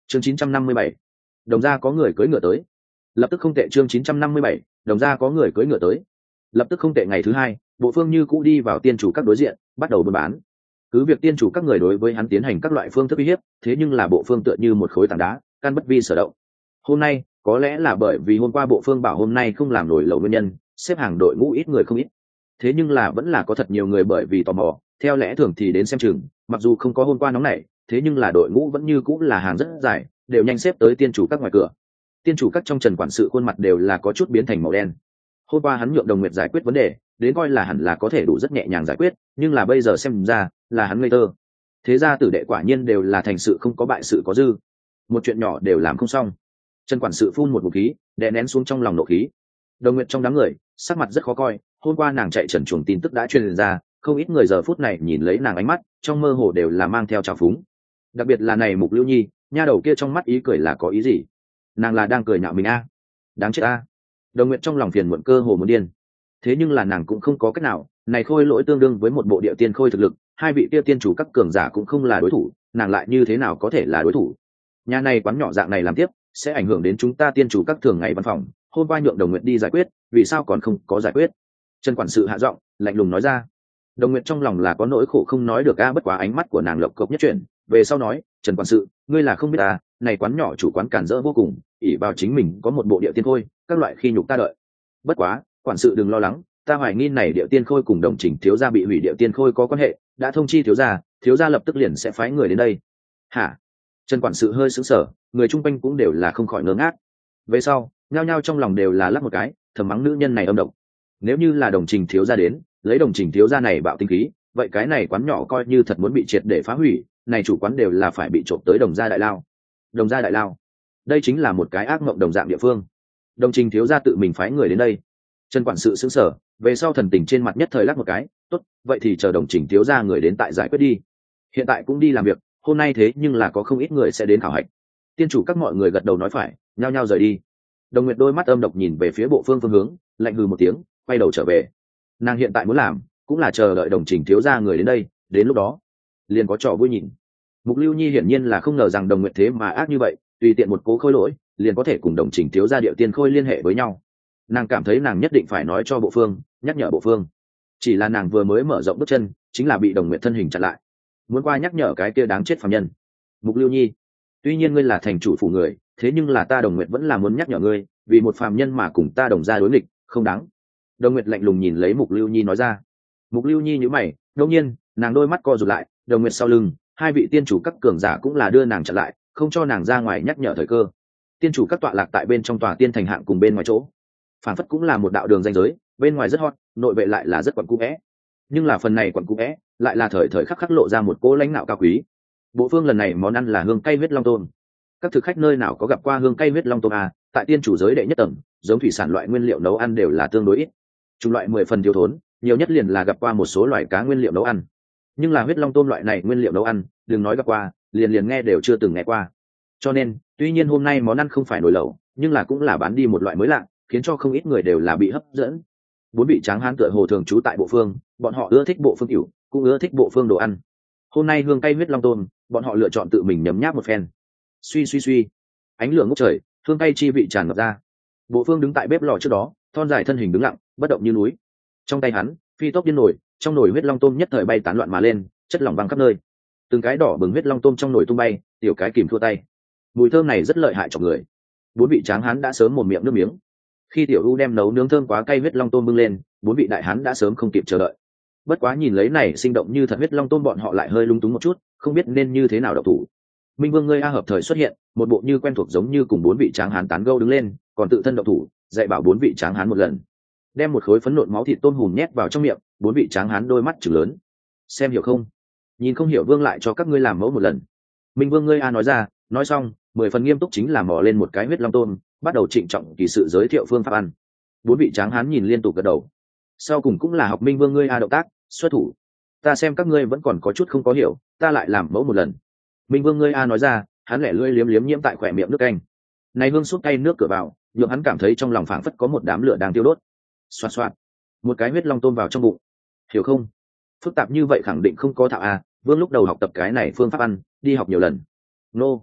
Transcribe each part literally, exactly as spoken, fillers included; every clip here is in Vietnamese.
chương chín trăm năm mươi bảy, đồng gia có người cưỡi ngựa tới. Lập tức không tệ. Chương chín trăm năm mươi bảy, đồng gia có người cưỡi ngựa tới. Lập tức không tệ. Ngày thứ hai, bộ phương như cũ đi vào tiên chủ các đối diện, bắt đầu buôn bán. Cứ việc tiên chủ các người đối với hắn tiến hành các loại phương thức uy hiếp, thế nhưng là bộ phương tựa như một khối tảng đá, căn bất vi sở động. Hôm nay, có lẽ là bởi vì hôm qua bộ phương bảo hôm nay không làm nổi lẩu nguyên nhân, xếp hàng đội ngũ ít người không ít. Thế nhưng là vẫn là có thật nhiều người bởi vì tò mò, theo lẽ thường thì đến xem chừng, mặc dù không có hôm qua nóng nảy, thế nhưng là đội ngũ vẫn như cũng là hàng rất dài, đều nhanh xếp tới tiên chủ các ngoài cửa. Tiên chủ các trong Trần quản sự khuôn mặt đều là có chút biến thành màu đen. Hôm qua hắn nhượng Đồng Nguyệt giải quyết vấn đề, đến coi là hẳn là có thể đủ rất nhẹ nhàng giải quyết, nhưng là bây giờ xem ra là hắn ngây thơ. Thế ra tử đệ quả nhiên đều là thành sự không có bại sự có dư, một chuyện nhỏ đều làm không xong. Trần quản sự phun một ngụm khí, đè nén xuống trong lòng nộ khí. Đồng Nguyệt trong đám người, sắc mặt rất khó coi, hôm qua nàng chạy trần chuồng tin tức đã truyền ra, không ít người giờ phút này nhìn lấy nàng ánh mắt, trong mơ hồ đều là mang theo trào phúng. Đặc biệt là này Mục Lưu Nhi, nha đầu kia trong mắt ý cười là có ý gì? Nàng là đang cười nhạo mình a? À? Đáng chết a! À? Đồng Nguyệt trong lòng phiền muộn cơ hồ muốn điên. Thế nhưng là nàng cũng không có cách nào, này khôi lỗi tương đương với một bộ địa tiên khôi thực lực, hai vị kia tiên chủ các cường giả cũng không là đối thủ, nàng lại như thế nào có thể là đối thủ? Nhà này quán nhỏ dạng này làm tiếp, sẽ ảnh hưởng đến chúng ta tiên chủ các thường ngày văn phòng, hôm qua nhượng Đồng Nguyệt đi giải quyết, vì sao còn không có giải quyết? Trần quản sự hạ giọng, lạnh lùng nói ra. Đồng Nguyệt trong lòng là có nỗi khổ không nói được a, bất quá ánh mắt của nàng lộc cộc nhất chuyển, về sau nói, Trần quản sự, ngươi là không biết à, này quán nhỏ chủ quán cản rỡ vô cùng, ỷ vào chính mình có một bộ địa tiên khôi, các loại khi nhục ta đợi. Bất quá, quản sự đừng lo lắng, ta hoài nghi này địa tiên khôi cùng Đồng Trình thiếu gia bị hủy địa tiên khôi có quan hệ, đã thông chi thiếu gia, thiếu gia lập tức liền sẽ phái người đến đây. Hả? Trần quản sự hơi sững sờ, người chung quanh cũng đều là không khỏi ngớ ngác. Về sau, nhao nhao trong lòng đều là lắc một cái, thầm mắng nữ nhân này âm độc. Nếu như là Đồng Trình thiếu gia đến, lấy Đồng Trình thiếu gia này bạo tinh khí, vậy cái này quán nhỏ coi như thật muốn bị triệt để phá hủy, này chủ quán đều là phải bị trộm tới Đồng gia đại lao. Đồng gia đại lao, đây chính là một cái ác mộng đồng dạng địa phương. Đồng Trình thiếu gia tự mình phái người đến đây. Trần quản sự sững sờ, về sau thần tình trên mặt nhất thời lắc một cái, tốt, vậy thì chờ Đồng Trình thiếu gia người đến tại giải quyết đi. Hiện tại cũng đi làm việc, hôm nay thế nhưng là có không ít người sẽ đến khảo hạch. Tiên chủ các mọi người gật đầu nói phải, nhao nhao rời đi. Đồng Nguyệt đôi mắt âm độc nhìn về phía bộ phương phương hướng, lạnh hừ một tiếng, quay đầu trở về. Nàng hiện tại muốn làm, cũng là chờ đợi Đồng Trình thiếu gia người đến đây, đến lúc đó liền có trò vui nhìn. Mục Lưu Nhi hiển nhiên là không ngờ rằng Đồng Nguyệt thế mà ác như vậy, tùy tiện một cố khôi lỗi, liền có thể cùng Đồng Trình thiếu gia điệu tiên khôi liên hệ với nhau. Nàng cảm thấy nàng nhất định phải nói cho bộ phương, nhắc nhở bộ phương. Chỉ là nàng vừa mới mở rộng bước chân, chính là bị Đồng Nguyệt thân hình chặn lại. Muốn qua nhắc nhở cái kia đáng chết phàm nhân. Mục Lưu Nhi, tuy nhiên ngươi là thành chủ phủ người, thế nhưng là ta Đồng Nguyệt vẫn là muốn nhắc nhở ngươi, vì một phàm nhân mà cùng ta Đồng gia đối nghịch, không đáng. Đồng Nguyệt lạnh lùng nhìn lấy Mục Lưu Nhi nói ra. Mục Lưu Nhi nhíu mày, đột nhiên, nàng đôi mắt co rụt lại, Đồng Nguyệt sau lưng, hai vị tiên chủ các cường giả cũng là đưa nàng chặn lại, không cho nàng ra ngoài nhắc nhở thời cơ. Tiên chủ các tọa lạc tại bên trong tòa tiên thành hạng cùng bên ngoài chỗ, phản phất cũng là một đạo đường ranh giới, bên ngoài rất hot, nội vệ lại là rất quẩn cũ é. Nhưng là phần này quẩn cũ é, lại là thời thời khắc khắc lộ ra một cỗ lãnh nạo cao quý. Bộ phương lần này món ăn là hương cay huyết long tôm. Các thực khách nơi nào có gặp qua hương cay huyết long tôm à, tại tiên chủ giới đệ nhất tầng, giống thủy sản loại nguyên liệu nấu ăn đều là tương đối ít. Chủng loại mười phần thiếu thốn, nhiều nhất liền là gặp qua một số loại cá nguyên liệu nấu ăn. Nhưng là huyết long tôm loại này nguyên liệu nấu ăn, đừng nói gặp qua, liền liền nghe đều chưa từng nghe qua. Cho nên, tuy nhiên hôm nay món ăn không phải nồi lẩu, nhưng là cũng là bán đi một loại mới lạ, khiến cho không ít người đều là bị hấp dẫn. Bốn vị tráng hán tựa hồ thường trú tại bộ phương, bọn họ ưa thích bộ phương tiểu, cũng ưa thích bộ phương đồ ăn. Hôm nay hương cay huyết long tôm, bọn họ lựa chọn tự mình nhấm nháp một phen. Suy suy suy, ánh lửa ngút trời, hương cay chi vị tràn ngập ra. Bộ phương đứng tại bếp lò trước đó, thon dài thân hình đứng lặng, bất động như núi. Trong tay hắn, phi tốc điên nổi, trong nồi huyết long tôm nhất thời bay tán loạn mà lên, chất lỏng văng khắp nơi. Từng cái đỏ bừng huyết long tôm trong nồi tung bay, tiểu cái kìm thua tay. Mùi thơm này rất lợi hại cho người. Bốn vị tráng hán đã sớm một miệng nước miếng. Khi tiểu u đem nấu nướng thơm quá cay huyết long tôm bưng lên, bốn vị đại hán đã sớm không kịp chờ đợi. Bất quá nhìn lấy này sinh động như thật huyết long tôm, bọn họ lại hơi lung túng một chút, không biết nên như thế nào động thủ. Minh Vương ngươi a hợp thời xuất hiện, một bộ như quen thuộc giống như cùng bốn vị tráng hán tán gẫu đứng lên, còn tự thân động thủ, dạy bảo bốn vị tráng hán một lần. Đem một khối phấn nộn máu thịt tôm hùm nhét vào trong miệng, bốn vị tráng hán đôi mắt trừng lớn. Xem hiểu không? Nhìn không hiểu Vương lại cho các ngươi làm mẫu một lần. Minh Vương ngươi a nói ra, nói xong, mười phần nghiêm túc chính là mò lên một cái huyết long tôm, bắt đầu trịnh trọng kỳ sự giới thiệu phương pháp ăn. Bốn vị tráng hán nhìn liên tục gật đầu. Sau cùng cũng là học Minh Vương ngươi a động tác, xuất thủ. Ta xem các ngươi vẫn còn có chút không có hiểu, ta lại làm mẫu một lần. Minh Vương ngươi a nói ra, hắn lẻ lưỡi liếm liếm nhiễm tại khỏe miệng nước canh. Này hương súp cay nước cửa vào, nhượng hắn cảm thấy trong lòng phảng phất có một đám lửa đang tiêu đốt. Xoạt xoạt, một cái huyết long tôm vào trong bụng. Hiểu không? Phức tạp như vậy khẳng định không có thạo a. Vương lúc đầu học tập cái này phương pháp ăn, đi học nhiều lần. Nô.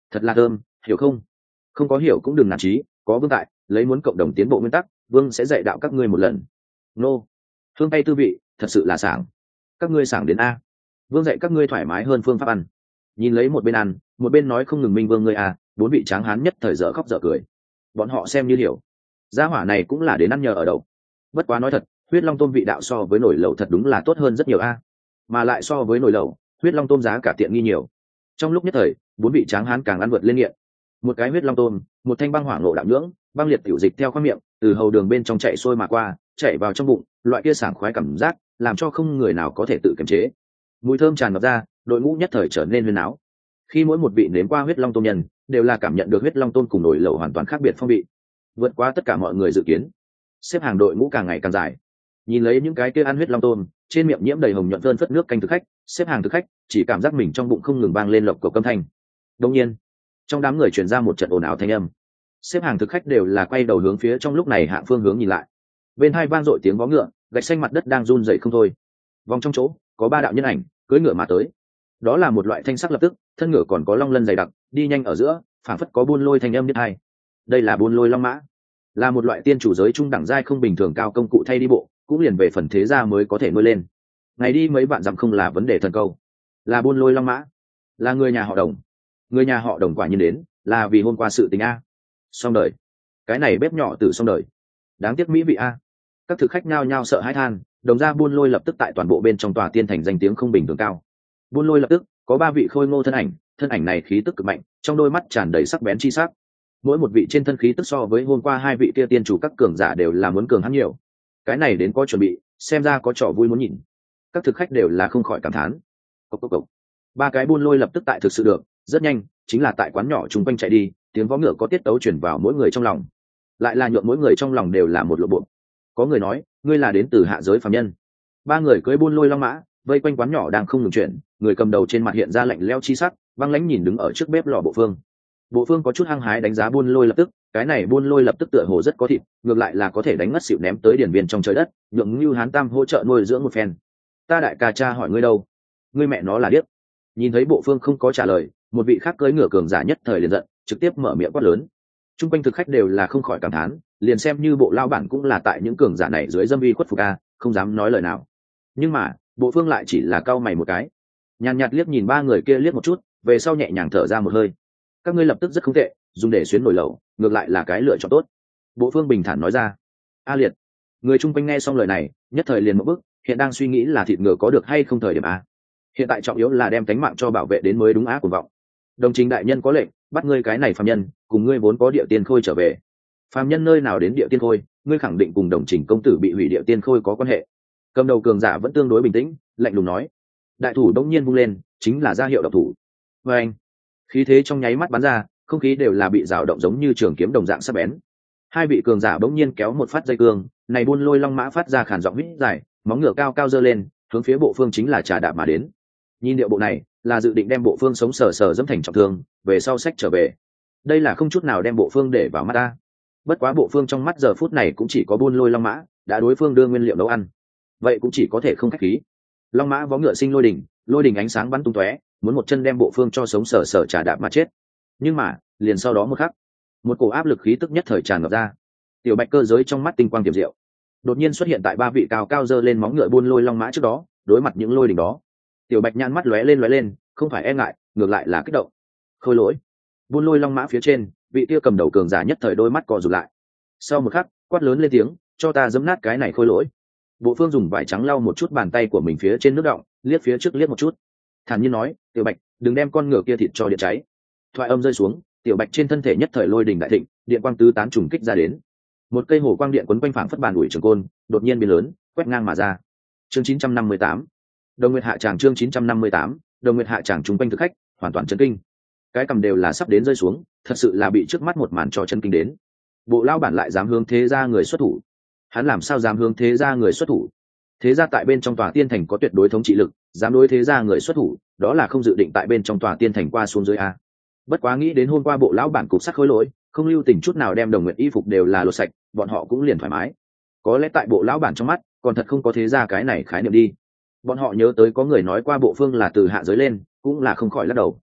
thật là thơm, hiểu không? Không có hiểu cũng đừng nản chí, có vương tại, lấy muốn cộng đồng tiến bộ nguyên tắc, vương sẽ dạy đạo các ngươi một lần. Nô, hương tay tư vị, thật sự là sảng. Các ngươi sảng đến a. Vương dạy các ngươi thoải mái hơn phương pháp ăn. Nhìn lấy một bên ăn, một bên nói không ngừng minh vương ngươi a, bốn vị tráng hán nhất thời dở khóc dở cười. Bọn họ xem như hiểu, gia hỏa này cũng là đến ăn nhờ ở đậu. Bất quá nói thật, huyết long tôm vị đạo so với nồi lẩu thật đúng là tốt hơn rất nhiều a. Mà lại so với nồi lẩu, huyết long tôm giá cả tiện nghi nhiều. Trong lúc nhất thời, bốn vị tráng hán càng ăn vượt lên nghiện. Một cái huyết long tôm, một thanh băng hỏa ngộ đạo nhưỡng, băng liệt tiểu dịch theo khoang miệng, từ hầu đường bên trong chạy xuôi mà qua, chạy vào trong bụng, loại kia sảng khoái cảm giác, làm cho không người nào có thể tự kiềm chế. Mùi thơm tràn ngập ra, đội ngũ nhất thời trở nên huyên náo. Khi mỗi một vị nếm qua huyết long tôm nhân, đều là cảm nhận được huyết long tôm cùng nồi lẩu hoàn toàn khác biệt phong vị, vượt qua tất cả mọi người dự kiến. Xếp hàng đội ngũ càng ngày càng dài. Nhìn lấy những cái kia ăn huyết long tôm, trên miệng nhiễm đầy hồng nhuận vơn phất nước canh thực khách, xếp hàng thực khách, chỉ cảm giác mình trong bụng không ngừng vang lên lộc cộc âm thanh. Đương nhiên, trong đám người truyền ra một trận ồn ào thanh âm. Xếp hàng thực khách đều là quay đầu hướng phía trong lúc này hạ phương hướng nhìn lại. Bên hai vang dội tiếng vó ngựa, gạch xanh mặt đất đang run rẩy không thôi. Vòng trong chỗ, có ba đạo nhân ảnh cưỡi ngựa mà tới. Đó là một loại thanh sắc lập tức, thân ngựa còn có long lân dày đặc, đi nhanh ở giữa, phảng phất có buôn lôi thanh âm nhất hai. Đây là buôn lôi long mã, là một loại tiên chủ giới trung đẳng giai không bình thường cao công cụ thay đi bộ, cũng liền về phần thế gia mới có thể nuôi lên. Ngày đi mấy bạn dặm không là vấn đề thần câu. Là buôn lôi long mã, là người nhà họ Đồng. Người nhà họ Đồng quả nhiên đến, là vì hôm qua sự tình a. Xong đời, cái này bếp nhỏ từ xong đời. Đáng tiếc mỹ vị a. Các thực khách nhao nhao sợ hãi than, Đồng gia buôn lôi lập tức tại toàn bộ bên trong tòa tiên thành danh tiếng không bình thường cao. Buôn lôi lập tức có ba vị khôi ngô thân ảnh, thân ảnh này khí tức cực mạnh, trong đôi mắt tràn đầy sắc bén chi sắc. Mỗi một vị trên thân khí tức so với hôm qua hai vị kia tiên chủ các cường giả đều là muốn cường hắn nhiều. Cái này đến có chuẩn bị, xem ra có trò vui muốn nhìn. Các thực khách đều là không khỏi cảm thán. Cốc cốc cốc. Ba cái buôn lôi lập tức tại thực sự được, rất nhanh, chính là tại quán nhỏ chung quanh chạy đi, tiếng vó ngựa có tiết tấu chuyển vào mỗi người trong lòng, lại là nhượng mỗi người trong lòng đều là một lộ bộ. Có người nói, ngươi là đến từ hạ giới phàm nhân. Ba người cưỡi buôn lôi long mã, vây quanh quán nhỏ đang không ngừng chuyển, người cầm đầu trên mặt hiện ra lạnh lẽo chi sắc, băng lãnh nhìn đứng ở trước bếp lò Bộ Phương. Bộ Phương có chút hăng hái đánh giá buôn lôi lập tức, cái này buôn lôi lập tức tựa hồ rất có thịt, ngược lại là có thể đánh ngất xỉu ném tới điển viên trong trời đất, nhượng Nưu Hán Tam hỗ trợ nuôi dưỡng một phen. Ta đại ca cha hỏi ngươi đâu? Ngươi mẹ nó là điếc. Nhìn thấy Bộ Phương không có trả lời, một vị khác cưỡi ngựa cường giả nhất thời liền giận, trực tiếp mở miệng quát lớn. Trung quanh thực khách đều là không khỏi cảm thán, liền xem như Bộ lao bản cũng là tại những cường giả này dưới dâm uy khuất phục a, không dám nói lời nào. Nhưng mà, Bộ Phương lại chỉ là cau mày một cái, nhàn nhạt liếc nhìn ba người kia liếc một chút, về sau nhẹ nhàng thở ra một hơi. Các ngươi lập tức rất không tệ, dùng để xuyến nổi lẩu, ngược lại là cái lựa chọn tốt. Bộ Phương bình thản nói ra. A Liệt, người chung quanh nghe xong lời này, nhất thời liền một bước, hiện đang suy nghĩ là thịt ngựa có được hay không thời điểm a. Hiện tại trọng yếu là đem cánh mạng cho bảo vệ đến mới đúng á cuồng vọng. Đồng trình đại nhân có lệnh, bắt ngươi cái này phàm nhân, cùng ngươi vốn có địa tiên khôi trở về. Phàm nhân nơi nào đến địa tiên khôi, ngươi khẳng định cùng đồng trình công tử bị hủy địa tiên khôi có quan hệ. Cầm đầu cường giả vẫn tương đối bình tĩnh, lạnh lùng nói. Đại thủ đông nhiên vung lên, chính là ra hiệu độc thủ. Và anh, khí thế trong nháy mắt bắn ra, không khí đều là bị rào động giống như trường kiếm đồng dạng sắc bén. Hai vị cường giả bỗng nhiên kéo một phát dây cương, này buôn lôi long mã phát ra khản giọng huýt dài, móng ngựa cao cao giơ lên, hướng phía Bộ Phương chính là trà đạp mà đến. Nhìn điệu bộ này, là dự định đem Bộ Phương sống sờ sờ dẫm thành trọng thương, về sau sách trở về. Đây là không chút nào đem Bộ Phương để vào mắt ta. Bất quá Bộ Phương trong mắt giờ phút này cũng chỉ có buôn lôi long mã, đã đối phương đưa nguyên liệu nấu ăn, vậy cũng chỉ có thể không khách khí. Long mã vó ngựa sinh lôi đỉnh, lôi đỉnh ánh sáng bắn tung tóe, muốn một chân đem Bộ Phương cho sống sờ sờ trà đạp mà chết. Nhưng mà, liền sau đó một khắc, một cổ áp lực khí tức nhất thời tràn ngập ra. Tiểu Bạch cơ giới trong mắt tinh quang tiềm diệu, đột nhiên xuất hiện tại ba vị cao cao dơ lên móng ngựa buôn lôi long mã trước đó, đối mặt những lôi đỉnh đó. Tiểu Bạch nhăn mắt lóe lên lóe lên, không phải e ngại, ngược lại là kích động. Khôi lỗi, buôn lôi long mã phía trên, vị kia cầm đầu cường giả nhất thời đôi mắt co rụt lại. Sau một khắc, quát lớn lên tiếng, cho ta giẫm nát cái này khôi lỗi. Bộ Phương dùng vải trắng lau một chút bàn tay của mình phía trên nước đọng, liếc phía trước liếc một chút, thản nhiên nói, Tiểu Bạch, đừng đem con ngựa kia thịt cho điện cháy. Thoại âm rơi xuống, Tiểu Bạch trên thân thể nhất thời lôi đình đại thịnh, điện quang tứ tán trùng kích ra đến. Một cây hổ quang điện quấn quanh phảng phất bàn ủi trường côn, đột nhiên biến lớn, quét ngang mà ra. Chương chín trăm năm mươi tám, Đồng Nguyệt hạ tràng chương chín trăm năm mươi tám, Đồng Nguyệt hạ tràng chúng quanh thực khách, hoàn toàn chấn kinh. Cái cầm đều là sắp đến rơi xuống, thật sự là bị trước mắt một màn cho chấn kinh đến. Bộ lao bản lại dám hướng thế gia người xuất thủ. Hắn làm sao dám hướng thế gia người xuất thủ? Thế gia tại bên trong tòa tiên thành có tuyệt đối thống trị lực, dám đối thế gia người xuất thủ, đó là không dự định tại bên trong tòa tiên thành qua xuống dưới a. Bất quá nghĩ đến hôm qua bộ lão bản cục sắc khối lỗi, không lưu tình chút nào đem Đồng Nguyệt y phục đều là lột sạch, bọn họ cũng liền thoải mái. Có lẽ tại bộ lão bản trong mắt, còn thật không có thế gia cái này khái niệm đi. Bọn họ nhớ tới có người nói qua Bộ Phương là từ hạ giới lên, cũng là không khỏi lắc đầu.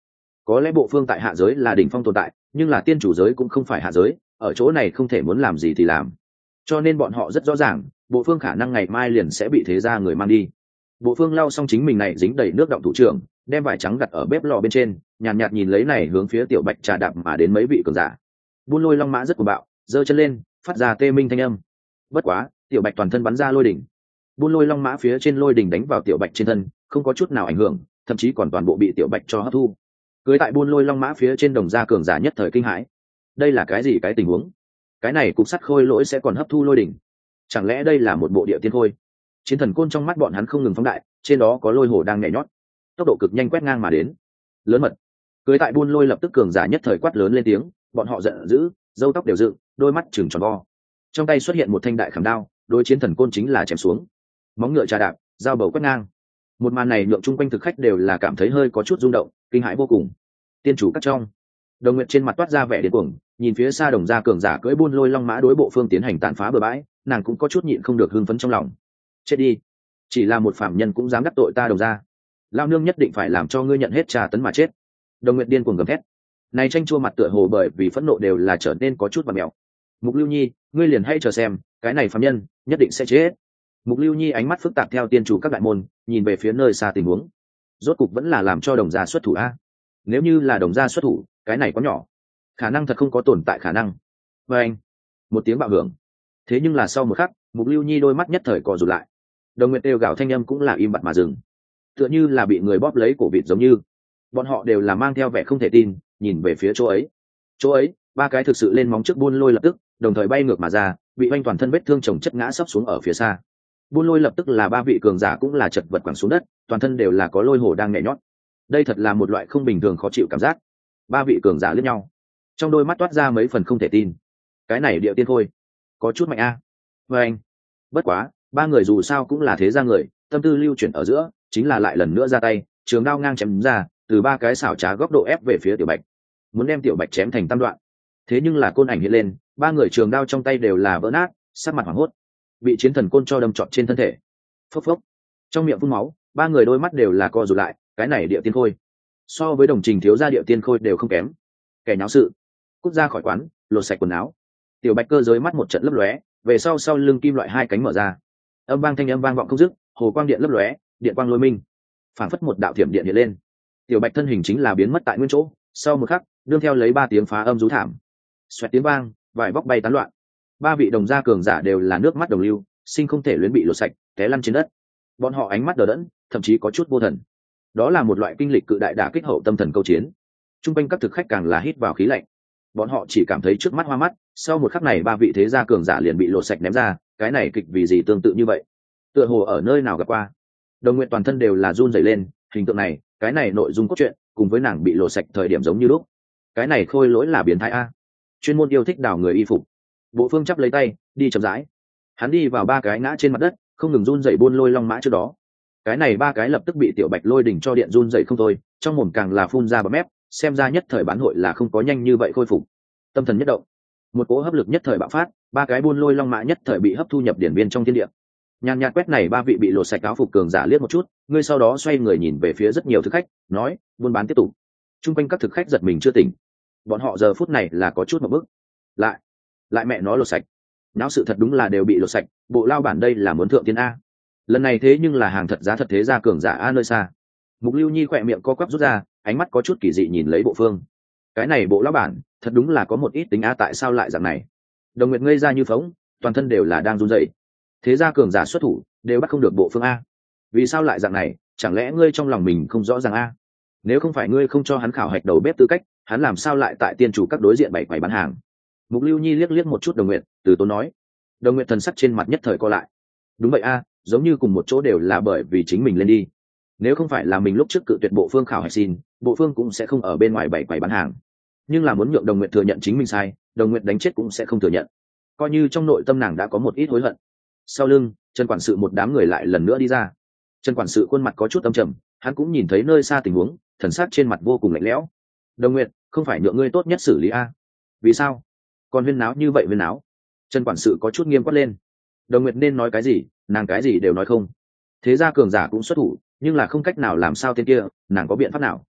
có lẽ bộ phương tại hạ giới là đỉnh phong tồn tại, nhưng là tiên chủ giới cũng không phải hạ giới, ở chỗ này không thể muốn làm gì thì làm, cho nên bọn họ rất rõ ràng bộ phương khả năng ngày mai liền sẽ bị thế gia người mang đi. Bộ phương lau xong chính mình này dính đầy nước động thủ trưởng, đem vải trắng đặt ở bếp lò bên trên, nhàn nhạt, nhạt nhìn lấy này hướng phía tiểu bạch trà đạp mà đến mấy vị cường giả. Buôn Lôi Long Mã rất cuồng bạo, giơ chân lên phát ra tê minh thanh âm. Bất quá tiểu bạch toàn thân bắn ra lôi đỉnh. Buôn Lôi Long Mã phía trên lôi đỉnh đánh vào tiểu bạch trên thân không có chút nào ảnh hưởng, thậm chí còn toàn bộ bị tiểu bạch cho hấp thu. Cưới tại Buôn Lôi Long Mã phía trên đồng gia cường giả nhất thời kinh hãi. Đây là cái gì cái tình huống? Cái này cục sắt khôi lỗi sẽ còn hấp thu lôi đỉnh? Chẳng lẽ đây là một bộ địa tiên khôi? Chiến thần côn trong mắt bọn hắn không ngừng phóng đại, trên đó có lôi hồ đang nhảy nhót, tốc độ cực nhanh quét ngang mà đến. Lớn mật. Cưới tại Buôn Lôi lập tức cường giả nhất thời quát lớn lên tiếng, bọn họ giận dữ, râu tóc đều dựng, đôi mắt trừng tròn vo. Trong tay xuất hiện một thanh đại khảm đao, đối chiến thần côn chính là chém xuống. Móng ngựa trà đạp, dao bầu quét ngang. Một màn này nhượng chung quanh thực khách đều là cảm thấy hơi có chút rung động, kinh hãi vô cùng. Tiên chủ cắt trong, Đồng Nguyệt trên mặt toát ra vẻ điên cuồng, nhìn phía xa đồng gia cường giả cưỡi Buôn Lôi Long Mã đối bộ phương tiến hành tàn phá bừa bãi, nàng cũng có chút nhịn không được hưng phấn trong lòng. Chết đi, chỉ là một phạm nhân cũng dám đắc tội ta đồng gia, lao nương nhất định phải làm cho ngươi nhận hết trà tấn mà chết. Đồng Nguyệt điên cuồng gầm thét, này tranh chua mặt tựa hồ bởi vì phẫn nộ đều là trở nên có chút vặn mèo. Mục Lưu Nhi, ngươi liền hay chờ xem, cái này phạm nhân nhất định sẽ chết. Mục Lưu Nhi ánh mắt phức tạp theo tiên chủ các đại môn, nhìn về phía nơi xa tình huống. Rốt cục vẫn là làm cho đồng gia xuất thủ a. Nếu như là đồng gia xuất thủ, cái này có nhỏ, khả năng thật không có tồn tại khả năng. Và anh, một tiếng bạo hưởng. Thế nhưng là sau một khắc, Mục Lưu Nhi đôi mắt nhất thời co rụt lại. Đồng Nguyệt đều gào thanh âm cũng là im bặt mà dừng, tựa như là bị người bóp lấy cổ vịt giống như. Bọn họ đều là mang theo vẻ không thể tin, nhìn về phía chỗ ấy. Chỗ ấy, ba cái thực sự lên móng trước Buôn Lôi lập tức, đồng thời bay ngược mà ra, bị oanh toàn thân vết thương chồng chất ngã sấp xuống ở phía xa. Buôn Lôi lập tức là ba vị cường giả cũng là chật vật quẳng xuống đất, toàn thân đều là có lôi hồ đang nhảy nhót. Đây thật là một loại không bình thường khó chịu cảm giác. Ba vị cường giả liếc nhau, trong đôi mắt toát ra mấy phần không thể tin. Cái này địa tiên khôi có chút mạnh a. À. Và anh, bất quá ba người dù sao cũng là thế gia người, tâm tư lưu chuyển ở giữa, chính là lại lần nữa ra tay, trường đao ngang chém ra, từ ba cái xảo trá góc độ ép về phía tiểu bạch, muốn đem tiểu bạch chém thành tam đoạn. Thế nhưng là côn ảnh hiện lên, ba người trường đao trong tay đều là vỡ nát, sắc mặt hoảng hốt, bị chiến thần côn cho đâm trọt trên thân thể. Phốc phốc, trong miệng phun máu, ba người đôi mắt đều là co rụt lại. Cái này địa tiên khôi so với đồng trình thiếu gia địa tiên khôi đều không kém. Kẻ nháo sự cút ra khỏi quán, lột sạch quần áo. Tiểu bạch cơ giới mắt một trận lấp lóe, về sau sau lưng kim loại hai cánh mở ra, âm vang thanh âm vang vọng không dứt, hồ quang điện lấp lóe, điện quang lôi minh, phảng phất một đạo thiểm điện hiện lên. Tiểu bạch thân hình chính là biến mất tại nguyên chỗ, sau một khắc đương theo lấy ba tiếng phá âm rú thảm, xoẹt tiếng vang, vải vóc bay tán loạn. Ba vị đồng gia cường giả đều là nước mắt đồng lưu, sinh không thể luyến bị lột sạch, té lăn trên đất. Bọn họ ánh mắt đờ đẫn, thậm chí có chút vô thần. Đó là một loại kinh lịch cự đại đả kích hậu tâm thần câu chiến. Trung quanh các thực khách càng là hít vào khí lạnh. Bọn họ chỉ cảm thấy trước mắt hoa mắt, sau một khắc này ba vị thế gia cường giả liền bị lột sạch ném ra, cái này kịch vì gì tương tự như vậy? Tựa hồ ở nơi nào gặp qua. Đồng Nguyệt toàn thân đều là run rẩy lên, hình tượng này, cái này nội dung cốt truyện, cùng với nàng bị lột sạch thời điểm giống như lúc. Cái này khôi lỗi là biến thái a. Chuyên môn yêu thích đào người y phục. Bộ Phương chắp lấy tay, đi chậm rãi. Hắn đi vào ba cái ngã trên mặt đất, không ngừng run rẩy Buôn Lôi Long Mã trước đó. Cái này ba cái lập tức bị tiểu bạch lôi đỉnh cho điện run rẩy không thôi, trong mồm càng là phun ra bọt mép, xem ra nhất thời bán hội là không có nhanh như vậy khôi phục. Tâm thần nhất động, một cỗ hấp lực nhất thời bạo phát, ba cái Buôn Lôi Long Mã nhất thời bị hấp thu nhập điển viên trong thiên địa. Nhàn nhạt quét này ba vị bị lột sạch áo phục cường giả liếc một chút, ngươi sau đó xoay người nhìn về phía rất nhiều thực khách, nói, buôn bán tiếp tục. Trung quanh các thực khách giật mình chưa tỉnh, bọn họ giờ phút này là có chút một bức, lại, lại mẹ nó lột sạch, não sự thật đúng là đều bị lột sạch, bộ lao bản đây là muốn thượng tiên a. Lần này thế nhưng là hàng thật giá thật thế gia cường giả a nơi xa. Mục Lưu Nhi khỏe miệng co quắp rút ra, ánh mắt có chút kỳ dị nhìn lấy Bộ Phương. Cái này bộ lão bản, thật đúng là có một ít tính a, tại sao lại dạng này? Đồng Nguyệt ngây ra như phóng, toàn thân đều là đang run rẩy. Thế gia cường giả xuất thủ, đều bắt không được Bộ Phương a. Vì sao lại dạng này, chẳng lẽ ngươi trong lòng mình không rõ ràng a? Nếu không phải ngươi không cho hắn khảo hạch đầu bếp tư cách, hắn làm sao lại tại tiên chủ các đối diện bảy quầy bán hàng? Mục Lưu Nhi liếc liếc một chút Đồng Nguyệt, từ tốn nói. Đồng Nguyệt thần sắc trên mặt nhất thời co lại. Đúng vậy a, giống như cùng một chỗ đều là bởi vì chính mình lên đi. Nếu không phải là mình lúc trước cự tuyệt Bộ Phương khảo hạch xin, Bộ Phương cũng sẽ không ở bên ngoài bảy quầy bán hàng. Nhưng là muốn nhượng Đồng Nguyệt thừa nhận chính mình sai, Đồng Nguyệt đánh chết cũng sẽ không thừa nhận. Coi như trong nội tâm nàng đã có một ít hối hận. Sau lưng, Trần quản sự một đám người lại lần nữa đi ra. Trần quản sự khuôn mặt có chút âm trầm, hắn cũng nhìn thấy nơi xa tình huống, thần sắc trên mặt vô cùng lạnh lẽo. Đồng Nguyệt, không phải nhượng ngươi tốt nhất xử lý a? Vì sao? Còn huyên náo như vậy huyên náo? Trần quản sự có chút nghiêm quát lên. Đồng Nguyệt nên nói cái gì, nàng cái gì đều nói không. Thế gia cường giả cũng xuất thủ, nhưng là không cách nào làm sao tên kia, nàng có biện pháp nào?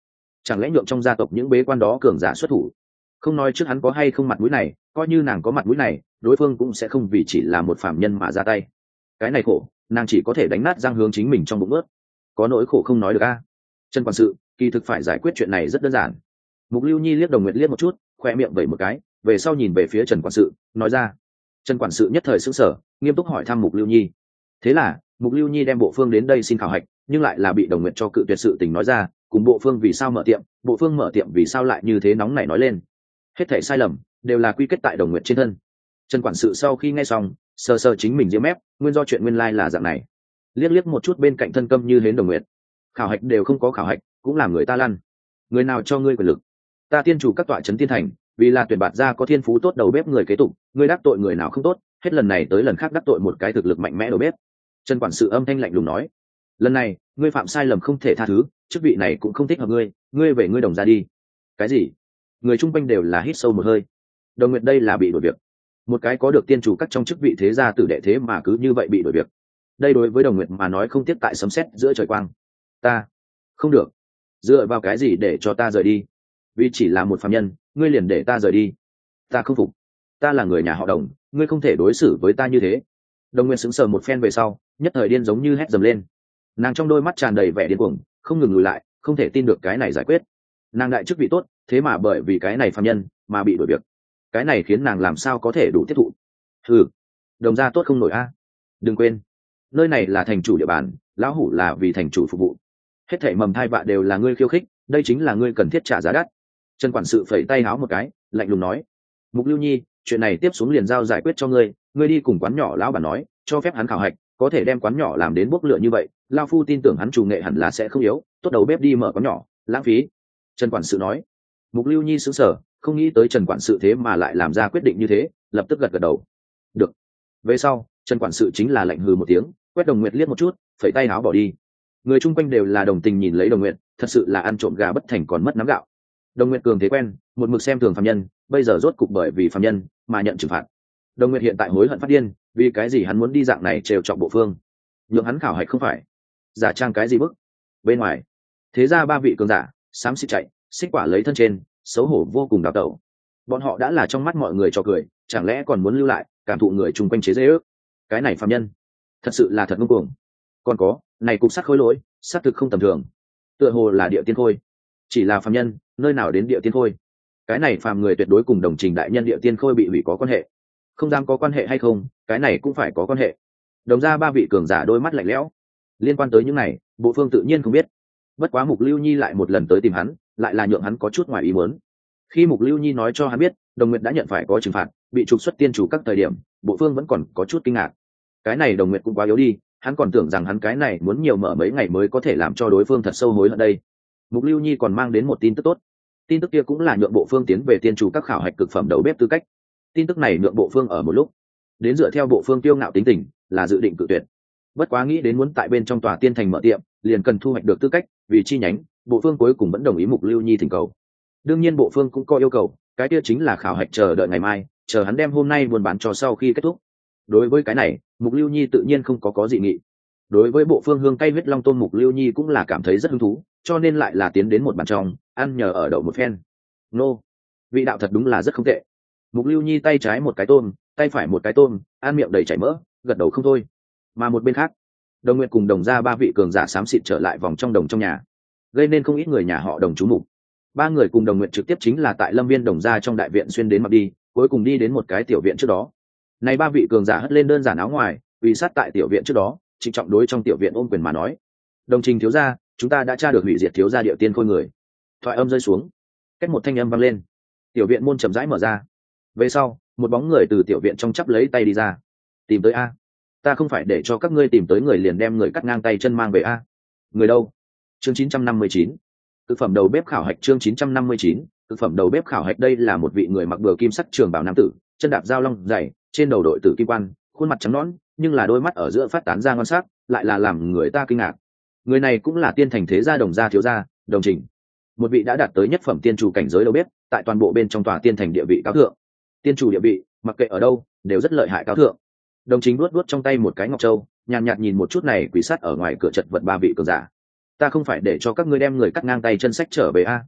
chẳng lẽ nhượng trong gia tộc những bế quan đó cường giả xuất thủ? Không nói trước hắn có hay không mặt mũi này, coi như nàng có mặt mũi này, đối phương cũng sẽ không vì chỉ là một phạm nhân mà ra tay. Cái này khổ, nàng chỉ có thể đánh nát răng hướng chính mình trong bụng ướt. Có nỗi khổ không nói được a. Trần quản sự, kỳ thực phải giải quyết chuyện này rất đơn giản. Mục Lưu Nhi liếc Đồng Nguyệt liếc một chút, khoe miệng vẩy một cái, về sau nhìn về phía Trần quản sự, nói ra. Trần quản sự nhất thời sững sờ, nghiêm túc hỏi thăm Mục Lưu Nhi. Thế là, Mục Lưu Nhi đem bộ phương đến đây xin khảo hạch, nhưng lại là bị Đồng Nguyệt cho cự tuyệt sự tình nói ra, cùng bộ phương vì sao mở tiệm, bộ phương mở tiệm vì sao lại như thế nóng nảy nói lên. Hết thảy sai lầm đều là quy kết tại Đồng Nguyệt trên thân. Trần quản sự sau khi nghe xong, sờ sờ chính mình diễm mép, nguyên do chuyện nguyên lai là dạng này. Liếc liếc một chút bên cạnh thân câm như hến Đồng Nguyệt, khảo hạch đều không có khảo hạch, cũng làm người ta lăn. Người nào cho ngươi quyền lực? Ta tiên chủ các tọa trấn tiên thành, vì là tuyển bạt ra có thiên phú tốt đầu bếp người kế tục, ngươi đắc tội người nào không tốt, hết lần này tới lần khác đắc tội một cái thực lực mạnh mẽ đầu bếp. Trần quản sự âm thanh lạnh lùng nói, lần này ngươi phạm sai lầm không thể tha thứ, chức vị này cũng không thích hợp ngươi, ngươi về ngươi Đồng ra đi. Cái gì? Người chung quanh đều là hít sâu một hơi. Đồng Nguyệt đây là bị đuổi việc. Một cái có được tiên chủ các trong chức vị thế gia tử đệ thế mà cứ như vậy bị đuổi việc. Đây đối với Đồng Nguyệt mà nói không tiếp tại sấm sét giữa trời quang. Ta không được. Dựa vào cái gì để cho ta rời đi? Vì chỉ là một phàm nhân, ngươi liền để ta rời đi? Ta không phục. Ta là người nhà họ Đồng, ngươi không thể đối xử với ta như thế. Đồng Nguyệt sững sờ một phen về sau, nhất thời điên giống như hét dầm lên. Nàng trong đôi mắt tràn đầy vẻ điên cuồng, không ngừng lùi lại, không thể tin được cái này giải quyết. Nàng đại chức vị tốt, thế mà bởi vì cái này phàm nhân mà bị đuổi việc, cái này khiến nàng làm sao có thể đủ tiếp thụ? Ừ, Đồng gia tốt không nổi a. Đừng quên, nơi này là thành chủ địa bàn, lão hủ là vì thành chủ phục vụ. Hết thảy mầm thai vạ đều là ngươi khiêu khích, đây chính là ngươi cần thiết trả giá đắt. Trần quản sự phẩy tay háo một cái, lạnh lùng nói, Mục Lưu Nhi, chuyện này tiếp xuống liền giao giải quyết cho ngươi, ngươi đi cùng quán nhỏ lão bản nói, cho phép hắn khảo hạch, có thể đem quán nhỏ làm đến bốc lửa như vậy, lão phu tin tưởng hắn chủ nghệ hẳn là sẽ không yếu, tốt đầu bếp đi mở quán nhỏ, lãng phí. Trần quản sự nói. Mục Lưu Nhi sững sờ, không nghĩ tới Trần quản sự thế mà lại làm ra quyết định như thế, lập tức gật gật đầu. Được. Về sau, Trần quản sự chính là lạnh hừ một tiếng, quét Đồng Nguyệt liếc một chút, phẩy tay áo bỏ đi. Người chung quanh đều là đồng tình nhìn lấy Đồng Nguyệt, thật sự là ăn trộm gà bất thành còn mất nắm gạo. Đồng Nguyệt cường thế quen, một mực xem thường phàm nhân, bây giờ rốt cục bởi vì phàm nhân mà nhận trừng phạt. Đồng Nguyệt hiện tại hối hận phát điên, vì cái gì hắn muốn đi dạng này trêu chọc bộ phương? Nhượng hắn khảo hạch không phải? Giả trang cái gì bức? Bên ngoài, thế ra ba vị cường giả, xám xịt chạy, xích quả lấy thân trên, xấu hổ vô cùng đào tẩu. Bọn họ đã là trong mắt mọi người cho cười, chẳng lẽ còn muốn lưu lại cảm thụ người chung quanh chế giễu? Cái này phàm nhân thật sự là thật ngông cuồng. Còn có này cục sắt khối lỗi, sắt thực không tầm thường, tựa hồ là địa tiên khôi. Chỉ là phàm nhân, nơi nào đến địa tiên khôi? Cái này phàm người tuyệt đối cùng đồng trình đại nhân địa tiên khôi bị hủy có quan hệ. Không dám có quan hệ hay không, cái này cũng phải có quan hệ. Đồng ra ba vị cường giả đôi mắt lạnh lẽo. Liên quan tới những này, bộ phương tự nhiên không biết. Bất quá Mục Lưu Nhi lại một lần tới tìm hắn, lại là nhượng hắn có chút ngoài ý muốn. Khi Mục Lưu Nhi nói cho hắn biết Đồng Nguyệt đã nhận phải có trừng phạt, bị trục xuất tiên chủ các thời điểm, bộ phương vẫn còn có chút kinh ngạc. Cái này Đồng Nguyệt cũng quá yếu đi, hắn còn tưởng rằng hắn cái này muốn nhiều mở mấy ngày mới có thể làm cho đối phương thật sâu hối hận đây. Mục Lưu Nhi còn mang đến một tin tức tốt. Tin tức kia cũng là nhượng bộ phương tiến về tiên chủ các khảo hạch cực phẩm đầu bếp tư cách. Tin tức này nhượng bộ phương ở một lúc đến dựa theo bộ phương tiêu ngạo tính tình, là dự định cự tuyệt. Bất quá nghĩ đến muốn tại bên trong tòa tiên thành mở tiệm, liền cần thu hoạch được tư cách, vì chi nhánh, bộ phương cuối cùng vẫn đồng ý Mục Lưu Nhi thỉnh cầu. Đương nhiên bộ phương cũng có yêu cầu, cái kia chính là khảo hạch chờ đợi ngày mai, chờ hắn đem hôm nay buôn bán cho sau khi kết thúc. Đối với cái này, Mục Lưu Nhi tự nhiên không có có dị nghị. Đối với bộ phương hương cay huyết long tôm, Mục Lưu Nhi cũng là cảm thấy rất hứng thú, cho nên lại là tiến đến một bàn trong, ăn nhờ ở đậu một phen. Nô, vị đạo thật đúng là rất không tệ. Mục Lưu Nhi tay trái một cái tôm, tay phải một cái tôm, ăn miệng đầy chảy mỡ, gật đầu không thôi. Mà một bên khác, Đồng Nguyệt cùng Đồng gia ba vị cường giả xám xịt trở lại vòng trong đồng trong nhà, gây nên không ít người nhà họ Đồng chú mục. Ba người cùng Đồng Nguyệt trực tiếp chính là tại Lâm Viên Đồng gia trong đại viện xuyên đến mặc đi, cuối cùng đi đến một cái tiểu viện trước đó. Này ba vị cường giả hất lên đơn giản áo ngoài, vì sát tại tiểu viện trước đó, trịnh trọng đối trong tiểu viện ôm quyền mà nói: "Đồng Trình thiếu gia, chúng ta đã tra được hủy diệt thiếu gia điệu tiên khôi người." Thoại âm rơi xuống, cách một thanh âm vang lên, tiểu viện môn chậm rãi mở ra. Về sau, một bóng người từ tiểu viện trong chắp lấy tay đi ra. "Tìm tới a? Ta không phải để cho các ngươi tìm tới người liền đem người cắt ngang tay chân mang về a? Người đâu?" Chương chín trăm năm mươi chín. Thực phẩm đầu bếp khảo hạch. Chương chín trăm năm mươi chín. Thực phẩm đầu bếp khảo hạch. Đây là một vị người mặc bừa kim sắc trường bào nam tử, chân đạp dao long dày, trên đầu đội tử kim quan, khuôn mặt trắng nõn, nhưng là đôi mắt ở giữa phát tán ra ngon sắc, lại là làm người ta kinh ngạc. Người này cũng là tiên thành thế gia Đồng gia thiếu gia, Đồng Trình, một vị đã đạt tới nhất phẩm tiên chủ cảnh giới đầu bếp, tại toàn bộ bên trong tòa tiên thành địa vị cao thượng. Tiên chủ địa vị, mặc kệ ở đâu, đều rất lợi hại cao thượng. Đồng Trình luốt luốt trong tay một cái ngọc châu, nhàn nhạt, nhạt nhìn một chút này quỷ sát ở ngoài cửa chật vật ba vị cường giả. "Ta không phải để cho các ngươi đem người cắt ngang tay chân sách trở về a?"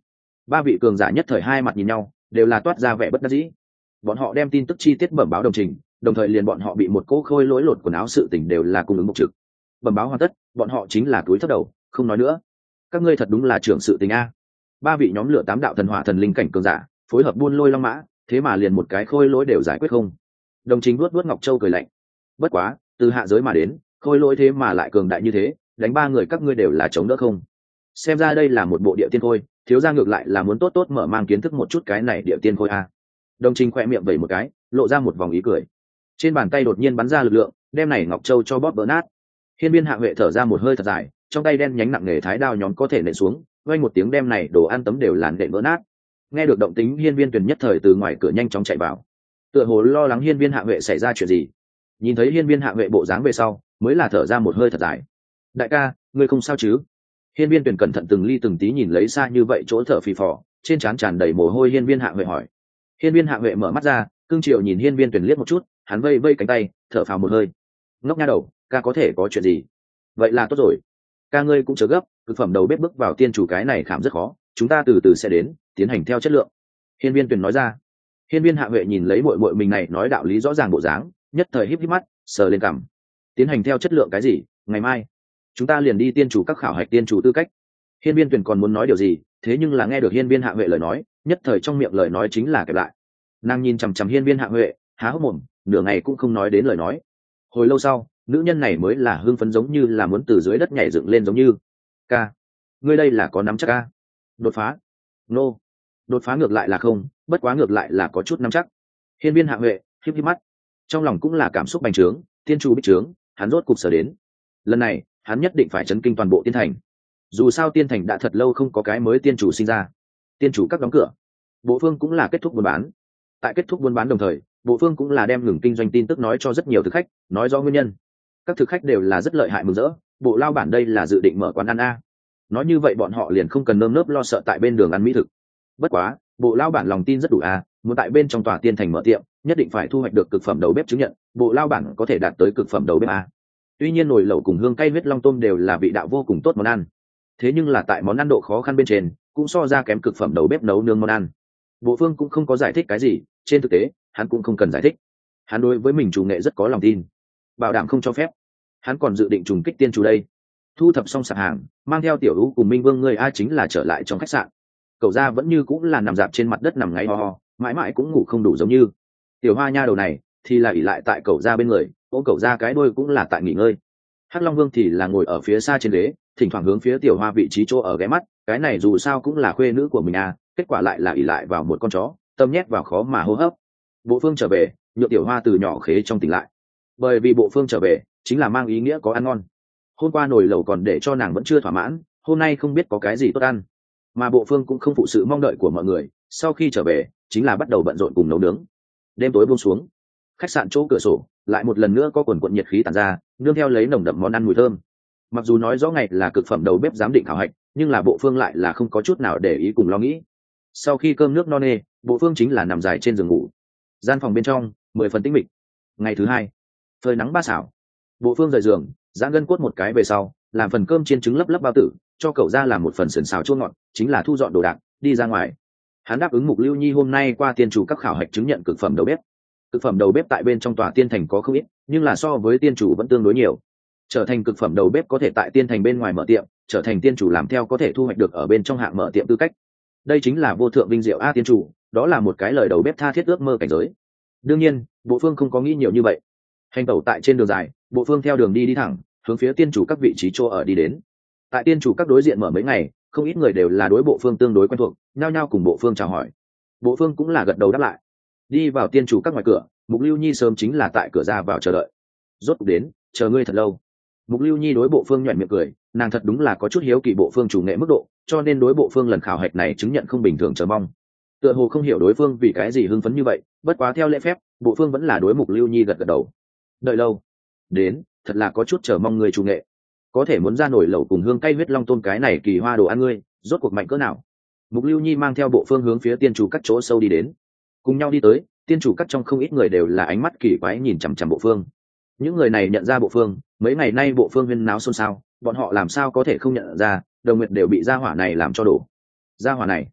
Ba vị cường giả nhất thời hai mặt nhìn nhau, đều là toát ra vẻ bất đắc dĩ. Bọn họ đem tin tức chi tiết bẩm báo đồng trình, đồng thời liền bọn họ bị một cỗ khôi lỗi lột quần áo sự tình đều là cung ứng một trực. Bẩm báo hoàn tất, bọn họ chính là túi thấp đầu, không nói nữa. Các ngươi thật đúng là trưởng sự tình a. Ba vị nhóm lửa tám đạo thần hỏa thần linh cảnh cường giả, phối hợp buôn lôi long mã, thế mà liền một cái khôi lỗi đều giải quyết không. Đồng trình vuốt vuốt ngọc châu cười lạnh. Bất quá, từ hạ giới mà đến, khôi lỗi thế mà lại cường đại như thế, đánh ba người các ngươi đều là chống đỡ không. Xem ra đây là một bộ địa tiên khôi, thiếu gia ngược lại là muốn tốt tốt mở mang kiến thức một chút cái này địa tiên khôi a. Đồng trình khỏe miệng vẩy một cái, lộ ra một vòng ý cười. Trên bàn tay đột nhiên bắn ra lực lượng, đem này ngọc châu cho bóp vỡ nát. Hiên Viên Hạ Huệ thở ra một hơi thật dài, trong tay đen nhánh nặng nề thái đao nhóm có thể nện xuống, vang một tiếng đem này đồ ăn tấm đều làn đện vỡ nát. Nghe được động tĩnh, Hiên Viên Tuyền nhất thời từ ngoài cửa nhanh chóng chạy vào, tựa hồ lo lắng Hiên Viên Hạ Huệ xảy ra chuyện gì. Nhìn thấy Hiên Viên Hạ Huệ bộ dáng về sau, mới là thở ra một hơi thật dài. Đại ca, ngươi không sao chứ? Hiên Viên Tuyền cẩn thận từng ly từng tí nhìn lấy xa như vậy chỗ thở phì phò, trên trán tràn đầy mồ hôi. Hiên Viên Hạ Huệ hỏi. Hiên Viên Hạ Huệ mở mắt ra, cương triều nhìn Hiên Viên Tuyền liếc một chút, hắn vây vây cánh tay, thở phào một hơi. Ngốc nha đầu, ca có thể có chuyện gì? Vậy là tốt rồi. Ca ngươi cũng chớ gấp, thực phẩm đầu bếp bước vào tiên chủ cái này khảm rất khó, chúng ta từ từ sẽ đến, tiến hành theo chất lượng. Hiên Viên Tuyền nói ra. Hiên Viên Hạ Huệ nhìn lấy muội muội mình này nói đạo lý rõ ràng bộ dáng, nhất thời híp híp mắt, sờ lên cằm. Tiến hành theo chất lượng cái gì? Ngày mai chúng ta liền đi tiên chủ các khảo hạch tiên chủ tư cách. Hiên Viên Tuyền còn muốn nói điều gì, thế nhưng là nghe được Hiên Viên Hạ Huệ lời nói, nhất thời trong miệng lời nói chính là kẹp lại. Nàng nhìn chằm chằm Hiên Viên Hạ Huệ, há hốc mồm, nửa ngày cũng không nói đến lời nói. Hồi lâu sau, nữ nhân này mới là hưng phấn giống như là muốn từ dưới đất nhảy dựng lên giống như. Ca, ngươi đây là có nắm chắc ca? Đột phá? Nô, đột phá ngược lại là không, bất quá ngược lại là có chút nắm chắc. Hiên Viên Hạ Huệ híp híp mắt, trong lòng cũng là cảm xúc bành trướng, tiên chủ bích trướng, hắn rốt cục sở đến. Lần này, hắn nhất định phải chấn kinh toàn bộ tiên thành. Dù sao tiên thành đã thật lâu không có cái mới tiên chủ sinh ra. Tiên chủ các đóng cửa, bộ phương cũng là kết thúc buôn bán. Tại kết thúc buôn bán đồng thời, bộ phương cũng là đem ngừng kinh doanh tin tức nói cho rất nhiều thực khách, nói rõ nguyên nhân. Các thực khách đều là rất lợi hại mừng rỡ, bộ lao bản đây là dự định mở quán ăn a. Nói như vậy bọn họ liền không cần nơm nớp lo sợ tại bên đường ăn mỹ thực. Bất quá, bộ lao bản lòng tin rất đủ a, muốn tại bên trong tòa tiên thành mở tiệm, nhất định phải thu hoạch được cực phẩm đầu bếp chứng nhận, bộ lao bản có thể đạt tới cực phẩm đầu bếp a. Tuy nhiên nồi lẩu cùng hương cay huyết long tôm đều là vị đạo vô cùng tốt món ăn, thế nhưng là tại món ăn độ khó khăn bên trên cũng so ra kém cực phẩm đầu bếp nấu nướng món ăn. Bộ phương cũng không có giải thích cái gì, trên thực tế hắn cũng không cần giải thích, hắn đối với mình chủ nghệ rất có lòng tin, bảo đảm không cho phép. Hắn còn dự định trùng kích tiên chủ đây. Thu thập xong sạp hàng, mang theo tiểu hữu cùng Minh Vương người a chính là trở lại trong khách sạn. Cậu ra vẫn như cũng là nằm dạp trên mặt đất nằm ngáy ho ho, mãi mãi cũng ngủ không đủ giống như. Tiểu hoa nha đầu này thì là ỉ lại tại cậu ra bên người, ôm cậu ra cái đôi cũng là tại nghỉ ngơi. Hắc Long Vương thì là ngồi ở phía xa trên ghế, thỉnh thoảng hướng phía tiểu hoa vị trí chỗ ở ghé mắt, cái này dù sao cũng là khuê nữ của mình à, kết quả lại là ỉ lại vào một con chó, tâm nhét vào khó mà hô hấp. Bộ phương trở về, nhựa tiểu hoa từ nhỏ khế trong tỉnh lại, bởi vì bộ phương trở về chính là mang ý nghĩa có ăn ngon. Hôm qua nồi lẩu còn để cho nàng vẫn chưa thỏa mãn, hôm nay không biết có cái gì tốt ăn. Mà bộ phương cũng không phụ sự mong đợi của mọi người, sau khi trở về chính là bắt đầu bận rộn cùng nấu nướng. Đêm tối buông xuống, khách sạn chỗ cửa sổ lại một lần nữa có quần quần nhiệt khí tản ra, nương theo lấy nồng đậm món ăn mùi thơm. Mặc dù nói rõ ngày là cực phẩm đầu bếp giám định khảo hạch, nhưng là bộ phương lại là không có chút nào để ý cùng lo nghĩ. Sau khi cơm nước no nê, bộ phương chính là nằm dài trên giường ngủ. Gian phòng bên trong mười phần tĩnh mịch. Ngày thứ hai, phơi nắng ba xảo, bộ phương rời giường, giãn gân cốt một cái về sau, làm phần cơm chiên trứng lấp lấp bao tử, cho cậu ra làm một phần sườn xào chua ngọt, chính là thu dọn đồ đạc, đi ra ngoài. Hắn đáp ứng Mục Lưu Nhi hôm nay qua tiên chủ các khảo hạch chứng nhận cực phẩm đầu bếp. Cực phẩm đầu bếp tại bên trong tòa tiên thành có không ít, nhưng là so với tiên chủ vẫn tương đối nhiều. Trở thành cực phẩm đầu bếp có thể tại tiên thành bên ngoài mở tiệm, trở thành tiên chủ làm theo có thể thu hoạch được ở bên trong hạng mở tiệm tư cách. Đây chính là vô thượng vinh diệu a tiên chủ, đó là một cái lời đầu bếp tha thiết ước mơ cảnh giới. Đương nhiên, bộ phương không có nghĩ nhiều như vậy. Hành tẩu tại trên đường dài, bộ phương theo đường đi đi thẳng, hướng phía tiên chủ các vị trí chỗ ở đi đến. Tại tiên chủ các đối diện mở mấy ngày, không ít người đều là đối bộ phương tương đối quen thuộc, nhao nhao cùng bộ phương chào hỏi. Bộ phương cũng là gật đầu đáp lại. Đi vào tiên chủ các ngoài cửa, Mục Lưu Nhi sớm chính là tại cửa ra vào chờ đợi. Rốt cuộc đến, chờ ngươi thật lâu. Mục Lưu Nhi đối bộ phương nhuyễn miệng cười, nàng thật đúng là có chút hiếu kỳ bộ phương chủ nghệ mức độ, cho nên đối bộ phương lần khảo hạch này chứng nhận không bình thường chờ mong. Tựa hồ không hiểu đối phương vì cái gì hưng phấn như vậy, bất quá theo lễ phép, bộ phương vẫn là đối Mục Lưu Nhi gật gật đầu. Đợi lâu, đến, thật là có chút chờ mong người chủ nghệ. Có thể muốn ra nổi lẩu cùng hương cay huyết long tôm cái này kỳ hoa đồ ăn ngươi, rốt cuộc mạnh cỡ nào? Mục Lưu Nhi mang theo bộ phương hướng phía tiên chủ các chỗ sâu đi đến. Cùng nhau đi tới, tiên chủ các trong không ít người đều là ánh mắt kỳ quái nhìn chằm chằm bộ phương. Những người này nhận ra bộ phương, mấy ngày nay bộ phương huyên náo xôn xao, bọn họ làm sao có thể không nhận ra, Đồng Nguyệt đều bị gia hỏa này làm cho đổ. Gia hỏa này,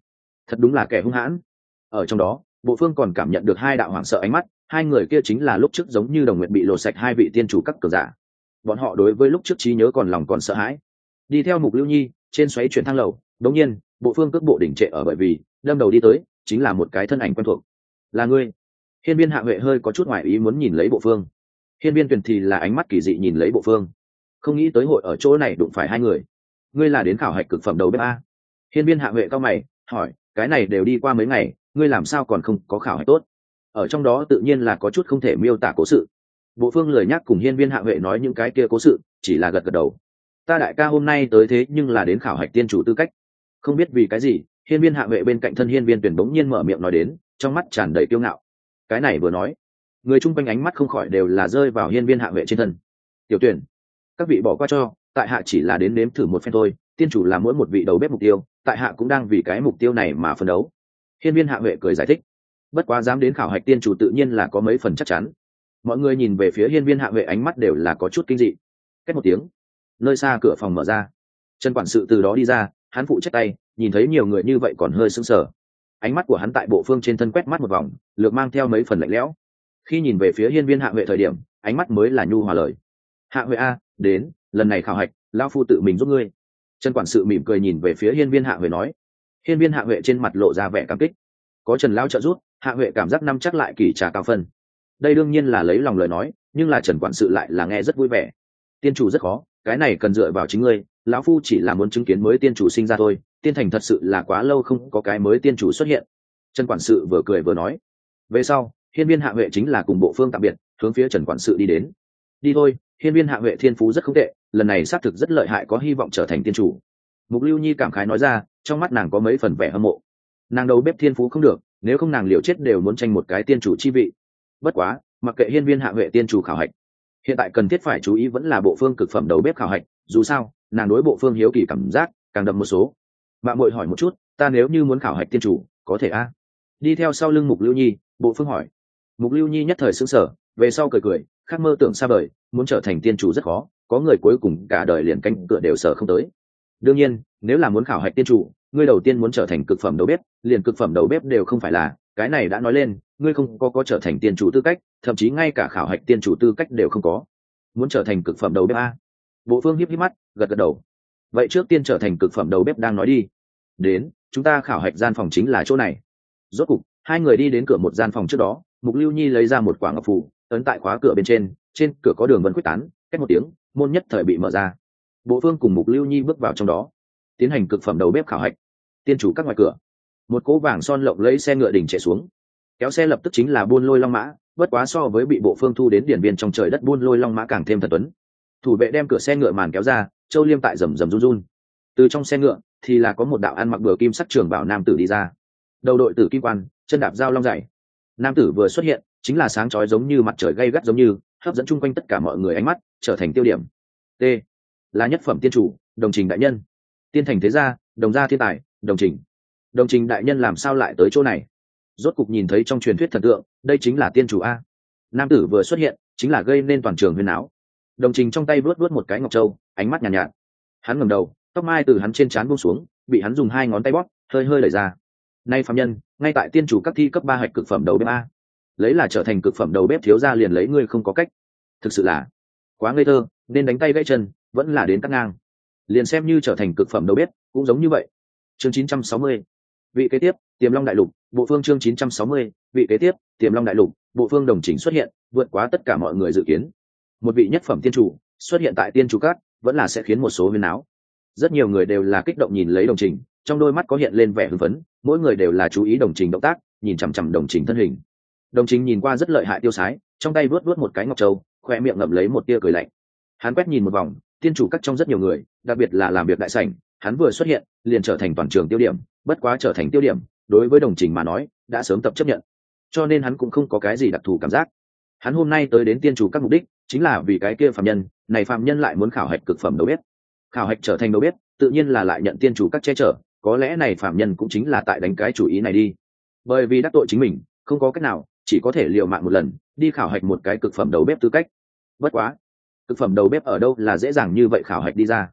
thật đúng là kẻ hung hãn. Ở trong đó, bộ phương còn cảm nhận được hai đạo hoảng sợ ánh mắt, hai người kia chính là lúc trước giống như đồng nguyện bị lột sạch hai vị tiên chủ các cường giả. Bọn họ đối với lúc trước trí nhớ còn lòng còn sợ hãi. Đi theo Mục Lưu Nhi trên xoáy chuyển thang lầu, đống nhiên bộ phương cước bộ đỉnh trệ ở bởi vì đâm đầu đi tới chính là một cái thân ảnh quen thuộc. Là ngươi? Hiên Viên Hạ Huệ hơi có chút ngoài ý muốn nhìn lấy bộ phương. Hiên Viên Tuyền thì là ánh mắt kỳ dị nhìn lấy bộ phương, không nghĩ tới hội ở chỗ này đụng phải hai người. Ngươi là đến khảo hạch cực phẩm đầu bếp a? Hiên Viên Hạ Huệ cao mày hỏi, cái này đều đi qua mấy ngày, ngươi làm sao còn không có khảo hạch tốt? Ở trong đó tự nhiên là có chút không thể miêu tả cố sự. Bộ phương lười nhắc cùng Hiên Viên Hạ Huệ nói những cái kia cố sự, chỉ là gật gật đầu. Ta đại ca hôm nay tới thế nhưng là đến khảo hạch tiên chủ tư cách. Không biết vì cái gì, Hiên Viên Hạ Huệ bên cạnh thân Hiên Viên Tuyển bỗng nhiên mở miệng nói đến, trong mắt tràn đầy kiêu ngạo. Cái này vừa nói, người chung quanh ánh mắt không khỏi đều là rơi vào Hiên Viên Hạ Huệ trên thân. Tiểu Tuyển, các vị bỏ qua cho, tại hạ chỉ là đến nếm thử một phen thôi, tiên chủ là mỗi một vị đầu bếp mục tiêu, tại hạ cũng đang vì cái mục tiêu này mà phấn đấu. Hiên Viên Hạ Huệ cười giải thích. Bất quá dám đến khảo hạch tiên chủ tự nhiên là có mấy phần chắc chắn. Mọi người nhìn về phía Hiên Viên Hạ Huệ ánh mắt đều là có chút kinh dị. Cách một tiếng, nơi xa cửa phòng mở ra, Trần quản sự từ đó đi ra, hắn phụ trách tay, nhìn thấy nhiều người như vậy còn hơi sững sờ. Ánh mắt của hắn tại bộ phương trên thân quét mắt một vòng, lược mang theo mấy phần lạnh lẽo. Khi nhìn về phía Hiên Viên Hạ Huệ thời điểm, ánh mắt mới là nhu hòa lời. Hạ Huệ a, đến, lần này khảo hạch, lão phu tự mình giúp ngươi. Trần quản sự mỉm cười nhìn về phía Hiên Viên Hạ Huệ nói. Hiên Viên Hạ Huệ trên mặt lộ ra vẻ cảm kích. Có Trần lão trợ giúp, Hạ Huệ cảm giác năm chắc lại kỳ trà cao phân. Đây đương nhiên là lấy lòng lời nói, nhưng là Trần quản sự lại là nghe rất vui vẻ. Tiên chủ rất khó, cái này cần dựa vào chính ngươi, lão phu chỉ là muốn chứng kiến mới tiên chủ sinh ra thôi, tiên thành thật sự là quá lâu không có cái mới tiên chủ xuất hiện. Trần quản sự vừa cười vừa nói. Về sau, Hiên Viên Hạ Huệ chính là cùng bộ phương tạm biệt, hướng phía Trần quản sự đi đến. Đi thôi, Hiên Viên Hạ Huệ thiên phú rất không tệ, lần này xác thực rất lợi hại, có hy vọng trở thành tiên chủ. Mục Lưu Nhi cảm khái nói ra, trong mắt nàng có mấy phần vẻ hâm mộ. Nàng đầu bếp thiên phú không được, nếu không nàng liều chết đều muốn tranh một cái tiên chủ chi vị. Bất quá, mặc kệ Hiên Viên Hạ Huệ tiên chủ khảo hạch, hiện tại cần thiết phải chú ý vẫn là bộ phương cực phẩm đầu bếp khảo hạch, dù sao nàng đối bộ phương hiếu kỳ cảm giác càng đậm một số. Mạng muội hỏi một chút, ta nếu như muốn khảo hạch tiên chủ có thể a? Đi theo sau lưng Mục Lưu Nhi, bộ phương hỏi. Mục Lưu Nhi nhất thời sững sờ, về sau cười cười, khác mơ tưởng xa vời, muốn trở thành tiên chủ rất khó, có người cuối cùng cả đời liền canh cửa đều sở không tới. Đương nhiên, nếu là muốn khảo hạch tiên chủ, ngươi đầu tiên muốn trở thành cực phẩm đầu bếp, liền cực phẩm đầu bếp đều không phải là, cái này đã nói lên, ngươi không có có trở thành tiên chủ tư cách, thậm chí ngay cả khảo hạch tiên chủ tư cách đều không có. Muốn trở thành cực phẩm đầu bếp a? Bộ phương híp híp mắt, gật gật đầu. Vậy trước tiên trở thành cực phẩm đầu bếp đang nói đi. Đến, chúng ta khảo hạch gian phòng chính là chỗ này. Rốt cục, hai người đi đến cửa một gian phòng trước đó, Mục Lưu Nhi lấy ra một quả ngọc phù, ấn tại khóa cửa bên trên, trên cửa có đường vân quyết tán, cách một tiếng, môn nhất thời bị mở ra. Bộ phương cùng Mục Lưu Nhi bước vào trong đó, tiến hành cực phẩm đầu bếp khảo hạch. Tiên chủ các ngoài cửa, một cỗ vàng son lộng lấy xe ngựa đỉnh chạy xuống, kéo xe lập tức chính là Buôn Lôi Long Mã, bất quá so với bị bộ phương thu đến điển biên trong trời đất Buôn Lôi Long Mã càng thêm thần tuấn. Thủ vệ đem cửa xe ngựa màn kéo ra, Châu Liêm tại rầm rầm run run. Từ trong xe ngựa thì là có một đạo ăn mặc bừa kim sắc trường bảo nam tử đi ra, đầu đội tử kim quan, chân đạp dao long dày. Nam tử vừa xuất hiện chính là sáng chói giống như mặt trời gay gắt, giống như hấp dẫn chung quanh tất cả mọi người ánh mắt, trở thành tiêu điểm. T là nhất phẩm tiên chủ Đồng Trình đại nhân. Tiên thành thế gia, Đồng gia thiên tài Đồng Trình. Đồng Trình đại nhân làm sao lại tới chỗ này? Rốt cục nhìn thấy trong truyền thuyết thần tượng, đây chính là tiên chủ a. Nam tử vừa xuất hiện chính là gây nên toàn trường huyên náo. Đồng Trình trong tay vuốt vuốt một cái ngọc châu, ánh mắt nhàn nhạt, nhạt. Hắn ngẩng đầu, tóc mai từ hắn trên trán buông xuống, bị hắn dùng hai ngón tay bóp, hơi hơi đẩy ra. Nay phàm nhân, ngay tại tiên chủ các thi cấp ba hạch cực phẩm đầu bếp a. Lấy là trở thành cực phẩm đầu bếp thiếu gia liền lấy ngươi không có cách. Thực sự là quá ngây thơ, nên đánh tay gãy chân, vẫn là đến cắt ngang. Liền xem như trở thành cực phẩm đầu bếp, cũng giống như vậy. Chương chín trăm sáu mươi. Vị kế tiếp, Tiềm Long đại lục, bộ phương chương chín trăm sáu mươi, vị kế tiếp, Tiềm Long đại lục, bộ phương Đồng Trình xuất hiện, vượt quá tất cả mọi người dự kiến. Một vị nhất phẩm tiên chủ xuất hiện tại tiên chủ các, vẫn là sẽ khiến một số huyên náo. Rất nhiều người đều là kích động nhìn lấy Đồng Trình, trong đôi mắt có hiện lên vẻ hưng phấn, mỗi người đều là chú ý Đồng Trình động tác, nhìn chằm chằm Đồng Trình thân hình. Đồng Trình nhìn qua rất lợi hại tiêu sái, trong tay vuốt vuốt một cái ngọc châu, khoe miệng ngậm lấy một tia cười lạnh. Hắn quét nhìn một vòng, tiên chủ các trong rất nhiều người, đặc biệt là làm việc đại sảnh, hắn vừa xuất hiện, liền trở thành toàn trường tiêu điểm, bất quá trở thành tiêu điểm, đối với Đồng Trình mà nói, đã sớm tập chấp nhận. Cho nên hắn cũng không có cái gì đặc thù cảm giác. Hắn hôm nay tới đến tiên chủ các mục đích, chính là vì cái kia phàm nhân, này phàm nhân lại muốn khảo hạch cực phẩm đầu bếp. Khảo hạch trở thành đầu bếp, tự nhiên là lại nhận tiên chủ các che chở, có lẽ này phàm nhân cũng chính là tại đánh cái chủ ý này đi. Bởi vì đắc tội chính mình, không có cách nào, chỉ có thể liều mạng một lần, đi khảo hạch một cái cực phẩm đầu bếp tư cách. Bất quá, cực phẩm đầu bếp ở đâu là dễ dàng như vậy khảo hạch đi ra.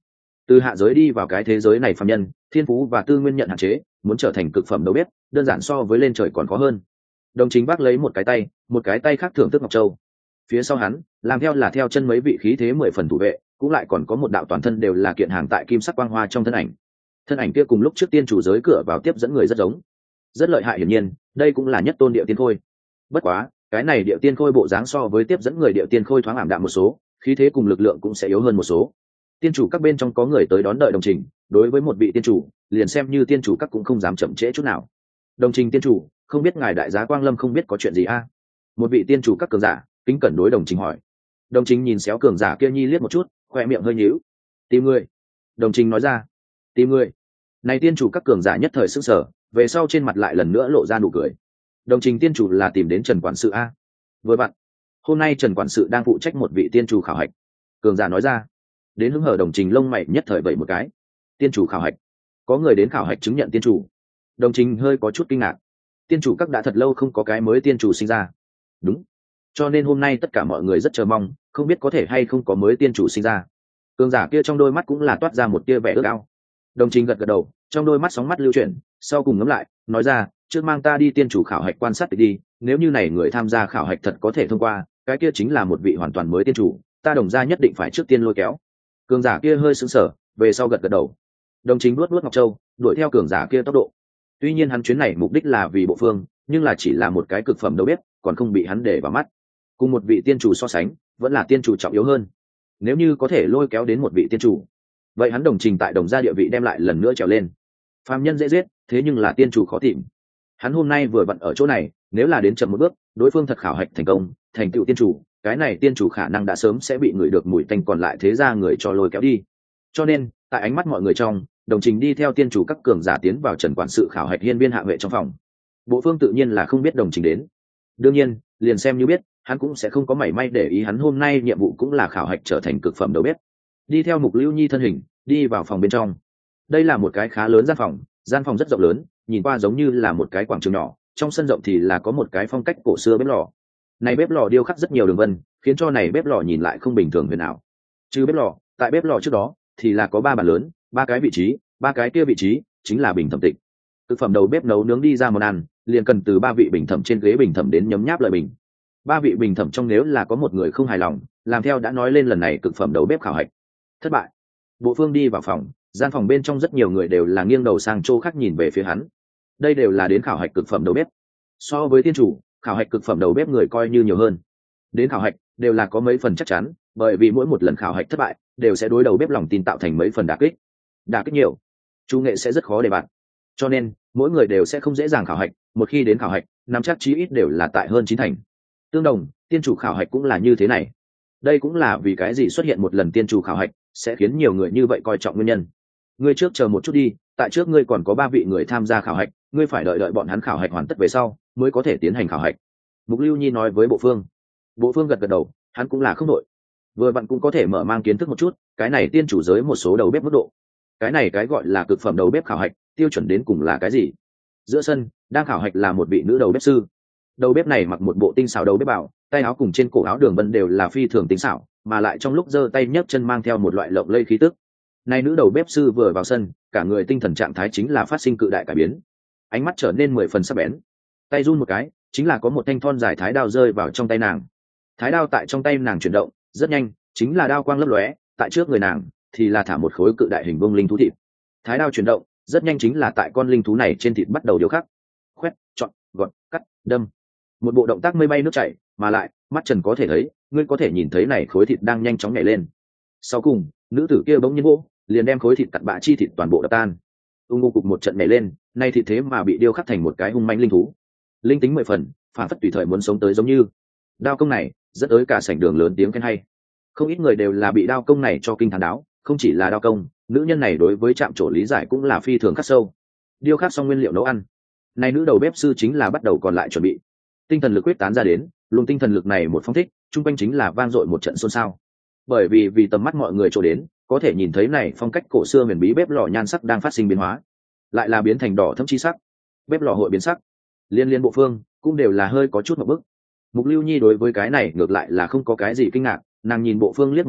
từ hạ giới đi vào cái thế giới này phàm nhân thiên phú và tư nguyên nhận hạn chế, muốn trở thành cực phẩm đầu bếp đơn giản so với lên trời còn khó hơn. Đồng Chính bác lấy một cái tay, một cái tay khác thưởng thức ngọc châu. Phía sau hắn làm theo là theo chân mấy vị khí thế mười phần thủ vệ, cũng lại còn có một đạo toàn thân đều là kiện hàng tại kim sắc quang hoa trong thân ảnh. Thân ảnh kia cùng lúc trước tiên chủ giới cửa vào tiếp dẫn người rất giống, rất lợi hại. Hiển nhiên đây cũng là nhất tôn địa tiên khôi. Bất quá cái này địa tiên khôi bộ dáng so với tiếp dẫn người địa tiên khôi thoáng ảm đạm một số, khí thế cùng lực lượng cũng sẽ yếu hơn một số. Tiên chủ các bên trong có người tới đón đợi Đồng Trình, đối với một vị tiên chủ liền xem như tiên chủ các cũng không dám chậm trễ chút nào. Đồng Trình tiên chủ, không biết ngài đại giá quang lâm không biết có chuyện gì a? Một vị tiên chủ các cường giả kính cẩn đối Đồng Trình hỏi. Đồng Trình nhìn xéo cường giả kia nhi liếc một chút, khoe miệng hơi nhíu. Tìm người. Đồng Trình nói ra. Tìm người. Này tiên chủ các cường giả nhất thời sững sờ, về sau trên mặt lại lần nữa lộ ra nụ cười. Đồng Trình tiên chủ là tìm đến Trần quản sự a? Vừa vặn, hôm nay Trần quản sự đang phụ trách một vị tiên chủ khảo hạch. Cường giả nói ra. Đến hứng hở Đồng Trình lông mày nhất thời vậy một cái. Tiên chủ khảo hạch? Có người đến khảo hạch chứng nhận tiên chủ? Đồng Trình hơi có chút kinh ngạc. Tiên chủ các đã thật lâu không có cái mới tiên chủ sinh ra. Đúng, cho nên hôm nay tất cả mọi người rất chờ mong, không biết có thể hay không có mới tiên chủ sinh ra. Cường giả kia trong đôi mắt cũng là toát ra một tia vẻ ước ao. Đồng Trình gật gật đầu, trong đôi mắt sóng mắt lưu chuyển, sau cùng ngấm lại nói ra, trước mang ta đi tiên chủ khảo hạch quan sát đi, nếu như này người tham gia khảo hạch thật có thể thông qua, cái kia chính là một vị hoàn toàn mới tiên chủ, ta Đồng gia nhất định phải trước tiên lôi kéo. Cường giả kia hơi sững sờ, về sau gật gật đầu. Đồng Trình nuốt nuốt ngọc châu, đuổi theo cường giả kia tốc độ. Tuy nhiên hắn chuyến này mục đích là vì bộ phương, nhưng là chỉ là một cái cực phẩm đầu bếp, còn không bị hắn để vào mắt. Cùng một vị tiên chủ so sánh, vẫn là tiên chủ trọng yếu hơn. Nếu như có thể lôi kéo đến một vị tiên chủ, vậy hắn Đồng Trình tại Đồng gia địa vị đem lại lần nữa trèo lên. Phàm nhân dễ giết, thế nhưng là tiên chủ khó tìm. Hắn hôm nay vừa vặn ở chỗ này, nếu là đến chậm một bước, đối phương thật khảo hạch thành công, thành tựu tiên chủ, cái này tiên chủ khả năng đã sớm sẽ bị người được mùi tanh còn lại thế ra người cho lôi kéo đi. Cho nên, tại ánh mắt mọi người trong, Đồng Trình đi theo tiên chủ các cường giả tiến vào Trần quản sự khảo hạch hiên viên hạ vệ trong phòng. Bộ phương tự nhiên là không biết Đồng Trình đến. Đương nhiên, liền xem như biết, hắn cũng sẽ không có mảy may để ý, hắn hôm nay nhiệm vụ cũng là khảo hạch trở thành cực phẩm đầu bếp. Đi theo Mục Lưu Nhi thân hình, đi vào phòng bên trong. Đây là một cái khá lớn gian phòng, gian phòng rất rộng lớn, nhìn qua giống như là một cái quảng trường nhỏ, trong sân rộng thì là có một cái phong cách cổ xưa bếp lò. Này bếp lò điêu khắc rất nhiều đường vân, khiến cho này bếp lò nhìn lại không bình thường huyền ảo. Trừ bếp lò, tại bếp lò trước đó thì là có ba bàn lớn, ba cái vị trí, ba cái kia vị trí chính là bình thẩm tịch. Thực phẩm đầu bếp nấu nướng đi ra món ăn, liền cần từ ba vị bình thẩm trên ghế bình thẩm đến nhấm nháp lời bình. Ba vị bình thẩm trong nếu là có một người không hài lòng, làm theo đã nói lên lần này cực phẩm đầu bếp khảo hạch thất bại. Bộ phương đi vào phòng, gian phòng bên trong rất nhiều người đều là nghiêng đầu sang chỗ khác nhìn về phía hắn. Đây đều là đến khảo hạch cực phẩm đầu bếp. So với tiên chủ, khảo hạch cực phẩm đầu bếp người coi như nhiều hơn. Đến khảo hạch đều là có mấy phần chắc chắn, bởi vì mỗi một lần khảo hạch thất bại đều sẽ đối đầu bếp lòng tin tạo thành mấy phần đả kích. Đả kích nhiều, chủ nghệ sẽ rất khó để bạn. Cho nên mỗi người đều sẽ không dễ dàng khảo hạch, một khi đến khảo hạch nắm chắc chí ít đều là tại hơn chín thành. Tương đồng, tiên chủ khảo hạch cũng là như thế này. Đây cũng là vì cái gì xuất hiện một lần tiên chủ khảo hạch sẽ khiến nhiều người như vậy coi trọng nguyên nhân. Ngươi trước chờ một chút đi, tại trước ngươi còn có ba vị người tham gia khảo hạch, ngươi phải đợi đợi bọn hắn khảo hạch hoàn tất về sau mới có thể tiến hành khảo hạch. Mục Lưu Nhi nói với Bộ Phương. Bộ Phương gật gật đầu, hắn cũng là không đội, vừa vặn cũng có thể mở mang kiến thức một chút cái này tiên chủ giới một số đầu bếp mức độ. Cái này cái gọi là cực phẩm đầu bếp khảo hạch tiêu chuẩn đến cùng là cái gì? Giữa sân đang khảo hạch là một vị nữ đầu bếp sư. Đầu bếp này mặc một bộ tinh xảo đầu bếp bảo, tay áo cùng trên cổ áo đường vân đều là phi thường tinh xảo, mà lại trong lúc giơ tay nhấc chân mang theo một loại lộng lẫy khí tức. Này nữ đầu bếp sư vừa vào sân, cả người tinh thần trạng thái chính là phát sinh cự đại cải biến, ánh mắt trở nên mười phần sắc bén, tay run một cái chính là có một thanh thon dài thái đao rơi vào trong tay nàng. Thái đao tại trong tay nàng chuyển động rất nhanh, chính là đao quang lấp lóe, tại trước người nàng thì là thả một khối cự đại hình vuông linh thú thịt. Thái đao chuyển động rất nhanh, chính là tại con linh thú này trên thịt bắt đầu điêu khắc, khoét, chọn, gọt, cắt, đâm, một bộ động tác mây bay nước chảy, mà lại mắt trần có thể thấy, ngươi có thể nhìn thấy này khối thịt đang nhanh chóng nhảy lên. Sau cùng nữ tử kia bỗng nhiên vỗ, liền đem khối thịt cặn bã chi thịt toàn bộ đập tan. Ung ngu cục một trận nhảy lên, nay thịt thế mà bị điêu khắc thành một cái hung manh linh thú, linh tính mười phần, phản phất tùy thời muốn sống tới giống như. Đao công này rất ới cả sảnh đường lớn tiếng khen hay, không ít người đều là bị đao công này cho kinh thán đáo. Không chỉ là đao công, nữ nhân này đối với trạm trổ lý giải cũng là phi thường khắc sâu. Điêu khắc xong nguyên liệu nấu ăn, nay nữ đầu bếp sư chính là bắt đầu còn lại chuẩn bị. Tinh thần lực quyết tán ra đến, luồng tinh thần lực này một phong thích, trung quanh chính là vang dội một trận xôn xao. Bởi vì vì tầm mắt mọi người trổ đến, có thể nhìn thấy này phong cách cổ xưa huyền bí bếp lò nhan sắc đang phát sinh biến hóa, lại là biến thành đỏ thẫm chi sắc. Bếp lò hội biến sắc, liên liên Bộ Phương cũng đều là hơi có chút một bức. Mục Lưu Nhi đối với cái này ngược lại là không có cái gì kinh ngạc, nàng nhìn Bộ Phương liếc một chút,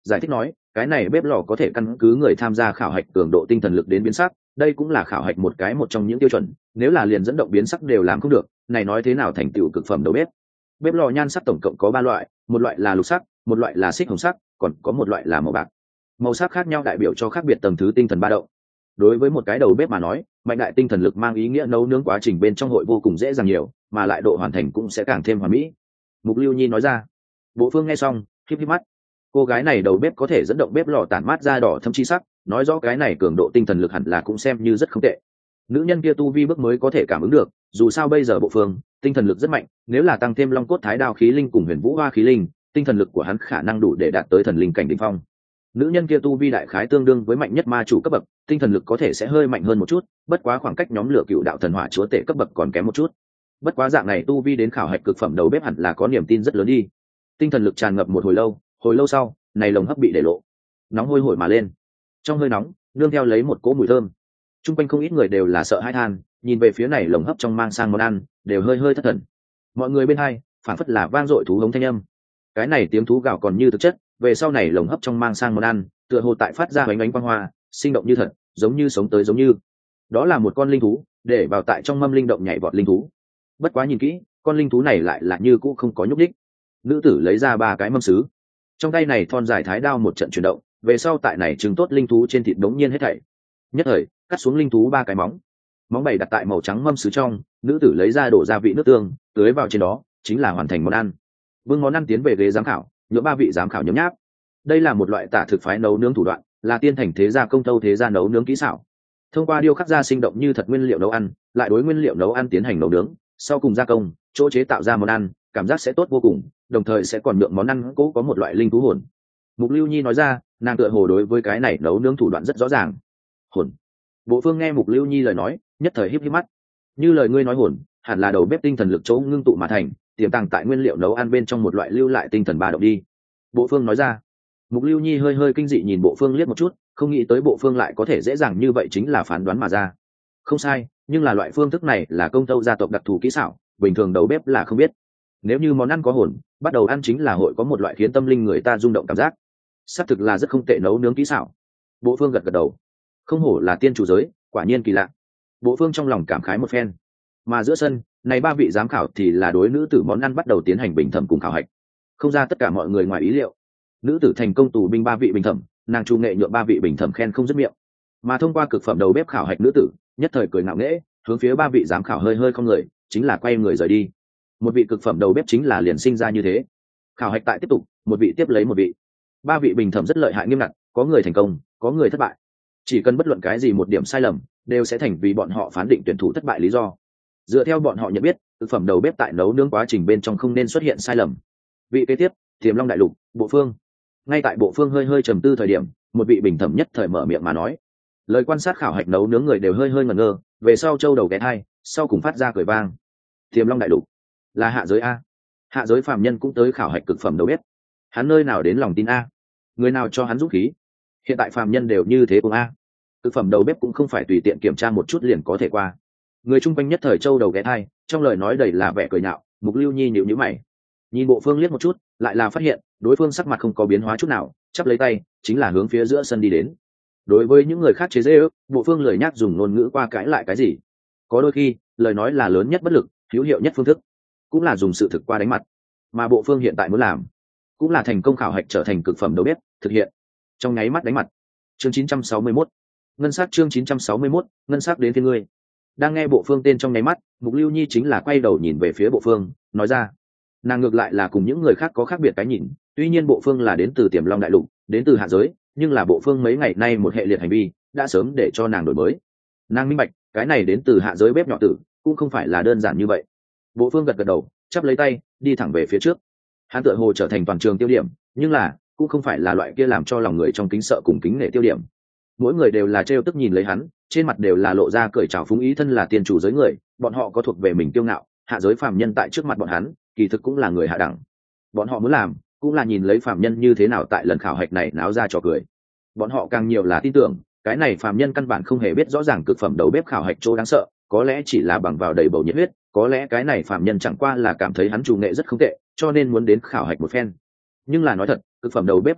giải thích nói cái này bếp lò có thể căn cứ người tham gia khảo hạch cường độ tinh thần lực đến biến sắc, đây cũng là khảo hạch một cái một trong những tiêu chuẩn, nếu là liền dẫn động biến sắc đều làm không được, này nói thế nào thành tựu cực phẩm đầu bếp. Bếp lò nhan sắc tổng cộng có ba loại, một loại là lục sắc, một loại là xích hồng sắc, còn có một loại là màu bạc. Màu sắc khác nhau đại biểu cho khác biệt tầng thứ tinh thần ba động. Đối với một cái đầu bếp mà nói, mạnh đại tinh thần lực mang ý nghĩa nấu nướng quá trình bên trong hội vô cùng dễ dàng nhiều, mà lại độ hoàn thành cũng sẽ càng thêm hoàn mỹ. Mục Lưu Nhi nói ra. Bộ Phương nghe xong híp híp mắt. Cô gái này đầu bếp có thể dẫn động bếp lò tản mát ra đỏ thâm chi sắc, nói rõ cái này cường độ tinh thần lực hẳn là cũng xem như rất không tệ. Nữ nhân kia tu vi bước mới có thể cảm ứng được, dù sao bây giờ Bộ Phương tinh thần lực rất mạnh, nếu là tăng thêm long cốt thái đao khí linh cùng huyền vũ hoa khí linh, tinh thần lực của hắn khả năng đủ để đạt tới thần linh cảnh đỉnh phong. Nữ nhân kia tu vi đại khái tương đương với mạnh nhất ma chủ cấp bậc, tinh thần lực có thể sẽ hơi mạnh hơn một chút, bất quá khoảng cách nhóm lửa cựu đạo thần hỏa chúa tể cấp bậc còn kém một chút. Bất quá dạng này tu vi đến khảo hạch cực phẩm đầu bếp hẳn là có niềm tin rất lớn đi. Tinh thần lực tràn ngập một hồi lâu, hồi lâu sau, này lồng hấp bị để lộ, nóng hôi hổi mà lên. Trong hơi nóng, nương theo lấy một cỗ mùi thơm. Trung quanh không ít người đều là sợ hãi than, nhìn về phía này lồng hấp trong mang sang món ăn, đều hơi hơi thất thần. Mọi người bên hai, phản phất là vang dội thú hống thanh âm. Cái này tiếng thú gào còn như thực chất, về sau này lồng hấp trong mang sang món ăn, tựa hồ tại phát ra ánh ánh quang hoa, sinh động như thật, giống như sống tới giống như. Đó là một con linh thú, để vào tại trong mâm linh động nhảy vọt linh thú. Bất quá nhìn kỹ, con linh thú này lại là như cũ không có nhúc nhích. Nữ tử lấy ra ba cái mâm sứ, trong tay này thon dài thái đao một trận chuyển động, về sau tại này trứng tốt linh thú trên thịt đống nhiên hết thảy. Nhất thời, cắt xuống linh thú ba cái móng, móng bảy đặt tại màu trắng mâm sứ trong, nữ tử lấy ra đổ gia vị nước tương, tưới vào trên đó, chính là hoàn thành món ăn. Vương món ăn tiến về ghế giám khảo, nhỡ ba vị giám khảo nhấm nháp. Đây là một loại tả thực phái nấu nướng thủ đoạn, là tiên thành thế gia công tâu thế gia nấu nướng kỹ xảo. Thông qua điêu khắc ra sinh động như thật nguyên liệu nấu ăn, lại đối nguyên liệu nấu ăn tiến hành nấu nướng, sau cùng gia công, chỗ chế tạo ra món ăn, cảm giác sẽ tốt vô cùng, đồng thời sẽ còn nhượng món ăn cố có một loại linh thú hồn. Mục Lưu Nhi nói ra, nàng tựa hồ đối với cái này nấu nướng thủ đoạn rất rõ ràng. Hồn. Bộ Phương nghe Mục Lưu Nhi lời nói, nhất thời híp híp mắt. Như lời ngươi nói hồn, hẳn là đầu bếp tinh thần lực chỗ ngưng tụ mà thành, tiềm tàng tại nguyên liệu nấu ăn bên trong một loại lưu lại tinh thần ba động đi. Bộ Phương nói ra. Mục Lưu Nhi hơi hơi kinh dị nhìn Bộ Phương liếc một chút, không nghĩ tới Bộ Phương lại có thể dễ dàng như vậy chính là phán đoán mà ra. Không sai, nhưng là loại phương thức này là công tâu gia tộc đặc thù kỹ xảo, bình thường đầu bếp là không biết. Nếu như món ăn có hồn, bắt đầu ăn chính là hội có một loại khiến tâm linh người ta rung động cảm giác. Xác thực là rất không tệ nấu nướng kỹ xảo. Bộ Phương gật gật đầu. Không hổ là tiên chủ giới, quả nhiên kỳ lạ. Bộ Phương trong lòng cảm khái một phen. Mà giữa sân, này ba vị giám khảo thì là đối nữ tử món ăn bắt đầu tiến hành bình thẩm cùng khảo hạch. Không ra tất cả mọi người ngoài ý liệu, nữ tử thành công tù binh ba vị bình thẩm, nàng chu nghệ nhượng ba vị bình thẩm khen không dứt miệng. Mà thông qua cực phẩm đầu bếp khảo hạch nữ tử, nhất thời cười ngạo nghễ, hướng phía ba vị giám khảo hơi hơi không người, chính là quay người rời đi. Một vị cực phẩm đầu bếp chính là liền sinh ra như thế. Khảo hạch tại tiếp tục, một vị tiếp lấy một vị. Ba vị bình thẩm rất lợi hại nghiêm ngặt, có người thành công, có người thất bại. Chỉ cần bất luận cái gì một điểm sai lầm, đều sẽ thành vì bọn họ phán định tuyển thủ thất bại lý do. Dựa theo bọn họ nhận biết, thực phẩm đầu bếp tại nấu nướng quá trình bên trong không nên xuất hiện sai lầm. Vị kế tiếp, Tiềm Long Đại Lục, Bộ Phương. Ngay tại Bộ Phương hơi hơi trầm tư thời điểm, một vị bình thẩm nhất thời mở miệng mà nói. Lời quan sát khảo hạch nấu nướng người đều hơi hơi ngẩn ngơ, về sau châu đầu ghé hai, sau cùng phát ra cười vang. Tiềm Long Đại Lục là hạ giới a? Hạ giới phàm nhân cũng tới khảo hạch cực phẩm đầu bếp. Hắn nơi nào đến lòng tin a? Người nào cho hắn dũng khí? Hiện tại phàm nhân đều như thế cùng a. Cực phẩm đầu bếp cũng không phải tùy tiện kiểm tra một chút liền có thể qua. Người chung quanh nhất thời châu đầu ghé hai, trong lời nói đầy là vẻ cười nhạo. Mục Lưu Nhi nhíu nhíu mày, nhìn Bộ Phương liếc một chút, lại là phát hiện đối phương sắc mặt không có biến hóa chút nào, chắp lấy tay, chính là hướng phía giữa sân đi đến. Đối với những người khác chế giễu, Bộ Phương lười nhác dùng ngôn ngữ qua cãi lại cái gì. Có đôi khi, lời nói là lớn nhất bất lực, hữu hiệu nhất phương thức, cũng là dùng sự thực qua đánh mặt. Mà Bộ Phương hiện tại muốn làm, cũng là thành công khảo hạch trở thành cực phẩm đầu bếp, thực hiện trong nháy mắt đánh mặt. Chương chín trăm sáu mươi mốt, ngân sắc. Chương chín trăm sáu mươi mốt, ngân sắc đến phía ngươi. Đang nghe Bộ Phương tên trong nháy mắt, Mục Lưu Nhi chính là quay đầu nhìn về phía Bộ Phương, nói ra. Nàng ngược lại là cùng những người khác có khác biệt cái nhìn, tuy nhiên Bộ Phương là đến từ Tiềm Long Đại Lục, đến từ hạ giới, nhưng là Bộ Phương mấy ngày nay một hệ liệt hành vi đã sớm để cho nàng đổi mới. Nàng minh bạch, cái này đến từ hạ giới bếp nhỏ tử cũng không phải là đơn giản như vậy. Bộ Phương gật gật đầu, chắp lấy tay, đi thẳng về phía trước. Hắn tựa hồ trở thành toàn trường tiêu điểm, nhưng là cũng không phải là loại kia làm cho lòng người trong kính sợ cùng kính nể tiêu điểm. Mỗi người đều là trêu tức nhìn lấy hắn, trên mặt đều là lộ ra cười chào phúng ý thân là tiên chủ giới người, bọn họ có thuộc về mình kiêu ngạo, hạ giới phàm nhân tại trước mặt bọn hắn, kỳ thực cũng là người hạ đẳng. Bọn họ muốn làm, cũng là nhìn lấy phàm nhân như thế nào tại lần khảo hạch này náo ra trò cười. Bọn họ càng nhiều là tin tưởng, cái này phàm nhân căn bản không hề biết rõ ràng cực phẩm đầu bếp khảo hạch chỗ đáng sợ, có lẽ chỉ là bằng vào đầy bầu nhiệt huyết, có lẽ cái này phàm nhân chẳng qua là cảm thấy hắn chủ nghệ rất không tệ, cho nên muốn đến khảo hạch một phen. Nhưng là nói thật, cực phẩm đầu bếp khảo hạch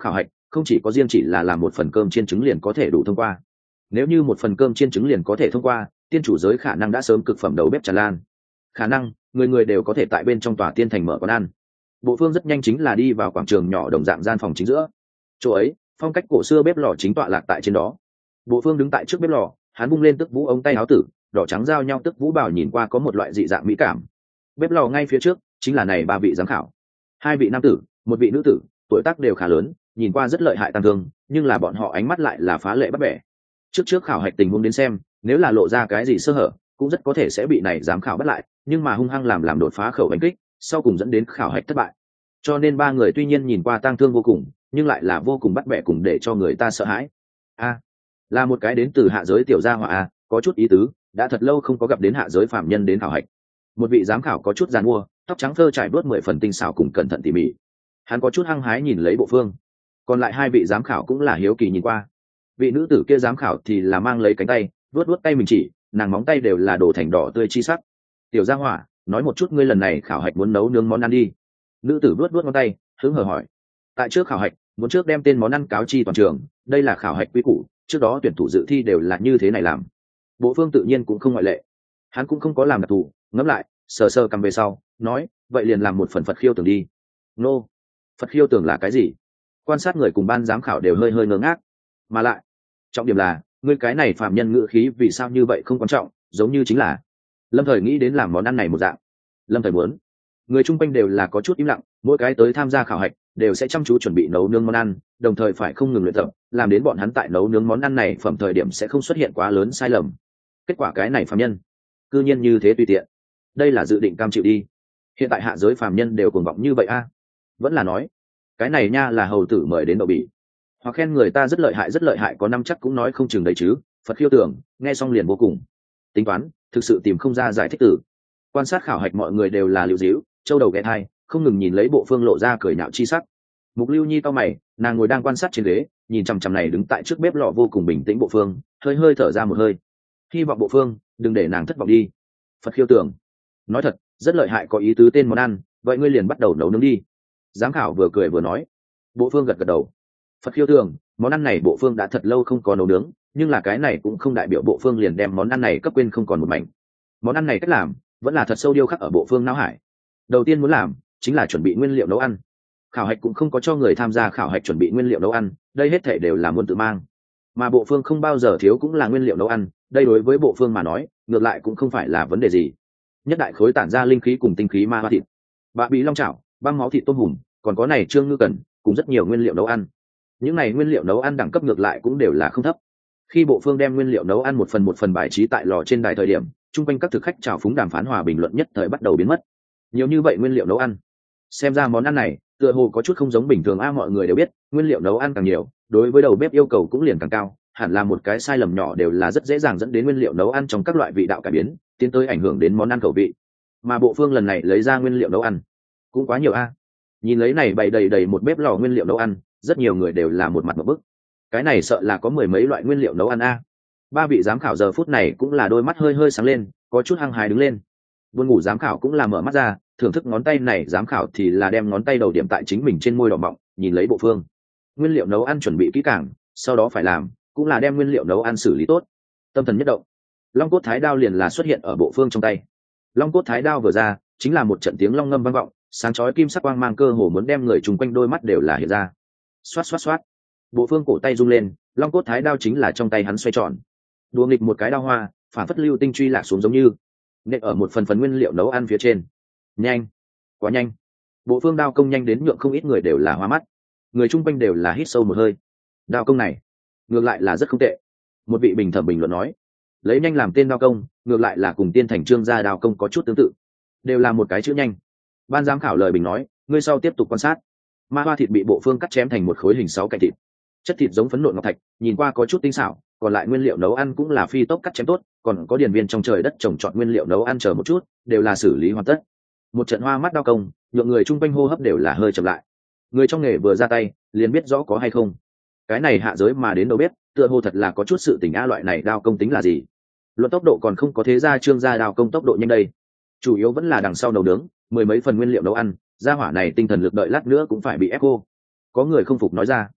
không chỉ có riêng chỉ là làm một phần cơm chiên trứng liền có thể đủ thông qua. Nếu như một phần cơm chiên trứng liền có thể thông qua, tiên chủ giới khả năng đã sớm cực phẩm đầu bếp tràn lan. Khả năng người người đều có thể tại bên trong tòa tiên thành mở quán ăn. Bộ Phương rất nhanh chính là đi vào quảng trường nhỏ đồng dạng gian phòng chính giữa. Chỗ ấy, phong cách cổ xưa bếp lò chính tọa lạc tại trên đó. Bộ Phương đứng tại trước bếp lò, hắn bung lên tức vũ ống tay áo tử, đỏ trắng giao nhau tức vũ bảo nhìn qua có một loại dị dạng mỹ cảm. Bếp lò ngay phía trước chính là này ba vị giám khảo, hai vị nam tử, một vị nữ tử, tuổi tác đều khá lớn, nhìn qua rất lợi hại tăng thương, nhưng là bọn họ ánh mắt lại là phá lệ bắt bẻ. Trước trước khảo hạch tình huống đến xem, nếu là lộ ra cái gì sơ hở, cũng rất có thể sẽ bị này giám khảo bắt lại, nhưng mà hung hăng làm làm đột phá khẩu đánh kích, sau cùng dẫn đến khảo hạch thất bại. Cho nên ba người tuy nhiên nhìn qua tang thương vô cùng, nhưng lại là vô cùng bắt bẻ cùng để cho người ta sợ hãi. A, là một cái đến từ hạ giới tiểu gia hỏa a, có chút ý tứ, đã thật lâu không có gặp đến hạ giới phạm nhân đến khảo hạch. Một vị giám khảo có chút giàn mua, tóc trắng thơ trải bớt mười phần tinh xảo cùng cẩn thận tỉ mỉ. Hắn có chút hăng hái nhìn lấy Bộ Phương, còn lại hai vị giám khảo cũng là hiếu kỳ nhìn qua. Vị nữ tử kia giám khảo thì là mang lấy cánh tay, vuốt vuốt tay mình chỉ, nàng móng tay đều là đổ thành đỏ tươi chi sắc. Tiểu gia hỏa, nói một chút ngươi lần này khảo hạch muốn nấu nướng món ăn đi. Nữ tử vuốt vuốt ngón tay, hứng hờ hỏi. Tại trước khảo hạch, muốn trước đem tên món ăn cáo chi toàn trường, đây là khảo hạch quy củ, trước đó tuyển thủ dự thi đều là như thế này làm. Bộ Phương tự nhiên cũng không ngoại lệ. Hắn cũng không có làm đặc thù, ngẫm lại, sờ sờ cầm về sau, nói, vậy liền làm một phần Phật khiêu tưởng đi. Nô, Phật khiêu tưởng là cái gì? Quan sát người cùng ban giám khảo đều hơi hơi ngớ ngác. Mà lại, trọng điểm là, ngươi cái này phạm nhân ngữ khí vì sao như vậy không quan trọng, giống như chính là Lâm Thời nghĩ đến làm món ăn này một dạng. Lâm Thời muốn. Người chung quanh đều là có chút im lặng, mỗi cái tới tham gia khảo hạch đều sẽ chăm chú chuẩn bị nấu nướng món ăn, đồng thời phải không ngừng luyện tập, làm đến bọn hắn tại nấu nướng món ăn này phẩm thời điểm sẽ không xuất hiện quá lớn sai lầm. Kết quả cái này phạm nhân, cư nhiên như thế tùy tiện. Đây là dự định cam chịu đi. Hiện tại hạ giới phàm nhân đều cuồng vọng như vậy a? À? Vẫn là nói, cái này nha là hầu tử mời đến đậu bỉ, hoặc khen người ta rất lợi hại rất lợi hại có năm chắc cũng nói không chừng đấy chứ. Phật khiêu tưởng, nghe xong liền vô cùng tính toán, thực sự tìm không ra giải thích tử. Quan sát khảo hạch mọi người đều là lưu díu, châu đầu ghé thai, không ngừng nhìn lấy Bộ Phương lộ ra cười nhạo chi sắc. Mục Lưu Nhi cau mày, nàng ngồi đang quan sát trên ghế, nhìn chằm chằm này đứng tại trước bếp lò vô cùng bình tĩnh Bộ Phương, hơi hơi thở ra một hơi, hy vọng Bộ Phương đừng để nàng thất vọng đi. Phật khiêu tưởng, nói thật, rất lợi hại có ý tứ tên món ăn, vậy ngươi liền bắt đầu nấu nướng đi. Giám khảo vừa cười vừa nói. Bộ Phương gật gật đầu. Phật khiêu tưởng, món ăn này Bộ Phương đã thật lâu không có nấu nướng, nhưng là cái này cũng không đại biểu Bộ Phương liền đem món ăn này cấp quên không còn một mảnh. Món ăn này cách làm vẫn là thật sâu điêu khắc ở Bộ Phương não hải. Đầu tiên muốn làm chính là chuẩn bị nguyên liệu nấu ăn. Khảo hạch cũng không có cho người tham gia khảo hạch chuẩn bị nguyên liệu nấu ăn, đây hết thể đều là muốn tự mang. Mà Bộ Phương không bao giờ thiếu cũng là nguyên liệu nấu ăn, đây đối với Bộ Phương mà nói, ngược lại cũng không phải là vấn đề gì. Nhất đại khối tản ra linh khí cùng tinh khí ma hoa thịt, bạ bị long chảo, băng máu thịt tôm hùm, còn có này trương ngư cần, cùng rất nhiều nguyên liệu nấu ăn. Những này nguyên liệu nấu ăn đẳng cấp ngược lại cũng đều là không thấp. Khi Bộ Phương đem nguyên liệu nấu ăn một phần một phần bài trí tại lò trên đài thời điểm, chung quanh các thực khách chào phúng đàm phán hòa bình luận nhất thời bắt đầu biến mất. Nhiều như vậy nguyên liệu nấu ăn, xem ra món ăn này tựa hồ có chút không giống bình thường a. Mọi người đều biết, nguyên liệu nấu ăn càng nhiều, đối với đầu bếp yêu cầu cũng liền càng cao, hẳn là một cái sai lầm nhỏ đều là rất dễ dàng dẫn đến nguyên liệu nấu ăn trong các loại vị đạo cải biến, tiến tới ảnh hưởng đến món ăn khẩu vị. Mà Bộ Phương lần này lấy ra nguyên liệu nấu ăn cũng quá nhiều a. Nhìn lấy này bày đầy đầy một bếp lò nguyên liệu nấu ăn, rất nhiều người đều là một mặt một bức. Cái này sợ là có mười mấy loại nguyên liệu nấu ăn a. Ba vị giám khảo giờ phút này cũng là đôi mắt hơi hơi sáng lên, có chút hăng hái đứng lên. Buồn ngủ giám khảo cũng là mở mắt ra, thưởng thức ngón tay này giám khảo thì là đem ngón tay đầu điểm tại chính mình trên môi đỏ mọng, nhìn lấy Bộ Phương. Nguyên liệu nấu ăn chuẩn bị kỹ càng, sau đó phải làm cũng là đem nguyên liệu nấu ăn xử lý tốt. Tâm thần nhất động, long cốt thái đao liền là xuất hiện ở Bộ Phương trong tay. Long cốt thái đao vừa ra, chính là một trận tiếng long ngâm vang vọng, sáng chói kim sắc quang mang cơ hồ muốn đem người chung quanh đôi mắt đều là hiện ra. Xoát xoát xoát, Bộ Phương cổ tay rung lên, long cốt thái đao chính là trong tay hắn xoay tròn, đùa nghịch một cái đao hoa, phản phất lưu tinh truy lạc xuống giống như nện ở một phần phần nguyên liệu nấu ăn phía trên. Nhanh, quá nhanh. Bộ Phương đao công nhanh đến nhượng không ít người đều là hoa mắt, người chung quanh đều là hít sâu một hơi. Đao công này ngược lại là rất không tệ. Một vị bình thẩm bình luận nói, lấy nhanh làm tên đao công, ngược lại là cùng Tiên Thành Trương gia đao công có chút tương tự, đều là một cái chữ nhanh. Ban giám khảo lời bình nói, ngươi sau tiếp tục quan sát. Ma hoa thịt bị Bộ Phương cắt chém thành một khối hình sáu cạnh thịt, chất thịt giống phấn nộn ngọc thạch, nhìn qua có chút tinh xảo. Còn lại nguyên liệu nấu ăn cũng là phi tốc cắt chém tốt, còn có điển viên trong trời đất trồng trọt nguyên liệu nấu ăn chờ một chút, đều là xử lý hoàn tất. Một trận hoa mắt đao công, nhượng người chung quanh hô hấp đều là hơi chậm lại. Người trong nghề vừa ra tay, liền biết rõ có hay không. Cái này hạ giới mà đến đâu biết, tựa hồ thật là có chút sự tình a. Loại này đao công tính là gì? Luận tốc độ còn không có thế gia Trương gia đao công tốc độ nhanh đây. Chủ yếu vẫn là đằng sau nấu nướng, mười mấy phần nguyên liệu nấu ăn, gia hỏa này tinh thần lực đợi lát nữa cũng phải bị ép cô. Có người không phục nói ra,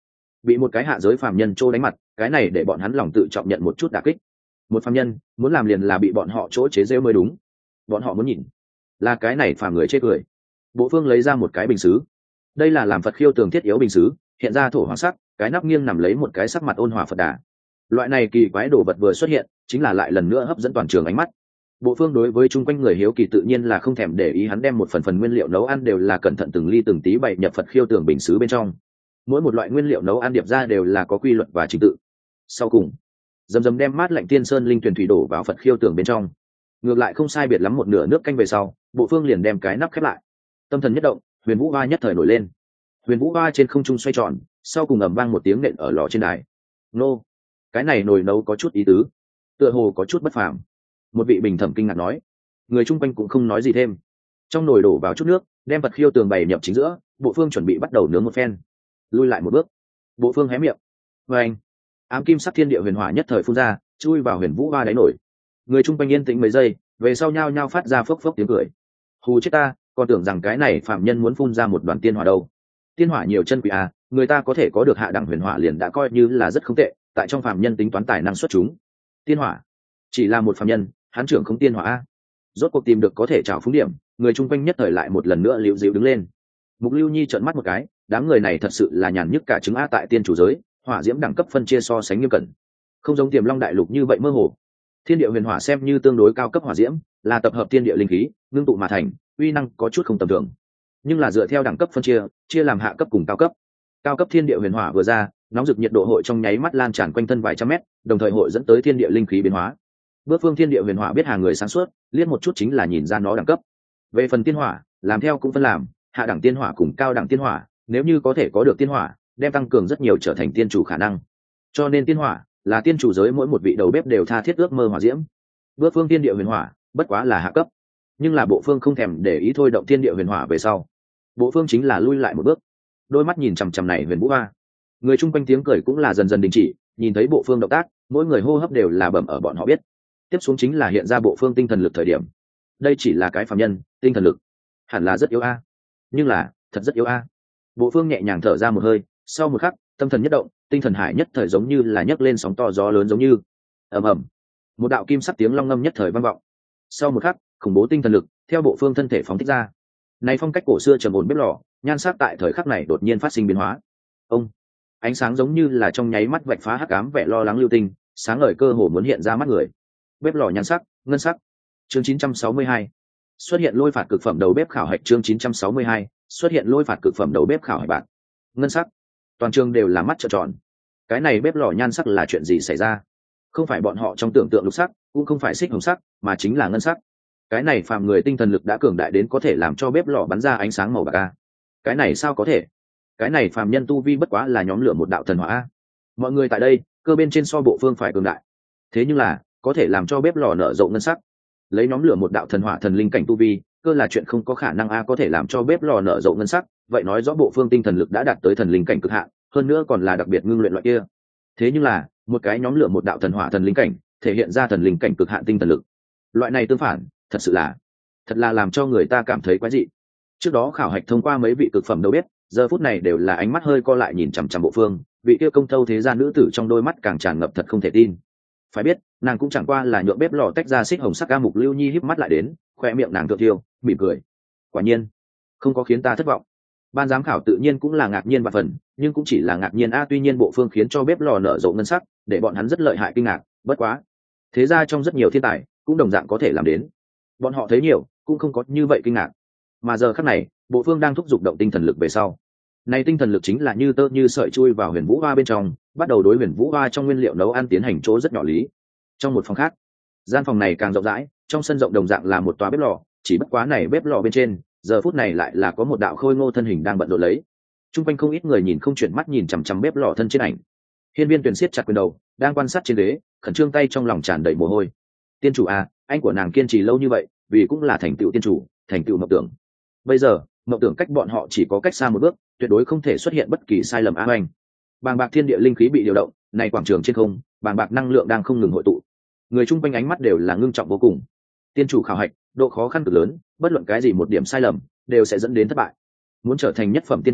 bị một cái hạ giới phàm nhân trô đánh mặt, cái này để bọn hắn lòng tự trọng nhận một chút đả kích. Một phàm nhân muốn làm liền là bị bọn họ chỗ chế giễu mới đúng. Bọn họ muốn nhìn là cái này phàm người chê cười. Bộ Phương lấy ra một cái bình sứ, đây là làm Phật khiêu tường thiết yếu bình sứ, hiện ra thổ hoàng sắc, cái nắp nghiêng nằm lấy một cái sắc mặt ôn hòa Phật đà. Loại này kỳ quái đồ vật vừa xuất hiện, chính là lại lần nữa hấp dẫn toàn trường ánh mắt. Bộ Phương đối với chung quanh người hiếu kỳ tự nhiên là không thèm để ý, hắn đem một phần phần nguyên liệu nấu ăn đều là cẩn thận từng ly từng tí bày nhập Phật khiêu tường bình sứ bên trong. Mỗi một loại nguyên liệu nấu ăn điệp ra đều là có quy luật và trình tự. Sau cùng, dầm dầm đem mát lạnh tiên sơn linh tuyển thủy đổ vào Phật khiêu tường bên trong. Ngược lại không sai biệt lắm một nửa nước canh về sau, Bộ Phương liền đem cái nắp khép lại. Tâm thần nhất động, Huyền Vũ Hoa nhất thời nổi lên. Huyền Vũ Hoa trên không trung xoay tròn, sau cùng ầm vang một tiếng nện ở lò trên đài. Nô, cái này nồi nấu có chút ý tứ, tựa hồ có chút bất phàm. Một vị bình thẩm kinh ngạc nói. Người chung quanh cũng không nói gì thêm. Trong nồi đổ vào chút nước, đem Phật khiêu tường bày nhập chính giữa. Bộ Phương chuẩn bị bắt đầu nướng một phen. Lui lại một bước, Bộ Phương hé miệng. Và anh, ám kim sắc thiên địa huyền hỏa nhất thời phun ra, chui vào Huyền Vũ Hoa đáy nổi. Người chung quanh yên tĩnh mấy giây, về sau nhao nhao phát ra phốc phốc tiếng cười. Hù chết ta, còn tưởng rằng cái này phạm nhân muốn phun ra một đoàn tiên hỏa đâu. Tiên hỏa nhiều chân quý à, người ta có thể có được hạ đẳng huyền hỏa liền đã coi như là rất không tệ, tại trong phạm nhân tính toán tài năng xuất chúng. Tiên hỏa chỉ là một phạm nhân, hán trưởng không tiên hỏa a. Rốt cuộc tìm được có thể trào phúng điểm, người chung quanh nhất thời lại một lần nữa liễu dịu đứng lên. Mục Lưu Nhi trợn mắt một cái, đám người này thật sự là nhàn nhức cả trứng a, tại tiên chủ giới, hỏa diễm đẳng cấp phân chia so sánh nghiêm cẩn, không giống Tiềm Long đại lục như vậy mơ hồ. Thiên địa huyền hỏa xem như tương đối cao cấp hỏa diễm, là tập hợp thiên địa linh khí ngưng tụ mà thành, uy năng có chút không tầm thường. Nhưng là dựa theo đẳng cấp phân chia, chia làm hạ cấp cùng cao cấp. Cao cấp thiên địa huyền hỏa vừa ra, nóng rực nhiệt độ hội trong nháy mắt lan tràn quanh thân vài trăm mét, đồng thời hội dẫn tới thiên địa linh khí biến hóa. Bước phương thiên địa huyền hỏa biết hàng người sáng suốt, liếc một chút chính là nhìn ra nó đẳng cấp. Về phần tiên hỏa, làm theo cũng phân làm hạ đẳng tiên hỏa cùng cao đẳng tiên hỏa, nếu như có thể có được tiên hỏa, đem tăng cường rất nhiều trở thành tiên chủ khả năng. Cho nên tiên hỏa là tiên chủ giới mỗi một vị đầu bếp đều tha thiết ước mơ hỏa diễm. Bước phương thiên địa huyền hỏa bất quá là hạ cấp, nhưng là Bộ Phương không thèm để ý thôi động thiên địa huyền hỏa về sau, Bộ Phương chính là lui lại một bước, đôi mắt nhìn chằm chằm này Huyền Vũ Hoa. Người chung quanh tiếng cười cũng là dần dần đình chỉ, nhìn thấy Bộ Phương động tác, mỗi người hô hấp đều là bẩm ở bọn họ biết. Tiếp xuống chính là hiện ra Bộ Phương tinh thần lực thời điểm. Đây chỉ là cái phàm nhân, tinh thần lực hẳn là rất yếu a, nhưng là thật rất yếu a. Bộ Phương nhẹ nhàng thở ra một hơi, sau một khắc, tâm thần nhất động, tinh thần hải nhất thời giống như là nhấc lên sóng to gió lớn giống như. Ầm ầm, một đạo kim sắc tiếng long ngâm nhất thời vang vọng. Sau một khắc, khủng bố tinh thần lực theo Bộ Phương thân thể phóng thích ra. Này phong cách cổ xưa trầm ổn bếp lò, nhan sắc tại thời khắc này đột nhiên phát sinh biến hóa. Ông, ánh sáng giống như là trong nháy mắt vạch phá hắc ám vẻ lo lắng lưu tinh, sáng ngời cơ hồ muốn hiện ra mắt người. Bếp lò nhan sắc, ngân sắc. Chương chín trăm sáu mươi hai. Xuất hiện lôi phạt cực phẩm đầu bếp khảo hạch. Chương chín trăm sáu mươi hai. Xuất hiện lôi phạt cực phẩm đầu bếp khảo hạch bạn. Ngân sắc. Toàn trường đều là mắt trợn tròn. Cái này bếp lò nhan sắc là chuyện gì xảy ra? Không phải bọn họ trong tưởng tượng lục sắc, cũng không phải xích hồng sắc, mà chính là ngân sắc. Cái này phàm người tinh thần lực đã cường đại đến có thể làm cho bếp lò bắn ra ánh sáng màu bạc a. Cái này sao có thể? Cái này phàm nhân tu vi bất quá là nhóm lửa một đạo thần hỏa a. Mọi người tại đây, cơ bên trên so Bộ Phương phải cường đại. Thế nhưng là, có thể làm cho bếp lò nở rộ ngân sắc. Lấy nhóm lửa một đạo thần hỏa thần linh cảnh tu vi, cơ là chuyện không có khả năng a, có thể làm cho bếp lò nở rộ ngân sắc, vậy nói rõ Bộ Phương tinh thần lực đã đạt tới thần linh cảnh cực hạn, hơn nữa còn là đặc biệt ngưng luyện loại kia. Thế nhưng là, một cái nhóm lửa một đạo thần hỏa thần linh cảnh, thể hiện ra thần linh cảnh cực hạn tinh thần lực. Loại này tương phản, thật sự là thật là làm cho người ta cảm thấy quái dị. Trước đó khảo hạch thông qua mấy vị cực phẩm đầu bếp, giờ phút này đều là ánh mắt hơi co lại nhìn chằm chằm Bộ Phương, vị kia công thâu thế gia nữ tử trong đôi mắt càng tràn ngập thật không thể tin. Phải biết, nàng cũng chẳng qua là nhượng bếp lò tách ra xích hồng sắc. Ca Mục Lưu Nhi híp mắt lại đến, khoe miệng nàng thượng thiêu, mỉm cười. Quả nhiên, không có khiến ta thất vọng. Ban giám khảo tự nhiên cũng là ngạc nhiên và phần, nhưng cũng chỉ là ngạc nhiên a, tuy nhiên Bộ Phương khiến cho bếp lò nở rộ ngân sắc, để bọn hắn rất lợi hại kinh ngạc, bất quá, thế ra trong rất nhiều thiên tài, cũng đồng dạng có thể làm đến. Bọn họ thấy nhiều, cũng không có như vậy kinh ngạc. Mà giờ khắc này, Bộ Phương đang thúc giục động tinh thần lực về sau. Này tinh thần lực chính là như tơ như sợi chui vào Huyền Vũ Hoa bên trong, bắt đầu đối Huyền Vũ Hoa trong nguyên liệu nấu ăn tiến hành chỗ rất nhỏ lý. Trong một phòng khác, gian phòng này càng rộng rãi, trong sân rộng đồng dạng là một tòa bếp lò, chỉ bất quá này bếp lò bên trên, giờ phút này lại là có một đạo khôi ngô thân hình đang bận rộn lấy. Trung quanh không ít người nhìn không chuyển mắt nhìn chằm chằm bếp lò thân trên ảnh. Hiên Viên Tuyền siết chặt quyền đầu, đang quan sát trên ghế, khẩn trương tay trong lòng tràn đầy mồ hôi. Tiên chủ à, anh của nàng kiên trì lâu như vậy, vì cũng là thành tựu tiên chủ, thành tựu mộng tưởng. Bây giờ, mộng tưởng cách bọn họ chỉ có cách xa một bước, tuyệt đối không thể xuất hiện bất kỳ sai lầm. A Oanh, bàng bạc thiên địa linh khí bị điều động, này quảng trường trên không, bàng bạc năng lượng đang không ngừng hội tụ. Người chung quanh ánh mắt đều là ngưng trọng vô cùng. Tiên chủ khảo hạch, độ khó khăn cực lớn, bất luận cái gì một điểm sai lầm đều sẽ dẫn đến thất bại. Muốn trở thành nhất phẩm tiên chủ,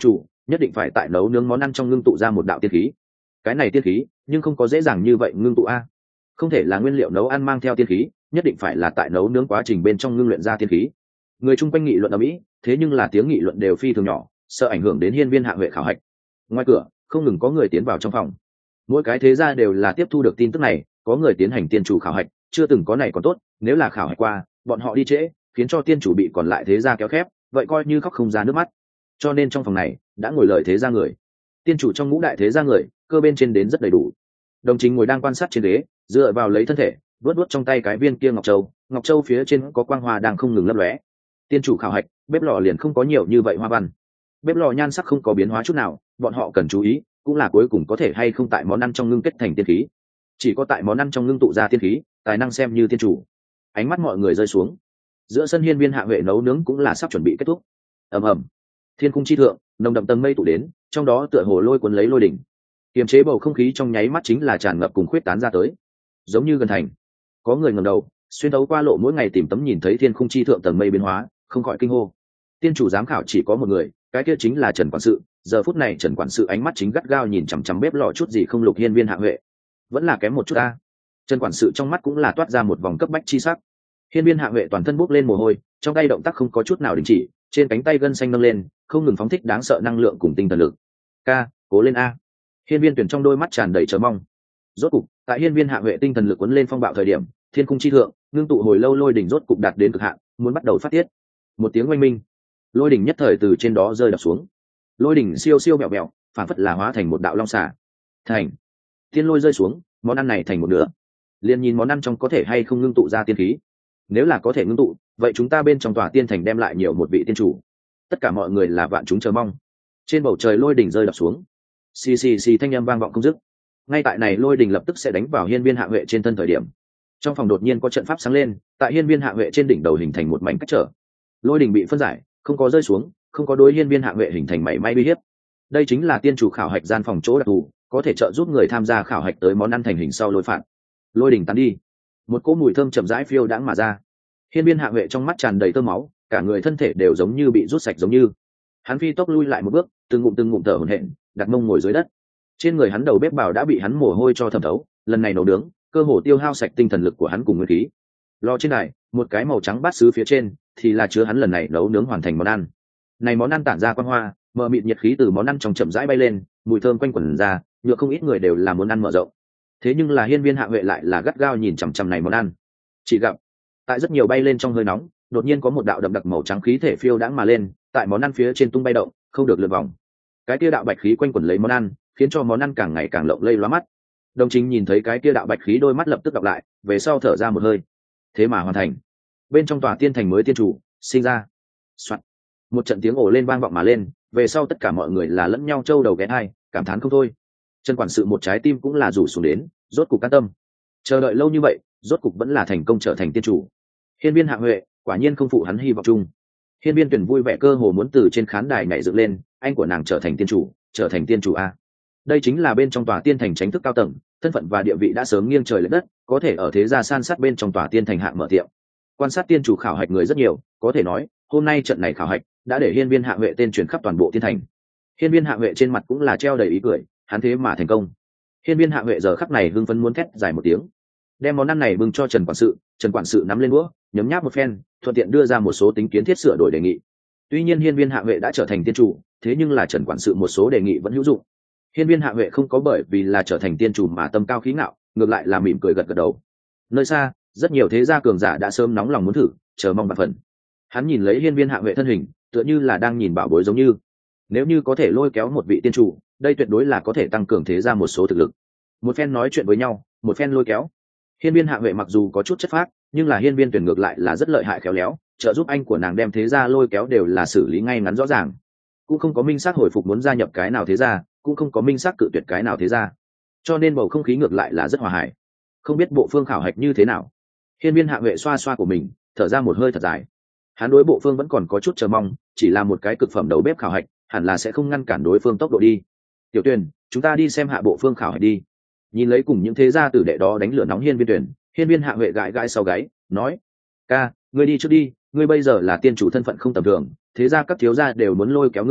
nhất định phải tại nấu nướng món ăn trong ngưng tụ ra một đạo tiên khí. Cái này tiên khí nhưng không có dễ dàng như vậy ngưng tụ a, không thể là nguyên liệu nấu ăn mang theo tiên khí, nhất định phải là tại nấu nướng quá trình bên trong ngưng luyện ra tiên khí. Người chung quanh nghị luận ở mỹ, thế nhưng là tiếng nghị luận đều phi thường nhỏ, sợ ảnh hưởng đến hiên viên hạ huệ khảo hạch. Ngoài cửa không ngừng có người tiến vào trong phòng, mỗi cái thế gia đều là tiếp thu được tin tức này, có người tiến hành tiên chủ khảo hạch, chưa từng có này còn tốt, nếu là khảo hạch qua bọn họ đi trễ, khiến cho tiên chủ bị còn lại thế gia kéo khép, vậy coi như khóc không ra nước mắt. Cho nên trong phòng này đã ngồi lời thế gia người, tiên chủ trong ngũ đại thế gia người cơ bên trên đến rất đầy đủ. Đồng Chính ngồi đang quan sát trên ghế, dựa vào lấy thân thể, vớt vớt trong tay cái viên kia ngọc châu, ngọc châu phía trên có quang hoa đang không ngừng lấp lóe. Tiên chủ khảo hạch, bếp lò liền không có nhiều như vậy hoa văn, bếp lò nhan sắc không có biến hóa chút nào, bọn họ cần chú ý cũng là cuối cùng có thể hay không tại món ăn trong ngưng kết thành tiên khí. Chỉ có tại món ăn trong ngưng tụ ra tiên khí, tài năng xem như tiên chủ. Ánh mắt mọi người rơi xuống, giữa sân hiên viên hạ huệ nấu nướng cũng là sắp chuẩn bị kết thúc. Ầm ầm, thiên cung chi thượng nồng đậm tầng mây tụ đến, trong đó tựa hồ lôi cuốn lấy lôi đỉnh, kiềm chế bầu không khí trong nháy mắt chính là tràn ngập cùng khuyết tán ra tới, giống như gần thành. Có người ngẩng đầu xuyên thấu qua lộ mỗi ngày tìm tấm nhìn thấy thiên cung chi thượng tầng mây biến hóa, không khỏi kinh hô. Tiên chủ giám khảo chỉ có một người, cái kia chính là Trần quản sự. Giờ phút này Trần quản sự ánh mắt chính gắt gao nhìn chằm chằm bếp lò, chút gì không lục hiên viên hạ huệ, vẫn là kém một chút a. Trần quản sự trong mắt cũng là toát ra một vòng cấp bách chi sắc. Hiên viên hạ huệ toàn thân bốc lên mồ hôi, trong tay động tác không có chút nào đình chỉ, trên cánh tay gân xanh nâng lên, không ngừng phóng thích đáng sợ năng lượng cùng tinh thần lực. Ca, cố lên a. Hiên viên tuyển trong đôi mắt tràn đầy chờ mong. Rốt cục tại hiên viên hạ huệ tinh thần lực cuốn lên phong bạo thời điểm, thiên cung chi thượng ngưng tụ hồi lâu lôi đỉnh rốt cục đạt đến cực hạn, muốn bắt đầu phát tiết. Một tiếng oanh minh, lôi đỉnh nhất thời từ trên đó rơi đập xuống. Lôi đỉnh siêu siêu mẹo mẹo, phản phất là hóa thành một đạo long xà. Thành tiên lôi rơi xuống, món ăn này thành một nửa. Liên nhìn món ăn trong có thể hay không ngưng tụ ra tiên khí. Nếu là có thể ngưng tụ, vậy chúng ta bên trong tòa tiên thành đem lại nhiều một vị tiên chủ. Tất cả mọi người là vạn chúng chờ mong. Trên bầu trời lôi đỉnh rơi đập xuống, xì xì xì thanh âm vang vọng không dứt. Ngay tại này lôi đỉnh lập tức sẽ đánh vào hiên viên hạ huệ trên thân thời điểm, trong phòng đột nhiên có trận pháp sáng lên, tại hiên viên hạ huệ trên đỉnh đầu hình thành một mảnh cách trở. Lôi đỉnh bị phân giải, không có rơi xuống, không có đối hiên viên hạ huệ hình thành mảy may uy hiếp. Đây chính là tiên chủ khảo hạch gian phòng chỗ đặc thù, có thể trợ giúp người tham gia khảo hạch tới món ăn thành hình sau lôi phạt. Lôi đỉnh tán đi, một cỗ mùi thơm chậm rãi phiêu đãng mà ra. Hiên viên hạ huệ trong mắt tràn đầy tơ máu, cả người thân thể đều giống như bị rút sạch giống như. Hắn phi tốc lui lại một bước, từng ngụm từng ngụm thở hổn hển, đặt mông ngồi dưới đất. Trên người hắn đầu bếp bào đã bị hắn mồ hôi cho thấm thấu, lần này nấu nướng cơ hồ tiêu hao sạch tinh thần lực của hắn cùng nguyên khí. Lò trên này, một cái màu trắng bát sứ phía trên thì là chứa hắn lần này nấu nướng hoàn thành món ăn. Này món ăn tản ra quang hoa, mờ mịt nhiệt khí từ món ăn trong chậm rãi bay lên, mùi thơm quanh quẩn ra, nhựa không ít người đều là muốn ăn mở rộng. Thế nhưng là hiên viên hạ huệ lại là gắt gao nhìn chằm chằm này món ăn. Chỉ gặp tại rất nhiều bay lên trong hơi nóng, đột nhiên có một đạo đậm đặc màu trắng khí thể phiêu đãng mà lên, tại món ăn phía trên tung bay động, không được lượn vòng. Cái kia đạo bạch khí quanh quẩn lấy món ăn, khiến cho món ăn càng ngày càng lộng lây lóa mắt. Đồng Chính nhìn thấy cái kia đạo bạch khí, đôi mắt lập tức đọc lại, về sau thở ra một hơi. Thế mà hoàn thành. Bên trong tòa tiên thành mới tiên chủ sinh ra. Soạn. Một trận tiếng ồ lên vang vọng mà lên, về sau tất cả mọi người là lẫn nhau trâu đầu ghé hai, cảm thán không thôi. Trần quản sự một trái tim cũng là rủ xuống đến, rốt cục can tâm. Chờ đợi lâu như vậy, rốt cục vẫn là thành công trở thành tiên chủ. Hiên viên hạ huệ quả nhiên không phụ hắn hy vọng chung. Hiên viên tuyển vui vẻ cơ hồ muốn từ trên khán đài nhảy dựng lên, anh của nàng trở thành tiên chủ, trở thành tiên chủ a. Đây chính là bên trong tòa tiên thành chính thức cao tầng, thân phận và địa vị đã sớm nghiêng trời lệch đất, có thể ở thế gia san sát bên trong tòa tiên thành hạng mở tiệm. Quan sát tiên chủ khảo hạch người rất nhiều, có thể nói hôm nay trận này khảo hạch đã để hiên viên hạ huệ tên truyền khắp toàn bộ tiên thành. Hiên viên hạ huệ trên mặt cũng là treo đầy ý cười, hắn thế mà thành công. Hiên viên hạ huệ giờ khắc này hưng phấn muốn thét dài một tiếng, đem món ăn này bưng cho Trần quản sự. Trần quản sự nắm lên đũa, nhấm nháp một phen, thuận tiện đưa ra một số tính kiến thiết sửa đổi đề nghị. Tuy nhiên hiên viên hạ huệ đã trở thành tiên chủ, thế nhưng là Trần quản sự một số đề nghị vẫn hữu dụng. Hiên viên hạ huệ không có bởi vì là trở thành tiên chủ mà tâm cao khí ngạo, ngược lại là mỉm cười gật gật đầu. Nơi xa rất nhiều thế gia cường giả đã sớm nóng lòng muốn thử, chờ mong bạc phần. Hắn nhìn lấy hiên viên hạ huệ thân hình, tựa như là đang nhìn bảo bối giống như. Nếu như có thể lôi kéo một vị tiên chủ, đây tuyệt đối là có thể tăng cường thế gia một số thực lực. Một phen nói chuyện với nhau, một phen lôi kéo. Hiên viên hạ huệ mặc dù có chút chất phác, nhưng là hiên viên tuyển ngược lại là rất lợi hại khéo léo, trợ giúp anh của nàng đem thế gia lôi kéo đều là xử lý ngay ngắn rõ ràng. Cũng không có minh xác hồi phục muốn gia nhập cái nào thế gia, cũng không có minh xác cự tuyệt cái nào thế gia, cho nên bầu không khí ngược lại là rất hòa hải. Không biết bộ phương khảo hạch như thế nào. Hiên viên hạ huệ xoa xoa của mình, thở ra một hơi thật dài. Hắn đối bộ phương vẫn còn có chút chờ mong, chỉ là một cái cực phẩm đầu bếp khảo hạch, hẳn là sẽ không ngăn cản đối phương tốc độ đi. Tiểu Tuyền, chúng ta đi xem hạ bộ phương khảo hạch đi. Nhìn lấy cùng những thế gia tử đệ đó đánh lửa nóng hiên viên Tuyền, hiên viên hạ huệ gãi gãi sau gáy, nói: ca, ngươi đi trước đi, ngươi bây giờ là tiên chủ thân phận không tầm thường, thế gia các thiếu gia đều muốn lôi kéo ngươi đây,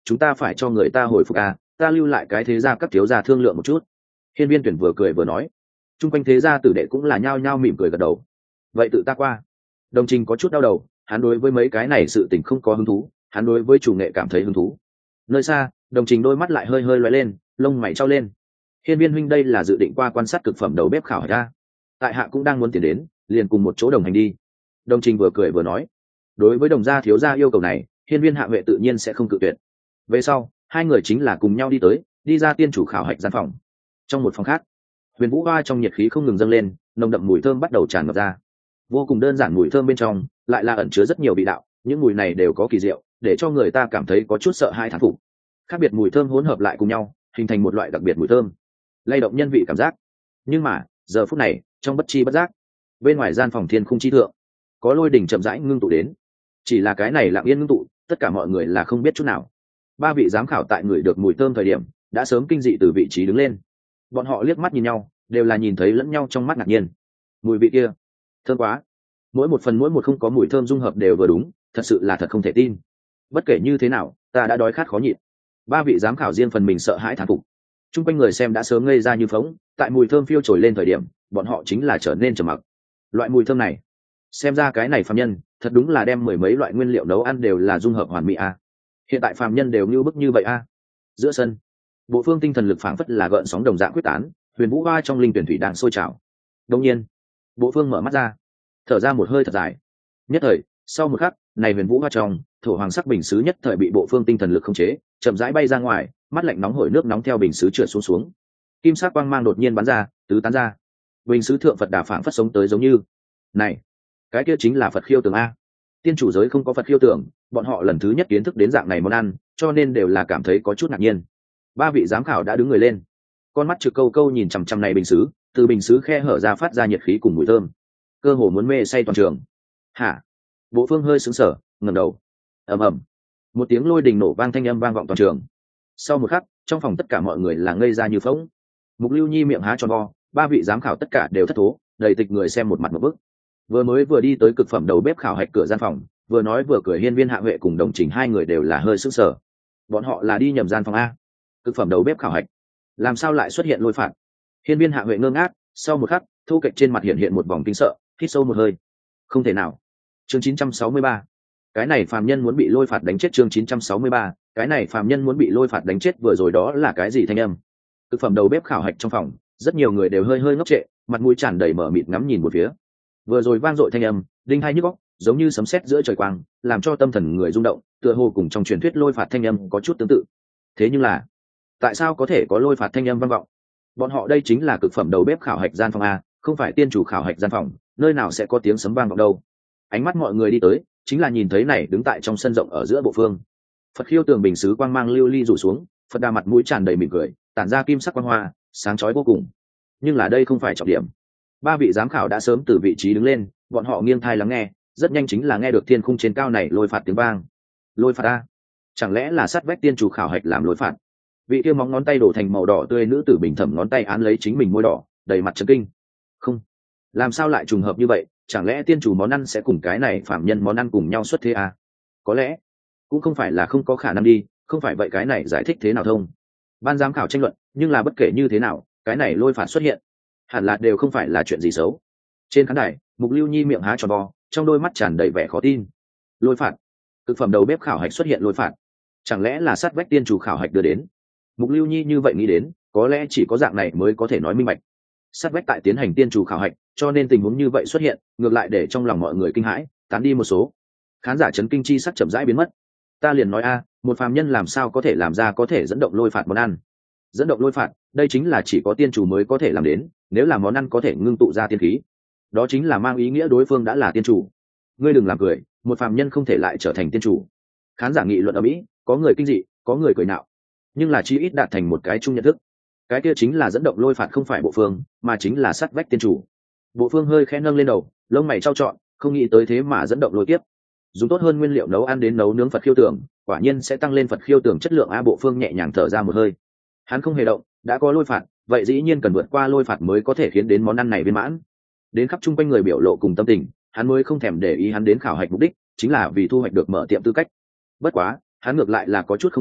chúng ta phải cho người ta hồi phục à, ta lưu lại cái thế gia các thiếu gia thương lượng một chút. Hiên Viên Tuyển vừa cười vừa nói. Trung quanh thế gia tử đệ cũng là nhao nhao mỉm cười gật đầu. Vậy tự ta qua. Đồng Trình có chút đau đầu, hắn đối với mấy cái này sự tình không có hứng thú, hắn đối với chủ nghệ cảm thấy hứng thú. Nơi xa, Đồng Trình đôi mắt lại hơi hơi lóe lên, lông mày trao lên. Hiên Viên huynh đây là dự định qua quan sát cực phẩm đầu bếp khảo hạch ra. Tại hạ cũng đang muốn tiến đến, liền cùng một chỗ đồng hành đi. Đồng Trình vừa cười vừa nói. Đối với Đồng gia thiếu gia yêu cầu này, Hiên Viên hạ vệ tự nhiên sẽ không cự tuyệt. Về sau, hai người chính là cùng nhau đi tới, đi ra tiên chủ khảo hạch gian phòng. Trong một phòng khác, Huyền Vũ Hoa trong nhiệt khí không ngừng dâng lên, nồng đậm mùi thơm bắt đầu tràn ngập ra. Vô cùng đơn giản mùi thơm bên trong, lại là ẩn chứa rất nhiều vị đạo, những mùi này đều có kỳ diệu, để cho người ta cảm thấy có chút sợ hãi thán phục. Khác biệt mùi thơm hỗn hợp lại cùng nhau, hình thành một loại đặc biệt mùi thơm, lay động nhân vị cảm giác. Nhưng mà, giờ phút này, trong bất chi bất giác, bên ngoài gian phòng thiên khung chi thượng, có lôi đỉnh chậm rãi ngưng tụ đến. Chỉ là cái này lặng yên ngưng tụ, tất cả mọi người là không biết chút nào. Ba vị giám khảo tại người được mùi thơm thời điểm, đã sớm kinh dị từ vị trí đứng lên. Bọn họ liếc mắt nhìn nhau, đều là nhìn thấy lẫn nhau trong mắt ngạc nhiên. Mùi vị kia, thơm quá. Mỗi một phần mỗi một không có mùi thơm dung hợp đều vừa đúng, thật sự là thật không thể tin. Bất kể như thế nào, ta đã đói khát khó nhịn. Ba vị giám khảo riêng phần mình sợ hãi thán phục. Trung quanh người xem đã sớm ngây ra như phóng, tại mùi thơm phiêu trồi lên thời điểm, bọn họ chính là trở nên trầm mặc. Loại mùi thơm này, xem ra cái này phàm nhân, thật đúng là đem mười mấy loại nguyên liệu nấu ăn đều là dung hợp hoàn mỹ a. Hiện tại phàm nhân đều như bức như vậy a. Giữa sân, bộ phương tinh thần lực phảng phất là gợn sóng đồng dạng quyết tán, Huyền Vũ Hoa trong linh tuyển thủy đang sôi trào. Đột nhiên, bộ phương mở mắt ra, thở ra một hơi thật dài. Nhất thời, sau một khắc, này Huyền Vũ Hoa trong thổ hoàng sắc bình sứ nhất thời bị bộ phương tinh thần lực khống chế, chậm rãi bay ra ngoài, mắt lạnh nóng hổi nước nóng theo bình sứ trượt xuống xuống. Kim sắc quang mang đột nhiên bắn ra, tứ tán ra. Bình sứ thượng Phật đà phảng phất sống tới giống như. Này, cái kia chính là Phật khiêu tường a. Tiên chủ giới không có Phật khiêu tường, bọn họ lần thứ nhất kiến thức đến dạng này món ăn, cho nên đều là cảm thấy có chút ngạc nhiên. Ba vị giám khảo đã đứng người lên, con mắt trực câu câu nhìn chằm chằm này bình sứ, từ bình sứ khe hở ra phát ra nhiệt khí cùng mùi thơm, cơ hồ muốn mê say toàn trường. Hả? Bộ phương hơi sững sờ, ngẩng đầu. Ầm ầm, một tiếng lôi đình nổ vang thanh âm vang vọng toàn trường. Sau một khắc, trong phòng tất cả mọi người là ngây ra như phỗng. Mục Lưu Nhi miệng há tròn vo, ba vị giám khảo tất cả đều thất thố, đầy tịch người xem một mặt một bức. Vừa mới vừa đi tới cực phẩm đầu bếp khảo hạch cửa gian phòng, vừa nói vừa cười Hiên Viên Hạ Huệ cùng Đồng Trình hai người đều là hơi sững sờ. Bọn họ là đi nhầm gian phòng a. Cực phẩm đầu bếp khảo hạch, làm sao lại xuất hiện lôi phạt? Hiên Viên Hạ Huệ ngơ ngác, sau một khắc, thu kệch trên mặt hiện hiện một vòng kinh sợ, hít sâu một hơi. Không thể nào. Chương chín trăm sáu mươi ba. Cái này phàm nhân muốn bị lôi phạt đánh chết. Chương chín trăm sáu mươi ba. Cái này phàm nhân muốn bị lôi phạt đánh chết. Vừa rồi đó là cái gì thanh âm? Cực phẩm đầu bếp khảo hạch trong phòng, rất nhiều người đều hơi hơi ngốc trệ, mặt mũi tràn đầy mở mịt ngắm nhìn một phía. Vừa rồi vang dội thanh âm, đinh hai nhức óc, giống như sấm sét giữa trời quang, làm cho tâm thần người rung động, tựa hồ cùng trong truyền thuyết lôi phạt thanh âm có chút tương tự. Thế nhưng là, tại sao có thể có lôi phạt thanh âm vang vọng? Bọn họ đây chính là cực phẩm đầu bếp khảo hạch gian phòng a, không phải tiên chủ khảo hạch gian phòng, nơi nào sẽ có tiếng sấm vang vọng đâu? Ánh mắt mọi người đi tới, chính là nhìn thấy này đứng tại trong sân rộng ở giữa bộ phương. Phật khiêu tường bình sứ quang mang lưu ly rủ xuống, Phật đà mặt mũi tràn đầy mỉm cười, tản ra kim sắc quang hoa, sáng chói vô cùng. Nhưng là đây không phải trọng điểm. Ba vị giám khảo đã sớm từ vị trí đứng lên, bọn họ nghiêng thai lắng nghe, rất nhanh chính là nghe được thiên khung trên cao này lôi phạt tiếng vang. Lôi phạt a? Chẳng lẽ là sát vách tiên chủ khảo hạch làm lôi phạt? Vị kia móng ngón tay đổ thành màu đỏ tươi nữ tử bình thẩm ngón tay án lấy chính mình môi đỏ, đầy mặt chấn kinh. Không, làm sao lại trùng hợp như vậy? Chẳng lẽ tiên chủ món ăn sẽ cùng cái này phạm nhân món ăn cùng nhau xuất thế à? Có lẽ cũng không phải là không có khả năng đi, không phải vậy cái này giải thích thế nào thông? Ban giám khảo tranh luận, nhưng là bất kể như thế nào, cái này lôi phạt xuất hiện, hẳn là đều không phải là chuyện gì xấu. Trên khán đài, Mục Lưu Nhi miệng há tròn vo, trong đôi mắt tràn đầy vẻ khó tin. Lôi phạt? Cực phẩm đầu bếp khảo hạch xuất hiện lôi phạt? Chẳng lẽ là sát vách tiên chủ khảo hạch đưa đến? Mục Lưu Nhi như vậy nghĩ đến, có lẽ chỉ có dạng này mới có thể nói minh bạch. Sát vách tại tiến hành tiên chủ khảo hạch, cho nên tình huống như vậy xuất hiện, ngược lại để trong lòng mọi người kinh hãi, tán đi một số. Khán giả chấn kinh chi sắc chậm rãi biến mất. Ta liền nói a, một phàm nhân làm sao có thể làm ra có thể dẫn động lôi phạt món ăn? Dẫn động lôi phạt, đây chính là chỉ có tiên chủ mới có thể làm đến, nếu là món ăn có thể ngưng tụ ra tiên khí, đó chính là mang ý nghĩa đối phương đã là tiên chủ. Ngươi đừng làm cười, một phàm nhân không thể lại trở thành tiên chủ. Khán giả nghị luận ở mỹ, có người kinh dị, có người cười nạo, nhưng là chí ít đạt thành một cái chung nhận thức. Cái kia chính là dẫn động lôi phạt không phải bộ phương, mà chính là sát vách tiên chủ. Bộ phương hơi khẽ nâng lên đầu, lông mày trao trọn, không nghĩ tới thế mà dẫn động lôi tiếp. Dùng tốt hơn nguyên liệu nấu ăn đến nấu nướng Phật khiêu tưởng, quả nhiên sẽ tăng lên Phật khiêu tưởng chất lượng a. Bộ phương nhẹ nhàng thở ra một hơi. Hắn không hề động, đã có lôi phạt, vậy dĩ nhiên cần vượt qua lôi phạt mới có thể khiến đến món ăn này viên mãn. Đến khắp chung quanh người biểu lộ cùng tâm tình, hắn mới không thèm để ý hắn đến khảo hạch mục đích, chính là vì thu hoạch được mở tiệm tư cách. Bất quá, hắn ngược lại là có chút không rõ,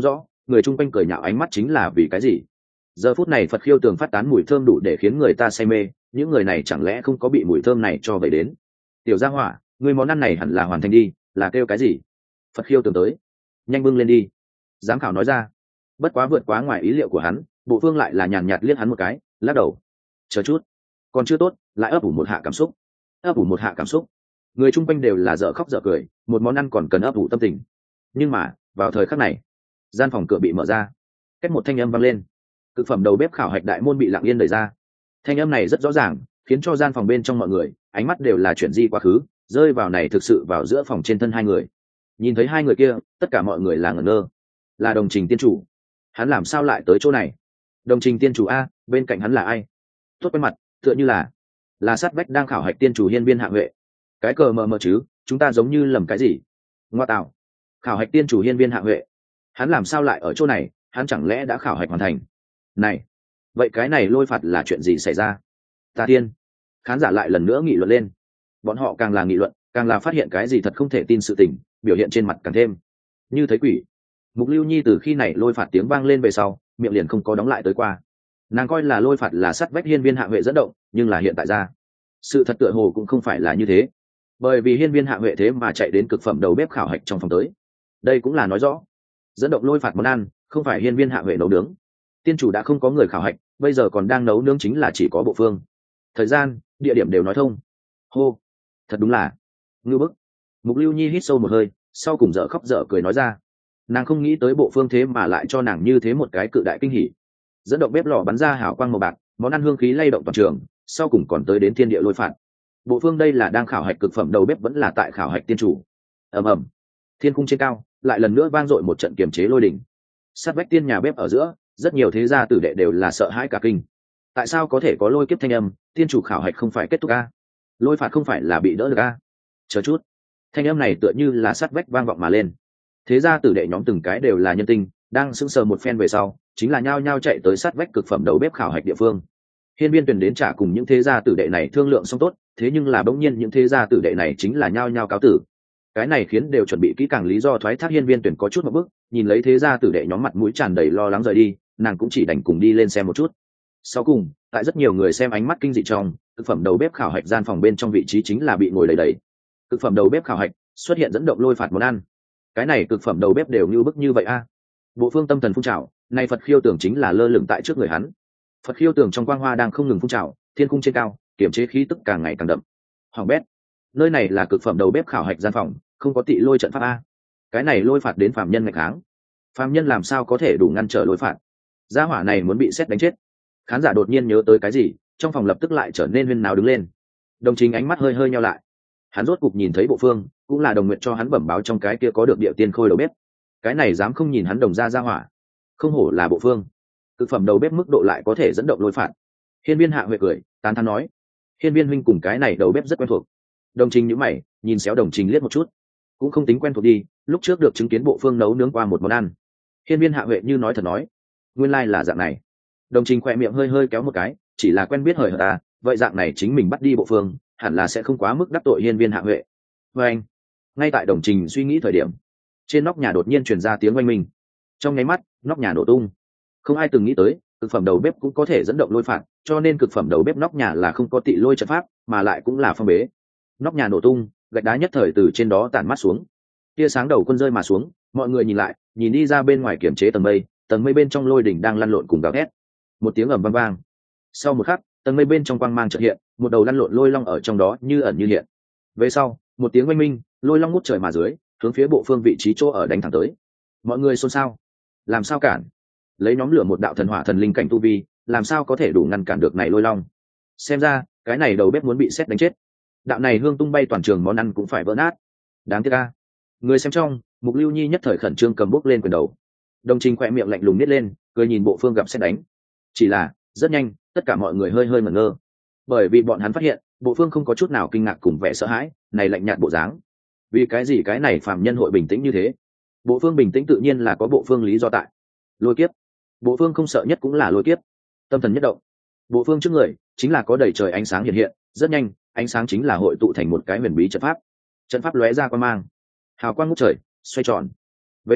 người chung quanh cười nhạo ánh mắt chính là vì cái gì? Giờ phút này Phật khiêu tường phát tán mùi thơm đủ để khiến người ta say mê, những người này chẳng lẽ không có bị mùi thơm này cho vậy đến? Tiểu gia hỏa, người món ăn này hẳn là hoàn thành đi, là kêu cái gì? Phật khiêu tường tới, nhanh bưng lên đi. Giám khảo nói ra. Bất quá vượt quá ngoài ý liệu của hắn, Bộ Phương lại là nhàn nhạt liếc hắn một cái, lắc đầu. Chờ chút, còn chưa tốt, lại ấp ủ một hạ cảm xúc. Ấp ủ một hạ cảm xúc. Người chung quanh đều là dở khóc dở cười, một món ăn còn cần ấp ủ tâm tình. Nhưng mà, vào thời khắc này, gian phòng cửa bị mở ra, cách một thanh âm vang lên. Thực phẩm đầu bếp khảo hạch đại môn bị lặng yên đẩy ra. Thanh âm này rất rõ ràng, khiến cho gian phòng bên trong mọi người ánh mắt đều là chuyển di quá khứ, rơi vào này thực sự vào giữa phòng trên thân hai người. Nhìn thấy hai người kia, tất cả mọi người là ngẩn ngơ. Là Đồng Trình tiên chủ. Hắn làm sao lại tới chỗ này? Đồng Trình tiên chủ a, bên cạnh hắn là ai? Tốt quen mặt, tựa như là là sát vách đang khảo hạch tiên chủ Hiên Viên Hạ Huệ. Cái cờ mờ mờ chứ, chúng ta giống như lầm cái gì? Ngoa tạo, khảo hạch tiên chủ Hiên Viên Hạ Huệ, hắn làm sao lại ở chỗ này? Hắn chẳng lẽ đã khảo hạch hoàn thành? Này, vậy cái này lôi phạt là chuyện gì xảy ra? Tà Tiên, khán giả lại lần nữa nghị luận lên. Bọn họ càng là nghị luận, càng là phát hiện cái gì thật không thể tin sự tình, biểu hiện trên mặt càng thêm như thấy quỷ. Mục Lưu Nhi từ khi này lôi phạt tiếng vang lên về sau, miệng liền không có đóng lại tới qua. Nàng coi là lôi phạt là sát vách Hiên Viên Hạ Huệ dẫn động, nhưng là hiện tại ra, sự thật tựa hồ cũng không phải là như thế. Bởi vì Hiên Viên Hạ Huệ thế mà chạy đến cực phẩm đầu bếp khảo hạch trong phòng tới. Đây cũng là nói rõ, dẫn động lôi phạt món ăn không phải Hiên Viên Hạ Huệ nấu nướng. Tiên chủ đã không có người khảo hạch, bây giờ còn đang nấu nướng chính là chỉ có Bộ Phương. Thời gian, địa điểm đều nói thông. Hô, thật đúng là ngưu bức. Mục Lưu Nhi hít sâu một hơi, sau cùng dở khóc dở cười nói ra. Nàng không nghĩ tới Bộ Phương thế mà lại cho nàng như thế một cái cự đại kinh hỉ. Dẫn động bếp lò bắn ra hào quang màu bạc, món ăn hương khí lay động toàn trường, sau cùng còn tới đến thiên địa lôi phạt. Bộ Phương đây là đang khảo hạch cực phẩm đầu bếp vẫn là tại khảo hạch tiên chủ. Ầm ầm, thiên cung trên cao lại lần nữa vang dội một trận kiềm chế lôi đỉnh. Sát vách tiên nhà bếp ở giữa, rất nhiều thế gia tử đệ đều là sợ hãi cả kinh. Tại sao có thể có lôi kiếp thanh âm? Tiên chủ khảo hạch không phải kết thúc a? Lôi phạt không phải là bị đỡ được a? Chờ chút, thanh âm này tựa như là sát vách vang vọng mà lên. Thế gia tử đệ nhóm từng cái đều là nhân tinh, đang sững sờ một phen về sau, chính là nhao nhao chạy tới sát vách cực phẩm đầu bếp khảo hạch địa phương. Hiên Viên Tuyển đến trả cùng những thế gia tử đệ này thương lượng xong tốt, thế nhưng là bỗng nhiên những thế gia tử đệ này chính là nhao nhao cáo tử. Cái này khiến đều chuẩn bị kỹ càng lý do thoái thác Hiên Viên Tuyển có chút một bước, nhìn lấy thế gia tử đệ nhóm mặt mũi tràn đầy lo lắng rời đi, nàng cũng chỉ đành cùng đi lên xem một chút. Sau cùng, tại rất nhiều người xem ánh mắt kinh dị trong, thực phẩm đầu bếp khảo hạch gian phòng bên trong vị trí chính là bị ngồi đầy đầy. Thực phẩm đầu bếp khảo hạch xuất hiện dẫn động lôi phạt món ăn. Cái này cực phẩm đầu bếp đều như bức như vậy a. Bộ Phương tâm thần phun trào, nay Phật khiêu tưởng chính là lơ lửng tại trước người hắn. Phật khiêu tưởng trong quang hoa đang không ngừng phun trào, thiên cung trên cao, kiểm chế khí tức càng ngày càng đậm. Hoàng bét, nơi này là cực phẩm đầu bếp khảo hạch gian phòng, không có tị lôi trận pháp a. Cái này lôi phạt đến phàm nhân ngày kháng, phàm nhân làm sao có thể đủ ngăn trở lôi phạt? Gia hỏa này muốn bị xét đánh chết. Khán giả đột nhiên nhớ tới cái gì, trong phòng lập tức lại trở nên huyên náo đứng lên. Đồng Trình ánh mắt hơi hơi nheo lại, hắn rốt cục nhìn thấy Bộ Phương, cũng là đồng nguyện cho hắn bẩm báo trong cái kia có được địa tiên khôi đầu bếp. Cái này dám không nhìn hắn đồng ra gia hỏa, không hổ là Bộ Phương. Cực phẩm đầu bếp mức độ lại có thể dẫn động lôi phạt. Hiên Viên Hạ Huệ cười tán thán nói, Hiên Viên huynh cùng cái này đầu bếp rất quen thuộc. Đồng Trình nhíu mày, nhìn xéo Đồng Trình liếc một chút, cũng không tính quen thuộc đi, lúc trước được chứng kiến Bộ Phương nấu nướng qua một món ăn. Hiên Viên Hạ Huệ như nói thật nói, nguyên lai là dạng này. Đồng Trình khỏe miệng hơi hơi kéo một cái, chỉ là quen biết hời hợt ta, vậy dạng này chính mình bắt đi Bộ Phương, hẳn là sẽ không quá mức đắc tội Hiên Viên Hạ Huệ. Và anh, ngay tại Đồng Trình suy nghĩ thời điểm, trên nóc nhà đột nhiên truyền ra tiếng oanh minh. Trong nháy mắt, nóc nhà nổ tung. Không ai từng nghĩ tới, cực phẩm đầu bếp cũng có thể dẫn động lôi phạt, cho nên cực phẩm đầu bếp nóc nhà là không có tị lôi trận pháp, mà lại cũng là phong bế. Nóc nhà nổ tung, gạch đá nhất thời từ trên đó tản mát xuống. Tia sáng đầu quân rơi mà xuống, mọi người nhìn lại, nhìn đi ra bên ngoài kiểm chế tầng mây, tầng mây bên trong lôi đỉnh đang lăn lộn cùng gào thét. Một tiếng ầm vang vang. Sau một khắc, tầng mây bên trong quang mang chợt hiện, một đầu lăn lộn lôi long ở trong đó như ẩn như hiện. Về sau, một tiếng oanh minh, lôi long ngút trời mà dưới, hướng phía Bộ Phương vị trí chỗ ở đánh thẳng tới. Mọi người xôn xao. Làm sao cản? Lấy nhóm lửa một đạo thần hỏa thần linh cảnh tu vi, làm sao có thể đủ ngăn cản được này lôi long? Xem ra, cái này đầu bếp muốn bị xét đánh chết. Đạo này hương tung bay toàn trường món ăn cũng phải vỡ nát. Đáng tiếc a. Người xem trong, Mục Lưu Nhi nhất thời khẩn trương cầm bút lên quyền đầu. Đồng Trình khỏe miệng lạnh lùng nít lên, cười nhìn Bộ Phương gặp xét đánh. Chỉ là, rất nhanh, tất cả mọi người hơi hơi ngẩn ngơ. Bởi vì bọn hắn phát hiện, Bộ Phương không có chút nào kinh ngạc cùng vẻ sợ hãi, này lạnh nhạt bộ dáng. Vì cái gì cái này phàm nhân hội bình tĩnh như thế? Bộ Phương bình tĩnh tự nhiên là có Bộ Phương lý do tại. Lôi kiếp. Bộ Phương không sợ nhất cũng là lôi kiếp. Tâm thần nhất động. Bộ Phương trước người chính là có đầy trời ánh sáng hiện hiện, rất nhanh, ánh sáng chính là hội tụ thành một cái huyền bí trận pháp. Trận pháp lóe ra quang mang, hào quang ngút trời, xoay tròn. Về sau,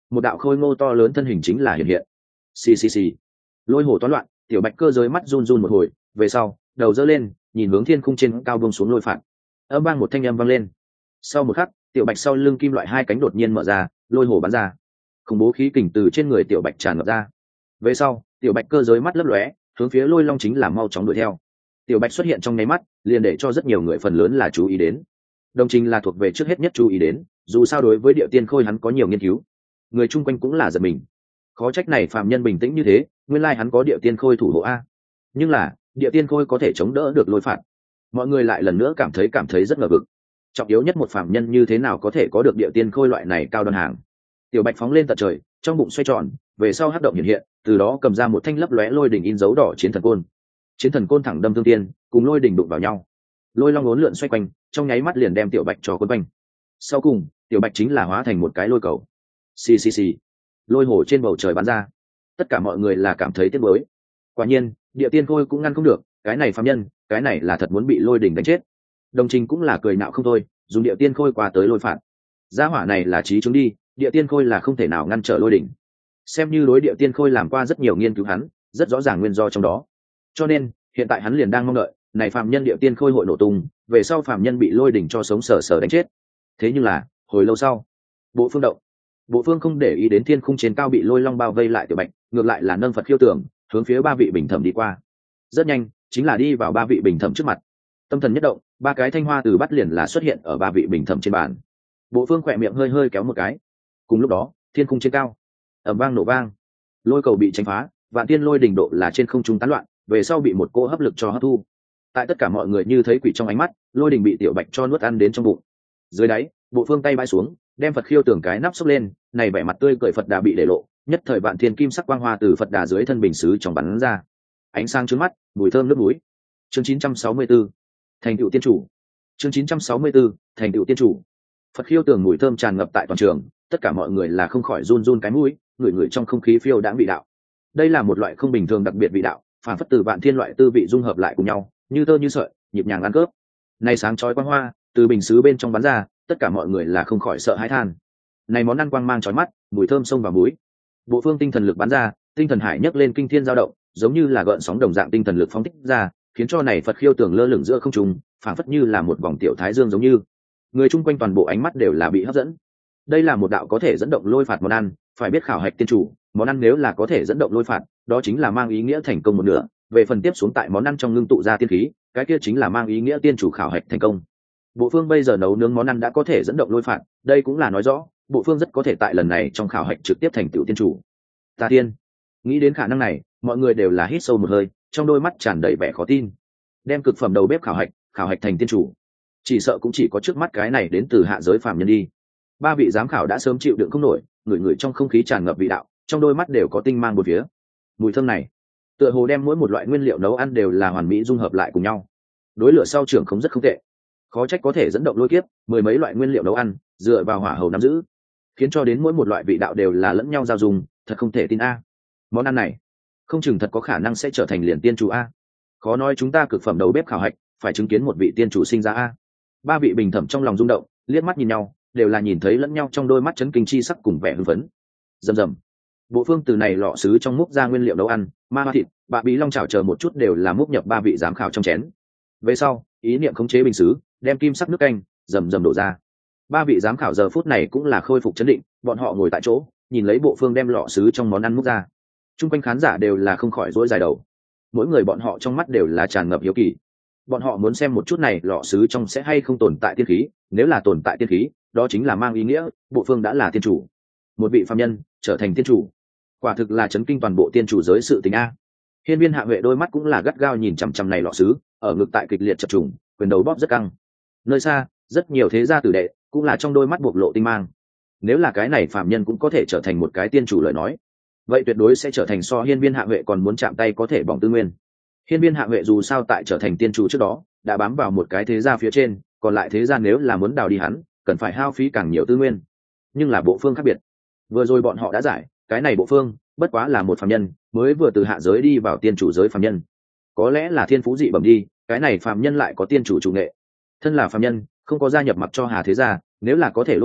một đạo khôi ngô to lớn thân hình chính là hiện hiện. Xì xì xì, lôi hồ toán loạn, tiểu bạch cơ giới mắt run run một hồi, về sau đầu dơ lên, nhìn hướng thiên khung trên cao buông xuống lôi phạt. Âm vang một thanh âm vang lên. Sau một khắc, tiểu bạch sau lưng kim loại hai cánh đột nhiên mở ra, lôi hồ bắn ra, khủng bố khí kình từ trên người tiểu bạch tràn ngập ra. Về sau, tiểu bạch cơ giới mắt lấp lóe, hướng phía lôi long chính là mau chóng đuổi theo. Tiểu bạch xuất hiện trong nháy mắt, liền để cho rất nhiều người phần lớn là chú ý đến. Đồng trình là thuộc về trước hết nhất chú ý đến, dù sao đối với địa tiên khôi hắn có nhiều nghiên cứu, người chung quanh cũng là giật mình. Khó trách này phàm nhân bình tĩnh như thế, nguyên lai hắn có địa tiên khôi thủ hộ a. Nhưng là địa tiên khôi có thể chống đỡ được lôi phạt, mọi người lại lần nữa cảm thấy cảm thấy rất ngờ vực. Trọng yếu nhất một phàm nhân như thế nào có thể có được địa tiên khôi loại này cao đoan hàng. Tiểu bạch phóng lên tận trời, trong bụng xoay tròn, về sau hắc động hiện hiện, từ đó cầm ra một thanh lấp lóe lôi đỉnh in dấu đỏ chiến thần côn. Chiến thần côn thẳng đâm thương tiên, cùng lôi đỉnh đụng vào nhau. Lôi long uốn lượn xoay quanh, trong nháy mắt liền đem tiểu bạch cho quấn quanh. Sau cùng, tiểu bạch chính là hóa thành một cái lôi cầu. Xì xì xì, lôi hồ trên bầu trời bắn ra. Tất cả mọi người là cảm thấy tiếc nuối. Quả nhiên, địa tiên khôi cũng ngăn không được, cái này phàm nhân, cái này là thật muốn bị lôi đỉnh đánh chết. Đồng trình cũng là cười nạo không thôi, dùng địa tiên khôi qua tới lôi phạt. Gia hỏa này là trí chứng đi, địa tiên khôi là không thể nào ngăn trở lôi đỉnh. Xem như đối địa tiên khôi làm qua rất nhiều nghiên cứu hắn, rất rõ ràng nguyên do trong đó. Cho nên, hiện tại hắn liền đang mong đợi, này phàm nhân địa tiên khôi hội nổ tung, về sau phàm nhân bị lôi đỉnh cho sống sờ sờ đánh chết. Thế nhưng là, hồi lâu sau, bộ phương động, bộ phương không để ý đến thiên khung trên cao bị lôi long bao vây lại tiểu bạch, ngược lại là nâng Phật khiêu tưởng, hướng phía ba vị bình thẩm đi qua. Rất nhanh, chính là đi vào ba vị bình thẩm trước mặt. Tâm thần nhất động, ba cái thanh hoa từ bắt liền là xuất hiện ở ba vị bình thẩm trên bàn. Bộ phương khỏe miệng hơi hơi kéo một cái. Cùng lúc đó, thiên khung trên cao, ầm vang nổ vang, lôi cầu bị đánh phá, vạn tiên lôi đỉnh độ là trên không trung tán loạn, về sau bị một cỗ hấp lực cho hấp thu. Tại tất cả mọi người như thấy quỷ trong ánh mắt, lôi đỉnh bị tiểu bạch cho nuốt ăn đến trong bụng. Dưới đáy, bộ phương tay bãi xuống, đem Phật khiêu tưởng cái nắp xốc lên, này vẻ mặt tươi cười Phật đà bị để lộ, nhất thời vạn thiên kim sắc quang hoa từ Phật đà dưới thân bình sứ trong bắn ra. Ánh sáng trước mắt, mùi thơm nước mũi. Chương chín trăm sáu mươi tư, thành tựu tiên chủ. Chương chín trăm sáu mươi tư, thành tựu tiên chủ. Phật khiêu tưởng mùi thơm tràn ngập tại toàn trường, tất cả mọi người là không khỏi run run cái mũi, ngửi ngửi trong không khí phiêu đãng vị đạo. Đây là một loại không bình thường đặc biệt vị đạo, phản phất từ vạn thiên loại tư vị dung hợp lại cùng nhau, như tơ như sợi, nhịp nhàng ăn cướp. Này sáng chói quang hoa từ bình sứ bên trong bắn ra, tất cả mọi người là không khỏi sợ hãi than. Này món ăn quang mang chói mắt, mùi thơm xông vào mũi. Bộ phương tinh thần lực bắn ra, tinh thần hải nhấc lên kinh thiên dao động, giống như là gợn sóng đồng dạng tinh thần lực phóng thích ra, khiến cho này Phật khiêu tưởng lơ lửng giữa không trung, phảng phất như là một vòng tiểu thái dương giống như. Người chung quanh toàn bộ ánh mắt đều là bị hấp dẫn. Đây là một đạo có thể dẫn động lôi phạt món ăn, phải biết khảo hạch tiên chủ, món ăn nếu là có thể dẫn động lôi phạt, đó chính là mang ý nghĩa thành công một nửa. Về phần tiếp xuống tại món ăn trong ngưng tụ ra tiên khí, cái kia chính là mang ý nghĩa tiên chủ khảo hạch thành công. Bộ phương bây giờ nấu nướng món ăn đã có thể dẫn động lôi phạt, đây cũng là nói rõ bộ phương rất có thể tại lần này trong khảo hạch trực tiếp thành tựu tiên chủ. Ta tiên, nghĩ đến khả năng này, mọi người đều là hít sâu một hơi, trong đôi mắt tràn đầy vẻ khó tin. Đem cực phẩm đầu bếp khảo hạch, khảo hạch thành tiên chủ, chỉ sợ cũng chỉ có trước mắt cái này đến từ hạ giới phàm nhân đi. Ba vị giám khảo đã sớm chịu đựng không nổi, người người trong không khí tràn ngập vị đạo, trong đôi mắt đều có tinh mang bốn phía. Mùi thơm này, tựa hồ đem mỗi một loại nguyên liệu nấu ăn đều là hoàn mỹ dung hợp lại cùng nhau. Đối lửa sau trưởng không rất không tệ, khó trách có thể dẫn động lôi kiếp, mười mấy loại nguyên liệu nấu ăn dựa vào hỏa hầu nắm giữ, khiến cho đến mỗi một loại vị đạo đều là lẫn nhau giao dùng, thật không thể tin a. Món ăn này không chừng thật có khả năng sẽ trở thành liền tiên chủ a. Khó nói chúng ta cực phẩm đầu bếp khảo hạch phải chứng kiến một vị tiên chủ sinh ra a. Ba vị bình thẩm trong lòng rung động, liếc mắt nhìn nhau, đều là nhìn thấy lẫn nhau trong đôi mắt chấn kinh chi sắc cùng vẻ hưng phấn. Rầm rầm, bộ phương từ này lọ sứ trong múc ra nguyên liệu nấu ăn, ma hoa thịt, bạ bí long chảo chờ một chút đều là múc nhập ba vị giám khảo trong chén. Về sau, ý niệm khống chế bình sứ, đem kim sắc nước canh rầm rầm đổ ra. Ba vị giám khảo giờ phút này cũng là khôi phục chấn định, bọn họ ngồi tại chỗ, nhìn lấy bộ phương đem lọ sứ trong món ăn múc ra. Trung quanh khán giả đều là không khỏi rối dài đầu, mỗi người bọn họ trong mắt đều là tràn ngập hiếu kỳ. Bọn họ muốn xem một chút này lọ sứ trong sẽ hay không tồn tại tiên khí, nếu là tồn tại tiên khí, đó chính là mang ý nghĩa bộ phương đã là tiên chủ. Một vị phàm nhân trở thành tiên chủ, quả thực là chấn kinh toàn bộ tiên chủ giới sự tình a. Hiên Viên Hạ Huệ đôi mắt cũng là gắt gao nhìn chằm chằm này lọ sứ, ở ngực tại kịch liệt chập trùng, quyền đầu bóp rất căng. Nơi xa, rất nhiều thế gia tử đệ cũng là trong đôi mắt bộc lộ tinh mang. Nếu là cái này phàm nhân cũng có thể trở thành một cái tiên chủ lời nói, vậy tuyệt đối sẽ trở thành so Hiên Viên Hạ Huệ còn muốn chạm tay có thể bỏng tư nguyên. Hiên Viên Hạ Huệ dù sao tại trở thành tiên chủ trước đó đã bám vào một cái thế gia phía trên, còn lại thế gia nếu là muốn đào đi hắn, cần phải hao phí càng nhiều tư nguyên. Nhưng là bộ phương khác biệt, vừa rồi bọn họ đã giải, cái này bộ phương bất quá là một phàm nhân mới vừa từ hạ giới đi vào tiên chủ giới phàm nhân, có lẽ là thiên phú dị bẩm đi, cái này phàm nhân lại có tiên chủ chủ nghệ. Thân là phàm nhân, không có gia nhập mặc cho Hà thế gia, nếu là có thể lôi kéo,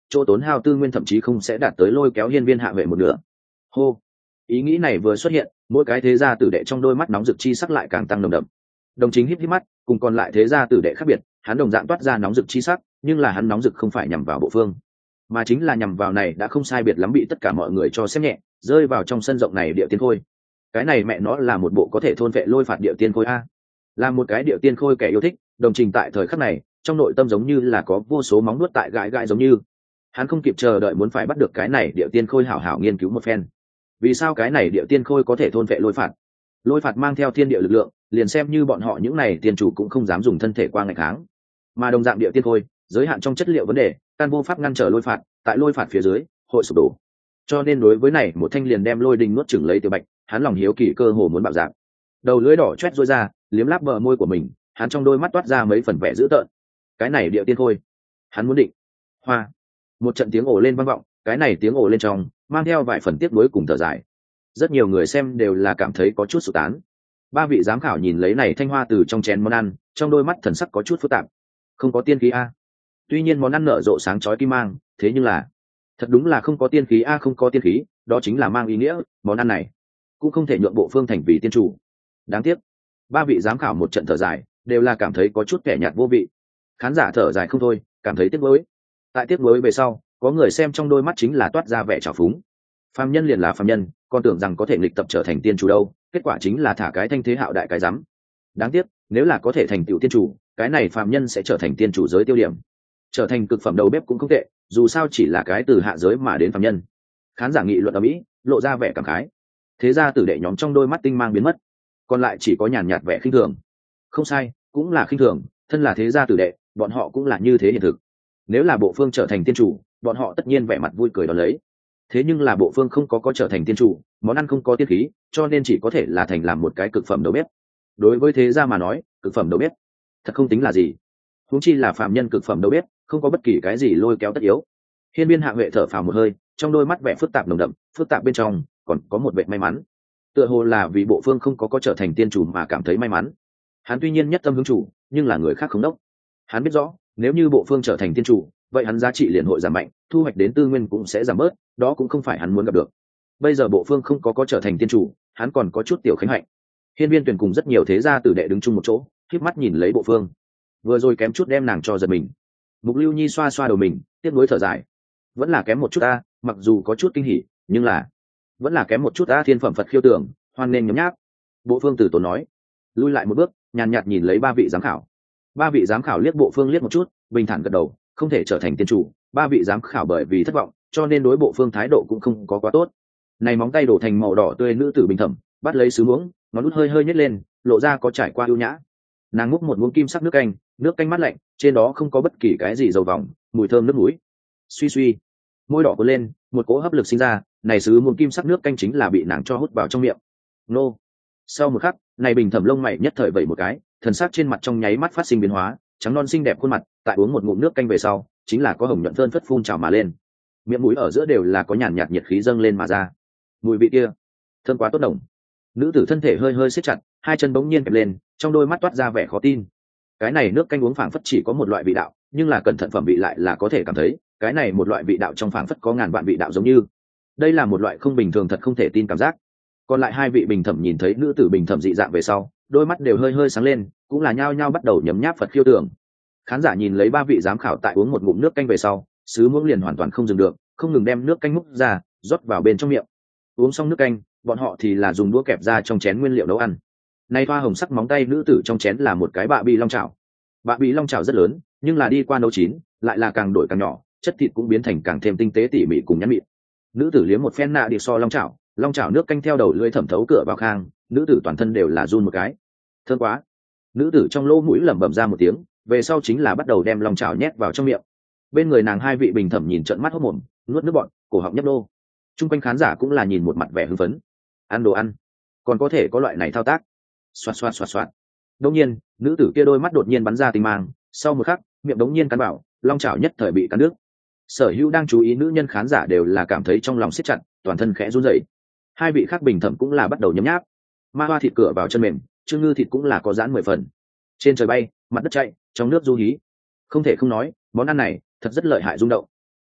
chỗ tốn hao tư nguyên thậm chí không sẽ đạt tới lôi kéo hiên viên hạ vệ một nửa. Hô, ý nghĩ này vừa xuất hiện, mỗi cái thế gia tử đệ trong đôi mắt nóng rực chi sắc lại càng tăng nồng đậm. Đồng Chính híp híp mắt, cùng còn lại thế gia tử đệ khác biệt, hắn đồng dạng toát ra nóng rực chi sắc, nhưng là hắn nóng rực không phải nhằm vào Bộ Phương, mà chính là nhằm vào này đã không sai biệt lắm bị tất cả mọi người cho xem nhẹ, rơi vào trong sân rộng này địa tiên khôi. Cái này mẹ nó là một bộ có thể thôn vệ lôi phạt địa tiên khôi a. Là một cái địa tiên khôi kẻ yêu thích, Đồng Trình tại thời khắc này, trong nội tâm giống như là có vô số móng nuốt tại gãi gãi giống như. Hắn không kịp chờ đợi muốn phải bắt được cái này địa tiên khôi hảo hảo nghiên cứu một phen. Vì sao cái này địa tiên khôi có thể thôn vệ lôi phạt? Lôi phạt mang theo thiên địa lực lượng, liền xem như bọn họ những này tiên chủ cũng không dám dùng thân thể qua ngày kháng. Mà đồng dạng địa tiên khôi, giới hạn trong chất liệu vấn đề, căn vô pháp ngăn trở lôi phạt, tại lôi phạt phía dưới, hội sụp đổ. Cho nên đối với này, một thanh liền đem lôi đình nuốt chửng lấy Tiểu Bạch, hắn lòng hiếu kỳ cơ hồ muốn bạo dạng. Đầu lưỡi đỏ chét rối ra, liếm láp bờ môi của mình, hắn trong đôi mắt toát ra mấy phần vẻ dữ tợn. Cái này địa tiên khôi, hắn muốn định. Hoa. Một trận tiếng ồ lên vang vọng, cái này tiếng ồ lên trong, mang theo vài phần tiếc nuối cùng thở dài. Rất nhiều người xem đều là cảm thấy có chút sụt tán. Ba vị giám khảo nhìn lấy này thanh hoa từ trong chén món ăn, trong đôi mắt thần sắc có chút phức tạp. Không có tiên khí a. Tuy nhiên món ăn nở rộ sáng chói kim mang, thế nhưng là thật đúng là không có tiên khí a, không có tiên khí, đó chính là mang ý nghĩa món ăn này cũng không thể nhượng Bộ Phương thành vì tiên chủ. Đáng tiếc. Ba vị giám khảo một trận thở dài, đều là cảm thấy có chút kẻ nhạt vô vị. Khán giả thở dài không thôi, cảm thấy tiếc nuối. Tại tiếc nuối về sau, có người xem trong đôi mắt chính là toát ra vẻ trào phúng. Phàm nhân liền là phàm nhân, còn tưởng rằng có thể nghịch tập trở thành tiên chủ đâu, kết quả chính là thả cái thanh thế hạo đại cái rắm. Đáng tiếc, nếu là có thể thành tựu tiên chủ, cái này phàm nhân sẽ trở thành tiên chủ giới tiêu điểm, trở thành cực phẩm đầu bếp cũng không tệ, dù sao chỉ là cái từ hạ giới mà đến phàm nhân. Khán giả nghị luận ở mỹ, lộ ra vẻ cảm khái. Thế ra tử đệ nhóm trong đôi mắt tinh mang biến mất, còn lại chỉ có nhàn nhạt vẻ khinh thường. Không sai, cũng là khinh thường, thân là thế gia tử đệ, bọn họ cũng là như thế hiện thực. Nếu là Bộ Phương trở thành tiên chủ, bọn họ tất nhiên vẻ mặt vui cười đón lấy. Thế nhưng là Bộ Phương không có có trở thành tiên chủ, món ăn không có tiên khí, cho nên chỉ có thể là thành làm một cái cực phẩm đầu bếp. Đối với thế gia mà nói, cực phẩm đầu bếp thật không tính là gì. Huống chi là phạm nhân cực phẩm đầu bếp, không có bất kỳ cái gì lôi kéo tất yếu. Hiên Viên Hạ Huệ thở phào một hơi, trong đôi mắt vẻ phức tạp nồng đậm, phức tạp bên trong còn có một vẻ may mắn. Tựa hồ là vì Bộ Phương không có có trở thành tiên chủ mà cảm thấy may mắn. Hắn tuy nhiên nhất tâm hướng chủ, nhưng là người khác không đốc. Hắn biết rõ, nếu như Bộ Phương trở thành tiên chủ, vậy hắn giá trị liền hội giảm mạnh, thu hoạch đến tư nguyên cũng sẽ giảm bớt, đó cũng không phải hắn muốn gặp được. Bây giờ Bộ Phương không có có trở thành tiên chủ, hắn còn có chút tiểu khánh hạnh. Hiên Viên Tuyển cùng rất nhiều thế gia tử đệ đứng chung một chỗ, khép mắt nhìn lấy Bộ Phương, vừa rồi kém chút đem nàng cho giật mình. Mục Lưu Nhi xoa xoa đầu mình, tiếc nuối thở dài, vẫn là kém một chút a, mặc dù có chút kinh hỉ, nhưng là vẫn là kém một chút a. Thiên phẩm Phật khiêu tưởng, hoan nên nhấm nháp. Bộ Phương từ tốn nói, lui lại một bước, nhàn nhạt nhìn lấy ba vị giám khảo. Ba vị giám khảo liếc Bộ Phương liếc một chút, bình thản gật đầu, không thể trở thành tiên chủ. Ba vị giám khảo bởi vì thất vọng, cho nên đối Bộ Phương thái độ cũng không có quá tốt. Này móng tay đổ thành màu đỏ tươi nữ tử bình thẩm, bắt lấy sứ muỗng, ngón út hơi hơi nhếch lên, lộ ra có trải qua ưu nhã. Nàng múc một muỗng kim sắc nước canh, nước canh mát lạnh, trên đó không có bất kỳ cái gì dầu vòng, mùi thơm nước mũi. Suy suy, môi đỏ cuốn lên, một cỗ hấp lực sinh ra, này sứ muỗng kim sắc nước canh chính là bị nàng cho hút vào trong miệng. Nô. Sau một khắc, này bình thẩm lông mày nhất thời vẩy một cái, thần sắc trên mặt trong nháy mắt phát sinh biến hóa, trắng non xinh đẹp khuôn mặt, tại uống một ngụm nước canh về sau, chính là có hồng nhuận phơn phất phun trào mà lên. Miệng mũi ở giữa đều là có nhàn nhạt nhiệt khí dâng lên mà ra. Mùi vị kia, thơm quá tốt đồng. Nữ tử thân thể hơi hơi siết chặt, hai chân bỗng nhiên kẹp lên, trong đôi mắt toát ra vẻ khó tin. Cái này nước canh uống phảng phất chỉ có một loại vị đạo, nhưng là cẩn thận phẩm vị lại là có thể cảm thấy, cái này một loại vị đạo trong phảng phất có ngàn vạn vị đạo giống như. Đây là một loại không bình thường, thật không thể tin cảm giác. Còn lại hai vị bình thẩm nhìn thấy nữ tử bình thẩm dị dạng về sau, đôi mắt đều hơi hơi sáng lên, cũng là nhao nhao bắt đầu nhấm nháp Phật khiêu tưởng. Khán giả nhìn lấy ba vị giám khảo tại uống một ngụm nước canh về sau, sứ muỗng liền hoàn toàn không dừng được, không ngừng đem nước canh múc ra, rót vào bên trong miệng. Uống xong nước canh, bọn họ thì là dùng đũa kẹp ra trong chén nguyên liệu nấu ăn. Nay thoa hồng sắc móng tay nữ tử trong chén là một cái bạ bì long chảo. Bạ bì long chảo rất lớn, nhưng là đi qua nấu chín, lại là càng đổi càng nhỏ, chất thịt cũng biến thành càng thêm tinh tế tỉ mỉ cùng nhẵn mịn. Nữ tử liếm một phen nạ đi so long chảo, long chảo nước canh theo đầu lưỡi thẩm thấu cửa vào khang, nữ tử toàn thân đều là run một cái. Thơm quá. Nữ tử trong lỗ mũi lẩm bẩm ra một tiếng, về sau chính là bắt đầu đem long chảo nhét vào trong miệng. Bên người nàng hai vị bình thẩm nhìn trợn mắt hốt mồm, nuốt nước bọt, cổ họng nhấp nô. Trung quanh khán giả cũng là nhìn một mặt vẻ hưng phấn. Ăn đồ ăn, còn có thể có loại này thao tác. Xoạt xoạt xoạt xoạt. Đột nhiên, nữ tử kia đôi mắt đột nhiên bắn ra tinh mang, sau một khắc, miệng đống nhiên cắn bảo, long chảo nhất thời bị cắn nước. Sở hữu đang chú ý nữ nhân khán giả đều là cảm thấy trong lòng siết chặt, toàn thân khẽ run rẩy. Hai vị khác bình thẩm cũng là bắt đầu nhấm nháp. Ma hoa thịt cửa vào chân mềm, trương ngư thịt cũng là có giãn mười phần. Trên trời bay, mặt đất chạy, trong nước du hí. Không thể không nói, món ăn này thật rất lợi hại rung động.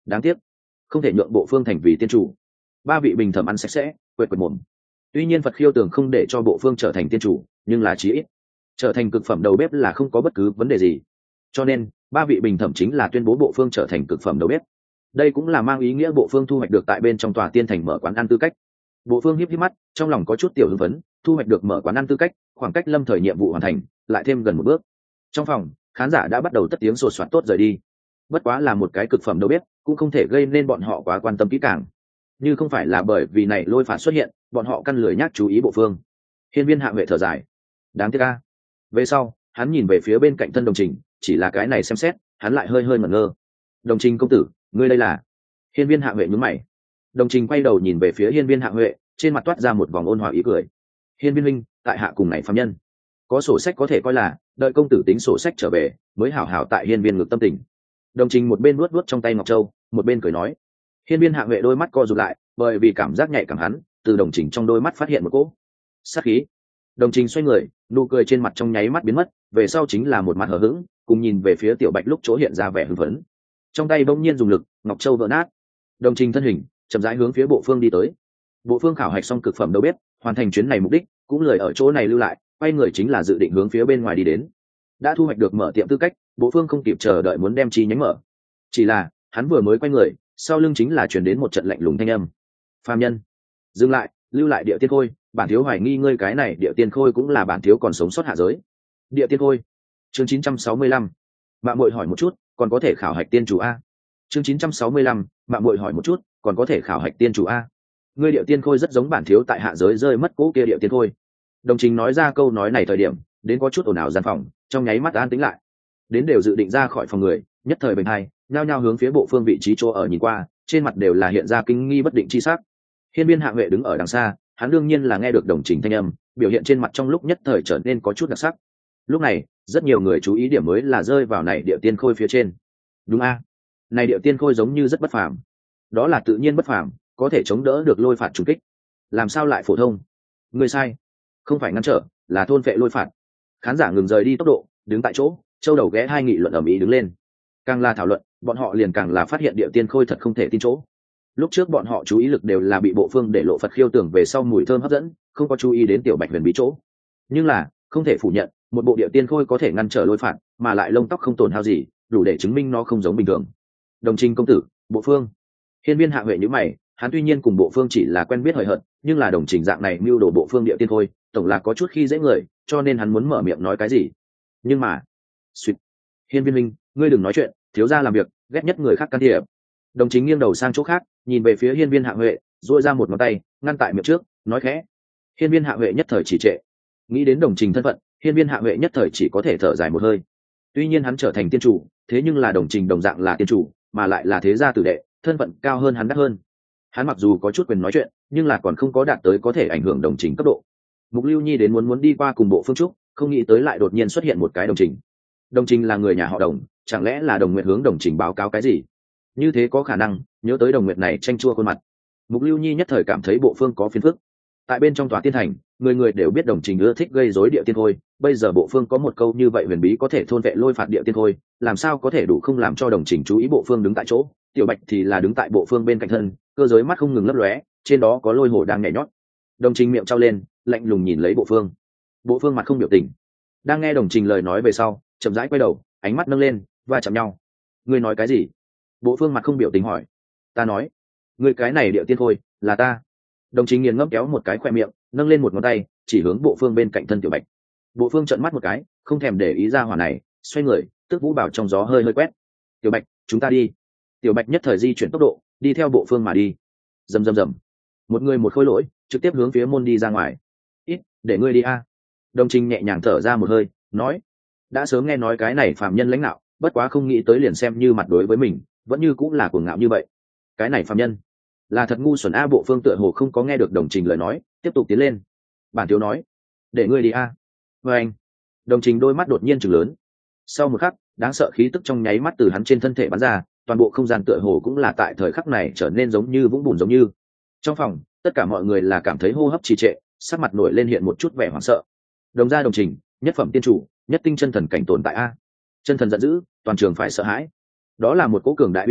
đáng tiếc không thể nhượng bộ phương thành vì tiên chủ. Ba vị bình thẩm ăn sạch sẽ quệt quệt mồm. Tuy nhiên Phật Khiêu Tường không để cho bộ phương trở thành tiên chủ, nhưng là chí ít trở thành cực phẩm đầu bếp là không có bất cứ vấn đề gì. Cho nên ba vị bình thẩm chính là tuyên bố bộ phương trở thành cực phẩm đầu bếp. Đây cũng là mang ý nghĩa bộ phương thu hoạch được tại bên trong tòa tiên thành mở quán ăn tư cách. Bộ phương híp híp mắt, trong lòng có chút tiểu hưng phấn, thu hoạch được mở quán ăn tư cách, khoảng cách lâm thời nhiệm vụ hoàn thành lại thêm gần một bước. Trong phòng, khán giả đã bắt đầu tất tiếng sột soạt tốt rời đi. Bất quá là một cái cực phẩm đầu bếp, cũng không thể gây nên bọn họ quá quan tâm kỹ càng. Như không phải là bởi vì này lôi phạt xuất hiện, bọn họ căn lười nhác chú ý bộ phương. Hiên Viên Hạ Huệ thở dài, đáng tiếc a. Về sau, hắn nhìn về phía bên cạnh thân Đồng Trình, chỉ là cái này xem xét, hắn lại hơi hơi ngẩn ngơ. Đồng Trình công tử, ngươi đây là? Hiên Viên Hạ Huệ nhướng mày. Đồng Trình quay đầu nhìn về phía Hiên Viên Hạ Huệ, trên mặt toát ra một vòng ôn hòa ý cười. Hiên Viên huynh, tại hạ cùng này phàm nhân, có sổ sách có thể coi là đợi công tử tính sổ sách trở về, mới hảo hảo tại Hiên Viên ngược tâm tình. Đồng Trình một bên nuốt nuốt trong tay ngọc châu, một bên cười nói. Hiên Viên Hạ Huệ đôi mắt co rụt lại, bởi vì cảm giác nhạy cảm hắn, từ Đồng Trình trong đôi mắt phát hiện một cỗ sát khí. Đồng Trình xoay người, nụ cười trên mặt trong nháy mắt biến mất, về sau chính là một mặt hờ hững, cùng nhìn về phía Tiểu Bạch lúc chỗ hiện ra vẻ hưng phấn. Trong tay bỗng nhiên dùng lực, ngọc châu vỡ nát. Đồng Trình thân hình chậm rãi hướng phía bộ phương đi tới. Bộ phương khảo hạch xong cực phẩm đầu bếp, hoàn thành chuyến này mục đích, cũng lời ở chỗ này lưu lại, quay người chính là dự định hướng phía bên ngoài đi đến. Đã thu hoạch được mở tiệm tư cách, bộ phương không kịp chờ đợi muốn đem chi nhánh mở. Chỉ là hắn vừa mới quay người, sau lưng chính là truyền đến một trận lạnh lùng thanh âm. Phàm nhân, dừng lại, lưu lại địa tiên khôi, bản thiếu hoài nghi ngươi cái này địa tiên khôi cũng là bản thiếu còn sống sót hạ giới. Địa tiên khôi. Chương chín trăm sáu mươi lăm. Mạng muội hỏi một chút, còn có thể khảo hạch tiên chủ a? Chương chín trăm sáu mươi lăm. Mạng muội hỏi một chút, còn có thể khảo hạch tiên chủ a? Ngươi địa tiên khôi rất giống bản thiếu tại hạ giới rơi mất cỗ kia địa tiên khôi. Đồng Trình nói ra câu nói này thời điểm, đến có chút ồn ào gian phòng, trong nháy mắt an tĩnh lại. Đến đều dự định ra khỏi phòng người, nhất thời bình hai, nhao nhao hướng phía bộ phương vị trí chỗ ở nhìn qua, trên mặt đều là hiện ra kinh nghi bất định chi sắc. Hiên Viên Hạ Huệ đứng ở đằng xa, hắn đương nhiên là nghe được Đồng Trình thanh âm, biểu hiện trên mặt trong lúc nhất thời trở nên có chút đặc sắc. Lúc này, rất nhiều người chú ý điểm mới là rơi vào này địa tiên khôi phía trên. Đúng a, này địa tiên khôi giống như rất bất phàm. Đó là tự nhiên bất phàm, có thể chống đỡ được lôi phạt trùng kích. Làm sao lại phổ thông? Người sai, không phải ngăn trở, là thôn vệ lôi phạt. Khán giả ngừng rời đi tốc độ, đứng tại chỗ, châu đầu ghé hai nghị luận ầm ĩ đứng lên. Càng là thảo luận, bọn họ liền càng là phát hiện địa tiên khôi thật không thể tin chỗ. Lúc trước bọn họ chú ý lực đều là bị bộ phương để lộ Phật Khiêu Tường về sau mùi thơm hấp dẫn, không có chú ý đến Tiểu Bạch huyền bí chỗ. Nhưng là không thể phủ nhận, một bộ địa tiên khôi có thể ngăn trở lôi phạt, mà lại lông tóc không tổn hao gì, đủ để chứng minh nó không giống bình thường. Đồng Trình công tử, bộ phương. Hiên Viên Hạ Huệ nhíu mày, hắn tuy nhiên cùng bộ phương chỉ là quen biết hời hợt, nhưng là Đồng Trình dạng này mưu đồ bộ phương địa tiên khôi, tổng là có chút khi dễ người, cho nên hắn muốn mở miệng nói cái gì. Nhưng mà, suýt. Hiên Viên Minh, ngươi đừng nói chuyện, thiếu gia làm việc, ghét nhất người khác can thiệp. Đồng Chính nghiêng đầu sang chỗ khác, nhìn về phía Hiên Viên Hạ Huệ, duỗi ra một ngón tay, ngăn tại miệng trước, nói khẽ. Hiên Viên Hạ Huệ nhất thời chỉ trệ. Nghĩ đến Đồng Trình thân phận, Hiên Viên Hạ Huệ nhất thời chỉ có thể thở dài một hơi. Tuy nhiên hắn trở thành tiên chủ, thế nhưng là Đồng Trình đồng dạng là tiên chủ, mà lại là thế gia tử đệ, thân phận cao hơn hắn đắt hơn. Hắn mặc dù có chút quyền nói chuyện, nhưng là còn không có đạt tới có thể ảnh hưởng Đồng Trình cấp độ. Mục Lưu Nhi đến muốn muốn đi qua cùng bộ phương trúc, không nghĩ tới lại đột nhiên xuất hiện một cái Đồng Trình. Đồng Trình là người nhà họ Đồng, chẳng lẽ là Đồng Nguyệt hướng Đồng Trình báo cáo cái gì? Như thế có khả năng, nhớ tới Đồng Nguyệt này tranh chua khuôn mặt. Mục Lưu Nhi nhất thời cảm thấy bộ phương có phiền phức. Tại bên trong tòa tiên thành, người người đều biết Đồng Trình ưa thích gây rối địa tiên khôi, bây giờ bộ phương có một câu như vậy huyền bí có thể thôn vệ lôi phạt địa tiên khôi, làm sao có thể đủ không làm cho Đồng Trình chú ý bộ phương đứng tại chỗ, Tiểu Bạch thì là đứng tại bộ phương bên cạnh thân, cơ giới mắt không ngừng lấp lóe, trên đó có lôi hổ đang nhảy nhót. Đồng Trình miệng trao lên, lạnh lùng nhìn lấy bộ phương. Bộ phương mặt không biểu tình. Đang nghe Đồng Trình lời nói về sau, chậm rãi quay đầu, ánh mắt nâng lên, va chạm nhau. Ngươi nói cái gì? Bộ phương mặt không biểu tình hỏi. Ta nói, ngươi cái này địa tiên khôi, là ta. Đồng Trình nghiền ngẫm kéo một cái khoe miệng, nâng lên một ngón tay, chỉ hướng bộ phương bên cạnh thân Tiểu Bạch. Bộ phương trợn mắt một cái, không thèm để ý ra hỏa này, xoay người, tức vũ bảo trong gió hơi hơi quét. Tiểu Bạch, chúng ta đi. Tiểu Bạch nhất thời di chuyển tốc độ, đi theo bộ phương mà đi. Rầm rầm rầm. Một người một khối lỗi, trực tiếp hướng phía môn đi ra ngoài. Ít, để ngươi đi a. Đồng Trình nhẹ nhàng thở ra một hơi, nói, đã sớm nghe nói cái này phàm nhân lãnh đạo, bất quá không nghĩ tới liền xem như mặt đối với mình, vẫn như cũng là cuồng ngạo như vậy. Cái này phàm nhân, là thật ngu xuẩn a. Bộ phương tựa hồ không có nghe được Đồng Trình lời nói, tiếp tục tiến lên. Bản thiếu nói, để ngươi đi a. Và anh. Đồng Trình đôi mắt đột nhiên trừng lớn. Sau một khắc, đáng sợ khí tức trong nháy mắt từ hắn trên thân thể bắn ra, toàn bộ không gian tựa hồ cũng là tại thời khắc này trở nên giống như vũng bùn giống như. Trong phòng, tất cả mọi người là cảm thấy hô hấp trì trệ, sắc mặt nổi lên hiện một chút vẻ hoảng sợ. Đồng gia Đồng Trình, nhất phẩm tiên chủ, nhất tinh chân thần cảnh tồn tại a. Chân thần giận dữ, toàn trường phải sợ hãi. Đó là một cỗ cường đại uy áp,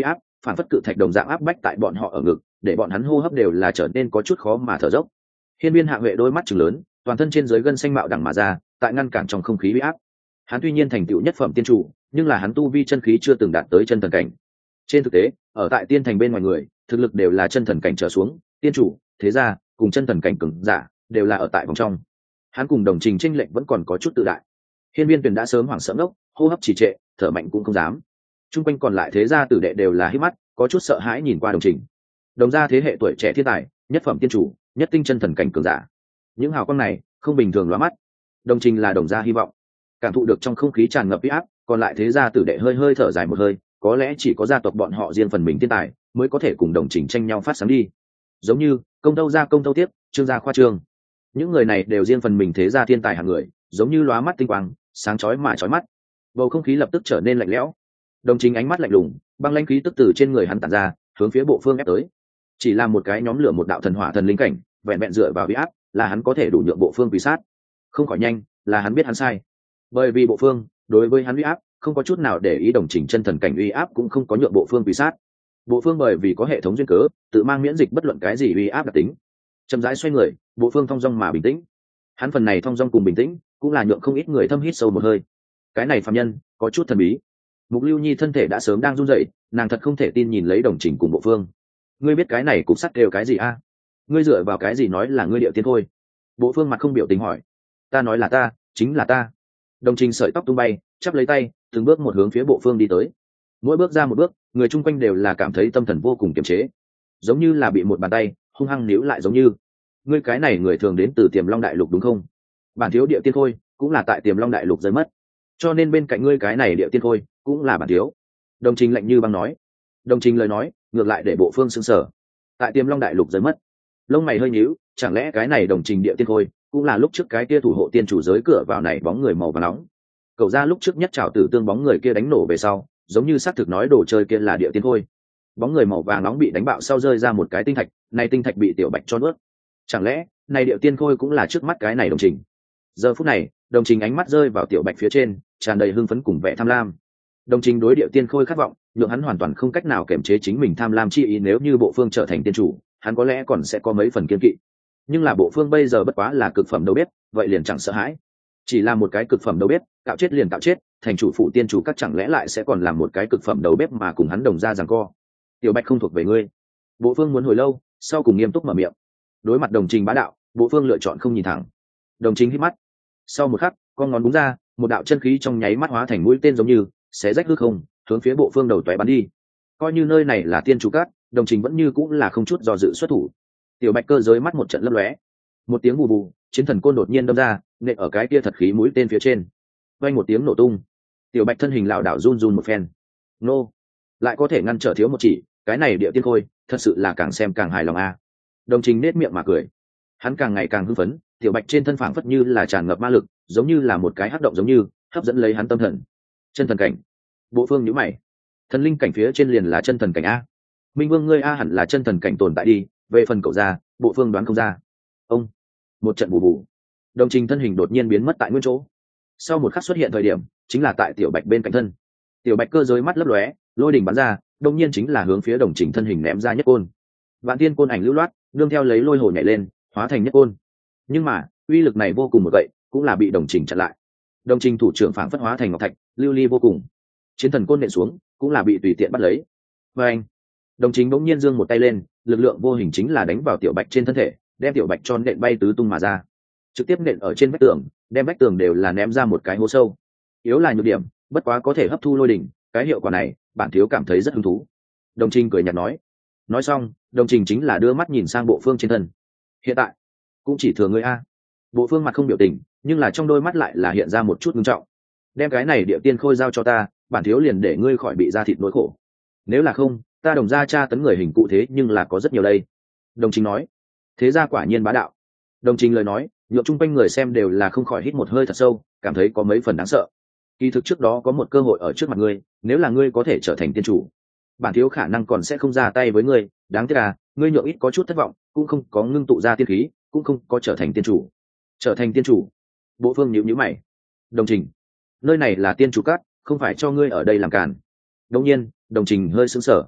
phản phất cự thạch đồng dạng áp bách tại bọn họ ở ngực, để bọn hắn hô hấp đều là trở nên có chút khó mà thở dốc. Hiên Viên Hạ Huệ đôi mắt trừng lớn, toàn thân trên dưới gân xanh mạo đằng mà ra, tại ngăn cản trong không khí uy áp. Hắn tuy nhiên thành tựu nhất phẩm tiên chủ, nhưng là hắn tu vi chân khí chưa từng đạt tới chân thần cảnh. Trên thực tế, ở tại tiên thành bên ngoài người, thực lực đều là chân thần cảnh trở xuống, tiên chủ, thế gia, cùng chân thần cảnh cường giả, đều là ở tại vòng trong. Hắn cùng Đồng Trình chênh lệnh vẫn còn có chút tự đại. Hiên Viên Tuyền đã sớm hoảng sợ ngốc, hô hấp trì trệ, thở mạnh cũng không dám. Trung quanh còn lại thế gia tử đệ đều là hít mắt, có chút sợ hãi nhìn qua Đồng Trình. Đồng gia thế hệ tuổi trẻ thiên tài, nhất phẩm tiên chủ, nhất tinh chân thần cảnh cường giả. Những hào quang này không bình thường lóa mắt. Đồng Trình là Đồng gia hy vọng. Cảm thụ được trong không khí tràn ngập uy áp, còn lại thế gia tử đệ hơi hơi thở dài một hơi, có lẽ chỉ có gia tộc bọn họ riêng phần mình thiên tài mới có thể cùng Đồng Trình tranh nhau phát sáng đi. Giống như công tâu gia công tâu tiếp, trương gia khoa trương. Những người này đều riêng phần mình thế gia thiên tài hàng người, giống như lóa mắt tinh quang, sáng chói mà chói mắt. Bầu không khí lập tức trở nên lạnh lẽo. Đồng Trình ánh mắt lạnh lùng, băng lãnh khí tức từ trên người hắn tản ra, hướng phía bộ phương ép tới. Chỉ là một cái nhóm lửa một đạo thần hỏa thần linh cảnh, vẹn vẹn dựa vào uy áp, là hắn có thể đủ nhượng bộ phương quỳ sát. Không khỏi nhanh, là hắn biết hắn sai. Bởi vì bộ phương đối với hắn uy áp không có chút nào để ý, Đồng Trình chân thần cảnh uy áp cũng không có nhượng bộ phương quỳ sát. Bộ phương bởi vì có hệ thống duyên cớ, tự mang miễn dịch bất luận cái gì uy áp đặc tính. Chậm rãi xoay người, bộ phương thong dong mà bình tĩnh. Hắn phần này thong dong cùng bình tĩnh, cũng là nhượng không ít người thâm hít sâu một hơi. Cái này phàm nhân có chút thần bí. Mục Lưu Nhi thân thể đã sớm đang run rẩy, nàng thật không thể tin nhìn lấy Đồng Trình cùng bộ phương. Ngươi biết cái này cục sắt đều cái gì a? Ngươi dựa vào cái gì nói là ngươi điệu tiên thôi? Bộ phương mặt không biểu tình hỏi. Ta nói là ta, chính là ta. Đồng Trình sợi tóc tung bay, chắp lấy tay, từng bước một hướng phía bộ phương đi tới. Mỗi bước ra một bước, người chung quanh đều là cảm thấy tâm thần vô cùng kiềm chế, giống như là bị một bàn tay hung hăng níu lại giống như. Ngươi cái này người thường đến từ Tiềm Long Đại Lục đúng không? Bản thiếu địa tiên khôi cũng là tại Tiềm Long Đại Lục rơi mất, cho nên bên cạnh ngươi cái này địa tiên khôi cũng là bản thiếu. Đồng Trình lạnh như băng nói. Đồng Trình lời nói ngược lại để bộ phương sững sờ. Tại Tiềm Long Đại Lục rơi mất, lông mày hơi nhíu, chẳng lẽ cái này Đồng Trình địa tiên khôi cũng là lúc trước cái kia thủ hộ tiên chủ giới cửa vào này bóng người màu vàng nóng? Cậu ra lúc trước nhất trảo tử tương bóng người kia đánh nổ về sau, giống như xác thực nói đồ chơi kia là địa tiên khôi. Bóng người màu vàng nóng bị đánh bạo sau rơi ra một cái tinh thạch, này tinh thạch bị Tiểu Bạch cho nuốt. Chẳng lẽ này địa tiên khôi cũng là trước mắt cái này Đồng Trình? Giờ phút này, Đồng Trình ánh mắt rơi vào Tiểu Bạch phía trên, tràn đầy hưng phấn cùng vẻ tham lam. Đồng Trình đối địa tiên khôi khát vọng, nhượng hắn hoàn toàn không cách nào kiềm chế chính mình tham lam chi ý. Nếu như bộ phương trở thành tiên chủ, hắn có lẽ còn sẽ có mấy phần kiên kỵ. Nhưng là bộ phương bây giờ bất quá là cực phẩm đầu bếp, vậy liền chẳng sợ hãi. Chỉ là một cái cực phẩm đầu bếp, cạo chết liền cạo chết, thành chủ phụ tiên chủ các chẳng lẽ lại sẽ còn làm một cái cực phẩm đầu bếp mà cùng hắn đồng ra giằng co? Tiểu Bạch không thuộc về ngươi. Bộ phương muốn hồi lâu, sau cùng nghiêm túc mở miệng. Đối mặt Đồng Trình bá đạo, bộ phương lựa chọn không nhìn thẳng. Đồng Trình hít mắt. Sau một khắc, con ngón búng ra, một đạo chân khí trong nháy mắt hóa thành mũi tên giống như xé rách hư không, hướng phía bộ phương đầu toé bắn đi. Coi như nơi này là tiên chủ cát, Đồng Trình vẫn như cũng là không chút do dự xuất thủ. Tiểu Bạch cơ giới mắt một trận lấp lóe, một tiếng bù bù, chiến thần côn đột nhiên đâm ra, nện ở cái kia thật khí mũi tên phía trên. Vang một tiếng nổ tung, Tiểu Bạch thân hình lảo đảo run run một phen. Nô, lại có thể ngăn trở thiếu một chỉ, cái này địa tiên khôi, thật sự là càng xem càng hài lòng a. Đồng Trình nét miệng mà cười, hắn càng ngày càng hưng phấn. Tiểu Bạch trên thân phảng phất như là tràn ngập ma lực, giống như là một cái hắc động giống như hấp dẫn lấy hắn tâm thần. Chân thần cảnh. Bộ phương nhíu mày. Thần linh cảnh phía trên liền là chân thần cảnh a. Minh Vương ngươi a hẳn là chân thần cảnh tồn tại đi, về phần cậu ra, bộ phương đoán không ra. Ông. Một trận bù bù. Đồng Trình thân hình đột nhiên biến mất tại nguyên chỗ. Sau một khắc xuất hiện thời điểm, chính là tại Tiểu Bạch bên cạnh thân. Tiểu Bạch cơ giới mắt lấp lóe, lôi đỉnh bắn ra, đột nhiên chính là hướng phía Đồng Trình thân hình ném ra nhất côn. Vạn tiên côn ảnh lưu loát, đương theo lấy lôi hồ nhảy lên, hóa thành nhất côn. Nhưng mà, uy lực này vô cùng một vậy, cũng là bị Đồng Trình chặn lại. Đồng Trình thủ trưởng phảng phất hóa thành ngọc thạch, lưu ly vô cùng. Chiến thần côn nện xuống, cũng là bị tùy tiện bắt lấy. Và anh, Đồng Trình bỗng nhiên giương một tay lên, lực lượng vô hình chính là đánh vào Tiểu Bạch trên thân thể, đem Tiểu Bạch cho nện bay tứ tung mà ra, trực tiếp nện ở trên vách tường, đem vách tường đều là ném ra một cái hố sâu. Yếu là nhược điểm, bất quá có thể hấp thu lôi đỉnh, cái hiệu quả này, bản thiếu cảm thấy rất hứng thú. Đồng Trình cười nhạt nói. Nói xong, Đồng Trình chính là đưa mắt nhìn sang bộ phương trên thân. Hiện tại, cũng chỉ thừa ngươi a. Bộ phương mặt không biểu tình, nhưng là trong đôi mắt lại là hiện ra một chút nghiêm trọng. Đem cái này địa tiên khôi giao cho ta, bản thiếu liền để ngươi khỏi bị ra thịt nỗi khổ. Nếu là không, ta Đồng gia tra tấn người hình cụ thế nhưng là có rất nhiều đây. Đồng Trình nói. Thế ra quả nhiên bá đạo. Đồng Trình lời nói, nhộn chung quanh người xem đều là không khỏi hít một hơi thật sâu, cảm thấy có mấy phần đáng sợ. Kỳ thực trước đó có một cơ hội ở trước mặt ngươi, nếu là ngươi có thể trở thành tiên chủ, bản thiếu khả năng còn sẽ không ra tay với ngươi. Đáng tiếc là ngươi nhượng ít có chút thất vọng, cũng không có ngưng tụ ra tiên khí, cũng không có trở thành tiên chủ. Trở thành tiên chủ? Bộ phương nhíu nhíu mày. Đồng Trình, nơi này là tiên chủ cát, không phải cho ngươi ở đây làm càn. Đương nhiên, Đồng Trình hơi sững sờ.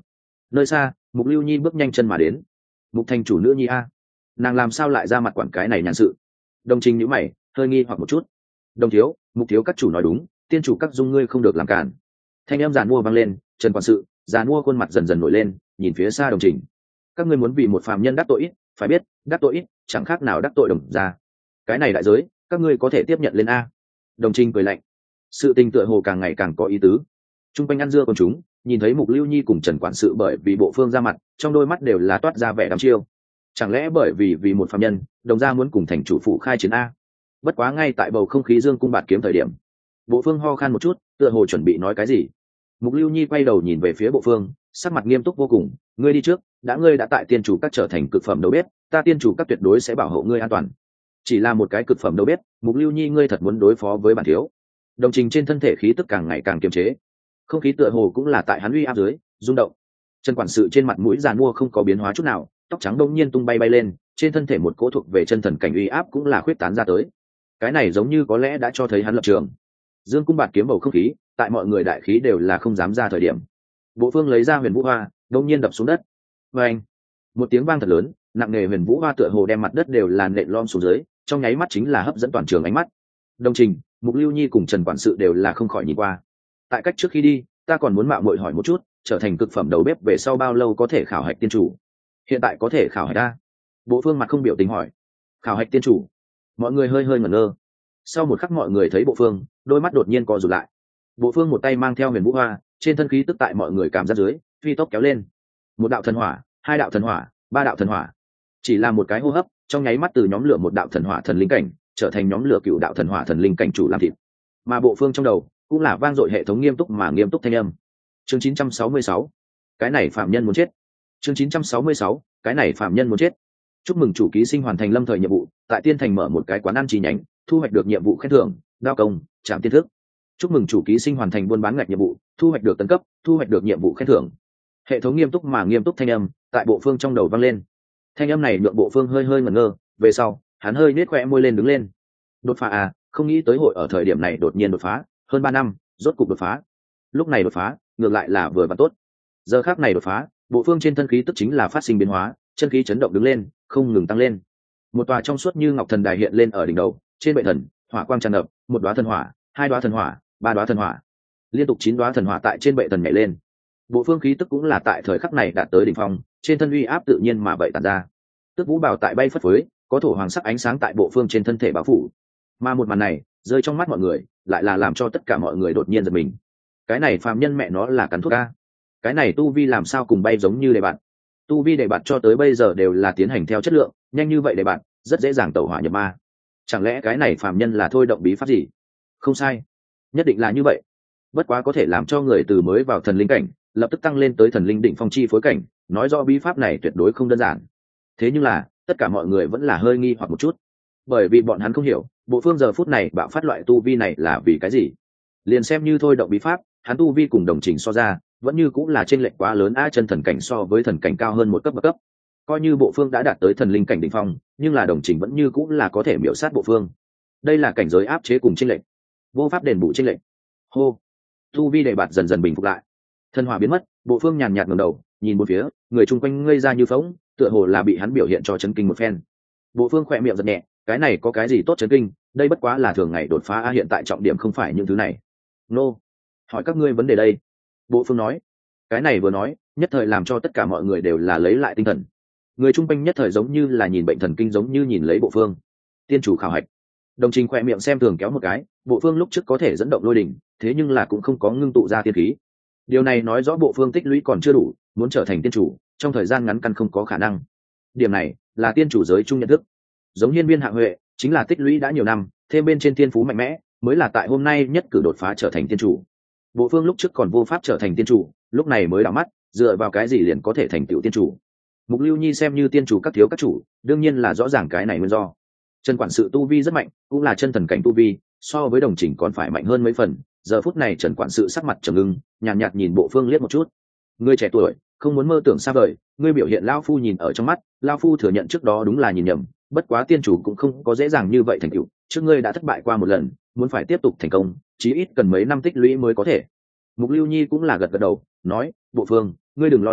Nơi xa Mục Lưu Nhi bước nhanh chân mà đến. Mục thành chủ nữ nhi a, nàng làm sao lại ra mặt quản cái này nhàn sự? Đồng Trình nhíu mày hơi nghi hoặc một chút. Đồng thiếu, Mục thiếu các chủ nói đúng, tiên chủ các dung ngươi không được làm cản. Thanh em giàn mua vang lên, Trần quản sự giàn mua khuôn mặt dần dần nổi lên, nhìn phía xa Đồng Trình. Các ngươi muốn vì một phàm nhân đắc tội ít, phải biết đắc tội ít chẳng khác nào đắc tội Đồng gia. Cái này đại giới các ngươi có thể tiếp nhận lên a. Đồng Trình cười lạnh, sự tình tựa hồ càng ngày càng có ý tứ. Trung quanh ăn dưa con chúng nhìn thấy Mục Lưu Nhi cùng Trần quản sự bởi vì bộ phương ra mặt, trong đôi mắt đều là toát ra vẻ đăm chiêu. Chẳng lẽ bởi vì vì một phàm nhân, Đồng gia muốn cùng thành chủ phụ khai chiến a? Bất quá ngay tại bầu không khí dương cung bạt kiếm thời điểm, bộ phương ho khan một chút, tựa hồ chuẩn bị nói cái gì. Mục Lưu Nhi quay đầu nhìn về phía bộ phương, sắc mặt nghiêm túc vô cùng. Ngươi đi trước, đã ngươi đã tại tiên chủ các trở thành cực phẩm đầu bếp, ta tiên chủ các tuyệt đối sẽ bảo hộ ngươi an toàn. Chỉ là một cái cực phẩm đầu bếp, Mục Lưu Nhi ngươi thật muốn đối phó với bản thiếu? Đồng Trình trên thân thể khí tức càng ngày càng kiềm chế, không khí tựa hồ cũng là tại hắn uy áp dưới rung động. Trần quản sự trên mặt mũi giàn mua không có biến hóa chút nào, tóc trắng đông nhiên tung bay bay lên, trên thân thể một cỗ thuộc về chân thần cảnh uy áp cũng là khuyết tán ra tới. Cái này giống như có lẽ đã cho thấy hắn lập trường. Dương cung bạt kiếm bầu không khí, tại mọi người đại khí đều là không dám ra thời điểm. Bộ phương lấy ra huyền vũ hoa, đông nhiên đập xuống đất. Và anh, một tiếng vang thật lớn, nặng nề huyền vũ hoa tựa hồ đem mặt đất đều là nện lom xuống dưới, trong nháy mắt chính là hấp dẫn toàn trường ánh mắt. Đồng Trình, Mục Lưu Nhi cùng Trần quản sự đều là không khỏi nhìn qua. Tại cách trước khi đi, ta còn muốn mạo muội hỏi một chút, trở thành cực phẩm đầu bếp về sau bao lâu có thể khảo hạch tiên chủ? Hiện tại có thể khảo hạch ta? Bộ phương mặt không biểu tình hỏi. Khảo hạch tiên chủ? Mọi người hơi hơi ngẩn ngơ. Sau một khắc mọi người thấy bộ phương, đôi mắt đột nhiên co rụt lại. Bộ phương một tay mang theo huyền vũ hoa, trên thân khí tức tại mọi người cảm giác dưới phi tốc kéo lên. Một đạo thần hỏa, hai đạo thần hỏa, ba đạo thần hỏa. Chỉ là một cái hô hấp, trong nháy mắt từ nhóm lửa một đạo thần hỏa thần linh cảnh trở thành nhóm lửa cựu đạo thần hỏa thần linh cảnh chủ làm thịt. Mà bộ phương trong đầu cũng là vang dội hệ thống nghiêm túc mà nghiêm túc thanh âm. Chương chín trăm sáu mươi sáu, cái này phạm nhân muốn chết. Chương chín trăm sáu mươi sáu, cái này phạm nhân muốn chết. Chúc mừng chủ ký sinh hoàn thành lâm thời nhiệm vụ, tại Tiên Thành mở một cái quán ăn chi nhánh, thu hoạch được nhiệm vụ khen thưởng, đao công, trạm tiên thức. Chúc mừng chủ ký sinh hoàn thành buôn bán ngạch nhiệm vụ, thu hoạch được tấn cấp, thu hoạch được nhiệm vụ khen thưởng. Hệ thống nghiêm túc mà nghiêm túc thanh âm tại bộ phương trong đầu vang lên. Thanh âm này nhượng bộ phương hơi hơi ngẩn ngơ, về sau hắn hơi nết khỏe môi lên đứng lên. Đột phá à, không nghĩ tới hội ở thời điểm này đột nhiên đột phá, hơn ba năm rốt cục đột phá. Lúc này đột phá ngược lại là vừa và tốt. Giờ khác này đột phá, bộ phương trên thân khí tức chính là phát sinh biến hóa, chân khí chấn động đứng lên, không ngừng tăng lên. Một tòa trong suốt như ngọc thần đài hiện lên ở đỉnh đầu, trên bệ thần hỏa quang tràn ngập, một đóa thần hỏa, hai đóa thần hỏa, ba đóa thần hỏa, liên tục chín đóa thần hỏa tại trên bệ thần nhảy lên. Bộ phương khí tức cũng là tại thời khắc này đạt tới đỉnh phong, trên thân uy áp tự nhiên mà vậy tản ra. Tức vũ bào tại bay phất phới, có thổ hoàng sắc ánh sáng tại bộ phương trên thân thể bao phủ. Mà một màn này rơi trong mắt mọi người, lại là làm cho tất cả mọi người đột nhiên giật mình. Cái này phàm nhân mẹ nó là cắn thuốc a? Cái này tu vi làm sao cùng bay giống như đề bạn? Tu vi đề bạn cho tới bây giờ đều là tiến hành theo chất lượng, nhanh như vậy đề bạn rất dễ dàng tẩu hỏa nhập ma. Chẳng lẽ cái này phàm nhân là thôi động bí pháp gì? Không sai, nhất định là như vậy. Bất quá có thể làm cho người từ mới vào thần linh cảnh lập tức tăng lên tới thần linh đỉnh phong chi phối cảnh, nói rõ bí pháp này tuyệt đối không đơn giản. Thế nhưng là tất cả mọi người vẫn là hơi nghi hoặc một chút, bởi vì bọn hắn không hiểu bộ phương giờ phút này bạo phát loại tu vi này là vì cái gì. Liền xem như thôi động bí pháp, hắn tu vi cùng Đồng Trình so ra vẫn như cũng là chênh lệch quá lớn. A chân thần cảnh so với thần cảnh cao hơn một cấp bậc cấp, coi như bộ phương đã đạt tới thần linh cảnh đỉnh phong, nhưng là Đồng Trình vẫn như cũng là có thể miểu sát bộ phương. Đây là cảnh giới áp chế cùng chênh lệch, vô pháp đền bù chênh lệch. Hô, tu vi đề bạt dần dần bình phục lại, thần hỏa biến mất, bộ phương nhàn nhạt ngẩng đầu nhìn một phía, người chung quanh ngây ra như phỗng, tựa hồ là bị hắn biểu hiện cho chấn kinh một phen. Bộ phương khỏe miệng giật nhẹ, cái này có cái gì tốt chấn kinh, đây bất quá là thường ngày đột phá. A hiện tại trọng điểm không phải những thứ này. Nô, hỏi các ngươi vấn đề đây. Bộ phương nói, cái này vừa nói nhất thời làm cho tất cả mọi người đều là lấy lại tinh thần. Người chung quanh nhất thời giống như là nhìn bệnh thần kinh, giống như nhìn lấy bộ phương. Tiên chủ khảo hạch. Đồng Trình khỏe miệng xem thường kéo một cái, bộ phương lúc trước có thể dẫn động lôi đỉnh, thế nhưng là cũng không có ngưng tụ ra tiên khí. Điều này nói rõ bộ phương tích lũy còn chưa đủ, muốn trở thành tiên chủ trong thời gian ngắn căn không có khả năng. Điểm này là tiên chủ giới chung nhận thức. Giống Hiên Viên Hạ Huệ chính là tích lũy đã nhiều năm, thêm bên trên thiên phú mạnh mẽ, mới là tại hôm nay nhất cử đột phá trở thành tiên chủ. Bộ phương lúc trước còn vô pháp trở thành tiên chủ, lúc này mới đảo mắt, dựa vào cái gì liền có thể thành tựu tiên chủ. Mục Lưu Nhi xem như tiên chủ các thiếu các chủ, đương nhiên là rõ ràng cái này nguyên do. Trần quản sự tu vi rất mạnh, cũng là chân thần cảnh tu vi, so với Đồng Trình còn phải mạnh hơn mấy phần. Giờ phút này Trần quản sự sắc mặt trầm ngưng, nhàn nhạt, nhạt nhìn bộ phương liếc một chút. Ngươi trẻ tuổi, không muốn mơ tưởng xa vời, ngươi biểu hiện lão phu nhìn ở trong mắt, lão phu thừa nhận trước đó đúng là nhìn nhầm, bất quá tiên chủ cũng không có dễ dàng như vậy thành tựu, trước ngươi đã thất bại qua một lần, muốn phải tiếp tục thành công, chí ít cần mấy năm tích lũy mới có thể. Mục Lưu Nhi cũng là gật gật đầu, nói, bộ phương, ngươi đừng lo lắng,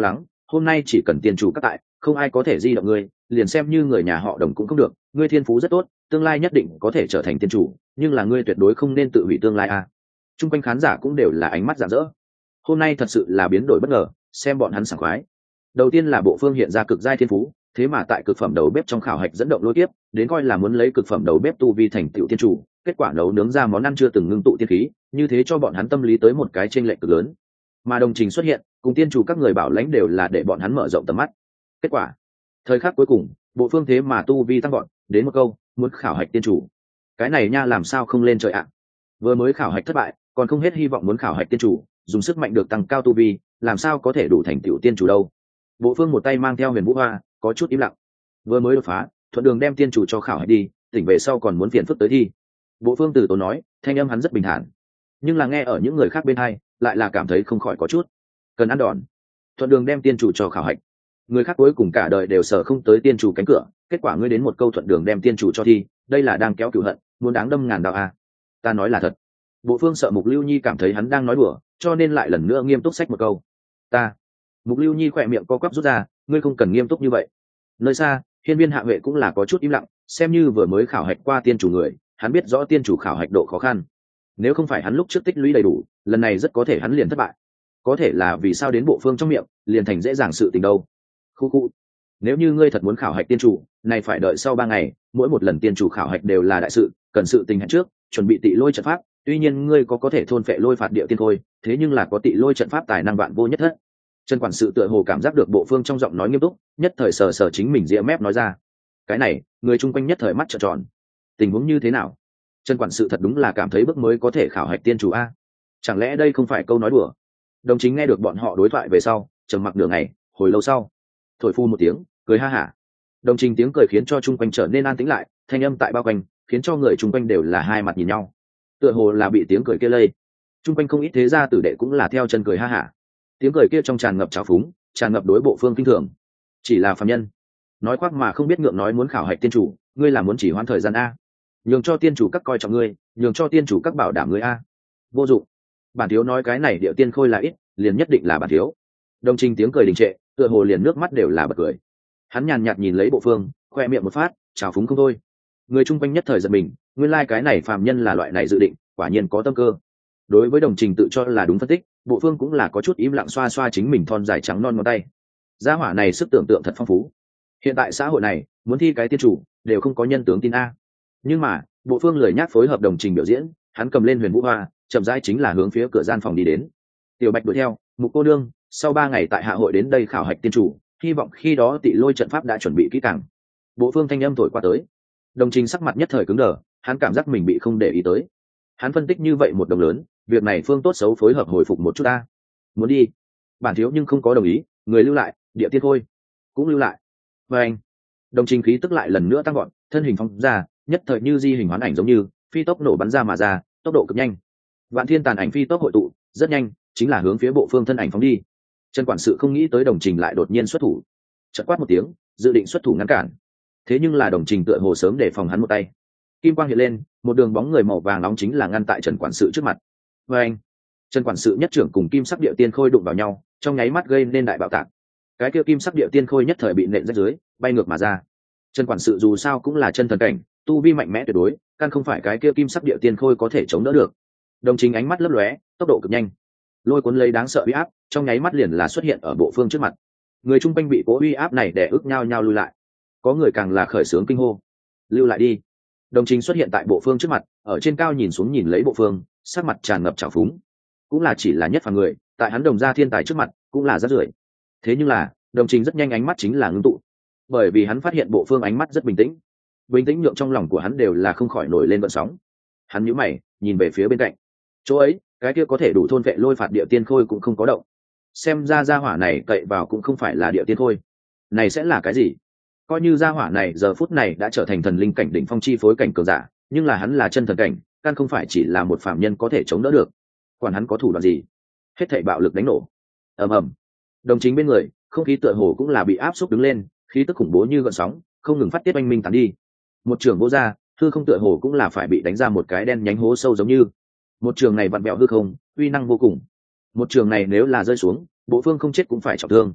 hôm nay chỉ cần tiên chủ các tại, không ai có thể di động ngươi, liền xem như người nhà họ Đồng cũng không được. Ngươi thiên phú rất tốt, tương lai nhất định có thể trở thành tiên chủ, nhưng là ngươi tuyệt đối không nên tự hủy tương lai a. Trung quanh khán giả cũng đều là ánh mắt rạng rỡ. Hôm nay thật sự là biến đổi bất ngờ, xem bọn hắn sảng khoái. Đầu tiên là Bộ Phương hiện ra cực giai thiên phú, thế mà tại cực phẩm đầu bếp trong khảo hạch dẫn động lôi kiếp, đến coi là muốn lấy cực phẩm đầu bếp tu vi thành tựu tiên chủ, kết quả nấu nướng ra món ăn chưa từng ngưng tụ tiên khí, như thế cho bọn hắn tâm lý tới một cái chênh lệch cực lớn. Mà Đồng Trình xuất hiện, cùng tiên chủ các người bảo lãnh đều là để bọn hắn mở rộng tầm mắt. Kết quả, thời khắc cuối cùng, Bộ Phương thế mà tu vi tăng vọt, đến một câu, muốn khảo hạch tiên chủ. Cái này nha làm sao không lên trời ạ? Vừa mới khảo hạch thất bại, còn không hết hy vọng muốn khảo hạch tiên chủ, dùng sức mạnh được tăng cao tu vi, làm sao có thể đủ thành tựu tiên chủ đâu. Bộ Phương một tay mang theo Huyền Vũ Hoa, có chút im lặng. Vừa mới đột phá, thuận đường đem tiên chủ cho khảo hạch đi, tỉnh về sau còn muốn phiền phức tới thi. Bộ Phương từ tốn nói, thanh âm hắn rất bình thản, nhưng là nghe ở những người khác bên hai, lại là cảm thấy không khỏi có chút cần ăn đòn. Thuận đường đem tiên chủ cho khảo hạch, người khác cuối cùng cả đời đều sợ không tới tiên chủ cánh cửa, kết quả ngươi đến một câu thuận đường đem tiên chủ cho thi, đây là đang kéo cửu hận, muốn đáng đâm ngàn đạo à. Ta nói là thật. Bộ Phương sợ Mục Lưu Nhi cảm thấy hắn đang nói đùa, cho nên lại lần nữa nghiêm túc xách một câu. Ta. Mục Lưu Nhi khỏe miệng co quắp rút ra, ngươi không cần nghiêm túc như vậy. Nơi xa, hiên viên hạ huệ cũng là có chút im lặng, xem như vừa mới khảo hạch qua tiên chủ người, hắn biết rõ tiên chủ khảo hạch độ khó khăn. Nếu không phải hắn lúc trước tích lũy đầy đủ, lần này rất có thể hắn liền thất bại. Có thể là vì sao đến Bộ Phương trong miệng liền thành dễ dàng sự tình đâu. Khu khu. Nếu như ngươi thật muốn khảo hạch tiên chủ, này phải đợi sau ba ngày, mỗi một lần tiên chủ khảo hạch đều là đại sự, cần sự tình hẹn trước, chuẩn bị tị lôi trận pháp, tuy nhiên ngươi có có thể thôn phệ lôi phạt địa tiên thôi, thế nhưng là có tị lôi trận pháp tài năng vạn vô nhất thất. Trần quản sự tựa hồ cảm giác được Bộ Phương trong giọng nói nghiêm túc, nhất thời sờ sờ chính mình ria mép nói ra. Cái này, người chung quanh nhất thời mắt trợn tròn. Tình huống như thế nào? Trần quản sự thật đúng là cảm thấy bước mới có thể khảo hạch tiên chủ a. Chẳng lẽ đây không phải câu nói đùa? Đồng Chính nghe được bọn họ đối thoại về sau, trầm mặc nửa ngày, hồi lâu sau, thổi phu một tiếng, cười ha hả. Đồng Trình tiếng cười khiến cho chung quanh trở nên an tĩnh lại, thanh âm tại bao quanh, khiến cho người chung quanh đều là hai mặt nhìn nhau. Tựa hồ là bị tiếng cười kia lây. Chung quanh không ít thế gia tử đệ cũng là theo chân cười ha hả. Tiếng cười kia trong tràn ngập trào phúng, tràn ngập đối Bộ Phương kinh thường. Chỉ là phàm nhân, nói khoác mà không biết ngượng nói muốn khảo hạch tiên chủ, ngươi là muốn chỉ hoãn thời gian a? Nhường cho tiên chủ các coi trọng ngươi, nhường cho tiên chủ các bảo đảm ngươi a? Vô dụng. Bản thiếu nói cái này điệu tiên khôi là ít, liền nhất định là bản thiếu. Đồng Trình tiếng cười đình trệ, tựa hồ liền nước mắt đều là bật cười. Hắn nhàn nhạt nhìn lấy Bộ Phương, khoe miệng một phát, trào phúng không thôi. Người chung quanh nhất thời giật mình, nguyên lai like cái này phàm nhân là loại này dự định, quả nhiên có tâm cơ. Đối với Đồng Trình tự cho là đúng phân tích, Bộ Phương cũng là có chút im lặng xoa xoa chính mình thon dài trắng non ngón tay. Gia hỏa này sức tưởng tượng thật phong phú. Hiện tại xã hội này, muốn thi cái tiên chủ, đều không có nhân tướng tin a. Nhưng mà, Bộ Phương lười nhác phối hợp Đồng Trình biểu diễn, hắn cầm lên Huyền Vũ Hoa, chậm rãi chính là hướng phía cửa gian phòng đi đến. Tiểu Bạch đuổi theo, Mục cô nương, sau ba ngày tại hạ hội đến đây khảo hạch tiên chủ, hy vọng khi đó tị lôi trận pháp đã chuẩn bị kỹ càng. Bộ Phương thanh âm thổi qua tới. Đồng Trình sắc mặt nhất thời cứng đờ, hắn cảm giác mình bị không để ý tới. Hắn phân tích như vậy một đồng lớn, việc này Phương tốt xấu phối hợp hồi phục một chút ta. Muốn đi, bản thiếu nhưng không có đồng ý, người lưu lại, địa tiên thôi, cũng lưu lại. Và anh, Đồng Trình khí tức lại lần nữa tăng gọn, thân hình phóng ra, nhất thời như di hình hoán ảnh giống như phi tốc nổ bắn ra mà ra, tốc độ cực nhanh. Vạn thiên tàn ảnh phi tốc hội tụ, rất nhanh, chính là hướng phía Bộ Phương thân ảnh phóng đi. Trần quản sự không nghĩ tới Đồng Trình lại đột nhiên xuất thủ, chợt quát một tiếng, dự định xuất thủ ngăn cản. Thế nhưng là Đồng Trình tựa hồ sớm để phòng hắn một tay. Kim quang hiện lên, một đường bóng người màu vàng nóng chính là ngăn tại Trần quản sự trước mặt. Và anh, Trần quản sự nhất trưởng cùng kim sắc địa tiên khôi đụng vào nhau, trong nháy mắt gây nên đại bạo tạc. Cái kia kim sắc địa tiên khôi nhất thời bị nện rách dưới, bay ngược mà ra. Trần quản sự dù sao cũng là chân thần cảnh, tu vi mạnh mẽ tuyệt đối, căn không phải cái kia kim sắc địa tiên khôi có thể chống đỡ được. Đồng Trình ánh mắt lấp lóe, tốc độ cực nhanh, lôi cuốn lấy đáng sợ uy áp, trong nháy mắt liền là xuất hiện ở Bộ Phương trước mặt. Người chung quanh bị cố uy áp này đè ức nhau nhau lui lại, có người càng là khởi sướng kinh hô, lưu lại đi. Đồng Trình xuất hiện tại Bộ Phương trước mặt, ở trên cao nhìn xuống nhìn lấy Bộ Phương, sắc mặt tràn ngập trào phúng. Cũng là chỉ là nhất phàm người, tại hắn Đồng gia thiên tài trước mặt, cũng là rất rưởi. Thế nhưng là, Đồng Trình rất nhanh ánh mắt chính là ngưng tụ, bởi vì hắn phát hiện Bộ Phương ánh mắt rất bình tĩnh, bình tĩnh nhượng trong lòng của hắn đều là không khỏi nổi lên gợn sóng. Hắn nhíu mày, nhìn về phía bên cạnh. Chỗ ấy, cái kia có thể đủ thôn vệ lôi phạt địa tiên khôi cũng không có động. Xem ra gia hỏa này cậy vào cũng không phải là địa tiên khôi. Này sẽ là cái gì? Coi như gia hỏa này giờ phút này đã trở thành thần linh cảnh đỉnh phong chi phối cảnh cường giả, nhưng là hắn là chân thần cảnh, căn không phải chỉ là một phạm nhân có thể chống đỡ được. Quản hắn có thủ đoạn gì? Hết thảy bạo lực đánh nổ. Ầm ầm. Đồng Chính bên người, không khí tựa hồ cũng là bị áp xúc đứng lên, khí tức khủng bố như gợn sóng, không ngừng phát tiết oanh minh tán đi. Một trường vô ra, hư không tựa hồ cũng là phải bị đánh ra một cái đen nhánh hố sâu giống như. Một trường này vặn vẹo hư không, uy năng vô cùng. Một trường này nếu là rơi xuống, Bộ Phương không chết cũng phải trọng thương.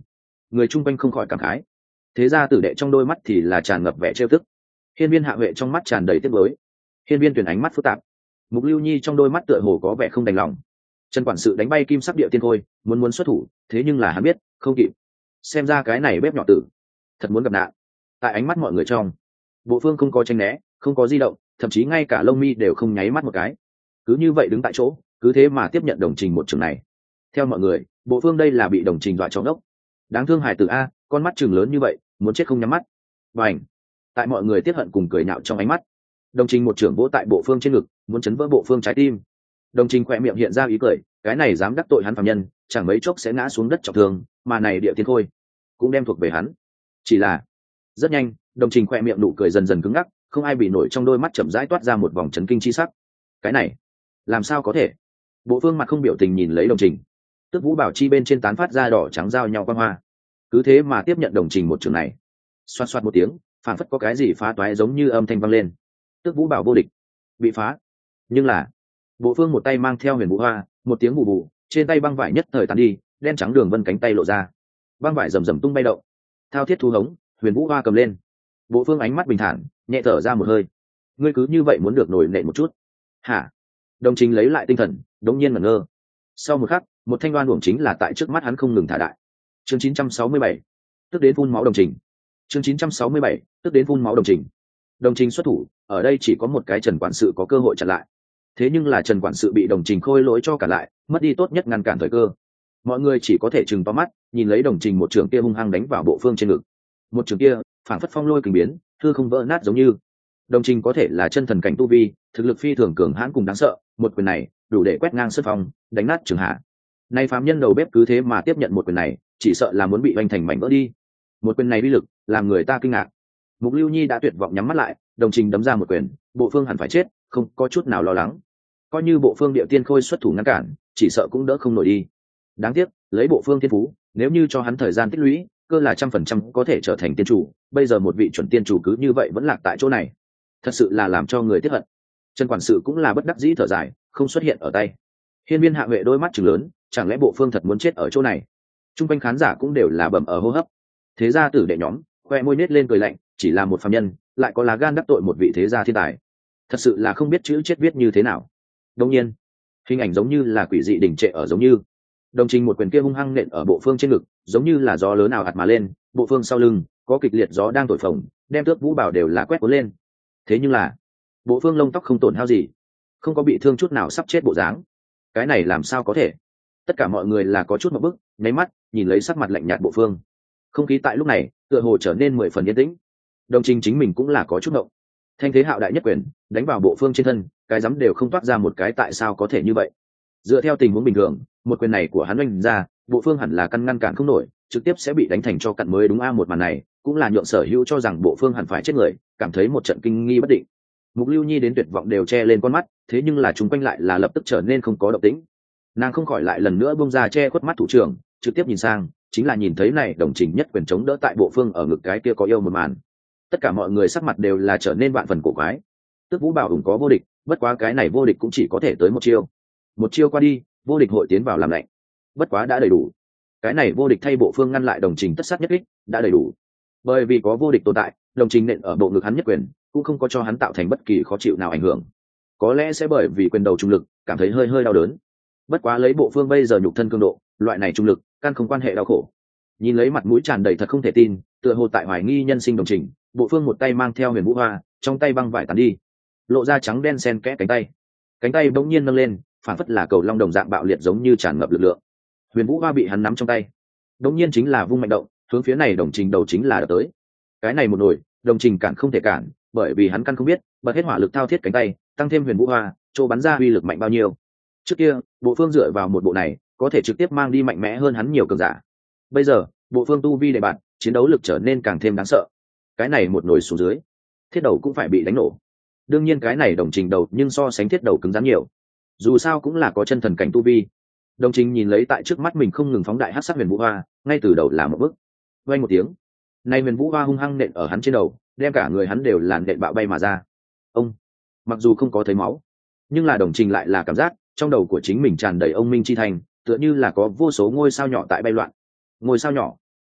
người chung quanh không khỏi cảm khái. Thế ra tử đệ trong đôi mắt thì là tràn ngập vẻ trêu tức. Hiên Viên Hạ Huệ trong mắt tràn đầy tiếc nuối. Hiên Viên Tuyển ánh mắt phức tạp. Mục Lưu Nhi trong đôi mắt tựa hồ có vẻ không đành lòng. Trần quản sự đánh bay kim sắc địa tiên khôi, muốn muốn xuất thủ, thế nhưng là hắn biết không kịp. Xem ra cái này bếp nhỏ tử thật muốn gặp nạn. Tại ánh mắt mọi người trong, Bộ Phương không có tranh né, không có di động, thậm chí ngay cả lông mi đều không nháy mắt một cái, cứ như vậy đứng tại chỗ, cứ thế mà tiếp nhận đồng trình một trường này. Theo mọi người, Bộ Phương đây là bị đồng trình dọa cho ngốc. Đáng thương hải tử a, con mắt trường lớn như vậy, muốn chết không nhắm mắt. Bành! Tại mọi người tiếc hận cùng cười nhạo trong ánh mắt, đồng trình một trưởng vỗ tại Bộ Phương trên ngực, muốn chấn vỡ Bộ Phương trái tim. Đồng trình khỏe miệng hiện ra ý cười, cái này dám đắc tội hắn phàm nhân, chẳng mấy chốc sẽ ngã xuống đất trọng thương, mà này địa tiên khôi cũng đem thuộc về hắn. Chỉ là rất nhanh, đồng trình khỏe miệng nụ cười dần dần cứng ngắc, không ai bị nổi, trong đôi mắt chậm rãi toát ra một vòng chấn kinh chi sắc. Cái này làm sao có thể? Bộ Phương mặt không biểu tình nhìn lấy đồng trình, tức vũ bảo chi bên trên tán phát ra đỏ trắng giao nhau quang hoa, cứ thế mà tiếp nhận đồng trình một trường này. Xoát xoát một tiếng, phản phất có cái gì phá toái giống như âm thanh vang lên. Tức vũ bảo vô địch bị phá. Nhưng là Bộ Phương một tay mang theo huyền vũ hoa, một tiếng bù bù, trên tay băng vải nhất thời tàn đi, đen trắng đường vân cánh tay lộ ra, băng vải rầm rầm tung bay động. Thao thiết thu hống, huyền vũ hoa cầm lên. Bộ Phương ánh mắt bình thản, nhẹ thở ra một hơi. Ngươi cứ như vậy muốn được nổi nện một chút? Hả? Đồng trình lấy lại tinh thần, đống nhiên ngẩn ngơ. Sau một khắc, một thanh đoan uổng chính là tại trước mắt hắn không ngừng thả đại. Chương chín trăm sáu mươi bảy, tức đến phun máu đồng trình. Chương chín trăm sáu mươi bảy, tức đến phun máu đồng trình. Đồng trình xuất thủ, ở đây chỉ có một cái Trần quản sự có cơ hội chặn lại. Thế nhưng là Trần quản sự bị đồng trình khôi lỗi cho cả lại, mất đi tốt nhất ngăn cản thời cơ. Mọi người chỉ có thể trừng to mắt, nhìn lấy đồng trình một trường kia hung hăng đánh vào Bộ Phương trên ngực. Một trường kia, phản phất phong lôi kình biến, thư không vỡ nát giống như. Đồng trình có thể là chân thần cảnh tu vi, thực lực phi thường cường hãn cùng đáng sợ, một quyền này đủ để quét ngang sân phong, đánh nát trường hạ. Nay phàm nhân đầu bếp cứ thế mà tiếp nhận một quyền này, chỉ sợ là muốn bị vành thành mảnh vỡ đi. Một quyền này uy lực, làm người ta kinh ngạc. Mục Lưu Nhi đã tuyệt vọng nhắm mắt lại, đồng trình đấm ra một quyền, Bộ Phương hẳn phải chết, không có chút nào lo lắng. Coi như Bộ Phương địa tiên khôi xuất thủ ngăn cản, chỉ sợ cũng đỡ không nổi đi. Đáng tiếc, lấy Bộ Phương thiên phú, nếu như cho hắn thời gian tích lũy, cơ là trăm phần trăm có thể trở thành tiên chủ. Bây giờ một vị chuẩn tiên chủ cứ như vậy vẫn lạc tại chỗ này, thật sự là làm cho người tiếc hận. Trần quản sự cũng là bất đắc dĩ thở dài, không xuất hiện ở tay. Hiên Viên Hạ Huệ đôi mắt trừng lớn, chẳng lẽ Bộ Phương thật muốn chết ở chỗ này? Trung quanh khán giả cũng đều là bầm ở hô hấp. Thế gia tử đệ nhóm khoe môi nết lên cười lạnh, chỉ là một phàm nhân lại có lá gan đắc tội một vị thế gia thiên tài, thật sự là không biết chữ chết viết như thế nào. Đương nhiên, hình ảnh giống như là quỷ dị đỉnh trệ ở giống như. Đồng trình một quyền kia hung hăng nện ở Bộ Phương trên ngực, giống như là gió lớn nào ạt mà lên, Bộ Phương sau lưng có kịch liệt gió đang thổi phồng, đem tước vũ bảo đều là quét cuốn lên. Thế nhưng là Bộ Phương lông tóc không tổn hao gì, không có bị thương chút nào, sắp chết bộ dáng. Cái này làm sao có thể? Tất cả mọi người là có chút một bức, nháy mắt nhìn lấy sắc mặt lạnh nhạt Bộ Phương. Không khí tại lúc này tựa hồ trở nên mười phần yên tĩnh. Đồng trình chính mình cũng là có chút ngộng. Thanh thế hạo đại nhất quyền đánh vào Bộ Phương trên thân, cái dám đều không toát ra một cái tại sao có thể như vậy. Dựa theo tình huống bình thường, một quyền này của hắn oanh ra, Bộ Phương hẳn là căn ngăn cản không nổi, trực tiếp sẽ bị đánh thành cho cặn mới đúng. A một màn này cũng là nhượng sở hữu cho rằng Bộ Phương hẳn phải chết người, cảm thấy một trận kinh nghi bất định. Mục Lưu Nhi đến tuyệt vọng đều che lên con mắt, thế nhưng là chúng quanh lại là lập tức trở nên không có động tĩnh. Nàng không khỏi lại lần nữa bông ra che khuất mắt thủ trưởng, trực tiếp nhìn sang, chính là nhìn thấy này đồng trình nhất quyền chống đỡ tại Bộ Phương ở ngực cái kia có yêu một màn. Tất cả mọi người sắc mặt đều là trở nên vạn phần cổ quái. Tức vũ bảo ủng có vô địch, bất quá cái này vô địch cũng chỉ có thể tới một chiêu. Một chiêu qua đi, vô địch hội tiến vào làm lạnh. Bất quá đã đầy đủ. Cái này vô địch thay Bộ Phương ngăn lại đồng trình tất sát nhất kích, đã đầy đủ. Bởi vì có vô địch tồn tại, đồng trình nện ở bộ ngực hắn nhất quyền, cũng không có cho hắn tạo thành bất kỳ khó chịu nào ảnh hưởng. Có lẽ sẽ bởi vì quyền đầu trung lực, cảm thấy hơi hơi đau đớn. Bất quá lấy Bộ Phương bây giờ nhục thân cường độ, loại này trung lực, căn không quan hệ đau khổ. Nhìn lấy mặt mũi tràn đầy thật không thể tin, tựa hồ tại hoài nghi nhân sinh đồng trình, Bộ Phương một tay mang theo huyền vũ hoa, trong tay băng vải tán đi, lộ ra trắng đen xen kẽ cánh tay. Cánh tay bỗng nhiên nâng lên, phản phất là cầu long đồng dạng bạo liệt, giống như tràn ngập lực lượng. Huyền vũ hoa bị hắn nắm trong tay, bỗng nhiên chính là vung mạnh động, hướng phía này đồng trình đầu chính là đập tới. Cái này một nổi, đồng trình cản không thể cản, bởi vì hắn căn không biết, bật hết hỏa lực thao thiết cánh tay, tăng thêm huyền vũ hoa, chỗ bắn ra uy lực mạnh bao nhiêu. Trước kia, Bộ Phương dựa vào một bộ này, có thể trực tiếp mang đi mạnh mẽ hơn hắn nhiều cường giả. Bây giờ, Bộ Phương tu vi đệ bạn, chiến đấu lực trở nên càng thêm đáng sợ. Cái này một nổi xuống dưới, thiết đầu cũng phải bị đánh nổ. Đương nhiên cái này đồng trình đầu nhưng so sánh thiết đầu cứng rắn nhiều. Dù sao cũng là có chân thần cảnh tu vi. Đồng trình nhìn lấy tại trước mắt mình không ngừng phóng đại hắc sắc huyền vũ hoa, ngay từ đầu là một bước. Vang một tiếng, nay huyền vũ hoa hung hăng nện ở hắn trên đầu, đem cả người hắn đều làn nện bạo bay mà ra. Ông, mặc dù không có thấy máu, nhưng là đồng trình lại là cảm giác trong đầu của chính mình tràn đầy ông minh chi thành, tựa như là có vô số ngôi sao nhỏ tại bay loạn. Ngôi sao nhỏ,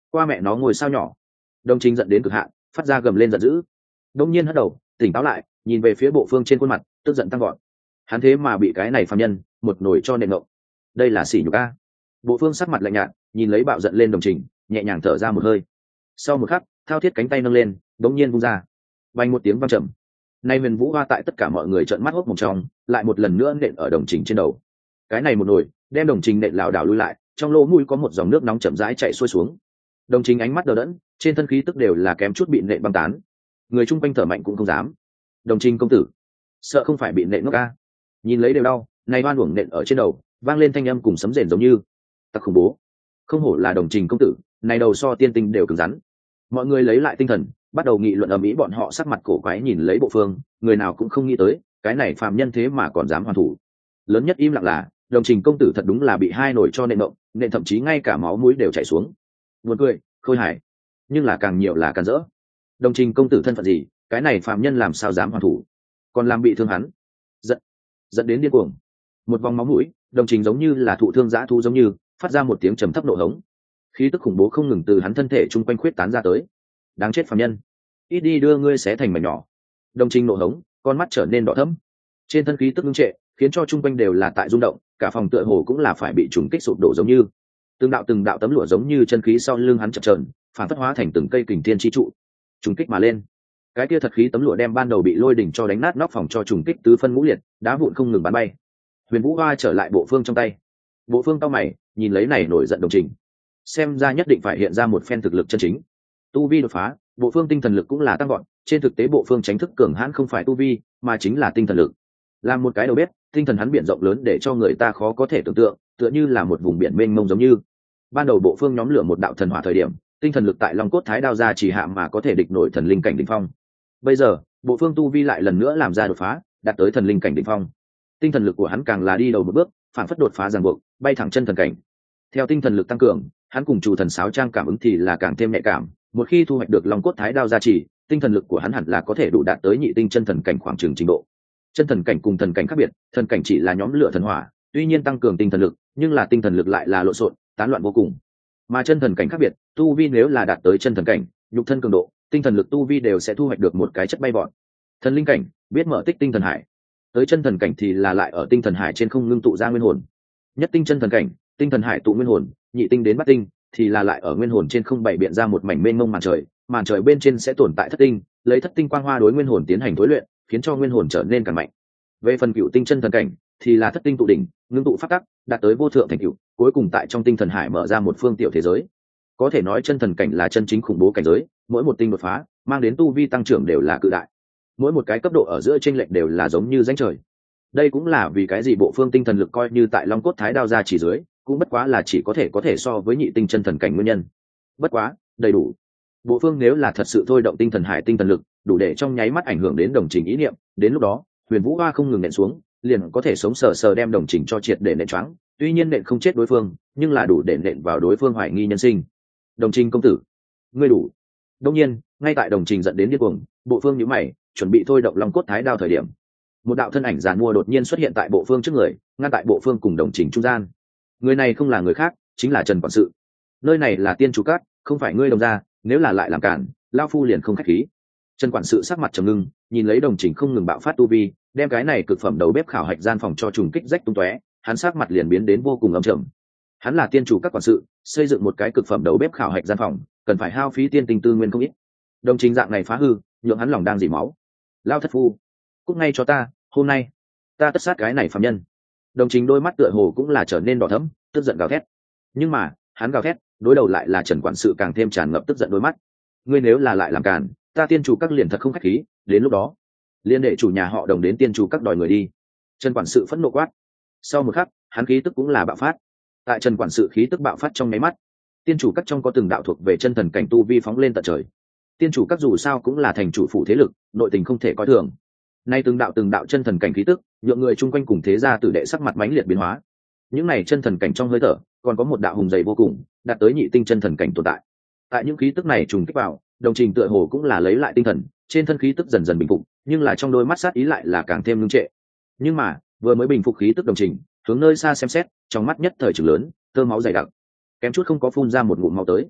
qua mẹ nó ngồi sao nhỏ. Đồng trình giận đến cực hạn, phát ra gầm lên giận dữ. Đông nhiên hất đầu tỉnh táo lại, nhìn về phía bộ phương trên khuôn mặt tức giận tăng gọn. Hắn thế mà bị cái này phàm nhân một nồi cho nện ngộng. Đây là sỉ nhục a. Bộ phương sắc mặt lạnh nhạt nhìn lấy bạo giận lên đồng trình, nhẹ nhàng thở ra một hơi. Sau một khắc thao thiết cánh tay nâng lên đống nhiên vung ra, vang một tiếng vang trầm. Nay huyền vũ hoa tại tất cả mọi người trợn mắt hốc mồm trong, lại một lần nữa nện ở đồng trình trên đầu. Cái này một nồi đem đồng trình nện lảo đảo lui lại, trong lỗ mũi có một dòng nước nóng chậm rãi chảy xuôi xuống. Đồng trình ánh mắt đờ đẫn, trên thân khí tức đều là kém chút bị nện băng tán. Người chung quanh thở mạnh cũng không dám. Đồng trình công tử, sợ không phải bị nện ngốc a? Nhìn lấy đều đau, này oan uổng nện ở trên đầu, vang lên thanh âm cùng sấm rền giống như tặc khủng bố. Không hổ là đồng trình công tử, này đầu so tiên tinh đều cứng rắn. Mọi người lấy lại tinh thần, bắt đầu nghị luận ầm ĩ, bọn họ sắc mặt cổ quái nhìn lấy bộ phương, người nào cũng không nghĩ tới cái này phàm nhân thế mà còn dám hoàn thủ. Lớn nhất im lặng là đồng trình công tử thật đúng là bị hai nổi cho nện động, nện thậm chí ngay cả máu mũi đều chảy xuống. Buồn cười, khôi hài, nhưng là càng nhiều là càng rỡ. Đồng trình công tử thân phận gì, cái này phàm nhân làm sao dám hoàn thủ, còn làm bị thương hắn, giận dẫn đến điên cuồng. Một vòng máu mũi, đồng trình giống như là thụ thương dã thú giống như phát ra một tiếng trầm thấp nộ hống, khí tức khủng bố không ngừng từ hắn thân thể chung quanh khuyết tán ra tới. Đáng chết phàm nhân, ít đi đưa ngươi xé thành mảnh nhỏ. Đồng trình nộ hống, con mắt trở nên đỏ thẫm, trên thân khí tức ngưng trệ, khiến cho chung quanh đều là tại rung động, cả phòng tựa hồ cũng là phải bị trùng kích sụp đổ giống như từng đạo từng đạo tấm lụa giống như chân khí sau lưng hắn chập chờn, phản phất hóa thành từng cây kình thiên chi trụ trùng kích mà lên. Cái kia thật khí tấm lụa đem ban đầu bị lôi đỉnh cho đánh nát nóc phòng cho trùng kích tứ phân ngũ liệt, đá vụn không ngừng bắn bay. Huyền vũ hoa trở lại bộ phương trong tay. Bộ phương cao mày nhìn lấy này nổi giận đồng trình, xem ra nhất định phải hiện ra một phen thực lực chân chính. Tu vi đột phá, bộ phương tinh thần lực cũng là tăng gọn, trên thực tế bộ phương tránh thức cường hãn không phải tu vi mà chính là tinh thần lực. Làm một cái đầu bếp, tinh thần hắn biển rộng lớn để cho người ta khó có thể tưởng tượng, tựa như là một vùng biển mênh mông giống như. Ban đầu bộ phương nhóm lửa một đạo thần hỏa thời điểm, tinh thần lực tại long cốt thái đao ra chỉ hạ mà có thể địch nổi thần linh cảnh đỉnh phong. Bây giờ bộ phương tu vi lại lần nữa làm ra đột phá, đạt tới thần linh cảnh đỉnh phong. Tinh thần lực của hắn càng là đi đầu một bước, phản phất đột phá ràng buộc, bay thẳng chân thần cảnh. Theo tinh thần lực tăng cường, hắn cùng chủ thần sáo trang cảm ứng thì là càng thêm nhạy cảm. Một khi thu hoạch được long cốt thái đao gia trì, tinh thần lực của hắn hẳn là có thể đủ đạt tới nhị tinh chân thần cảnh khoảng trường trình độ. Chân thần cảnh cùng thần cảnh khác biệt, thần cảnh chỉ là nhóm lửa thần hỏa, tuy nhiên tăng cường tinh thần lực, nhưng là tinh thần lực lại là lộn xộn, tán loạn vô cùng. Mà chân thần cảnh khác biệt, tu vi nếu là đạt tới chân thần cảnh, nhục thân cường độ, tinh thần lực tu vi đều sẽ thu hoạch được một cái chất bay vọt. Thần linh cảnh biết mở tích tinh thần hải, tới chân thần cảnh thì là lại ở tinh thần hải trên không ngưng tụ ra nguyên hồn. Nhất tinh chân thần cảnh, tinh thần hải tụ nguyên hồn, nhị tinh đến bát tinh thì là lại ở nguyên hồn trên không bày biện ra một mảnh mênh mông màn trời, màn trời bên trên sẽ tồn tại thất tinh, lấy thất tinh quang hoa đối nguyên hồn tiến hành tối luyện, khiến cho nguyên hồn trở nên càng mạnh. Về phần cựu tinh chân thần cảnh thì là thất tinh tụ đỉnh, ngưng tụ pháp tắc, đạt tới vô thượng thành cựu, cuối cùng tại trong tinh thần hải mở ra một phương tiểu thế giới. Có thể nói chân thần cảnh là chân chính khủng bố cảnh giới, mỗi một tinh đột phá mang đến tu vi tăng trưởng đều là cự đại, mỗi một cái cấp độ ở giữa chênh lệch đều là giống như rãnh trời. Đây cũng là vì cái gì bộ phương tinh thần lực coi như tại long cốt thái đao ra chỉ dưới, cũng bất quá là chỉ có thể có thể so với nhị tinh chân thần cảnh nguyên nhân. Bất quá đầy đủ. Bộ phương nếu là thật sự thôi động tinh thần hải tinh thần lực, đủ để trong nháy mắt ảnh hưởng đến đồng trình ý niệm, đến lúc đó huyền vũ hoa không ngừng nện xuống, liền có thể sống sờ sờ đem đồng trình cho triệt để nện choáng. Tuy nhiên nện không chết đối phương, nhưng là đủ để nện vào đối phương hoài nghi nhân sinh. Đồng trình công tử, ngươi đủ. Đương nhiên, ngay tại đồng trình giận đến điên cuồng, bộ phương nhíu mày, chuẩn bị thôi động long cốt thái đao thời điểm, một đạo thân ảnh giàn mua đột nhiên xuất hiện tại bộ phương trước người, ngăn tại bộ phương cùng đồng trình trung gian. Người này không là người khác, chính là Trần quản sự. Nơi này là tiên chủ cát, không phải ngươi đồng gia, nếu là lại làm cản, lao phu liền không khách khí. Trần quản sự sắc mặt trầm ngưng, nhìn lấy đồng trình không ngừng bạo phát tu vi, đem cái này cực phẩm đầu bếp khảo hạch gian phòng cho trùng kích rách tung tóe, hắn sắc mặt liền biến đến vô cùng âm trầm. Hắn là tiên chủ các quản sự, xây dựng một cái cực phẩm đầu bếp khảo hạch gian phòng, cần phải hao phí tiên tinh tư nguyên không ít. Đồng trình dạng này phá hư, nhượng hắn lòng đang dỉ máu. Lao thất phu, cút ngay cho ta, hôm nay ta tất sát cái này phạm nhân. Đồng trình đôi mắt tựa hồ cũng là trở nên đỏ thẫm, tức giận gào thét. Nhưng mà hắn gào thét, đối đầu lại là Trần quản sự càng thêm tràn ngập tức giận đôi mắt. Ngươi nếu là lại làm càn, ta tiên chủ các liền thật không khách khí, đến lúc đó liên đệ chủ nhà họ Đồng đến tiên chủ các đòi người đi. Trần quản sự phẫn nộ quát. Sau một khắc, hắn khí tức cũng là bạo phát. Tại Trần quản sự khí tức bạo phát trong nháy mắt, tiên chủ các trong có từng đạo thuộc về chân thần cảnh tu vi phóng lên tận trời. Tiên chủ các dù sao cũng là thành chủ phủ thế lực, nội tình không thể coi thường. Nay từng đạo từng đạo chân thần cảnh khí tức, nhượng người chung quanh cùng thế gia tử đệ sắc mặt mãnh liệt biến hóa. Những này chân thần cảnh trong hơi thở, còn có một đạo hùng dày vô cùng, đạt tới nhị tinh chân thần cảnh tồn tại. Tại những khí tức này trùng kích vào, đồng trình tựa hồ cũng là lấy lại tinh thần, trên thân khí tức dần dần bình phục, nhưng là trong đôi mắt sát ý lại là càng thêm ngưng trệ. Nhưng mà vừa mới bình phục khí tức đồng trình, hướng nơi xa xem xét, trong mắt nhất thời trừng lớn, tơ máu dày đặc, kém chút không có phun ra một ngụm máu tới.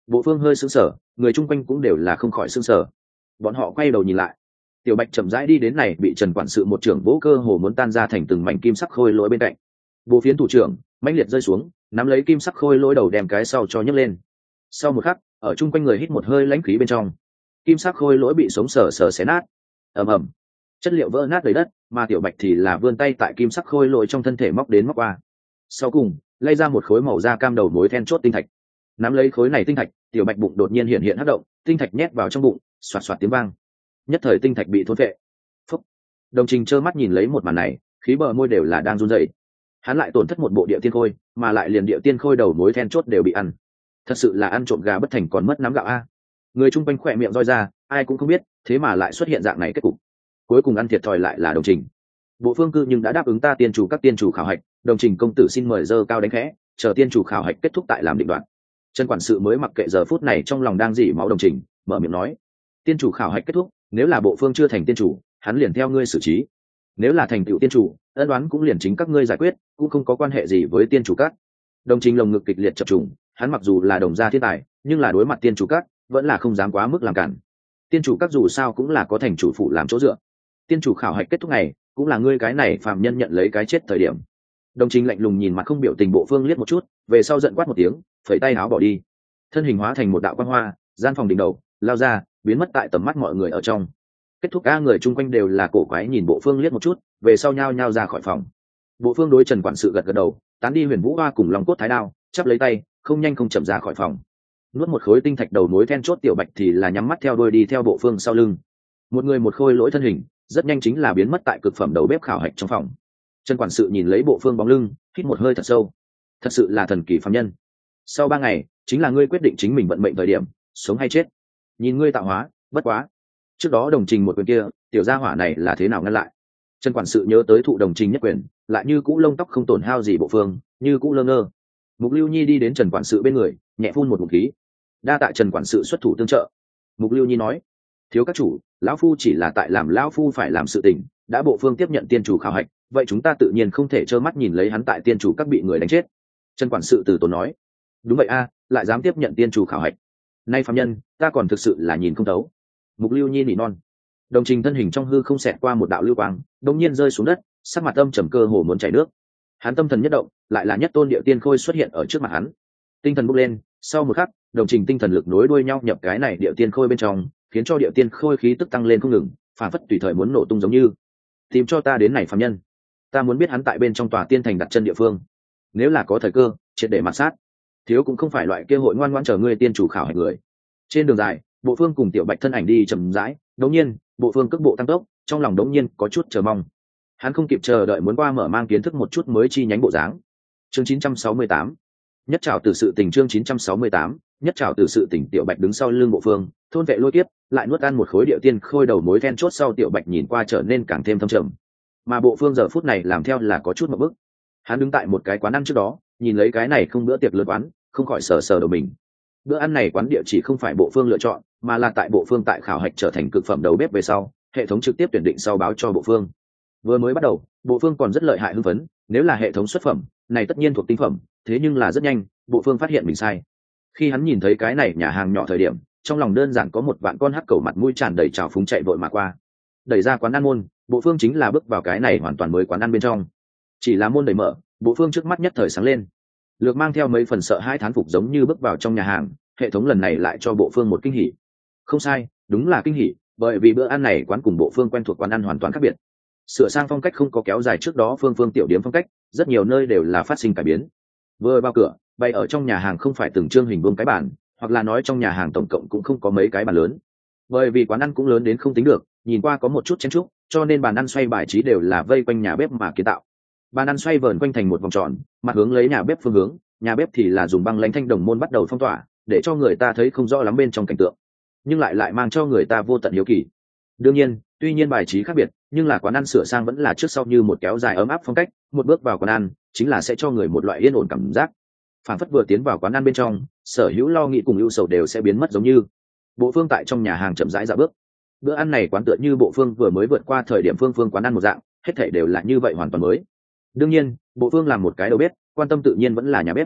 Bộ phương hơi sững sờ, người chung quanh cũng đều là không khỏi sững sờ. Bọn họ quay đầu nhìn lại, tiểu bạch chậm rãi đi đến này bị Trần quản sự một trưởng vỗ cơ hồ muốn tan ra thành từng mảnh kim sắc khôi lỗi bên cạnh. Bộ phiến thủ trưởng mãnh liệt rơi xuống, nắm lấy kim sắc khôi lỗi đầu đem cái sau cho nhấc lên. Sau một khắc, ở chung quanh người hít một hơi lãnh khí bên trong, kim sắc khôi lỗi bị sống sờ sờ xé nát. Ầm ầm, chất liệu vỡ nát đầy đất, mà tiểu bạch thì là vươn tay tại kim sắc khôi lỗi trong thân thể móc đến móc qua. Sau cùng, lấy ra một khối màu da cam đầu mối then chốt tinh thạch. Nắm lấy khối này tinh thạch, tiểu bạch bụng đột nhiên hiện hiện hất động, tinh thạch nhét vào trong bụng, xoạt xoạt tiếng vang. Nhất thời tinh thạch bị thôn phệ. Phúc. Đồng Trình trơ mắt nhìn lấy một màn này, khí bờ môi đều là đang run rẩy. Hắn lại tổn thất một bộ địa tiên khôi, mà lại liền địa tiên khôi đầu mối then chốt đều bị ăn. Thật sự là ăn trộm gà bất thành còn mất nắm gạo a. Người chung quanh khỏe miệng roi ra, ai cũng không biết, thế mà lại xuất hiện dạng này kết cục. Cuối cùng ăn thiệt thòi lại là Đồng Trình. Bộ phương cư nhưng đã đáp ứng ta tiên chủ các tiên chủ khảo hạch, Đồng Trình công tử xin mời dơ cao đánh khẽ, chờ tiên chủ khảo hạch kết thúc tại làm định đoạn. Trần quản sự mới mặc kệ giờ phút này trong lòng đang dỉ máu Đồng Trình, mở miệng nói: tiên chủ khảo hạch kết thúc, nếu là bộ phương chưa thành tiên chủ, hắn liền theo ngươi xử trí; nếu là thành tựu tiên chủ, ân đoán cũng liền chính các ngươi giải quyết, cũng không có quan hệ gì với tiên chủ các. Đồng Trình lồng ngực kịch liệt chập trùng, hắn mặc dù là đồng gia thiên tài, nhưng là đối mặt tiên chủ các, vẫn là không dám quá mức làm cản. Tiên chủ các dù sao cũng là có thành chủ phụ làm chỗ dựa. Tiên chủ khảo hạch kết thúc này, cũng là ngươi cái này phàm nhân nhận lấy cái chết thời điểm. Đồng Trình lạnh lùng nhìn mặt không biểu tình bộ phương liếc một chút, về sau giận quát một tiếng, phẩy tay áo bỏ đi. Thân hình hóa thành một đạo quang hoa, gian phòng đỉnh đầu lao ra, biến mất tại tầm mắt mọi người ở trong. Kết thúc a, người chung quanh đều là cổ quái nhìn bộ phương liếc một chút, về sau nhao nhao ra khỏi phòng. Bộ phương đối Trần quản sự gật gật đầu, tán đi Huyền Vũ Hoa cùng Long Cốt Thái Đao, chắp lấy tay, không nhanh không chậm ra khỏi phòng. Nuốt một khối tinh thạch đầu mối then chốt tiểu bạch thì là nhắm mắt theo đuôi đi theo bộ phương sau lưng. Một người một khôi lỗi thân hình, rất nhanh chính là biến mất tại cực phẩm đầu bếp khảo hạch trong phòng. Trần quản sự nhìn lấy bộ phương bóng lưng, hít một hơi thật sâu. Thật sự là thần kỳ phàm nhân. Sau ba ngày, chính là ngươi quyết định chính mình vận mệnh thời điểm, sống hay chết. Nhìn ngươi tạo hóa, bất quá. Trước đó Đồng Trình một quyền kia, tiểu gia hỏa này là thế nào ngăn lại? Trần quản sự nhớ tới thụ Đồng Trình nhất quyền, lại như cũ lông tóc không tổn hao gì bộ phương, như cũ lơ ngơ. Mục Lưu Nhi đi đến Trần quản sự bên người, nhẹ phun một ngụm khí. Đa tạ Trần quản sự xuất thủ tương trợ. Mục Lưu Nhi nói: thiếu các chủ, lão phu chỉ là tại làm lão phu phải làm sự tình, đã bộ phương tiếp nhận tiên chủ khảo hạch, vậy chúng ta tự nhiên không thể trơ mắt nhìn lấy hắn tại tiên chủ các bị người đánh chết. Trần quản sự từ tốn nói: đúng vậy a, lại dám tiếp nhận tiên chủ khảo hạch, nay phàm nhân ta còn thực sự là nhìn không thấu. Mục Lưu Nhi nỉ non. Đồng Trình thân hình trong hư không xẹt qua một đạo lưu quang, đột nhiên rơi xuống đất, sắc mặt âm trầm cơ hồ muốn chảy nước. Hắn tâm thần nhất động, lại là nhất tôn địa tiên khôi xuất hiện ở trước mặt hắn. Tinh thần bốc lên, sau một khắc, Đồng Trình tinh thần lực nối đuôi nhau nhập cái này địa tiên khôi bên trong, khiến cho địa tiên khôi khí tức tăng lên không ngừng, phản phất tùy thời muốn nổ tung giống như. Tìm cho ta đến này phàm nhân, ta muốn biết hắn tại bên trong tòa tiên thành đặt chân địa phương, nếu là có thời cơ, triệt để mặt sát. Thiếu cũng không phải loại kia hội ngoan ngoãn chờ ngươi tiên chủ khảo hạch người. Trên đường dài, bộ phương cùng tiểu bạch thân ảnh đi chậm rãi, đống nhiên bộ phương cước bộ tăng tốc, trong lòng đống nhiên có chút chờ mong. Hắn không kịp chờ đợi muốn qua mở mang kiến thức một chút mới chi nhánh bộ dáng. Chương chín trăm sáu mươi tám, nhất trảo từ sự tình. Chương chín trăm sáu mươi tám, nhất trảo từ sự tình. Tiểu bạch đứng sau lưng bộ phương, thôn vệ lôi kiếp, lại nuốt ăn một khối địa tiên khôi đầu mối then chốt sau, tiểu bạch nhìn qua trở nên càng thêm thâm trầm. Mà bộ phương giờ phút này làm theo là có chút một bức. Hắn đứng tại một cái quán ăn trước đó, nhìn lấy cái này không bữa tiệc lớn quán, không khỏi sờ sờ đầu mình. Bữa ăn này quán địa chỉ không phải bộ phương lựa chọn, mà là tại bộ phương tại khảo hạch trở thành cực phẩm đầu bếp về sau, hệ thống trực tiếp tuyển định sau báo cho bộ phương. Vừa mới bắt đầu, bộ phương còn rất lợi hại hưng phấn, nếu là hệ thống xuất phẩm, này tất nhiên thuộc tinh phẩm, thế nhưng là rất nhanh, bộ phương phát hiện mình sai. Khi hắn nhìn thấy cái này nhà hàng nhỏ thời điểm, trong lòng đơn giản có một vạn con hắc cầu mặt mũi tràn đầy trào phúng chạy vội mà qua. Đẩy ra quán ăn môn, bộ phương chính là bước vào cái này hoàn toàn mới quán ăn bên trong. Chỉ là môn đẩy mở, bộ phương trước mắt nhất thời sáng lên, lược mang theo mấy phần sợ hai thán phục giống như bước vào trong nhà hàng. Hệ thống lần này lại cho bộ phương một kinh hỉ. Không sai, đúng là kinh hỉ, bởi vì bữa ăn này quán cùng bộ phương quen thuộc quán ăn hoàn toàn khác biệt. Sửa sang phong cách không có kéo dài trước đó phương phương tiểu điếm phong cách, rất nhiều nơi đều là phát sinh cải biến. Vừa vào cửa, bày ở trong nhà hàng không phải từng trương hình vuông cái bàn, hoặc là nói trong nhà hàng tổng cộng cũng không có mấy cái bàn lớn. Bởi vì quán ăn cũng lớn đến không tính được, nhìn qua có một chút chen chúc, cho nên bàn ăn xoay bài trí đều là vây quanh nhà bếp mà kiến tạo. Bàn ăn xoay vờn quanh thành một vòng tròn, mặt hướng lấy nhà bếp phương hướng, nhà bếp thì là dùng băng lãnh thanh đồng môn bắt đầu phong tỏa, để cho người ta thấy không rõ lắm bên trong cảnh tượng, nhưng lại lại mang cho người ta vô tận hiếu kỳ. Đương nhiên, tuy nhiên bài trí khác biệt, nhưng là quán ăn sửa sang vẫn là trước sau như một kéo dài ấm áp phong cách. Một bước vào quán ăn, chính là sẽ cho người một loại yên ổn cảm giác, phản phất vừa tiến vào quán ăn bên trong, sở hữu lo nghĩ cùng ưu sầu đều sẽ biến mất giống như. Bộ phương tại trong nhà hàng chậm rãi dạo bước. Bữa ăn này quán tựa như bộ phương vừa mới vượt qua thời điểm phương phương quán ăn một dạng, hết thảy đều là như vậy hoàn toàn mới. Đương nhiên, bộ phương làm một cái đầu bếp, quan tâm tự nhiên vẫn là nhà bếp.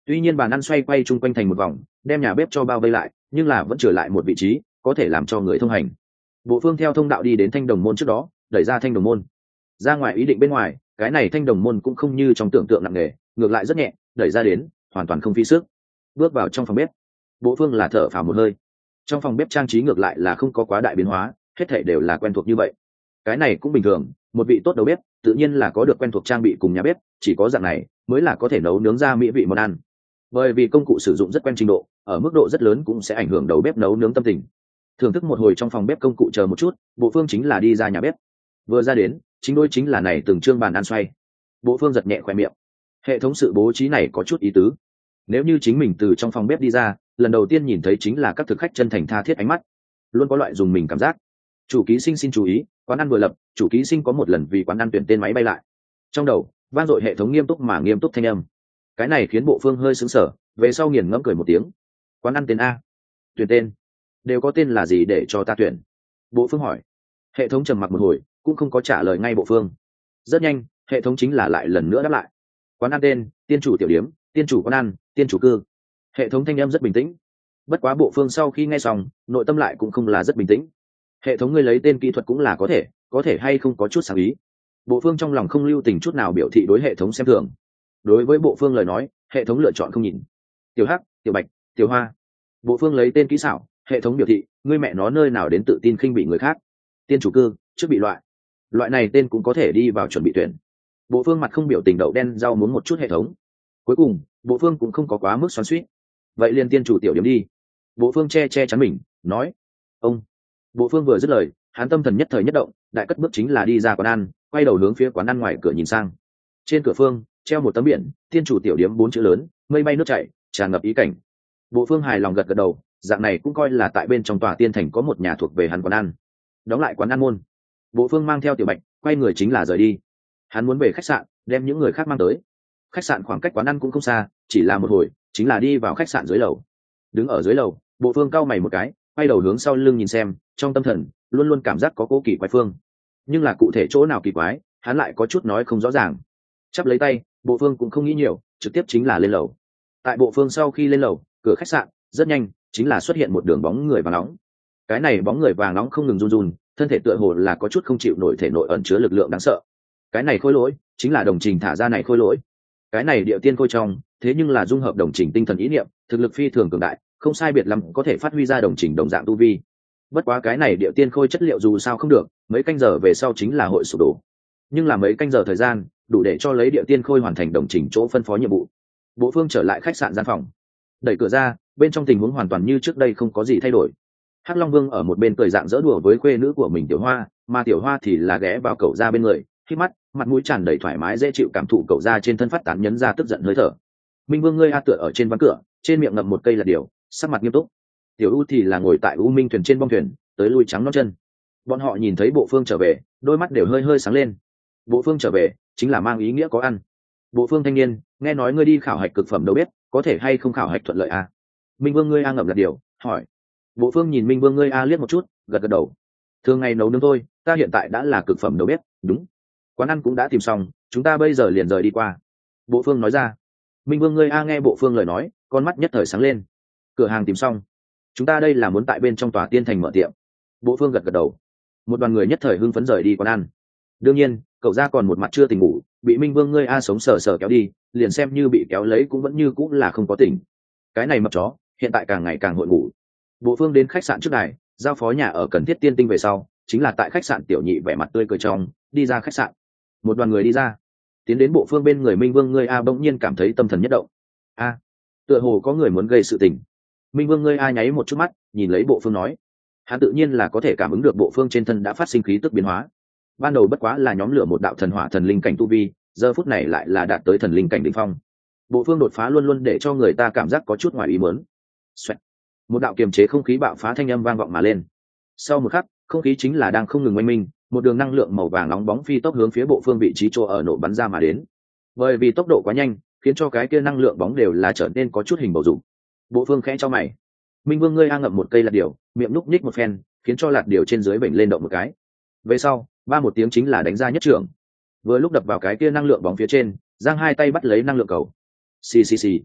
Tuy nhiên bàn ăn xoay quay chung quanh thành một vòng, đem nhà bếp cho bao vây lại, nhưng là vẫn trở lại một vị trí có thể làm cho người thông hành. Bộ Phương theo thông đạo đi đến thanh đồng môn trước đó, đẩy ra thanh đồng môn. Ra ngoài ý định bên ngoài, cái này thanh đồng môn cũng không như trong tưởng tượng nặng nề, ngược lại rất nhẹ, đẩy ra đến hoàn toàn không phí sức. Bước vào trong phòng bếp, Bộ Phương là thở phào một hơi. Trong phòng bếp trang trí ngược lại là không có quá đại biến hóa, hết thảy đều là quen thuộc như vậy. Cái này cũng bình thường, một vị tốt đầu bếp tự nhiên là có được quen thuộc trang bị cùng nhà bếp, chỉ có dạng này mới là có thể nấu nướng ra mỹ vị món ăn. Bởi vì công cụ sử dụng rất quen trình độ, ở mức độ rất lớn cũng sẽ ảnh hưởng đầu bếp nấu nướng tâm tình. Thưởng thức một hồi trong phòng bếp công cụ chờ một chút, Bộ Phương chính là đi ra nhà bếp. Vừa ra đến, chính đôi chính là này từng trương bàn ăn xoay. Bộ Phương giật nhẹ khóe miệng. Hệ thống sự bố trí này có chút ý tứ. Nếu như chính mình từ trong phòng bếp đi ra, lần đầu tiên nhìn thấy chính là các thực khách chân thành tha thiết ánh mắt, luôn có loại dùng mình cảm giác. Chủ ký sinh xin chú ý, quán ăn vừa lập, chủ ký sinh có một lần vì quán ăn tuyển tên máy bay lại. Trong đầu vang dội hệ thống nghiêm túc mà nghiêm túc thanh âm. Cái này khiến Bộ Phương hơi sững sờ, về sau nghiền ngẫm cười một tiếng. Quán ăn tên a? Tuyển tên? Đều có tên là gì để cho ta tuyển? Bộ Phương hỏi. Hệ thống trầm mặc một hồi, cũng không có trả lời ngay Bộ Phương. Rất nhanh, hệ thống chính là lại lần nữa đáp lại. Quán ăn tên: Tiên chủ tiểu điếm, Tiên chủ quán ăn, Tiên chủ cư. Hệ thống thanh âm rất bình tĩnh. Bất quá Bộ Phương sau khi nghe xong, nội tâm lại cũng không là rất bình tĩnh. Hệ thống ngươi lấy tên kỹ thuật cũng là có thể, có thể hay không có chút sáng ý. Bộ Phương trong lòng không lưu tình chút nào biểu thị đối hệ thống xem thường. Đối với Bộ Phương lời nói, hệ thống lựa chọn không nhìn. Tiểu Hắc, Tiểu Bạch, Tiểu Hoa. Bộ Phương lấy tên kỹ xảo, hệ thống biểu thị ngươi mẹ nó nơi nào đến tự tin khinh bị người khác. Tiên chủ cư, trước bị loại. Loại này tên cũng có thể đi vào chuẩn bị tuyển. Bộ Phương mặt không biểu tình đậu đen rau muốn một chút hệ thống. Cuối cùng, Bộ Phương cũng không có quá mức xoắn xuýt. Vậy liền tiên chủ tiểu điểm đi. Bộ Phương che che chắn mình, nói. Ông. Bộ Phương vừa dứt lời, hắn tâm thần nhất thời nhất động, đại cất bước chính là đi ra quán ăn, quay đầu hướng phía quán ăn ngoài cửa nhìn sang. Trên cửa phương treo một tấm biển, tiên chủ tiểu điểm bốn chữ lớn, mây bay nước chảy, tràn ngập ý cảnh. Bộ Phương hài lòng gật gật đầu, dạng này cũng coi là tại bên trong tòa tiên thành có một nhà thuộc về hắn quán ăn. Đóng lại quán ăn môn, Bộ Phương mang theo Tiểu Bạch, quay người chính là rời đi. Hắn muốn về khách sạn, đem những người khác mang tới. Khách sạn khoảng cách quán ăn cũng không xa, chỉ là một hồi, chính là đi vào khách sạn dưới lầu. Đứng ở dưới lầu, Bộ Phương cau mày một cái, quay đầu hướng sau lưng nhìn xem, trong tâm thần luôn luôn cảm giác có cố kỳ quái phương, nhưng là cụ thể chỗ nào kỳ quái, hắn lại có chút nói không rõ ràng. Chắp lấy tay, Bộ Phương cũng không nghĩ nhiều, trực tiếp chính là lên lầu. Tại Bộ Phương sau khi lên lầu, cửa khách sạn rất nhanh chính là xuất hiện một đường bóng người vàng nóng. Cái này bóng người vàng nóng không ngừng run run, thân thể tựa hồ là có chút không chịu nổi thể nội ẩn chứa lực lượng đáng sợ. Cái này khôi lỗi chính là Đồng Trình thả ra này khôi lỗi. Cái này địa tiên khôi trong, thế nhưng là dung hợp Đồng Trình tinh thần ý niệm, thực lực phi thường cường đại, không sai biệt lắm có thể phát huy ra Đồng Trình đồng dạng tu vi. Bất quá cái này địa tiên khôi chất liệu dù sao không được, mấy canh giờ về sau chính là hội sụp đổ. Nhưng là mấy canh giờ thời gian, đủ để cho lấy địa tiên khôi hoàn thành Đồng Trình chỗ phân phó nhiệm vụ. Bộ Phương trở lại khách sạn gian phòng, đẩy cửa ra, bên trong tình huống hoàn toàn như trước đây không có gì thay đổi. Hắc Long Vương ở một bên cười dạng dỡ đùa với khuê nữ của mình Tiểu Hoa, mà Tiểu Hoa thì là ghé vào cậu ra bên người, khi mắt, mặt mũi tràn đầy thoải mái dễ chịu cảm thụ cậu ra trên thân phát tán nhấn ra tức giận hơi thở. Minh Vương ngươi a tựa ở trên ván cửa, trên miệng ngậm một cây là điều, sắc mặt nghiêm túc. Tiểu U thì là ngồi tại U Minh thuyền trên bong thuyền, tới lui trắng nót chân. Bọn họ nhìn thấy Bộ Phương trở về, đôi mắt đều hơi hơi sáng lên. Bộ Phương trở về, chính là mang ý nghĩa có ăn. Bộ Phương thanh niên, nghe nói ngươi đi khảo hạch cực phẩm đâu biết, có thể hay không khảo hạch thuận lợi à? Minh Vương ngươi a ngậm là điều, hỏi. Bộ Phương nhìn Minh Vương ngươi a liếc một chút, gật gật đầu. Thường ngày nấu nướng thôi, ta hiện tại đã là cực phẩm đầu bếp, đúng. Quán ăn cũng đã tìm xong, chúng ta bây giờ liền rời đi qua. Bộ Phương nói ra. Minh Vương ngươi a nghe Bộ Phương lời nói, con mắt nhất thời sáng lên. Cửa hàng tìm xong, chúng ta đây là muốn tại bên trong tòa tiên thành mở tiệm. Bộ Phương gật gật đầu. Một đoàn người nhất thời hưng phấn rời đi quán ăn. Đương nhiên, cậu ra còn một mặt chưa tỉnh ngủ, bị Minh Vương ngươi a sống sờ sờ kéo đi, liền xem như bị kéo lấy cũng vẫn như cũng là không có tỉnh. Cái này mập chó, hiện tại càng ngày càng hội ngủ. Bộ Phương đến khách sạn trước này, giao phó nhà ở cần thiết tiên tinh về sau, chính là tại khách sạn Tiểu Nhị vẻ mặt tươi cười trong, đi ra khách sạn. Một đoàn người đi ra, tiến đến Bộ Phương bên người Minh Vương ngươi a bỗng nhiên cảm thấy tâm thần nhất động. A, tựa hồ có người muốn gây sự tình. Minh Vương ngươi a nháy một chút mắt, nhìn lấy Bộ Phương nói, hắn tự nhiên là có thể cảm ứng được Bộ Phương trên thân đã phát sinh khí tức biến hóa. Ban đầu bất quá là nhóm lửa một đạo thần hỏa thần linh cảnh tu vi, giờ phút này lại là đạt tới thần linh cảnh đỉnh phong. Bộ Phương đột phá luôn luôn để cho người ta cảm giác có chút ngoài ý muốn. Xoẹt. Một đạo kiềm chế không khí bạo phá thanh âm vang vọng mà lên. Sau một khắc, không khí chính là đang không ngừng oanh minh, một đường năng lượng màu vàng nóng bóng phi tốc hướng phía Bộ Phương vị trí chỗ ở nổ bắn ra mà đến. Bởi vì tốc độ quá nhanh, khiến cho cái kia năng lượng bóng đều là trở nên có chút hình bầu dục. Bộ Phương khẽ cho mày. Minh Vương ngươi a ngậm một cây lạt điều, miệng núc nhích một phen, khiến cho lạt điều trên dưới vểnh lên động một cái. Về sau, ba một tiếng chính là đánh ra nhất trưởng. Vừa lúc đập vào cái kia năng lượng bóng phía trên, giang hai tay bắt lấy năng lượng cầu. Xì xì xì.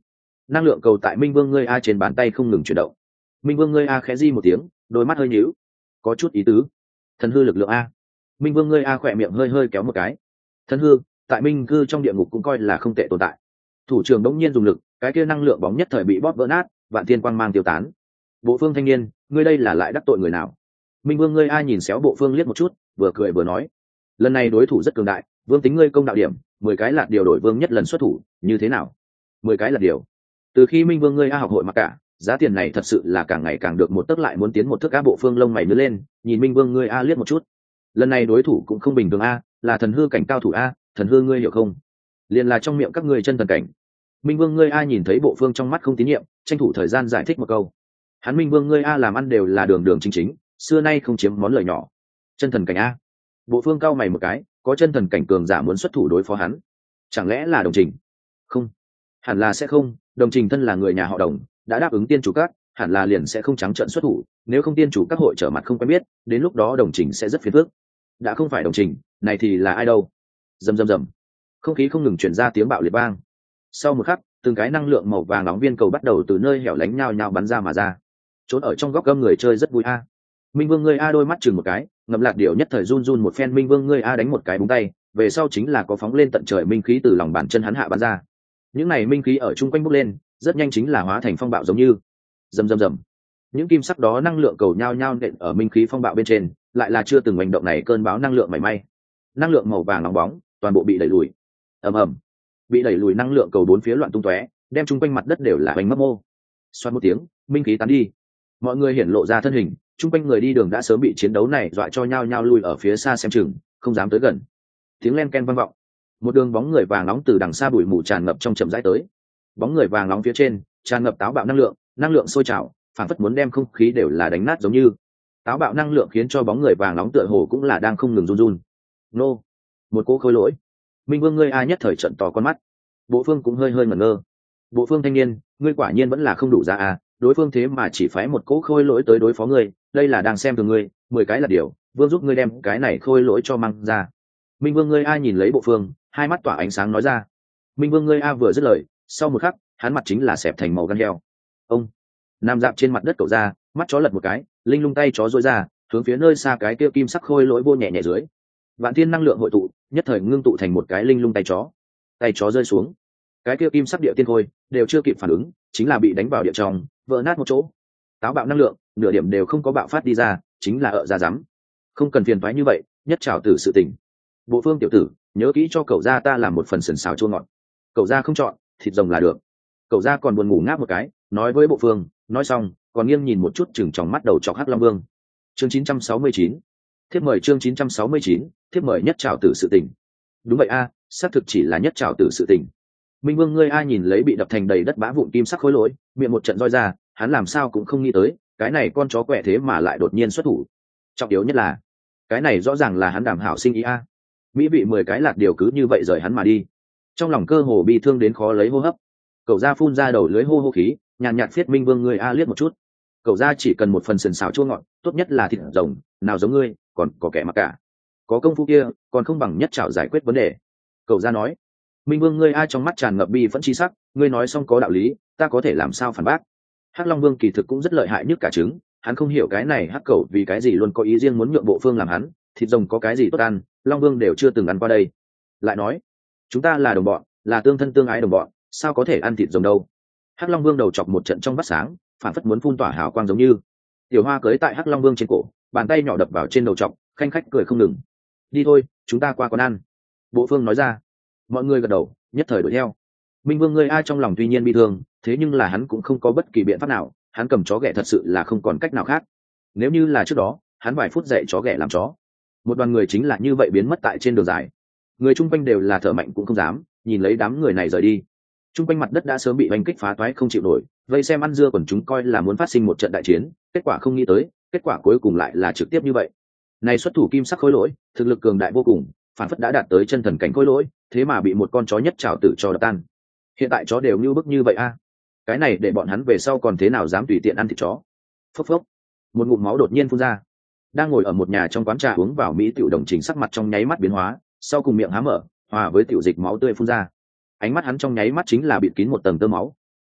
năng lượng cầu tại minh vương ngươi a trên bàn tay không ngừng chuyển động. Minh vương ngươi a khẽ di một tiếng, đôi mắt hơi nhíu, có chút ý tứ. Thần hư lực lượng a. Minh vương ngươi a khỏe miệng hơi hơi kéo một cái. Thần hư tại minh cư trong địa ngục cũng coi là không tệ tồn tại. Thủ trưởng đống nhiên dùng lực, cái kia năng lượng bóng nhất thời bị bóp vỡ nát, vạn thiên quang mang tiêu tán. Bộ phương thanh niên, ngươi đây là lại đắc tội người nào? Minh vương ngươi a nhìn xéo bộ phương liếc một chút, vừa cười vừa nói, lần này đối thủ rất cường đại, vương tính ngươi công đạo điểm, mười cái lạt điều đổi vương nhất lần xuất thủ, như thế nào? Mười cái lạt điều. Từ khi minh vương ngươi a học hội mặc cả, giá tiền này thật sự là càng ngày càng được một tấc lại muốn tiến một thước. Á bộ phương lông mày nhớ lên, nhìn minh vương ngươi a liếc một chút, lần này đối thủ cũng không bình thường a, là thần hư cảnh cao thủ a, thần hư ngươi hiểu không? Liền là trong miệng các ngươi chân thần cảnh. Minh vương ngươi a nhìn thấy bộ phương trong mắt không tín nhiệm, tranh thủ thời gian giải thích một câu. Hắn minh vương ngươi a làm ăn đều là đường đường chính chính, xưa nay không chiếm món lời nhỏ. Chân thần cảnh a. Bộ phương cao mày một cái, có chân thần cảnh cường giả muốn xuất thủ đối phó hắn, chẳng lẽ là Đồng Trình? Không, hẳn là sẽ không. Đồng Trình thân là người nhà họ Đồng, đã đáp ứng tiên chủ các, hẳn là liền sẽ không trắng trợn xuất thủ. Nếu không tiên chủ các hội trở mặt không quen biết, đến lúc đó Đồng Trình sẽ rất phiền phức. Đã không phải Đồng Trình, này thì là ai đâu? Rầm rầm rầm, không khí không ngừng chuyển ra tiếng bạo liệt vang. Sau một khắc, từng cái năng lượng màu vàng nóng viên cầu bắt đầu từ nơi hẻo lánh nhao nhao bắn ra mà ra. Trốn ở trong góc gâm người chơi rất vui a. Minh vương ngươi a đôi mắt chừng một cái, ngậm lạt điệu nhất thời run run một phen. Minh vương ngươi a đánh một cái búng tay, về sau chính là có phóng lên tận trời minh khí từ lòng bàn chân hắn hạ bắn ra. Những này minh khí ở chung quanh bốc lên, rất nhanh chính là hóa thành phong bạo giống như rầm rầm rầm. Những kim sắc đó năng lượng cầu nhao nhao nện ở minh khí phong bạo bên trên, lại là chưa từng hành động này cơn bão năng lượng mảy may. Năng lượng màu vàng nóng bóng, toàn bộ bị đẩy lùi. Ầm ầm, bị đẩy lùi năng lượng cầu bốn phía loạn tung tóe, đem chung quanh mặt đất đều là bánh mấp mô. Xoát một tiếng, minh khí tán đi, mọi người hiển lộ ra thân hình, chung quanh người đi đường đã sớm bị chiến đấu này dọa cho nhao nhao lui ở phía xa xem chừng, không dám tới gần. Tiếng len ken vang vọng, một đường bóng người vàng nóng từ đằng xa bụi mù tràn ngập trong chậm rãi tới. Bóng người vàng nóng phía trên tràn ngập táo bạo năng lượng, năng lượng sôi trào, phản phất muốn đem không khí đều là đánh nát giống như. Táo bạo năng lượng khiến cho bóng người vàng nóng tựa hồ cũng là đang không ngừng run run. Nô, một cô khôi lỗi. Minh vương ngươi ai nhất thời trận to con mắt. Bộ phương cũng hơi hơi ngẩn ngơ. Bộ phương thanh niên, ngươi quả nhiên vẫn là không đủ giá à, đối phương thế mà chỉ phái một cỗ khôi lỗi tới đối phó ngươi, đây là đang xem thường ngươi, mười cái là điều, vương giúp ngươi đem cái này khôi lỗi cho mang ra. Minh vương ngươi a nhìn lấy bộ phương, hai mắt tỏa ánh sáng nói ra. Minh vương ngươi a vừa dứt lời, sau một khắc, hắn mặt chính là xẹp thành màu gan heo. Ông nằm dạp trên mặt đất cậu ra, mắt chó lật một cái, linh lung tay chó dối ra, hướng phía nơi xa cái kia kim sắc khôi lỗi vô nhẹ nhẹ dưới. Vạn thiên năng lượng hội tụ, nhất thời ngưng tụ thành một cái linh lung tay chó. Tay chó rơi xuống, cái kia kim sắc địa tiên khôi đều chưa kịp phản ứng, chính là bị đánh vào địa trong, vỡ nát một chỗ. Táo bạo năng lượng, nửa điểm đều không có bạo phát đi ra, chính là ợ ra rắm. Không cần phiền toái như vậy, nhất trảo tử sự tình. Bộ phương tiểu tử, nhớ kỹ cho cậu gia ta làm một phần sườn xào chua ngọt. Cậu gia không chọn, thịt rồng là được. Cậu gia còn buồn ngủ ngáp một cái, nói với bộ phương, nói xong, còn nghiêng nhìn một chút chừng trong mắt đầu chọc Hắc Long Vương. Chương chín trăm sáu mươi chín, thiếp mời chương chín trăm sáu mươi chín, thiếp mời nhất trảo tử sự tình. Đúng vậy a, xác thực chỉ là nhất trảo tử sự tình. Minh vương ngươi ai nhìn lấy bị đập thành đầy đất bã vụn kim sắc khối lỗi, miệng một trận roi ra, hắn làm sao cũng không nghĩ tới, cái này con chó quẹ thế mà lại đột nhiên xuất thủ. Trọng yếu nhất là, cái này rõ ràng là hắn đảm hảo sinh ý a. Mỹ vị mười cái lạt điều cứ như vậy rời hắn mà đi. Trong lòng cơ hồ bi thương đến khó lấy hô hấp. Cậu gia phun ra đầu lưới hô hô khí, nhàn nhạt phiết Minh vương ngươi a liếc một chút. Cậu gia chỉ cần một phần sườn xào chua ngọt, tốt nhất là thịt rồng, nào giống ngươi, còn có kẻ mặc cả. Có công phu kia, còn không bằng nhất chảo giải quyết vấn đề. Cậu gia nói. Minh vương ngươi ai trong mắt tràn ngập bi phẫn chi sắc, ngươi nói xong có đạo lý, ta có thể làm sao phản bác. Hắc Long Vương kỳ thực cũng rất lợi hại nhất cả trứng, hắn không hiểu cái này hắc cẩu vì cái gì luôn có ý riêng muốn nhượng bộ phương làm hắn, thịt rồng có cái gì tốt ăn, Long Vương đều chưa từng ăn qua đây. Lại nói, chúng ta là đồng bọn, là tương thân tương ái đồng bọn, sao có thể ăn thịt rồng đâu. Hắc Long Vương đầu chọc một trận trong vắt sáng, phản phất muốn phun tỏa hào quang giống như. Tiểu Hoa cưới tại Hắc Long Vương trên cổ, bàn tay nhỏ đập vào trên đầu chọc, khanh khách cười không ngừng. Đi thôi, chúng ta qua quán ăn. Bộ phương nói ra. Mọi người gật đầu, nhất thời đuổi theo. Minh vương ngươi ai trong lòng tuy nhiên bi thương, thế nhưng là hắn cũng không có bất kỳ biện pháp nào, hắn cầm chó ghẻ thật sự là không còn cách nào khác. Nếu như là trước đó, hắn vài phút dạy chó ghẻ làm chó. Một đoàn người chính là như vậy biến mất tại trên đường dài. Người chung quanh đều là thở mạnh cũng không dám, nhìn lấy đám người này rời đi. Chung quanh mặt đất đã sớm bị oanh kích phá toái không chịu nổi, vây xem ăn dưa còn chúng coi là muốn phát sinh một trận đại chiến, kết quả không nghĩ tới, kết quả cuối cùng lại là trực tiếp như vậy. Này xuất thủ kim sắc khối lỗi, thực lực cường đại vô cùng, phản phất đã đạt tới chân thần cảnh khối lỗi, thế mà bị một con chó nhất trảo tử cho đập tan. Hiện tại chó đều như bức như vậy a, cái này để bọn hắn về sau còn thế nào dám tùy tiện ăn thịt chó. Phốc phốc, một ngụm máu đột nhiên phun ra. Đang ngồi ở một nhà trong quán trà uống vào mỹ tiểu Đồng Trình sắc mặt trong nháy mắt biến hóa, sau cùng miệng há mở, hòa với tiểu dịch máu tươi phun ra. Ánh mắt hắn trong nháy mắt chính là bịt kín một tầng tơ máu.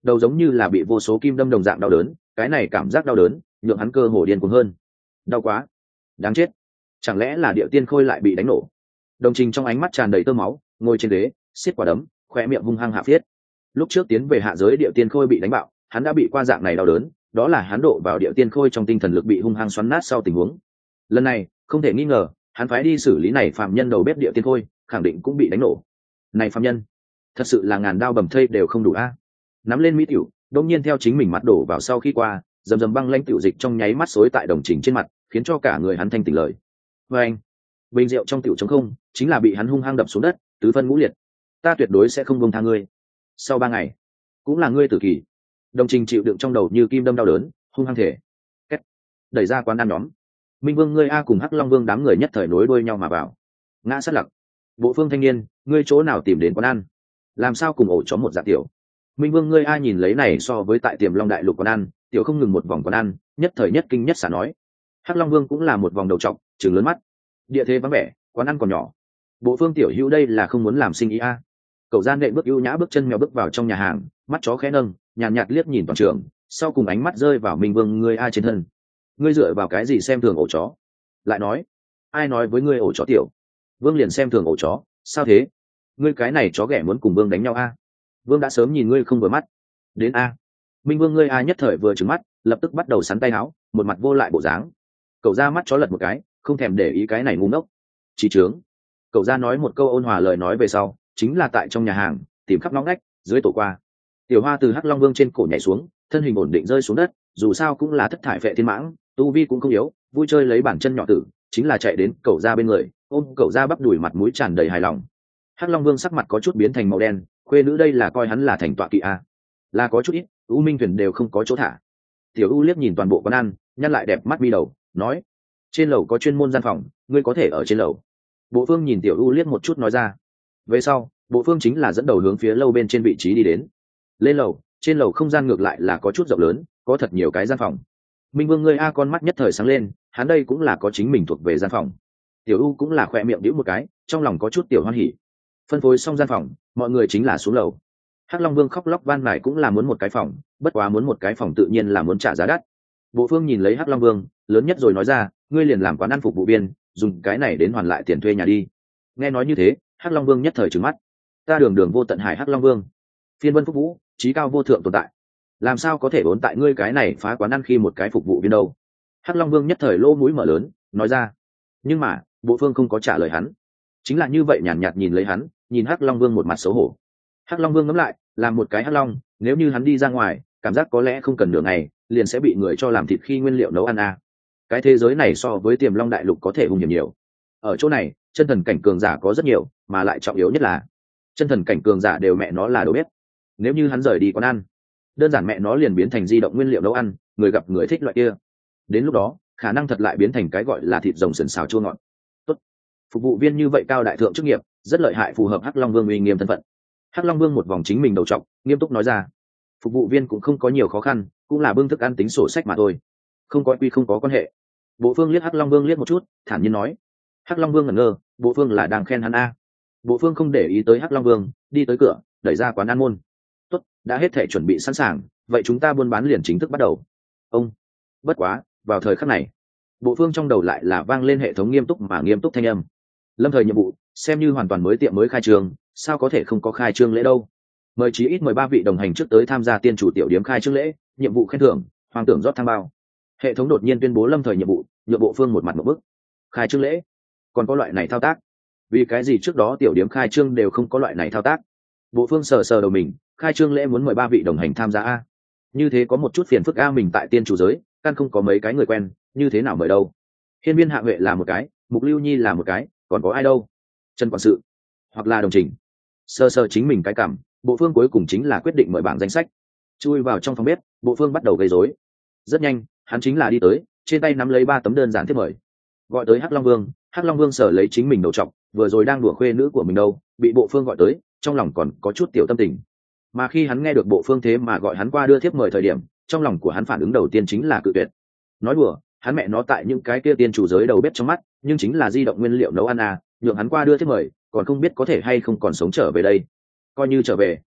đầu giống như là bị vô số kim đâm đồng dạng đau đớn, cái này cảm giác đau đớn nhượng hắn cơ hồ điên cuồng hơn. Đau quá, đáng chết, chẳng lẽ là Điệu Tiên Khôi lại bị đánh nổ? Đồng Trình trong ánh mắt tràn đầy tơ máu, ngồi trên ghế siết quả đấm, khoe miệng hung hăng hạ phiết. Lúc trước tiến về hạ giới Điệu Tiên Khôi bị đánh bạo, hắn đã bị qua dạng này đau đớn, đó là hắn độ vào Điệu Tiên Khôi trong tinh thần lực bị hung hăng xoắn nát sau tình huống. Lần này không thể nghi ngờ, hắn phái đi xử lý này phạm nhân đầu bếp Điệu Tiên Khôi khẳng định cũng bị đánh nổ. Này phạm nhân, thật sự là ngàn đao bầm thây đều không đủ a. Nắm lên mỹ tiểu, đông nhiên theo chính mình mặt đổ vào sau khi qua, dầm dầm băng lanh tiểu dịch trong nháy mắt xối tại Đồng Trình trên mặt, khiến cho cả người hắn thanh tỉnh lời. Và anh, bình rượu trong tiểu trống không, chính là bị hắn hung hăng đập xuống đất, tứ phân ngũ liệt. Ta tuyệt đối sẽ không buông tha ngươi. Sau ba ngày, cũng là ngươi tử kỳ. Đồng Trình chịu đựng trong đầu như kim đâm đau đớn, hung hăng thể. Kết. Đẩy ra quán ăn nhóm. Minh Vương ngươi a cùng Hắc Long Vương đám người nhất thời nối đuôi nhau mà vào. Ngã sát lặc. Bộ Phương thanh niên, ngươi chỗ nào tìm đến quán ăn? Làm sao cùng ổ chó một dạ tiểu? Minh Vương ngươi a nhìn lấy này so với tại Tiềm Long đại lục quán ăn, tiểu không ngừng một vòng quán ăn, nhất thời nhất kinh nhất xả nói. Hắc Long Vương cũng là một vòng đầu trọc, trừng lớn mắt. Địa thế vắng vẻ, quán ăn còn nhỏ. Bộ Phương tiểu hữu đây là không muốn làm sinh ý a? Cậu gian đệ bước ưu nhã bước chân mèo bước vào trong nhà hàng, mắt chó khẽ nâng, nhàn nhạt, nhạt liếc nhìn toàn trường, sau cùng ánh mắt rơi vào Minh Vương ngươi a trên thân. Ngươi dựa vào cái gì xem thường ổ chó? Lại nói, ai nói với ngươi ổ chó tiểu? Vương liền xem thường ổ chó, sao thế? Ngươi cái này chó ghẻ muốn cùng Vương đánh nhau a? Vương đã sớm nhìn ngươi không vừa mắt. Đến a. Minh Vương ngươi a nhất thời vừa trừng mắt, lập tức bắt đầu sắn tay áo, một mặt vô lại bộ dáng. Cậu ra mắt chó lật một cái, không thèm để ý cái này ngu ngốc. Chí trướng. Cậu ra nói một câu ôn hòa lời nói về sau, chính là tại trong nhà hàng, tìm khắp ngóc ngách, dưới tổ qua. Tiểu Hoa từ Hắc Long Vương trên cổ nhảy xuống, thân hình ổn định rơi xuống đất, dù sao cũng là thất thải vệ thiên mãng, tu vi cũng không yếu, vui chơi lấy bản chân nhỏ tử, chính là chạy đến cậu ra bên người, ôm cậu ra bắp đùi mặt mũi tràn đầy hài lòng. Hắc Long Vương sắc mặt có chút biến thành màu đen, khuê nữ đây là coi hắn là thành tọa kỵ a, là có chút ít, U Minh thuyền đều không có chỗ thả. Tiểu U liếc nhìn toàn bộ quán ăn, nhăn lại đẹp mắt mi đầu, nói: trên lầu có chuyên môn gian phòng, ngươi có thể ở trên lầu. Bộ Phương nhìn Tiểu U liếc một chút nói ra. Về sau, Bộ Phương chính là dẫn đầu hướng phía lâu bên trên vị trí đi đến. Lên lầu, trên lầu không gian ngược lại là có chút rộng lớn, có thật nhiều cái gian phòng. Minh Vương ngươi a con mắt nhất thời sáng lên, hắn đây cũng là có chính mình thuộc về gian phòng. Tiểu U cũng là khỏe miệng đĩu một cái, trong lòng có chút tiểu hoan hỉ. Phân phối xong gian phòng, mọi người chính là xuống lầu. Hắc Long Vương khóc lóc van nài cũng là muốn một cái phòng, bất quá muốn một cái phòng tự nhiên là muốn trả giá đắt. Bộ Phương nhìn lấy Hắc Long Vương, lớn nhất rồi nói ra, ngươi liền làm quán ăn phục vụ viên, dùng cái này đến hoàn lại tiền thuê nhà đi. Nghe nói như thế, Hắc Long Vương nhất thời trừng mắt. Ta đường đường vô tận hải Hắc Long Vương, phiên vân phúc vũ, trí cao vô thượng tồn tại, làm sao có thể vốn tại ngươi cái này phá quán ăn khi một cái phục vụ viên đâu? Hắc Long Vương nhất thời lỗ mũi mở lớn, nói ra. Nhưng mà, Bộ Phương không có trả lời hắn, chính là như vậy nhàn nhạt, nhạt nhìn lấy hắn, nhìn Hắc Long Vương một mặt xấu hổ. Hắc Long Vương ngẫm lại, làm một cái Hắc Long, nếu như hắn đi ra ngoài, cảm giác có lẽ không cần nửa ngày, liền sẽ bị người cho làm thịt khi nguyên liệu nấu ăn à. Cái thế giới này so với Tiềm Long đại lục có thể hùng hiểm nhiều. Ở chỗ này, chân thần cảnh cường giả có rất nhiều, mà lại trọng yếu nhất là chân thần cảnh cường giả đều mẹ nó là đầu bếp. Nếu như hắn rời đi quán ăn, đơn giản mẹ nó liền biến thành di động nguyên liệu nấu ăn, người gặp người thích loại kia. Đến lúc đó, khả năng thật lại biến thành cái gọi là thịt rồng sườn xào chua ngọt. Tốt. Phục vụ viên như vậy cao đại thượng chức nghiệp, rất lợi hại, phù hợp Hắc Long Vương uy nghiêm thân phận. Hắc Long Vương một vòng chính mình đầu trọc, nghiêm túc nói ra. Phục vụ viên cũng không có nhiều khó khăn, cũng là bưng thức ăn tính sổ sách mà thôi, không có quy không có quan hệ. Bộ Phương liếc Hắc Long Vương liếc một chút, thản nhiên nói. Hắc Long Vương ngẩn ngơ, Bộ Phương là đang khen hắn a. Bộ Phương không để ý tới Hắc Long Vương, đi tới cửa, đẩy ra quán ăn môn. Tốt, đã hết thể chuẩn bị sẵn sàng, vậy chúng ta buôn bán liền chính thức bắt đầu. Ông. Bất quá, vào thời khắc này, Bộ Phương trong đầu lại là vang lên hệ thống nghiêm túc mà nghiêm túc thanh âm. Lâm thời nhiệm vụ, xem như hoàn toàn mới tiệm mới khai trương, sao có thể không có khai trương lễ đâu? Mời chí ít mười ba vị đồng hành trước tới tham gia tiên chủ tiểu điếm khai trương lễ, nhiệm vụ khen thưởng, hoàng tưởng rót thang bao. Hệ thống đột nhiên tuyên bố lâm thời nhiệm vụ, nhượng Bộ Phương một mặt một bức. Khai trương lễ, còn có loại này thao tác? Vì cái gì trước đó tiểu điếm khai trương đều không có loại này thao tác? Bộ Phương sờ sờ đầu mình, khai trương lễ muốn mời ba vị đồng hành tham gia a. Như thế có một chút phiền phức a, mình tại tiên chủ giới, căn không có mấy cái người quen, như thế nào mời đâu? Hiên Viên Hạ Huệ là một cái, Mục Lưu Nhi là một cái, còn có ai đâu? Trần Quản sự, hoặc là Đồng Trình. Sờ sờ chính mình cái cảm, Bộ Phương cuối cùng chính là quyết định mời bảng danh sách. Chui vào trong phòng bếp, Bộ Phương bắt đầu gây rối. Rất nhanh, hắn chính là đi tới, trên tay nắm lấy ba tấm đơn giản thiếp mời. Gọi tới Hắc Long Vương, Hắc Long Vương sở lấy chính mình đầu trọc, vừa rồi đang đùa khuê nữ của mình đâu, bị Bộ Phương gọi tới, trong lòng còn có chút tiểu tâm tình. Mà khi hắn nghe được Bộ Phương thế mà gọi hắn qua đưa thiếp mời thời điểm, trong lòng của hắn phản ứng đầu tiên chính là cự tuyệt. Nói đùa, hắn mẹ nó tại những cái kia tiên chủ giới đầu bếp trong mắt, nhưng chính là di động nguyên liệu nấu ăn à, nhượng hắn qua đưa thiếp mời, còn không biết có thể hay không còn sống trở về đây. Coi như trở về,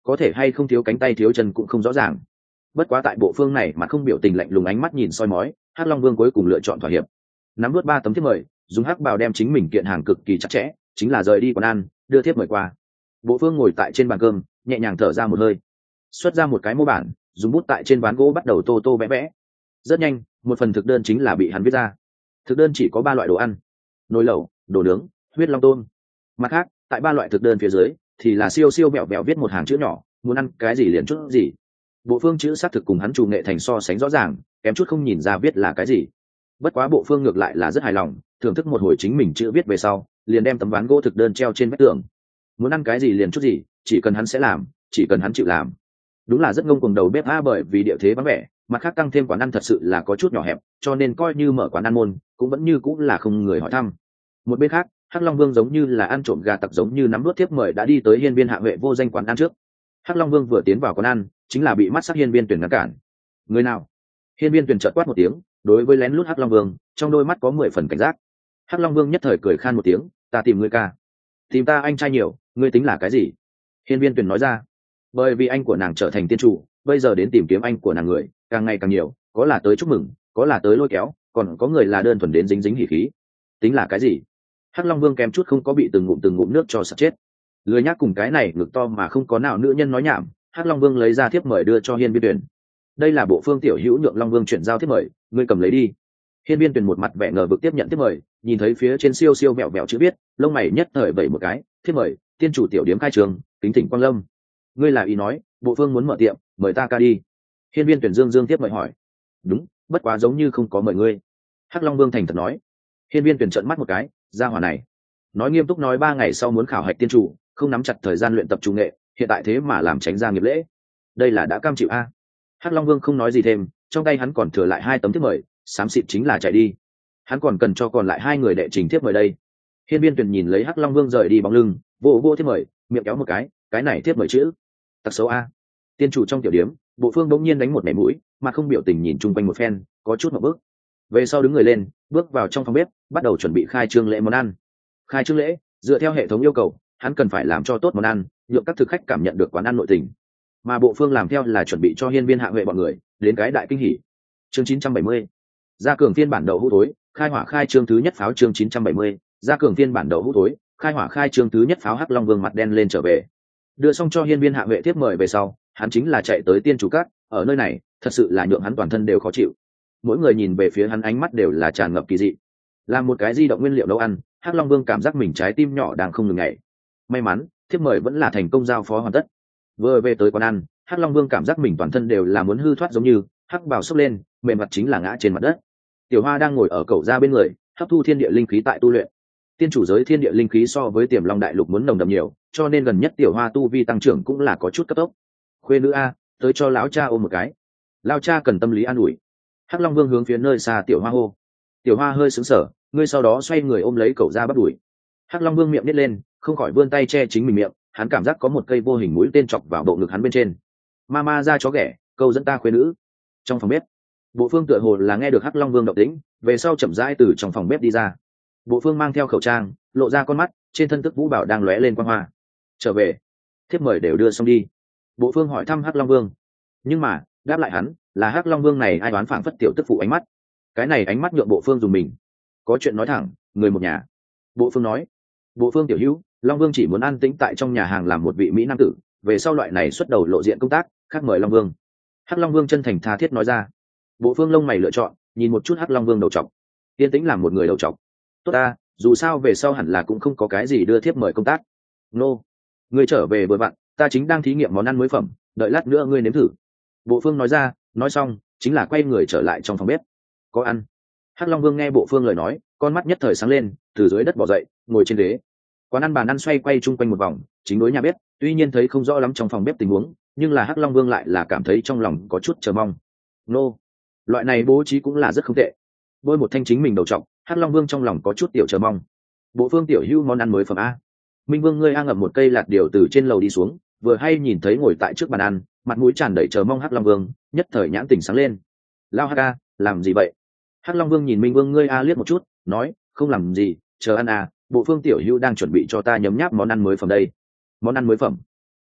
có thể hay không thiếu cánh tay thiếu chân cũng không rõ ràng. Bất quá tại bộ phương này mà không biểu tình lạnh lùng ánh mắt nhìn soi mói, hắc long vương cuối cùng lựa chọn thỏa hiệp, nắm vớt ba tấm thiếp mời, dùng hắc bào đem chính mình kiện hàng cực kỳ chặt chẽ, chính là rời đi quán ăn, đưa thiếp mời qua. Bộ phương ngồi tại trên bàn cơm, nhẹ nhàng thở ra một hơi, xuất ra một cái mô bản, dùng bút tại trên ván gỗ bắt đầu tô tô vẽ vẽ. Rất nhanh, một phần thực đơn chính là bị hắn viết ra. Thực đơn chỉ có ba loại đồ ăn: nồi lẩu, đồ nướng, huyết long tôm. Mặt khác, tại ba loại thực đơn phía dưới thì là siêu siêu mẹo mẹo viết một hàng chữ nhỏ, muốn ăn cái gì liền chút gì. Bộ phương chữ xác thực cùng hắn chủ nghệ thành so sánh rõ ràng, kém chút không nhìn ra viết là cái gì. Bất quá bộ phương ngược lại là rất hài lòng, thưởng thức một hồi chính mình chữ viết về sau, liền đem tấm ván gỗ thực đơn treo trên vách tường. Muốn ăn cái gì liền chút gì, chỉ cần hắn sẽ làm, chỉ cần hắn chịu làm. Đúng là rất ngông cuồng đầu bếp a, bởi vì địa thế vắng vẻ, mặt khác tăng thêm quán ăn thật sự là có chút nhỏ hẹp, cho nên coi như mở quán ăn môn cũng vẫn như cũng là không người hỏi thăm. Một bên khác, hắc long vương giống như là ăn trộm gà tặc giống như nắm đuốt thiếp mời đã đi tới hiên viên hạ huệ vô danh quán ăn trước. Hắc long vương vừa tiến vào quán ăn chính là bị mắt sắc hiên viên tuyển ngăn cản. Người nào? Hiên viên tuyển chợt quát một tiếng, đối với lén lút hắc long vương trong đôi mắt có mười phần cảnh giác. Hắc long vương nhất thời cười khan một tiếng, ta tìm ngươi ca? Tìm ta anh trai nhiều, ngươi tính là cái gì? Hiên viên tuyển nói ra. Bởi vì anh của nàng trở thành tiên chủ, bây giờ đến tìm kiếm anh của nàng người càng ngày càng nhiều, có là tới chúc mừng, có là tới lôi kéo, còn có người là đơn thuần đến dính dính hỉ khí. Tính là cái gì? Hắc long vương kém chút không có bị từng ngụm từng ngụm nước cho sặc chết. Lười nhác cùng cái này ngực to mà không có nào nữ nhân nói nhảm. Hắc long vương lấy ra thiếp mời đưa cho hiên viên tuyển. Đây là bộ phương tiểu hữu nhượng long vương chuyển giao thiếp mời, ngươi cầm lấy đi. Hiên viên tuyển một mặt vẻ ngờ vực tiếp nhận thiếp mời, nhìn thấy phía trên siêu siêu vẹo vẹo chữ viết, lông mày nhất thời vẩy một cái. Thiếp mời, tiên chủ tiểu điếm khai trường, kính thỉnh quang lâm. Ngươi là ý nói bộ phương muốn mở tiệm, mời ta ca đi? Hiên viên tuyển dương dương tiếp mời hỏi. Đúng, bất quá giống như không có mời ngươi. Hắc long vương thành thật nói. Hiên viên tuyển trợn mắt một cái, gia hỏa này nói nghiêm túc nói ba ngày sau muốn khảo hạch tiên chủ, không nắm chặt thời gian luyện tập trung nghệ, hiện tại thế mà làm tránh ra nghiệp lễ, đây là đã cam chịu a. Hắc long vương không nói gì thêm, trong tay hắn còn thừa lại hai tấm thiếp mời, xám xịt chính là chạy đi. Hắn còn cần cho còn lại hai người đệ trình thiếp mời đây. Hiên viên tuyển nhìn lấy Hắc long vương rời đi bóng lưng, vô vô thiếp mời, miệng kéo một cái, cái này thiếp mời chữ tặc xấu a. Tiên chủ trong tiểu điếm, bộ phương bỗng nhiên đánh một mẻ mũi, mà không biểu tình nhìn chung quanh một phen, có chút một bước về sau đứng người lên, bước vào trong phòng bếp, bắt đầu chuẩn bị khai trương lễ món ăn. Khai trương lễ dựa theo hệ thống yêu cầu, hắn cần phải làm cho tốt món ăn, nhượng các thực khách cảm nhận được quán ăn nội tình. Mà bộ phương làm theo là chuẩn bị cho hiên viên hạ huệ bọn người đến cái đại kinh hỉ. Chương chín trăm bảy mươi, gia cường phiên bản đậu hũ thối, khai hỏa khai trương thứ nhất pháo. Chương chín trăm bảy mươi, gia cường phiên bản đậu hũ thối, khai hỏa khai trương thứ nhất pháo. Hắc long vương mặt đen lên trở về, đưa xong cho hiên viên hạ huệ tiếp mời về sau, hắn chính là chạy tới tiên chủ các. Ở nơi này thật sự là nhượng hắn toàn thân đều khó chịu, mỗi người nhìn về phía hắn ánh mắt đều là tràn ngập kỳ dị. Làm một cái di động nguyên liệu nấu ăn, hắc long vương cảm giác mình trái tim nhỏ đang không ngừng nhảy. May mắn thiếp mời vẫn là thành công giao phó hoàn tất. Vừa về tới quán ăn, hắc long vương cảm giác mình toàn thân đều là muốn hư thoát, giống như hắc bào xốc lên, mềm mặt chính là ngã trên mặt đất. Tiểu hoa đang ngồi ở cầu ra bên người, hấp thu thiên địa linh khí tại tu luyện. Tiên chủ giới thiên địa linh khí so với tiềm long đại lục muốn nồng đậm nhiều, cho nên gần nhất tiểu hoa tu vi tăng trưởng cũng là có chút cấp tốc. Khuê nữ a, tới cho lão cha ôm một cái. Lão cha cần tâm lý an ủi. Hắc long vương hướng phía nơi xa tiểu hoa hô. Tiểu hoa hơi sững sờ, ngươi sau đó xoay người ôm lấy cậu ra bắt đuổi. Hắc long vương miệng nít lên, không khỏi vươn tay che chính mình miệng, hắn cảm giác có một cây vô hình mũi tên chọc vào bộ ngực hắn bên trên. Mama ra chó ghẻ, câu dẫn ta khuê nữ. Trong phòng bếp, bộ phương tựa hồ là nghe được hắc long vương động tĩnh, về sau chậm rãi từ trong phòng bếp đi ra. Bộ phương mang theo khẩu trang, lộ ra con mắt, trên thân tức vũ bảo đang lóe lên quang hoa. Trở về, thiếp mời đều đưa xong đi. Bộ phương hỏi thăm hắc long vương, nhưng mà đáp lại hắn là hắc long vương này ai đoán phảng phất tiểu tức phụ ánh mắt. Cái này ánh mắt nhượng bộ phương dùng mình. Có chuyện nói thẳng, người một nhà. Bộ phương nói. Bộ phương tiểu hữu, long vương chỉ muốn an tĩnh tại trong nhà hàng làm một vị mỹ nam tử, về sau loại này xuất đầu lộ diện công tác khác mời long vương. Hắc long vương chân thành tha thiết nói ra. Bộ phương lông mày lựa chọn, nhìn một chút hắc long vương đầu trọc, yên tĩnh làm một người đầu trọc. Tốt ta, dù sao về sau hẳn là cũng không có cái gì đưa thiếp mời công tác. Nô, ngươi trở về vừa vặn, ta chính đang thí nghiệm món ăn mới phẩm, đợi lát nữa ngươi nếm thử. Bộ phương nói ra, nói xong chính là quay người trở lại trong phòng bếp. Có ăn. Hắc long vương nghe bộ phương lời nói, con mắt nhất thời sáng lên, từ dưới đất bò dậy, ngồi trên ghế. Quán ăn bàn ăn xoay quay chung quanh một vòng, chính đối nhà bếp, tuy nhiên thấy không rõ lắm trong phòng bếp tình huống, nhưng là hắc long vương lại là cảm thấy trong lòng có chút chờ mong. Nô, loại này bố trí cũng là rất không tệ. Bôi một thanh chính mình đầu trọc, hắc long vương trong lòng có chút tiểu chờ mong. Bộ phương tiểu hưu món ăn mới phẩm a. Minh vương ngươi a ngậm một cây lạt điều từ trên lầu đi xuống, vừa hay nhìn thấy ngồi tại trước bàn ăn, mặt mũi tràn đầy chờ mong hắc long vương, nhất thời nhãn tình sáng lên. Lao hắc a, làm gì vậy? Hắc long vương nhìn minh vương ngươi a liếc một chút, nói, không làm gì, chờ ăn à, bộ phương tiểu hưu đang chuẩn bị cho ta nhấm nháp món ăn mới phẩm đây. Món ăn mới phẩm?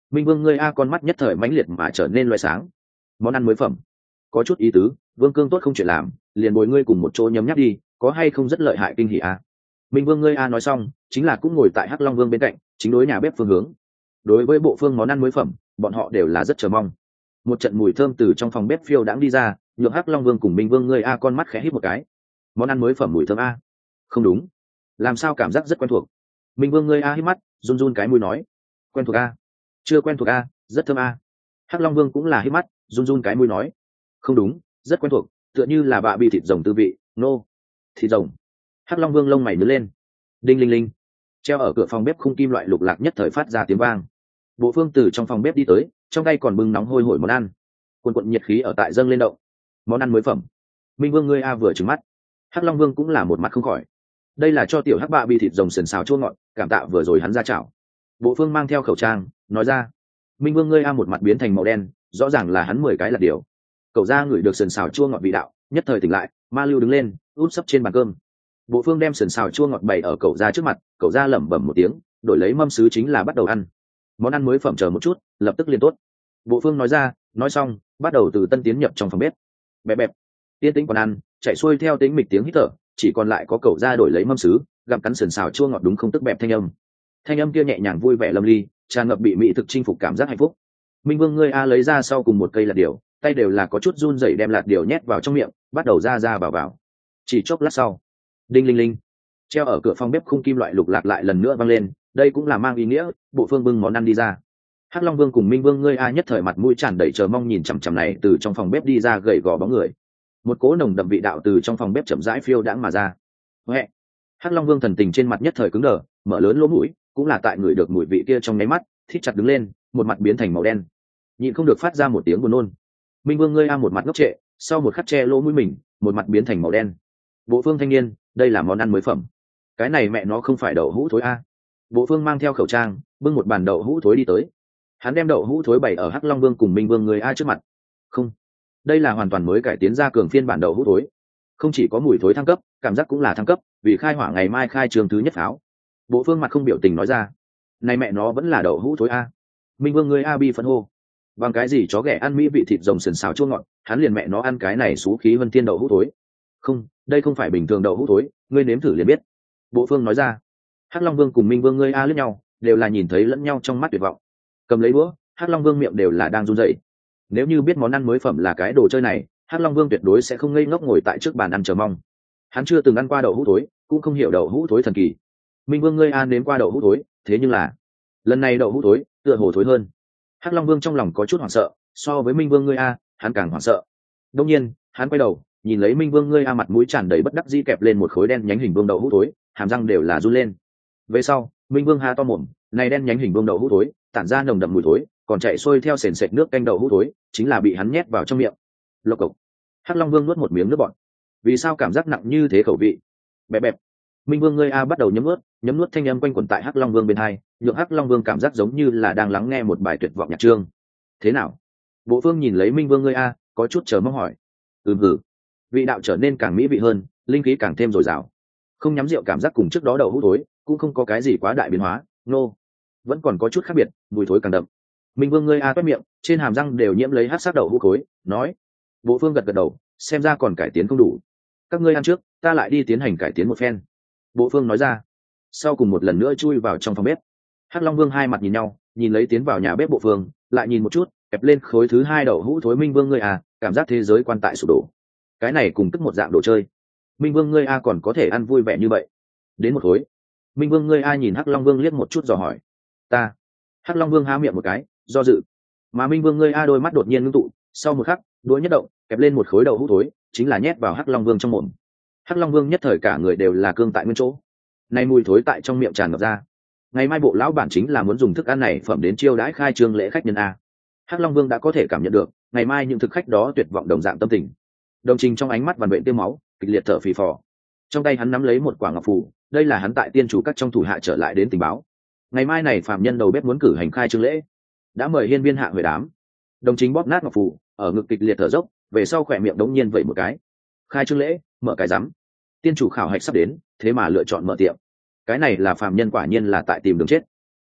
Minh Vương ngươi a con mắt nhất thời mãnh liệt mà trở nên loé sáng. Món ăn mới phẩm, có chút ý tứ, Vương Cương tốt không chuyện làm, liền bồi ngươi cùng một chỗ nhấm nháp đi, có hay không rất lợi hại kinh hỉ a. Minh Vương ngươi a nói xong, chính là cũng ngồi tại Hắc Long Vương bên cạnh, chính đối nhà bếp phương hướng. Đối với bộ phương món ăn mới phẩm, bọn họ đều là rất chờ mong. Một trận mùi thơm từ trong phòng bếp phiêu đãng đi ra, nhượng Hắc Long Vương cùng Minh Vương ngươi a con mắt khẽ híp một cái. Món ăn mới phẩm mùi thơm a? Không đúng, làm sao cảm giác rất quen thuộc. Minh Vương ngươi a híp mắt, run run cái mũi nói, quen thuộc a? Chưa quen thuộc a, rất thơm a. Hắc Long Vương cũng là híp mắt, run run cái mũi nói, không đúng, rất quen thuộc, tựa như là bạ bị thịt rồng tư vị. Nô, thịt rồng. Hắc Long Vương lông mày nhướng lên. Đinh linh linh, treo ở cửa phòng bếp khung kim loại lục lạc nhất thời phát ra tiếng vang. Bộ Phương từ trong phòng bếp đi tới, trong tay còn bưng nóng hôi hổi món ăn, cuồn cuộn nhiệt khí ở tại dâng lên động. Món ăn mới phẩm. Minh Vương ngươi a vừa trừng mắt. Hắc Long Vương cũng là một mặt không khỏi. Đây là cho tiểu hắc bạ bị thịt rồng sườn xào chua ngọt, cảm tạ vừa rồi hắn ra chảo. Bộ Phương mang theo khẩu trang, nói ra. Minh Vương ngươi a một mặt biến thành màu đen, rõ ràng là hắn mười cái là điều. Cậu ra ngửi được sườn xào chua ngọt vị đạo, nhất thời tỉnh lại, ma lưu đứng lên, úp sấp trên bàn cơm. Bộ Phương đem sườn xào chua ngọt bày ở cậu ra trước mặt, cậu ra lẩm bẩm một tiếng, đổi lấy mâm sứ chính là bắt đầu ăn. Món ăn mới phẩm chờ một chút, lập tức liền tốt. Bộ Phương nói ra, nói xong, bắt đầu từ tân tiến nhập trong phòng bếp. Bẹp bẹp, tiên tĩnh còn ăn, chạy xuôi theo tính mịch tiếng hít thở, chỉ còn lại có cậu ra đổi lấy mâm sứ, gặm cắn sườn xào chua ngọt đúng không tức bẹp thanh âm. Thanh âm kia nhẹ nhàng vui vẻ lâm ly, tràn ngập bị mỹ thực chinh phục cảm giác hạnh phúc. Minh Vương ngươi a lấy ra sau cùng một cây lạt điều, tay đều là có chút run rẩy đem lạt điều nhét vào trong miệng, bắt đầu ra ra vào vào. Chỉ chốc lát sau, đinh linh linh, treo ở cửa phòng bếp khung kim loại lục lạc lại lần nữa vang lên, đây cũng là mang ý nghĩa Bộ Phương bưng món ăn đi ra. Hắc Long Vương cùng Minh Vương ngươi a nhất thời mặt mũi tràn đầy chờ mong nhìn chằm chằm này từ trong phòng bếp đi ra gầy gò bóng người. Một cỗ nồng đậm vị đạo từ trong phòng bếp chậm rãi phiêu đãng mà ra. Huệ. Hắc Long Vương thần tình trên mặt nhất thời cứng đờ, mở lớn lỗ mũi, cũng là tại người được mùi vị kia trong nháy mắt, thít chặt đứng lên, một mặt biến thành màu đen. Nhịn không được phát ra một tiếng buồn nôn. Minh Vương ngươi a một mặt ngốc trệ, sau một khắc che lỗ mũi mình, một mặt biến thành màu đen. Bộ Phương thanh niên, đây là món ăn mới phẩm. Cái này mẹ nó không phải đậu hũ thối a. Bộ Phương mang theo khẩu trang, bưng một bàn đậu hũ thối đi tới. Hắn đem đậu hũ thối bày ở Hắc Long Vương cùng Minh Vương người a trước mặt. Không, đây là hoàn toàn mới cải tiến ra cường phiên bản đậu hũ thối. Không chỉ có mùi thối thăng cấp, cảm giác cũng là thăng cấp, vì khai hỏa ngày mai khai trường thứ nhất pháo. Bộ Phương mặt không biểu tình nói ra, này mẹ nó vẫn là đậu hũ thối a. Minh Vương người a bi phẫn hô, bằng cái gì chó ghẻ ăn mỹ vị thịt rồng sườn xào chua ngọt, hắn liền mẹ nó ăn cái này xú khí vân thiên đậu hũ thối. Không, đây không phải bình thường đậu hũ thối, ngươi nếm thử liền biết. Bộ Phương nói ra. Hắc Long Vương cùng Minh Vương ngươi a liếc nhau, đều là nhìn thấy lẫn nhau trong mắt tuyệt vọng. Cầm lấy đũa, Hắc Long Vương miệng đều là đang run rẩy. Nếu như biết món ăn mới phẩm là cái đồ chơi này, Hắc Long Vương tuyệt đối sẽ không ngây ngốc ngồi tại trước bàn ăn chờ mong. Hắn chưa từng ăn qua đậu hũ thối, cũng không hiểu đậu hũ thối thần kỳ. Minh Vương ngươi a nếm qua đậu hũ thối, thế nhưng là lần này đậu hũ thối tựa hồ thối hơn. Hắc Long Vương trong lòng có chút hoảng sợ, so với Minh Vương ngươi a, hắn càng hoảng sợ. Đương nhiên, hắn quay đầu, nhìn lấy Minh Vương ngươi a mặt mũi tràn đầy bất đắc dĩ kẹp lên một khối đen nhánh hình vương đậu hũ thối, hàm răng đều là run lên. Về sau, Minh Vương há to mồm, này đen nhánh hình vương đậu hũ thối, tản ra nồng đậm mùi thối, còn chạy xuôi theo sền sệt nước canh đậu hũ thối, chính là bị hắn nhét vào trong miệng. Lộc cộc. Hắc Long Vương nuốt một miếng nước bọt. Vì sao cảm giác nặng như thế khẩu vị? Bẹp bẹp. Minh Vương ngươi a bắt đầu nhấm nuốt, nhấm nuốt thanh âm quanh quẩn tại Hắc Long Vương bên hai, nhượng Hắc Long Vương cảm giác giống như là đang lắng nghe một bài tuyệt vọng nhạc chương. Thế nào? Bộ Phương nhìn lấy Minh Vương ngươi a, có chút chờ mong hỏi. Ừm hử. Vị đạo trở nên càng mỹ vị hơn, linh khí càng thêm dồi dào. Không nhắm rượu cảm giác cùng trước đó đậu hũ thối, cũng không có cái gì quá đại biến hóa, nô. No. Vẫn còn có chút khác biệt, mùi thối càng đậm. Minh Vương ngươi a toét miệng, trên hàm răng đều nhiễm lấy hắc sắc đậu hũ khối, nói. Bộ Phương gật gật đầu, xem ra còn cải tiến không đủ. Các ngươi ăn trước, ta lại đi tiến hành cải tiến một phen. Bộ Phương nói ra. Sau cùng một lần nữa chui vào trong phòng bếp. Hắc Long Vương hai mặt nhìn nhau, nhìn lấy tiến vào nhà bếp Bộ Phương, lại nhìn một chút, kẹp lên khối thứ hai đậu hũ thối. Minh Vương ngươi à, cảm giác thế giới quan tại sụp đổ. Cái này cùng tức một dạng đồ chơi. Minh Vương ngươi a còn có thể ăn vui vẻ như vậy. Đến một khối. Minh Vương ngươi a nhìn Hắc Long Vương liếc một chút dò hỏi. Ta. Hắc Long Vương há miệng một cái, do dự. Mà Minh Vương ngươi a đôi mắt đột nhiên ngưng tụ, sau một khắc, đũa nhất động, kẹp lên một khối đậu hũ thối, chính là nhét vào Hắc Long Vương trong mồm. Hắc Long Vương nhất thời cả người đều là cương tại nguyên chỗ. Này mùi thối tại trong miệng tràn ngập ra. Ngày mai bộ lão bản chính là muốn dùng thức ăn này phẩm đến chiêu đãi khai trương lễ khách nhân a. Hắc Long Vương đã có thể cảm nhận được, ngày mai những thực khách đó tuyệt vọng đồng dạng tâm tình. Đồng trình trong ánh mắt vằn vện tiêu máu, kịch liệt thở phì phò. Trong tay hắn nắm lấy một quả ngọc phù, đây là hắn tại tiên chủ các trong thủ hạ trở lại đến tình báo. Ngày mai này phạm nhân đầu bếp muốn cử hành khai trương lễ, đã mời hiên viên hạ huệ đám. Đồng chính bóp nát ngọc phù, ở ngực kịch liệt thở dốc, về sau khỏe miệng đống nhiên vậy một cái. Khai trương lễ, mở cái rắm. Tiên chủ khảo hạch sắp đến, thế mà lựa chọn mở tiệm. Cái này là phạm nhân quả nhiên là tại tìm đường chết.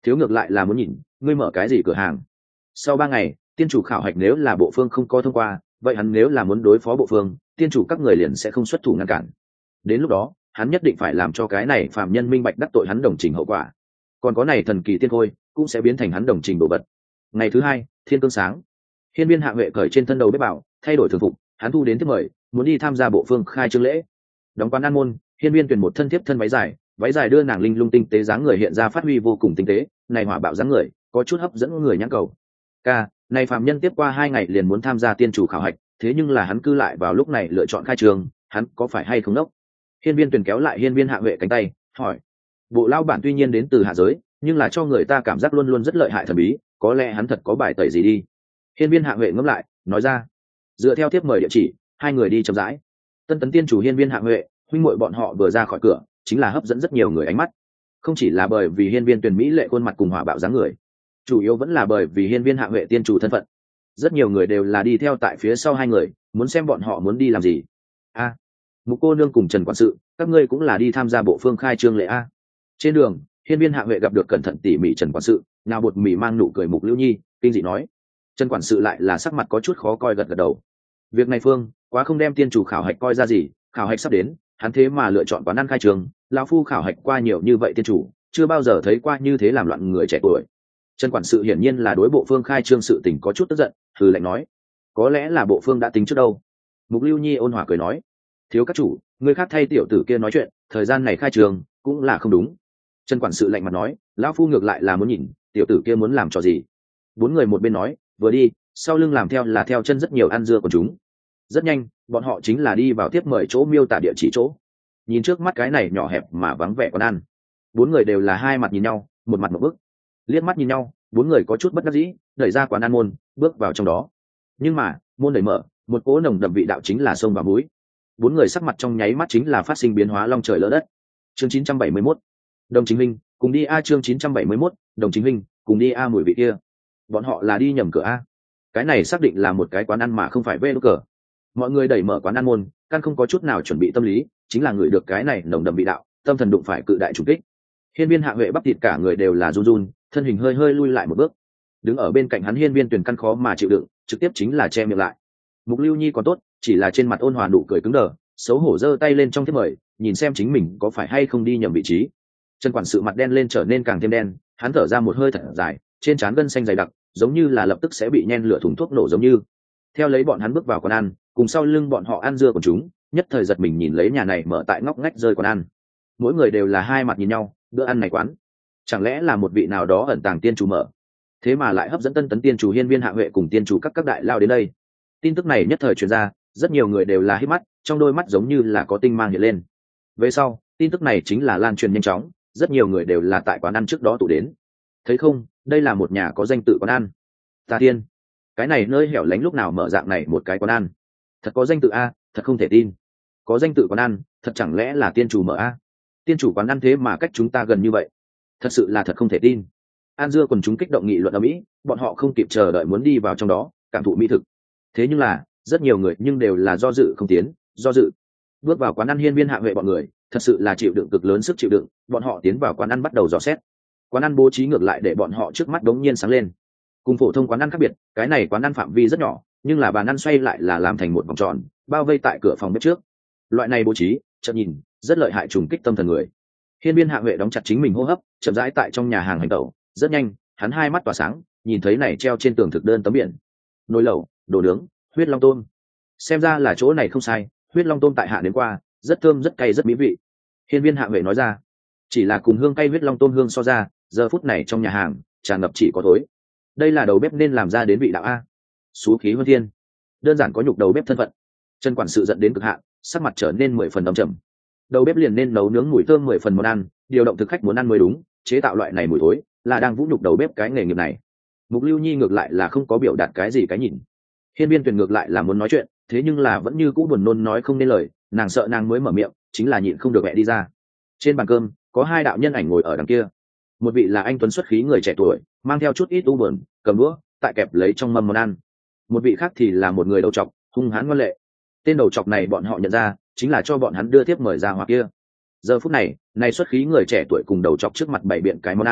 thiếu ngược lại là muốn nhìn ngươi mở cái gì cửa hàng. Sau ba ngày tiên chủ khảo hạch, nếu là bộ phương không có thông qua, vậy hắn nếu là muốn đối phó bộ phương, tiên chủ các người liền sẽ không xuất thủ ngăn cản. Đến lúc đó hắn nhất định phải làm cho cái này phạm nhân minh bạch đắc tội hắn đồng trình hậu quả, còn có này thần kỳ tiên khôi cũng sẽ biến thành hắn đồng trình đồ vật. Ngày thứ hai thiên cương sáng, hiên viên hạ huệ cởi trên thân đầu bếp bảo, thay đổi thường phục, hắn thu đến tiếp mời muốn đi tham gia bộ phương khai trương lễ. Đóng quán an môn, hiên viên tuyển một thân thiếp thân váy dài, váy dài đưa nàng linh lung tinh tế dáng người hiện ra phát huy vô cùng tinh tế, này hỏa bạo dáng người có chút hấp dẫn người nhãn cầu. Ca, này phạm nhân tiếp qua hai ngày liền muốn tham gia tiên chủ khảo hạch, thế nhưng là hắn cư lại vào lúc này lựa chọn khai trường, hắn có phải hay không đốc? Hiên viên tuyển kéo lại hiên viên hạ huệ cánh tay hỏi. Bộ lao bản tuy nhiên đến từ hạ giới, nhưng là cho người ta cảm giác luôn luôn rất lợi hại thần bí, có lẽ hắn thật có bài tẩy gì đi. Hiên viên hạ huệ ngẫm lại nói ra. Dựa theo tiếp mời địa chỉ, hai người đi chậm rãi. Tân tấn tiên chủ hiên viên hạ huệ huynh muội bọn họ vừa ra khỏi cửa chính là hấp dẫn rất nhiều người ánh mắt, không chỉ là bởi vì hiên viên tuyển mỹ lệ khuôn mặt cùng hỏa bạo dáng người, chủ yếu vẫn là bởi vì hiên viên hạ huệ tiên chủ thân phận. Rất nhiều người đều là đi theo tại phía sau hai người, muốn xem bọn họ muốn đi làm gì. A, Mục cô nương cùng Trần quản sự, các ngươi cũng là đi tham gia bộ phương khai trương lễ a? Trên đường hiên viên hạ huệ gặp được cẩn thận tỉ mỉ Trần quản sự, nào bột mì mang nụ cười Mục Lưu Nhi kinh dị nói. Trần quản sự lại là sắc mặt có chút khó coi, gật gật đầu. Việc này phương quá không đem tiên chủ khảo hạch coi ra gì, khảo hạch sắp đến, hắn thế mà lựa chọn quán ăn khai trường, lão phu khảo hạch qua nhiều như vậy tiên chủ, chưa bao giờ thấy qua như thế làm loạn người trẻ tuổi. Trần quản sự hiển nhiên là đối bộ phương khai trương sự tình có chút tức giận, hừ lạnh nói, có lẽ là bộ phương đã tính trước đâu. Mục Lưu Nhi ôn hòa cười nói, thiếu các chủ, người khác thay tiểu tử kia nói chuyện, thời gian này khai trường cũng là không đúng. Trần quản sự lạnh mặt nói, lão phu ngược lại là muốn nhìn tiểu tử kia muốn làm trò gì. Bốn người một bên nói vừa đi, sau lưng làm theo là theo chân rất nhiều ăn dưa của chúng. Rất nhanh bọn họ chính là đi vào tiếp mời chỗ miêu tả địa chỉ chỗ. Nhìn trước mắt cái này nhỏ hẹp mà vắng vẻ quán ăn, bốn người đều là hai mặt nhìn nhau, một mặt một bức. Liếc mắt nhìn nhau, bốn người có chút bất đắc dĩ, đẩy ra quán ăn môn bước vào trong đó. Nhưng mà môn đẩy mở, một cỗ nồng đậm vị đạo chính là sông vào mũi. Bốn người sắc mặt trong nháy mắt chính là phát sinh biến hóa long trời lỡ đất. Chương chín trăm bảy mươi mốt, đồng chính minh cùng đi a. Chương chín trăm bảy mươi mốt, đồng chính minh cùng đi a. Mùi vị kia, bọn họ là đi nhầm cửa a. Cái này xác định là một cái quán ăn mà không phải vê đốt cờ. Mọi người đẩy mở quán ăn môn, căn không có chút nào chuẩn bị tâm lý, chính là người được cái này nồng đậm vị đạo, tâm thần đụng phải cự đại trùng kích. Hiên viên hạ huệ bắp thịt cả người đều là run run, thân hình hơi hơi lui lại một bước. Đứng ở bên cạnh hắn hiên viên tuyển căn khó mà chịu đựng, trực tiếp chính là che miệng lại. Mục Lưu Nhi còn tốt, chỉ là trên mặt ôn hòa nụ cười cứng đờ, xấu hổ giơ tay lên trong thiếp mời, nhìn xem chính mình có phải hay không đi nhầm vị trí. Trần quản sự mặt đen lên trở nên càng thêm đen, hắn thở ra một hơi thật dài, trên trán gân xanh dày đặc, giống như là lập tức sẽ bị nhen lửa thùng thuốc nổ giống như. Theo lấy bọn hắn bước vào quán ăn, cùng sau lưng bọn họ ăn dưa của chúng, nhất thời giật mình nhìn lấy nhà này mở tại ngóc ngách rơi quán ăn. Mỗi người đều là hai mặt nhìn nhau, bữa ăn này quán chẳng lẽ là một vị nào đó ẩn tàng tiên chủ mở, thế mà lại hấp dẫn tân tấn tiên chủ hiên viên hạ huệ cùng tiên chủ các các đại lao đến đây. Tin tức này nhất thời truyền ra, rất nhiều người đều là hít mắt, trong đôi mắt giống như là có tinh mang hiện lên. Về sau tin tức này chính là lan truyền nhanh chóng, rất nhiều người đều là tại quán ăn trước đó tụ đến. Thấy không, đây là một nhà có danh tự quán ăn. Ta tiên, cái này nơi hẻo lánh lúc nào mở dạng này một cái quán ăn, thật có danh tự a, thật không thể tin. Có danh tự quán ăn, thật chẳng lẽ là tiên chủ mở a? Tiên chủ quán ăn thế mà cách chúng ta gần như vậy, thật sự là thật không thể tin. An dưa quần chúng kích động nghị luận ở mỹ, bọn họ không kịp chờ đợi muốn đi vào trong đó cảm thụ mỹ thực. Thế nhưng là rất nhiều người nhưng đều là do dự không tiến, do dự. Bước vào quán ăn hiên viên hạ huệ bọn người thật sự là chịu đựng cực lớn sức chịu đựng, bọn họ tiến vào quán ăn bắt đầu dò xét. Quán ăn bố trí ngược lại để bọn họ trước mắt đống nhiên sáng lên. Cùng phổ thông quán ăn khác biệt, cái này quán ăn phạm vi rất nhỏ, nhưng là bàn ăn xoay lại là làm thành một vòng tròn, bao vây tại cửa phòng bếp trước. Loại này bố trí chậm nhìn rất lợi hại, trùng kích tâm thần người. Hiên viên hạ huệ đóng chặt chính mình hô hấp, chậm rãi tại trong nhà hàng hành tẩu. Rất nhanh hắn hai mắt tỏa sáng, nhìn thấy này treo trên tường thực đơn tấm biển: nồi lẩu, đồ nướng, huyết long tôm. Xem ra là chỗ này không sai, huyết long tôm tại hạ đến qua, rất thơm rất cay rất mỹ vị. Hiên viên hạ huệ nói ra. Chỉ là cùng hương cay huyết long tôm hương so ra, giờ phút này trong nhà hàng tràn ngập chỉ có thối. Đây là đầu bếp nên làm ra đến vị đạo a. Xú khí hơn thiên, đơn giản có nhục đầu bếp thân phận. Trần quản sự giận đến cực hạn, sắc mặt trở nên mười phần đậm trầm. Đầu bếp liền nên nấu nướng mùi thơm mười phần món ăn, điều động thực khách muốn ăn mới đúng, chế tạo loại này mùi thối là đang vũ nhục đầu bếp cái nghề nghiệp này. Mục Lưu Nhi ngược lại là không có biểu đạt cái gì cái nhìn. Hiên viên Tuyền ngược lại là muốn nói chuyện, thế nhưng là vẫn như cũ buồn nôn nói không nên lời, nàng sợ nàng mới mở miệng chính là nhịn không được mẹ đi ra. Trên bàn cơm có hai đạo nhân ảnh ngồi ở đằng kia, một vị là anh tuấn xuất khí người trẻ tuổi, mang theo chút ít u buồn, cầm đũa tại kẹp lấy trong mâm món ăn. Một vị khác thì là một người đầu trọc, hung hãn ngoan lệ. Tên đầu trọc này bọn họ nhận ra chính là cho bọn hắn đưa tiếp mời ra hoặc kia. Giờ phút này này xuất khí người trẻ tuổi cùng đầu trọc trước mặt bày biện cái món ăn,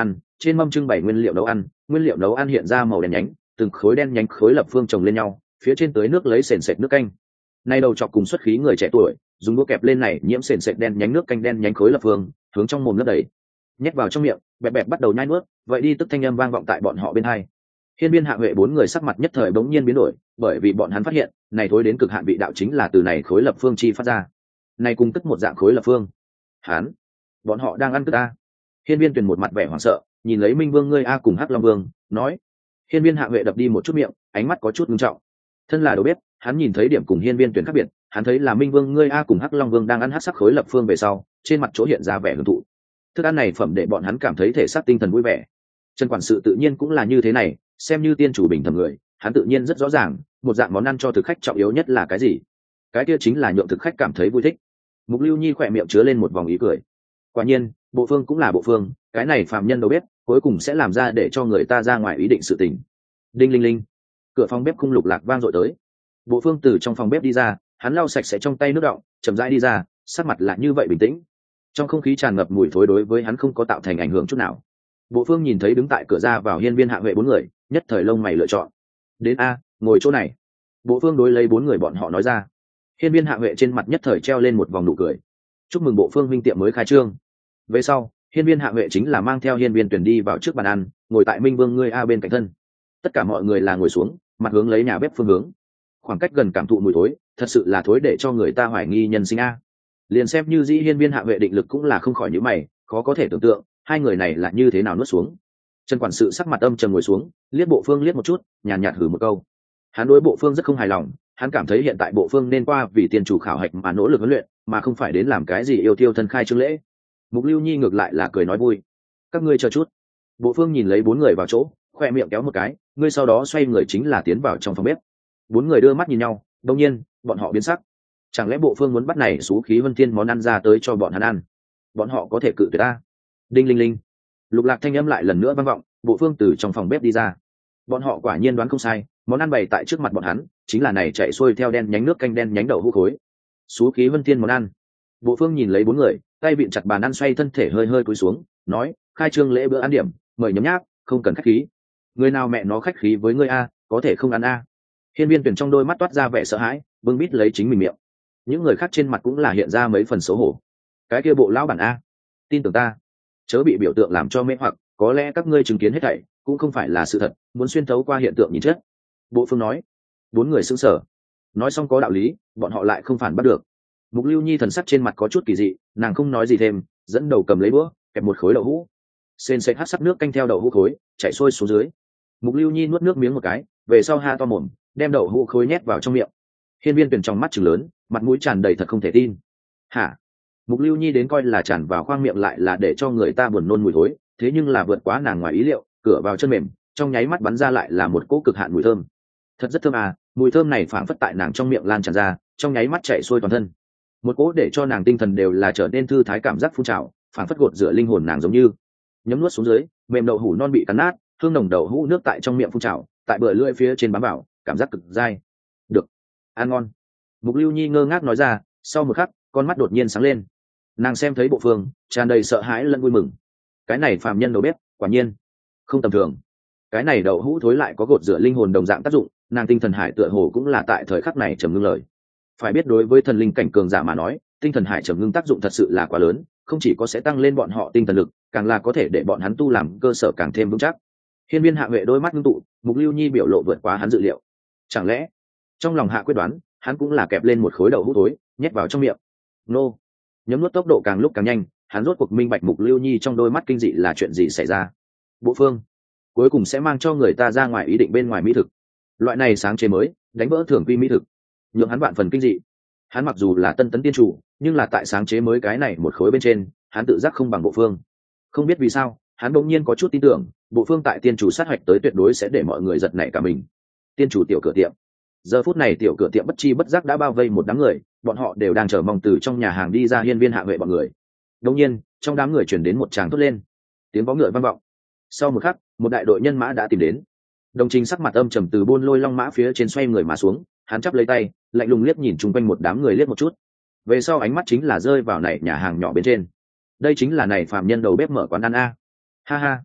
trên mâm trưng bày nguyên liệu nấu ăn, nguyên liệu nấu ăn hiện ra màu đen nhánh, từng khối đen nhánh khối lập phương chồng lên nhau, phía trên tưới nước lấy sền sệt nước canh. Nay đầu chọc cùng xuất khí người trẻ tuổi, dùng đũa kẹp lên này nhiễm sền sệt đen nhánh nước canh đen nhánh khối lập phương, hướng trong mồm nước đầy, nhét vào trong miệng, bẹp bẹp bắt đầu nhai nuốt, vậy đi tức thanh âm vang vọng tại bọn họ bên hai. Hiên Viên Hạ Huệ bốn người sắc mặt nhất thời bỗng nhiên biến đổi, bởi vì bọn hắn phát hiện, này thối đến cực hạn vị đạo chính là từ này khối lập phương chi phát ra. Này cùng tức một dạng khối lập phương. Hắn, bọn họ đang ăn tức a. Hiên Viên Tuyền một mặt vẻ hoảng sợ, nhìn lấy Minh Vương ngươi a cùng Hắc Long Vương, nói. Hiên Viên Hạ Huệ đập đi một chút miệng, ánh mắt có chút nghiêm trọng. Thân là đầu bếp, hắn nhìn thấy điểm cùng Hiên Viên Tuyền khác biệt, hắn thấy là Minh Vương ngươi a cùng Hắc Long Vương đang ăn hắc sắc khối lập phương về sau, trên mặt chỗ hiện ra vẻ hưởng thụ. Thức ăn này phẩm để bọn hắn cảm thấy thể xác tinh thần vui vẻ. Trần quản sự tự nhiên cũng là như thế này, xem như tiên chủ bình thường người, hắn tự nhiên rất rõ ràng, một dạng món ăn cho thực khách trọng yếu nhất là cái gì. Cái kia chính là nhượng thực khách cảm thấy vui thích. Mục Lưu Nhi khỏe miệng chứa lên một vòng ý cười. Quả nhiên, bộ phương cũng là bộ phương, cái này phàm nhân đầu bếp, cuối cùng sẽ làm ra để cho người ta ra ngoài ý định sự tình. Đinh linh linh, cửa phòng bếp khung lục lạc vang dội tới. Bộ phương từ trong phòng bếp đi ra, hắn lau sạch sẽ trong tay nước đọng, chậm rãi đi ra, sắc mặt lại như vậy bình tĩnh. Trong không khí tràn ngập mùi thối đối với hắn không có tạo thành ảnh hưởng chút nào. Bộ phương nhìn thấy đứng tại cửa ra vào Hiên Viên Hạ Huệ bốn người, nhất thời lông mày lựa chọn. Đến a, ngồi chỗ này. Bộ phương đối lấy bốn người bọn họ nói ra. Hiên Viên Hạ Huệ trên mặt nhất thời treo lên một vòng nụ cười. Chúc mừng bộ phương huynh tiệm mới khai trương. Về sau, Hiên Viên Hạ Huệ chính là mang theo Hiên Viên Tuyển đi vào trước bàn ăn, ngồi tại Minh Vương ngươi a bên cạnh thân. Tất cả mọi người là ngồi xuống, mặt hướng lấy nhà bếp phương hướng. Khoảng cách gần cảm thụ mùi thối, thật sự là thối để cho người ta hoài nghi nhân sinh a. Liền xem như dĩ Hiên Viên Hạ Huệ định lực cũng là không khỏi nhíu mày, khó có thể tưởng tượng hai người này là như thế nào nuốt xuống. Trần quản sự sắc mặt âm trầm ngồi xuống, liếc bộ phương liếc một chút, nhàn nhạt hừ một câu. Hắn đối bộ phương rất không hài lòng, hắn cảm thấy hiện tại bộ phương nên qua vì tiền chủ khảo hạch mà nỗ lực huấn luyện, mà không phải đến làm cái gì yêu tiêu thân khai trương lễ. Mục Lưu Nhi ngược lại là cười nói vui. Các ngươi chờ chút. Bộ phương nhìn lấy bốn người vào chỗ, khoe miệng kéo một cái, ngươi sau đó xoay người chính là tiến vào trong phòng bếp. Bốn người đưa mắt nhìn nhau, đột nhiên, bọn họ biến sắc. Chẳng lẽ bộ phương muốn bắt này xú khí vân thiên món ăn ra tới cho bọn hắn ăn? Bọn họ có thể cự tuyệt ta? Đinh linh linh, lục lạc thanh âm lại lần nữa vang vọng, bộ phương từ trong phòng bếp đi ra. Bọn họ quả nhiên đoán không sai, món ăn bày tại trước mặt bọn hắn chính là này chạy xuôi theo đen nhánh nước canh đen nhánh đậu hũ khối. Xú khí vân thiên món ăn. Bộ phương nhìn lấy bốn người, tay vịn chặt bàn ăn, xoay thân thể hơi hơi cúi xuống, nói, khai trương lễ bữa ăn điểm, mời nhấm nháp, không cần khách khí. Người nào mẹ nó khách khí với ngươi a, có thể không ăn a. Hiên Viên Tuyển trong đôi mắt toát ra vẻ sợ hãi, bưng bít lấy chính mình miệng. Những người khác trên mặt cũng là hiện ra mấy phần xấu hổ. Cái kia bộ lão bản a, tin tưởng ta, chớ bị biểu tượng làm cho mê hoặc, có lẽ các ngươi chứng kiến hết thảy cũng không phải là sự thật, muốn xuyên thấu qua hiện tượng nhìn chết. Bộ phương nói. Bốn người sững sờ. Nói xong có đạo lý, bọn họ lại không phản bắt được. Mục Lưu Nhi thần sắc trên mặt có chút kỳ dị, nàng không nói gì thêm, dẫn đầu cầm lấy búa, kẹp một khối đậu hũ. Sền sệt hắc sắc nước canh theo đậu hũ khối chảy xuôi xuống dưới. Mục Lưu Nhi nuốt nước miếng một cái, về sau ha to mồm, đem đậu hũ khối nhét vào trong miệng. Hiên Viên Tuyển trong mắt trừng lớn, mặt mũi tràn đầy thật không thể tin. Hả? Mục Lưu Nhi đến coi là tràn vào khoang miệng lại là để cho người ta buồn nôn mùi thối, thế nhưng là vượt quá nàng ngoài ý liệu, cửa vào chân mềm, trong nháy mắt bắn ra lại là một cỗ cực hạn mùi thơm. Thật rất thơm à, mùi thơm này phảng phất tại nàng trong miệng lan tràn ra, trong nháy mắt chạy xuôi toàn thân. Một cỗ để cho nàng tinh thần đều là trở nên thư thái cảm giác phun trào, phảng phất gột rửa linh hồn nàng giống như. Nhấm nuốt xuống dưới, mềm đậu hũ non bị cắn nát, hương nồng đậu hũ nước tại trong miệng phun trào, tại bờ lưỡi phía trên bám vào, cảm giác cực dai. Được, ăn ngon. Mục Lưu Nhi ngơ ngác nói ra, sau một khắc, con mắt đột nhiên sáng lên. Nàng xem thấy bộ phương, tràn đầy sợ hãi lẫn vui mừng. Cái này phàm nhân đầu bếp, quả nhiên không tầm thường. Cái này đậu hũ thối lại có gột rửa linh hồn đồng dạng tác dụng, nàng tinh thần hải tựa hồ cũng là tại thời khắc này trầm ngưng lời. Phải biết đối với thần linh cảnh cường giả mà nói, tinh thần hải trầm ngưng tác dụng thật sự là quá lớn, không chỉ có sẽ tăng lên bọn họ tinh thần lực, càng là có thể để bọn hắn tu làm cơ sở càng thêm vững chắc. Hiên Viên Hạ Huệ đôi mắt ngưng tụ, Mục Lưu Nhi biểu lộ vượt quá hắn dự liệu. Chẳng lẽ trong lòng hạ quyết đoán, hắn cũng là kẹp lên một khối đậu hũ thối, nhét vào trong miệng. Nô, nhấm nuốt tốc độ càng lúc càng nhanh, hắn rốt cuộc minh bạch Mục Lưu Nhi trong đôi mắt kinh dị là chuyện gì xảy ra. Bộ phương cuối cùng sẽ mang cho người ta ra ngoài ý định bên ngoài mỹ thực. Loại này sáng chế mới, đánh vỡ thường quy mỹ thực, nhượng hắn vạn phần kinh dị. Hắn mặc dù là tân tấn tiên chủ, nhưng là tại sáng chế mới cái này một khối bên trên, hắn tự giác không bằng bộ phương. Không biết vì sao, hắn bỗng nhiên có chút tin tưởng, bộ phương tại tiên chủ sát hạch tới tuyệt đối sẽ để mọi người giật nảy cả mình. Tiên chủ tiểu cửa tiệm. Giờ phút này tiểu cửa tiệm bất chi bất giác đã bao vây một đám người, bọn họ đều đang chờ mong từ trong nhà hàng đi ra Hiên Viên Hạ Huệ bọn người. Đột nhiên, trong đám người truyền đến một tràng thốt lên, tiếng vó ngựa vang vọng. Sau một khắc, một đại đội nhân mã đã tìm đến. Đồng Trình sắc mặt âm trầm từ buôn lôi long mã phía trên xoay người mà xuống, hắn chắp lấy tay, lạnh lùng liếc nhìn chung quanh một đám người liếc một chút. Về sau ánh mắt chính là rơi vào này nhà hàng nhỏ bên trên. Đây chính là này phàm nhân đầu bếp mở quán ăn a. Ha ha.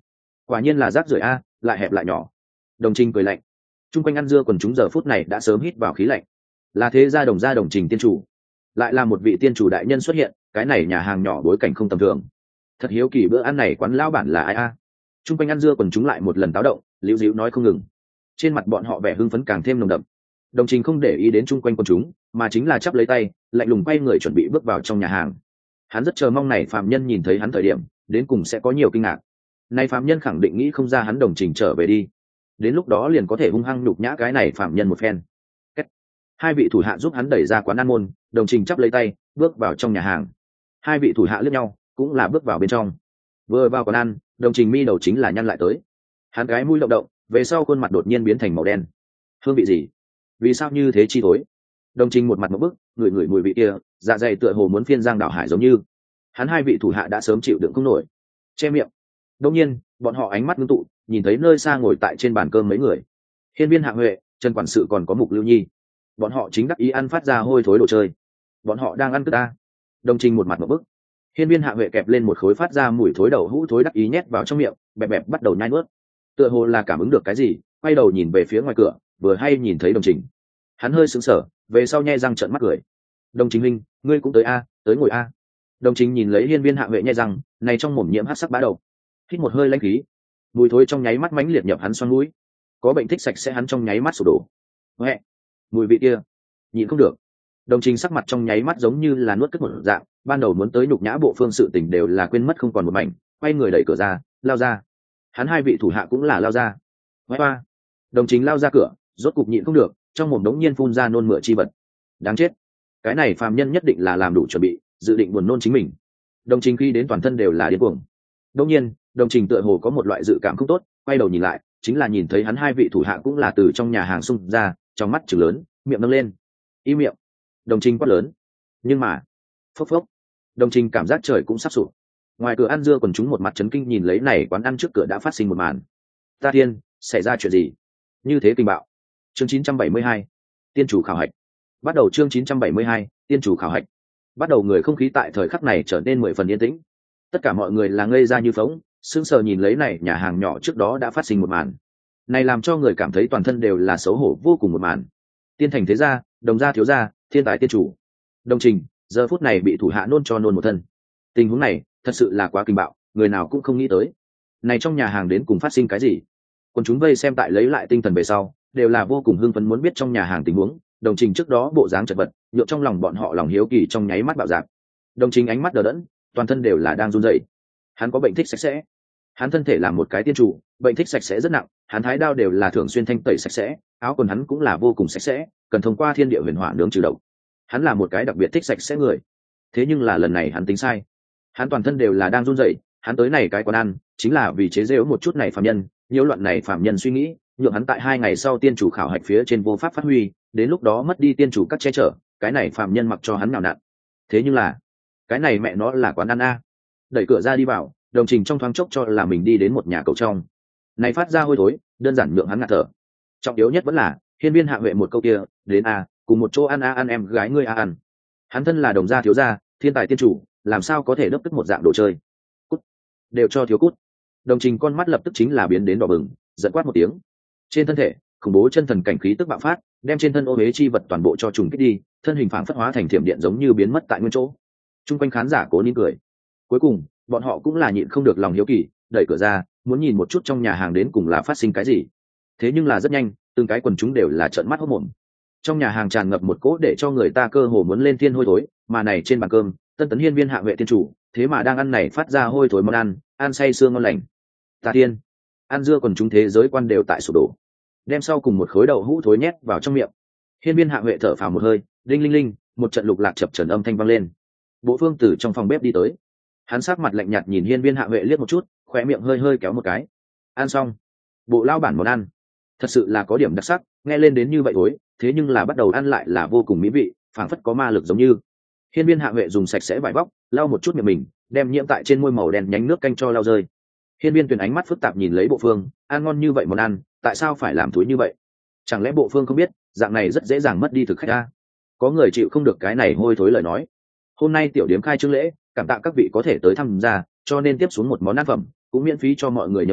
quả nhiên là rác rưởi a, lại hẹp lại nhỏ. Đồng trình cười lạnh. Trung quanh ăn dưa quần chúng giờ phút này đã sớm hít vào khí lạnh. Là thế gia Đồng gia Đồng trình tiên chủ, lại là một vị tiên chủ đại nhân xuất hiện, cái này nhà hàng nhỏ bối cảnh không tầm thường. Thật hiếu kỳ bữa ăn này quán lão bản là ai a? Trung quanh ăn dưa quần chúng lại một lần táo động, liễu dĩu nói không ngừng. Trên mặt bọn họ vẻ hưng phấn càng thêm nồng đậm. Đồng trình không để ý đến chung quanh quần chúng, mà chính là chắp lấy tay, lạnh lùng quay người chuẩn bị bước vào trong nhà hàng. Hắn rất chờ mong này phạm nhân nhìn thấy hắn thời điểm, đến cùng sẽ có nhiều kinh ngạc. Này phạm nhân khẳng định nghĩ không ra hắn Đồng trình trở về đi. Đến lúc đó liền có thể hung hăng nhục nhã cái này phạm nhân một phen. Kết. Hai vị thủ hạ giúp hắn đẩy ra quán ăn môn, Đồng trình chắp lấy tay, bước vào trong nhà hàng. Hai vị thủ hạ liếc nhau, cũng là bước vào bên trong. Vừa vào quán ăn, Đồng trình mi đầu chính là nhăn lại tới. Hắn gái mũi động động, về sau khuôn mặt đột nhiên biến thành màu đen. Hương vị gì? Vì sao như thế chi tối? Đồng trình một mặt một bức, ngửi ngửi mùi vị kia, dạ dày tựa hồ muốn phiên giang đảo hải giống như. Hắn hai vị thủ hạ đã sớm chịu đựng không nổi, che miệng. Đột nhiên, bọn họ ánh mắt ngưng tụ, nhìn thấy nơi xa ngồi tại trên bàn cơm mấy người. Hiên viên Hạ Huệ, Trần quản sự còn có Mục Lưu Nhi. Bọn họ chính đắc ý ăn phát ra hôi thối đồ chơi. Bọn họ đang ăn cướp ta. Đồng trình một mặt một bức. Hiên viên Hạ Huệ kẹp lên một khối phát ra mùi thối đậu hũ thối đắc ý nhét vào trong miệng, bẹp bẹp bắt đầu nhai nuốt. Tựa hồ là cảm ứng được cái gì, quay đầu nhìn về phía ngoài cửa, vừa hay nhìn thấy Đồng trình. Hắn hơi sững sờ, về sau nhe răng trợn mắt cười. Đồng trình huynh, ngươi cũng tới a, tới ngồi a. Đồng trình nhìn lấy hiên viên Hạ Huệ nhe răng, này trong mồm nhiễm hắc sắc bá đầu. Hít một hơi lãnh khí, mùi thối trong nháy mắt mãnh liệt nhập hắn xoắn mũi. Có bệnh thích sạch sẽ hắn trong nháy mắt sụp đổ. Huệ, mùi vị kia, nhịn không được. Đồng trình sắc mặt trong nháy mắt giống như là nuốt cất một dạng, ban đầu muốn tới nhục nhã Bộ Phương sự tình đều là quên mất không còn một mảnh, quay người đẩy cửa ra, lao ra. Hắn hai vị thủ hạ cũng là lao ra. Huệ hoa. Đồng trình lao ra cửa, rốt cục nhịn không được, trong mồm đống nhiên phun ra nôn mửa chi vật. Đáng chết, cái này phàm nhân nhất định là làm đủ chuẩn bị, dự định buồn nôn chính mình. Đồng trình khi đến toàn thân đều là điên cuồng. Đống nhiên, Đồng trình tựa hồ có một loại dự cảm không tốt, quay đầu nhìn lại, chính là nhìn thấy hắn hai vị thủ hạ cũng là từ trong nhà hàng xung ra, trong mắt trừng lớn, miệng nâng lên. Im miệng. Đồng trình quát lớn. Nhưng mà, phốc phốc. Đồng trình cảm giác trời cũng sắp sụp. Ngoài cửa ăn dưa quần chúng một mặt chấn kinh nhìn lấy này quán ăn trước cửa đã phát sinh một màn. Ta thiên, xảy ra chuyện gì? Như thế kinh bạo. Chương chín trăm bảy mươi hai, tiên chủ khảo hạch. Bắt đầu chương chín trăm bảy mươi hai, tiên chủ khảo hạch. Bắt đầu người không khí tại thời khắc này trở nên mười phần yên tĩnh. Tất cả mọi người là ngây ra như phóng, sững sờ nhìn lấy này nhà hàng nhỏ trước đó đã phát sinh một màn. Này làm cho người cảm thấy toàn thân đều là xấu hổ vô cùng một màn. Tiên thành thế gia, Đồng gia thiếu gia, thiên tài tiên chủ. Đồng trình, giờ phút này bị thủ hạ nôn cho nôn một thân. Tình huống này, thật sự là quá kinh bạo, người nào cũng không nghĩ tới. Này trong nhà hàng đến cùng phát sinh cái gì? Còn chúng vây xem tại lấy lại tinh thần về sau, đều là vô cùng hưng phấn muốn biết trong nhà hàng tình huống. Đồng trình trước đó bộ dáng chật vật, nhộn trong lòng bọn họ lòng hiếu kỳ trong nháy mắt bạo dạn. Đồng trình ánh mắt đờ đẫn, toàn thân đều là đang run rẩy. Hắn có bệnh thích sạch sẽ. Hắn thân thể là một cái tiên chủ, bệnh thích sạch sẽ rất nặng, hắn thái đao đều là thường xuyên thanh tẩy sạch sẽ, áo quần hắn cũng là vô cùng sạch sẽ, cần thông qua thiên địa huyền hỏa nướng trừ độc. Hắn là một cái đặc biệt thích sạch sẽ người. Thế nhưng là lần này hắn tính sai. Hắn toàn thân đều là đang run rẩy, hắn tới này cái quán ăn, chính là vì chế giễu một chút này phàm nhân, nhiễu loạn này phàm nhân suy nghĩ, nhượng hắn tại hai ngày sau tiên chủ khảo hạch phía trên vô pháp phát huy, đến lúc đó mất đi tiên chủ các che chở, cái này phàm nhân mặc cho hắn nào nặn. Thế nhưng là, cái này mẹ nó là quán ăn a. Đẩy cửa ra đi vào, Đồng trình trong thoáng chốc cho là mình đi đến một nhà cầu trong. Này phát ra hôi thối, đơn giản nhượng hắn ngạt thở. Trọng yếu nhất vẫn là, hiên viên Hạ Huệ một câu kia, đến a, cùng một chỗ ăn a ăn em gái ngươi a ăn. Hắn thân là Đồng gia thiếu gia, thiên tài tiên chủ, làm sao có thể đấp tức một dạng đồ chơi. Cút, đều cho thiếu cút. Đồng trình con mắt lập tức chính là biến đến đỏ bừng, giận quát một tiếng. Trên thân thể, khủng bố chân thần cảnh khí tức bạo phát, đem trên thân ô uế chi vật toàn bộ cho trùng kích đi, thân hình phảng phất hóa thành thiểm điện giống như biến mất tại nguyên chỗ. Trung quanh khán giả cố nín cười. Cuối cùng, bọn họ cũng là nhịn không được lòng hiếu kỳ, đẩy cửa ra, muốn nhìn một chút trong nhà hàng đến cùng là phát sinh cái gì. Thế nhưng là rất nhanh, từng cái quần chúng đều là trợn mắt hốt mồm. Trong nhà hàng tràn ngập một cỗ để cho người ta cơ hồ muốn lên thiên hôi thối, mà này trên bàn cơm, Tân Tấn hiên viên Hạ Huệ tiên chủ, thế mà đang ăn này phát ra hôi thối món ăn, ăn say sương ngon lành. Ta tiên, ăn dưa quần chúng thế giới quan đều tại sụp đổ. Đem sau cùng một khối đậu hũ thối nhét vào trong miệng. Hiên viên Hạ Huệ thở phào một hơi, linh linh linh, một trận lục lạc chập chờn âm thanh vang lên. Bộ Phương từ trong phòng bếp đi tới. Hắn sắc mặt lạnh nhạt nhìn hiên viên Hạ Huệ liếc một chút, khóe miệng hơi hơi kéo một cái. Ăn xong, bộ lao bản món ăn thật sự là có điểm đặc sắc, nghe lên đến như vậy thối, thế nhưng là bắt đầu ăn lại là vô cùng mỹ vị, phảng phất có ma lực giống như. Hiên viên Hạ Huệ dùng sạch sẽ vải vóc lau một chút miệng mình, đem nhiễm tại trên môi màu đen nhánh nước canh cho lau rơi. Hiên viên Tuyền ánh mắt phức tạp nhìn lấy Bộ Phương, ăn ngon như vậy món ăn, tại sao phải làm thối như vậy? Chẳng lẽ Bộ Phương không biết, dạng này rất dễ dàng mất đi thực khách a? Có người chịu không được cái này hôi thối lời nói. Hôm nay tiểu điếm khai trương lễ, cảm tạ các vị có thể tới tham gia, cho nên tiếp xuống một món ăn phẩm cũng miễn phí cho mọi người nhấm nháp,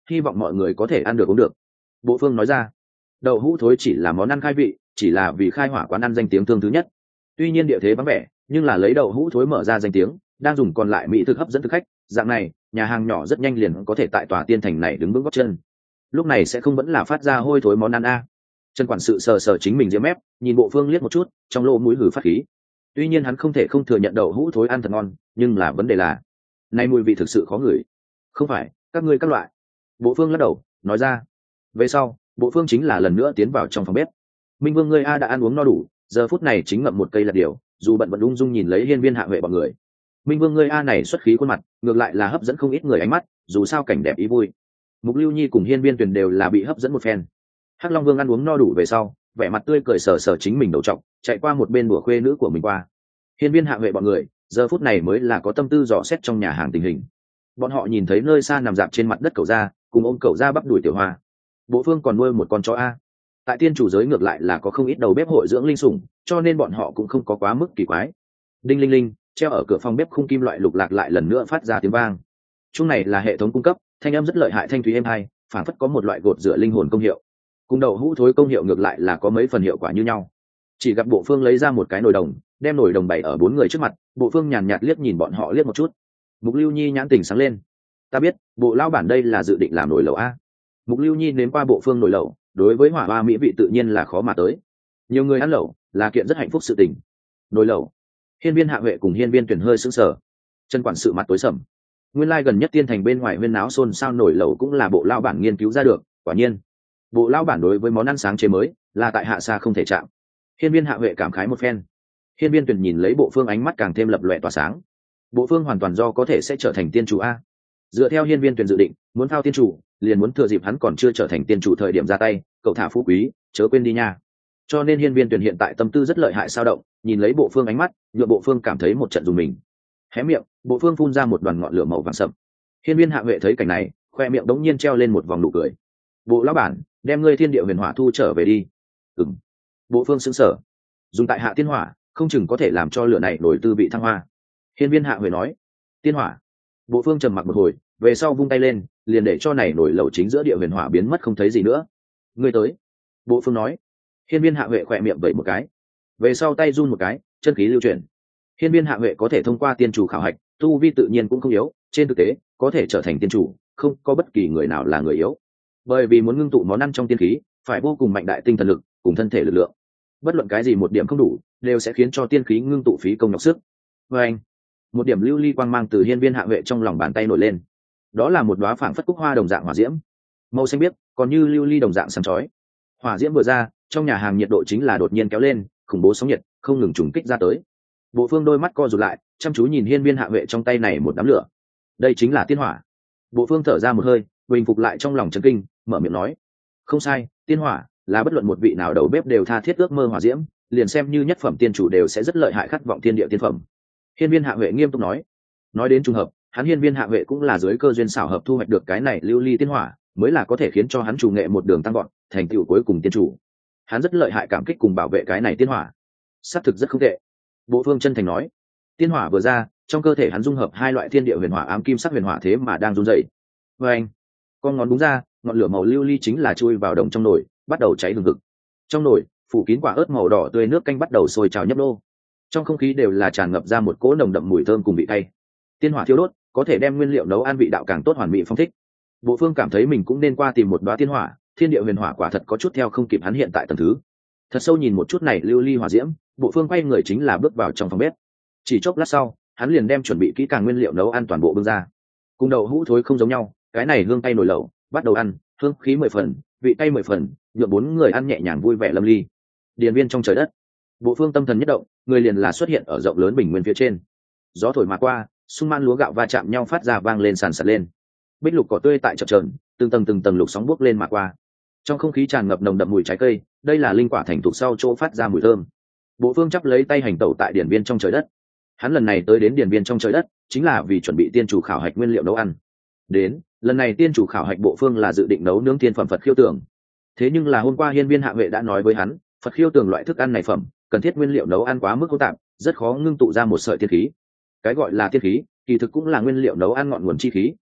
hy vọng mọi người có thể ăn được uống được. Bộ phương nói ra. Đậu hũ thối chỉ là món ăn khai vị, chỉ là vì khai hỏa quán ăn danh tiếng thương thứ nhất. Tuy nhiên địa thế vắng vẻ, nhưng là lấy đậu hũ thối mở ra danh tiếng, đang dùng còn lại mỹ thực hấp dẫn thực khách, dạng này nhà hàng nhỏ rất nhanh liền có thể tại tòa tiên thành này đứng vững gót chân. Lúc này sẽ không vẫn là phát ra hôi thối món ăn a. Trần quản sự sờ sờ chính mình diễm mép, nhìn bộ phương liếc một chút, trong lỗ mũi hử phát khí. Tuy nhiên hắn không thể không thừa nhận đậu hũ thối ăn thật ngon, nhưng là vấn đề là nay mùi vị thực sự khó ngửi. Không phải các ngươi các loại. Bộ phương lắc đầu nói ra. Về sau bộ phương chính là lần nữa tiến vào trong phòng bếp. Minh Vương ngươi a đã ăn uống no đủ, giờ phút này chính ngậm một cây là điều, dù bận bận ung dung nhìn lấy hiên viên hạ huệ bọn người. Minh Vương ngươi a này xuất khí khuôn mặt, ngược lại là hấp dẫn không ít người ánh mắt, dù sao cảnh đẹp ý vui. Mục Lưu Nhi cùng hiên viên Tuyền đều là bị hấp dẫn một phen. Hắc Long Vương ăn uống no đủ về sau, vẻ mặt tươi cười sờ sờ chính mình đầu trọc, chạy qua một bên bùa khuê nữ của mình qua. Hiên viên hạ huệ bọn người, giờ phút này mới là có tâm tư dò xét trong nhà hàng tình hình. Bọn họ nhìn thấy nơi xa nằm dạp trên mặt đất cẩu da, cùng ôm cẩu da bắp đuổi tiểu hoa. Bộ phương còn nuôi một con chó a. Tại tiên chủ giới ngược lại là có không ít đầu bếp hội dưỡng linh sủng, cho nên bọn họ cũng không có quá mức kỳ quái. Đinh linh linh, treo ở cửa phòng bếp khung kim loại lục lạc lại lần nữa phát ra tiếng vang. Chung này là hệ thống cung cấp, thanh âm rất lợi hại, thanh thúy êm hay, phản phất có một loại gột rửa linh hồn công hiệu. Cùng đậu hũ thối công hiệu ngược lại là có mấy phần hiệu quả như nhau. Chỉ gặp bộ phương lấy ra một cái nồi đồng, đem nồi đồng bày ở bốn người trước mặt, bộ phương nhàn nhạt liếc nhìn bọn họ liếc một chút. Mục Lưu Nhi nhãn tình sáng lên. Ta biết bộ lao bản đây là dự định làm nồi lẩu a. Mục Lưu Nhi nếm qua bộ phương nồi lẩu, đối với hỏa hoa mỹ vị tự nhiên là khó mà tới. Nhiều người ăn lẩu là kiện rất hạnh phúc sự tình. Nồi lẩu. Hiên viên hạ huệ cùng hiên viên Tuyền hơi sững sờ. Chân quản sự mặt tối sầm. Nguyên lai gần nhất tiên thành bên ngoài huyên náo xôn xao nồi lẩu cũng là bộ lao bản nghiên cứu ra được, quả nhiên. Bộ lao bản đối với món ăn sáng chế mới là tại hạ xa không thể chạm. Hiên viên hạ huệ cảm khái một phen. Hiên viên Tuyền nhìn lấy bộ phương ánh mắt càng thêm lập lòe tỏa sáng. Bộ phương hoàn toàn do có thể sẽ trở thành tiên chủ a. Dựa theo hiên viên Tuyền dự định, muốn thao tiên chủ, liền muốn thừa dịp hắn còn chưa trở thành tiên chủ thời điểm ra tay, cậu thả phú quý, chớ quên đi nha. Cho nên hiên viên Tuyền hiện tại tâm tư rất lợi hại sao động, nhìn lấy bộ phương ánh mắt, nhựa bộ phương cảm thấy một trận dùng mình. Hé miệng, bộ phương phun ra một đoàn ngọn lửa màu vàng sậm. Hiên viên hạ huệ thấy cảnh này, khoe miệng đống nhiên treo lên một vòng nụ cười. Bộ lão bản, đem ngươi thiên địa huyền hỏa thu trở về đi. Ừm. Bộ phương sững sờ. Dùng tại hạ tiên hỏa, không chừng có thể làm cho lửa này đổi tư vị thăng hoa. Hiên viên hạ huệ nói. Tiên hỏa. Bộ phương trầm mặc một hồi, về sau vung tay lên, liền để cho này nổi lẩu chính giữa địa huyền hỏa biến mất không thấy gì nữa. Ngươi tới. Bộ phương nói. Hiên viên hạ huệ khỏe miệng vẩy một cái, về sau tay run một cái, chân khí lưu chuyển. Hiên viên hạ huệ có thể thông qua tiên chủ khảo hạch, tu vi tự nhiên cũng không yếu, trên thực tế có thể trở thành tiên chủ, không có bất kỳ người nào là người yếu. Bởi vì muốn ngưng tụ món ăn trong tiên khí, phải vô cùng mạnh đại tinh thần lực cùng thân thể lực lượng. Bất luận cái gì một điểm không đủ, đều sẽ khiến cho tiên khí ngưng tụ phí công nhọc sức. Và anh, một điểm lưu ly quang mang từ hiên viên hạ huệ trong lòng bàn tay nổi lên. Đó là một đóa phảng phất cúc hoa đồng dạng hỏa diễm, màu xanh biếc, còn như lưu ly đồng dạng sáng chói. Hỏa diễm vừa ra, trong nhà hàng nhiệt độ chính là đột nhiên kéo lên, khủng bố sóng nhiệt không ngừng trùng kích ra tới. Bộ phương đôi mắt co rụt lại, chăm chú nhìn hiên viên hạ huệ trong tay này một đám lửa. Đây chính là tiên hỏa. Bộ phương thở ra một hơi, bình phục lại trong lòng chấn kinh, mở miệng nói: không sai, tiên hỏa là bất luận một vị nào đầu bếp đều tha thiết ước mơ hỏa diễm, liền xem như nhất phẩm tiên chủ đều sẽ rất lợi hại, khát vọng thiên địa tiên phẩm. Hiên viên hạ huệ nghiêm túc nói. Nói đến trùng hợp, hắn hiên viên hạ huệ cũng là dưới cơ duyên xảo hợp thu hoạch được cái này lưu ly tiên hỏa, mới là có thể khiến cho hắn chủ nghệ một đường tăng gọn, thành tựu cuối cùng tiên chủ. Hắn rất lợi hại, cảm kích cùng bảo vệ cái này tiên hỏa, xác thực rất không tệ. Bộ phương chân thành nói. Tiên hỏa vừa ra, trong cơ thể hắn dung hợp hai loại thiên địa huyền hỏa, ám kim sắc huyền hỏa thế mà đang run rẩy. Với anh, con ngón đúng ra, ngọn lửa màu lưu ly chính là chui vào đồng trong nồi, bắt đầu cháy hừng hực. Trong nồi phủ kín quả ớt màu đỏ tươi, nước canh bắt đầu sôi trào nhấp nô. Trong không khí đều là tràn ngập ra một cỗ nồng đậm mùi thơm cùng vị cay. Tiên hỏa thiêu đốt, có thể đem nguyên liệu nấu ăn vị đạo càng tốt, hoàn mỹ phong thích. Bộ phương cảm thấy mình cũng nên qua tìm một đóa tiên hỏa, thiên địa huyền hỏa quả thật có chút theo không kịp hắn hiện tại tầng thứ. Thật sâu nhìn một chút này lưu ly hỏa diễm, bộ phương quay người chính là bước vào trong phòng bếp. Chỉ chốc lát sau, hắn liền đem chuẩn bị kỹ càng nguyên liệu nấu ăn toàn bộ bưng ra. Cùng đậu hũ thối không giống nhau, cái này hương cay nồi lẩu, bắt đầu ăn, hương khí mười phần, vị cay mười phần, nhượng bốn người ăn nhẹ nhàng vui vẻ lâm ly. Điền viên trong trời đất, bộ phương tâm thần nhất động, người liền là xuất hiện ở rộng lớn bình nguyên phía trên. Gió thổi mà qua, xung man lúa gạo va chạm nhau phát ra vang lên sàn sạt lên. Bích lục cỏ tươi tại chập chờn, từng tầng từng tầng lục sóng buốc lên mà qua. Trong không khí tràn ngập nồng đậm mùi trái cây, đây là linh quả thành thục sau chỗ phát ra mùi thơm. Bộ phương chắp lấy tay hành tẩu tại điển viên trong trời đất. Hắn lần này tới đến điển viên trong trời đất, chính là vì chuẩn bị tiên chủ khảo hạch nguyên liệu nấu ăn. Đến, lần này tiên chủ khảo hạch bộ phương là dự định nấu nướng tiên phẩm Phật khiêu tường. Thế nhưng là hôm qua hiên viên hạ huệ đã nói với hắn, Phật khiêu tường loại thức ăn này phẩm, cần thiết nguyên liệu nấu ăn quá mức hỗn tạp, rất khó ngưng tụ ra một sợi tiên khí. Cái gọi là tiên khí, kỳ thực cũng là nguyên liệu nấu ăn ngọn nguồn chi khí,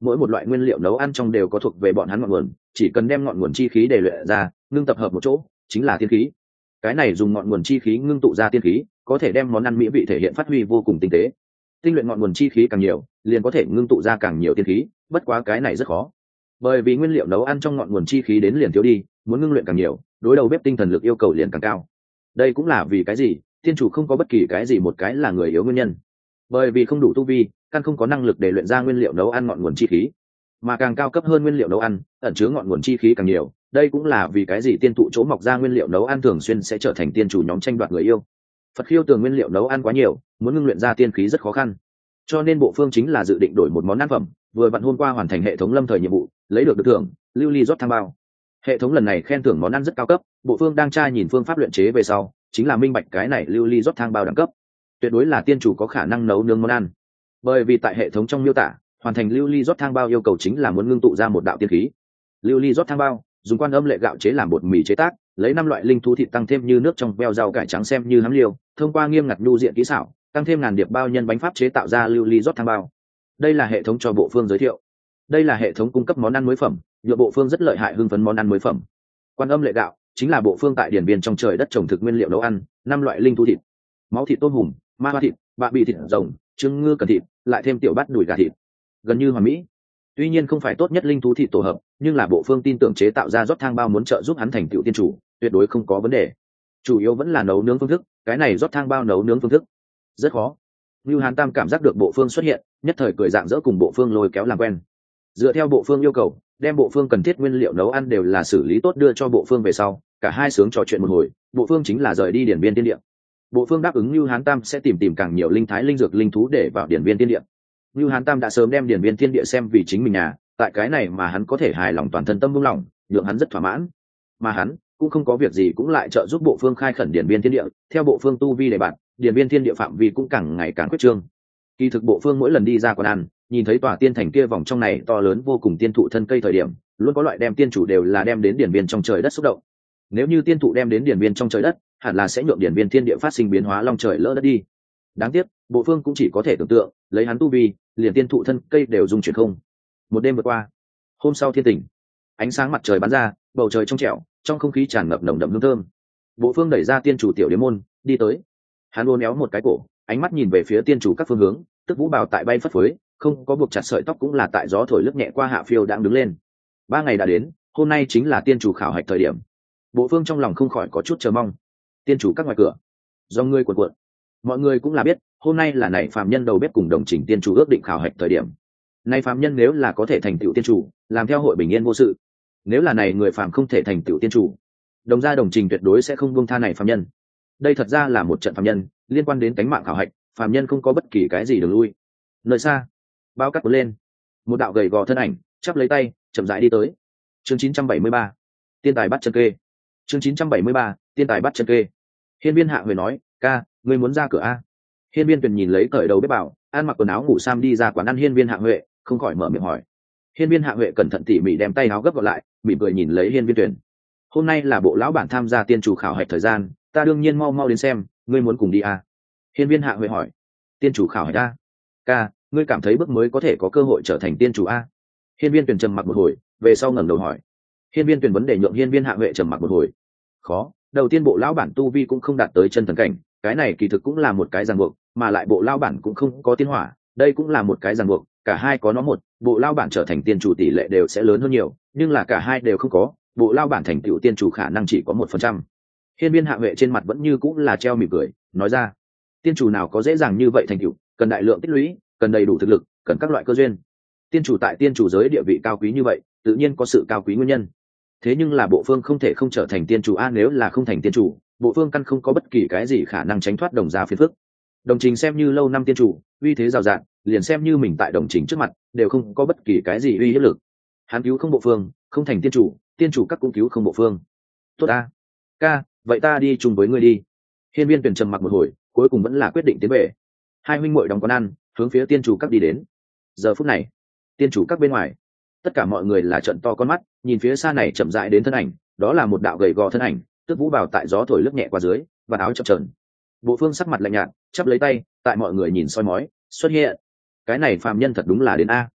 mỗi một loại nguyên liệu nấu ăn trong đều có thuộc về bọn hắn ngọn nguồn, chỉ cần đem ngọn nguồn chi khí để luyện ra ngưng tập hợp một chỗ chính là tiên khí. Cái này dùng ngọn nguồn chi khí ngưng tụ ra tiên khí có thể đem món ăn mỹ vị thể hiện phát huy vô cùng tinh tế. Tinh luyện ngọn nguồn chi khí càng nhiều liền có thể ngưng tụ ra càng nhiều tiên khí, bất quá cái này rất khó, bởi vì nguyên liệu nấu ăn trong ngọn nguồn chi khí đến liền thiếu đi, muốn ngưng luyện càng nhiều đối đầu bếp tinh thần lực yêu cầu liền càng cao. Đây cũng là vì cái gì tiên chủ không có bất kỳ cái gì một cái là người yếu nguyên nhân, bởi vì không đủ tu vi căn không có năng lực để luyện ra nguyên liệu nấu ăn ngọn nguồn chi khí, mà càng cao cấp hơn nguyên liệu nấu ăn ẩn chứa ngọn nguồn chi khí càng nhiều. Đây cũng là vì cái gì tiên thụ chỗ mọc ra nguyên liệu nấu ăn thường xuyên sẽ trở thành tiên chủ nhóm tranh đoạt người yêu. Phật khiêu tường nguyên liệu nấu ăn quá nhiều, muốn ngưng luyện ra tiên khí rất khó khăn, cho nên bộ phương chính là dự định đổi một món ăn phẩm, vừa vặn hôm qua hoàn thành hệ thống lâm thời nhiệm vụ lấy được được thưởng lưu ly rót thang bao. Hệ thống lần này khen thưởng món ăn rất cao cấp, bộ phương đang tra nhìn phương pháp luyện chế về sau chính là minh bạch cái này lưu ly rót thang bao đẳng cấp tuyệt đối là tiên chủ có khả năng nấu nướng món ăn, bởi vì tại hệ thống trong miêu tả hoàn thành lưu ly rót thang bao yêu cầu chính là muốn ngưng tụ ra một đạo tiên khí. Lưu ly rót thang bao dùng quan âm lệ gạo chế làm bột mì chế tác, lấy năm loại linh thú thịt tăng thêm như nước trong veo rau cải trắng xem như hám liêu, thông qua nghiêm ngặt nhu diện kỹ xảo tăng thêm ngàn điệp bao nhân bánh pháp chế tạo ra lưu ly rót thang bao. Đây là hệ thống cho bộ phương giới thiệu, đây là hệ thống cung cấp món ăn mới phẩm, nhựa bộ phương rất lợi hại hưng phấn món ăn mới phẩm. Quan âm lệ gạo chính là bộ phương tại điển biên trong trời đất trồng thực nguyên liệu nấu ăn, năm loại linh thú thịt, máu thịt tôm hùm, ma hoa thịt, bạ bị thịt rồng, trứng ngư cần thịt, lại thêm tiểu bát đùi gà thịt, gần như hoàn mỹ. Tuy nhiên không phải tốt nhất linh thú thịt tổ hợp, nhưng là bộ phương tin tưởng chế tạo ra rót thang bao muốn trợ giúp hắn thành tựu tiên chủ tuyệt đối không có vấn đề. Chủ yếu vẫn là nấu nướng phương thức, cái này rót thang bao nấu nướng phương thức rất khó. Như Hán Tam cảm giác được bộ phương xuất hiện, nhất thời cười dạng dỡ cùng bộ phương lôi kéo làm quen. Dựa theo bộ phương yêu cầu, đem bộ phương cần thiết nguyên liệu nấu ăn đều là xử lý tốt đưa cho bộ phương về sau, cả hai sướng trò chuyện một hồi, bộ phương chính là rời đi điển biên tiên địa. Bộ phương đáp ứng Như Hán Tam sẽ tìm tìm càng nhiều linh thái linh dược linh thú để vào điển biên tiên địa. Như Hán Tam đã sớm đem điển biên thiên địa xem vì chính mình nhà, tại cái này mà hắn có thể hài lòng toàn thân tâm buông lòng, nhượng hắn rất thỏa mãn. Mà hắn cũng không có việc gì cũng lại trợ giúp bộ phương khai khẩn điển biên thiên địa, theo bộ phương tu vi đề bạt, điển biên thiên địa phạm vi cũng càng ngày càng quyết trương. Kỳ thực bộ phương mỗi lần đi ra quán ăn, nhìn thấy tòa tiên thành kia vòng trong này to lớn vô cùng tiên thụ thân cây thời điểm, luôn có loại đem tiên chủ đều là đem đến điển biên trong trời đất xúc động. Nếu như tiên thụ đem đến điển biên trong trời đất, hẳn là sẽ nhượng điển biên thiên địa phát sinh biến hóa long trời lỡ đất đi. Đáng tiếc bộ phương cũng chỉ có thể tưởng tượng, lấy hắn tu vi liền tiên thụ thân cây đều dung chuyển không. Một đêm vượt qua, hôm sau thiên tỉnh, ánh sáng mặt trời bắn ra, bầu trời trong trẻo, trong không khí tràn ngập nồng đậm hương thơm. Bộ phương đẩy ra tiên chủ tiểu điếm môn đi tới, hắn uốn éo một cái cổ, ánh mắt nhìn về phía tiên chủ các phương hướng, tức vũ bào tại bay phất phới, không có buộc chặt sợi tóc cũng là tại gió thổi lướt nhẹ qua hạ phiêu đang đứng lên. Ba ngày đã đến, hôm nay chính là tiên chủ khảo hạch thời điểm. Bộ phương trong lòng không khỏi có chút chờ mong. Tiên chủ các ngoài cửa do ngươi cuộn cuộn, mọi người cũng là biết hôm nay là này phàm nhân đầu bếp cùng đồng trình tiên chủ ước định khảo hạch thời điểm. Này phàm nhân nếu là có thể thành tựu tiên chủ, làm theo hội bình yên vô sự. Nếu là này người phàm không thể thành tựu tiên chủ, đồng gia đồng trình tuyệt đối sẽ không buông tha này phàm nhân. Đây thật ra là một trận phàm nhân, liên quan đến tính mạng khảo hạch, phàm nhân không có bất kỳ cái gì đường lui. Nơi xa, bao cắt cuốn lên, một đạo gầy gò thân ảnh, chắp lấy tay, chậm rãi đi tới. Chương chín trăm bảy mươi ba, tiên tài bắt chân kê. Chương chín trăm bảy mươi ba, tiên tài bắt chân kê. Hiên Viên Hạ Huệ nói, ca, ngươi muốn ra cửa a? Hiên Viên Tuyền nhìn lấy cởi đầu bếp bảo, ăn mặc quần áo ngủ sam đi ra quán ăn Hiên Viên Hạ Huệ, không khỏi mở miệng hỏi. Hiên Viên Hạ Huệ cẩn thận tỉ mỉ đem tay áo gấp gọn lại, mỉm cười nhìn lấy Hiên Viên Tuyền. Hôm nay là bộ lão bản tham gia tiên chủ khảo hạch thời gian, ta đương nhiên mau mau đến xem, ngươi muốn cùng đi a? Hiên Viên Hạ Huệ hỏi. Tiên chủ khảo hạch a? Ca, ngươi cảm thấy bước mới có thể có cơ hội trở thành tiên chủ a? Hiên Viên Tuyền trầm mặc một hồi, về sau ngẩng đầu hỏi. Hiên Viên Tuyền vấn đề nhượng Hiên Viên Hạ Huệ trầm mặc một hồi. Khó, đầu tiên bộ lão bản tu vi cũng không đạt tới chân thần cảnh, cái này kỳ thực cũng là một cái ràng buộc, mà lại bộ lão bản cũng không có tiên hỏa, đây cũng là một cái ràng buộc, cả hai có nó một, bộ lão bản trở thành tiên chủ tỷ lệ đều sẽ lớn hơn nhiều, nhưng là cả hai đều không có, bộ lão bản thành tựu tiên chủ khả năng chỉ có một phần trăm. Hiên Viên Hạ Huệ trên mặt vẫn như cũng là treo mỉm cười, nói ra, tiên chủ nào có dễ dàng như vậy thành tựu, cần đại lượng tích lũy, cần đầy đủ thực lực, cần các loại cơ duyên. Tiên chủ tại tiên chủ giới địa vị cao quý như vậy, tự nhiên có sự cao quý nguyên nhân. Thế nhưng là bộ phương không thể không trở thành tiên chủ a, nếu là không thành tiên chủ, bộ phương căn không có bất kỳ cái gì khả năng tránh thoát đồng gia phiền phức. Đồng trình xem như lâu năm tiên chủ, uy thế rào rạt, liền xem như mình tại đồng trình trước mặt đều không có bất kỳ cái gì uy hiếp lực. Hắn cứu không bộ phương, không thành tiên chủ, tiên chủ các cũng cứu không bộ phương. Tốt a, ca, vậy ta đi chung với ngươi đi. Hiên Viên Tuyền trầm mặc một hồi, cuối cùng vẫn là quyết định tiến về. Hai huynh muội đóng quán ăn, hướng phía tiên chủ các đi đến. Giờ phút này, tiên chủ các bên ngoài, tất cả mọi người là trợn to con mắt, nhìn phía xa này chậm rãi đến thân ảnh, đó là một đạo gầy gò thân ảnh, tức vũ bào tại gió thổi lướt nhẹ qua dưới, và áo chập chờn. Bộ phương sắc mặt lạnh nhạt, chắp lấy tay, tại mọi người nhìn soi mói, xuất hiện. Cái này phàm nhân thật đúng là đến a.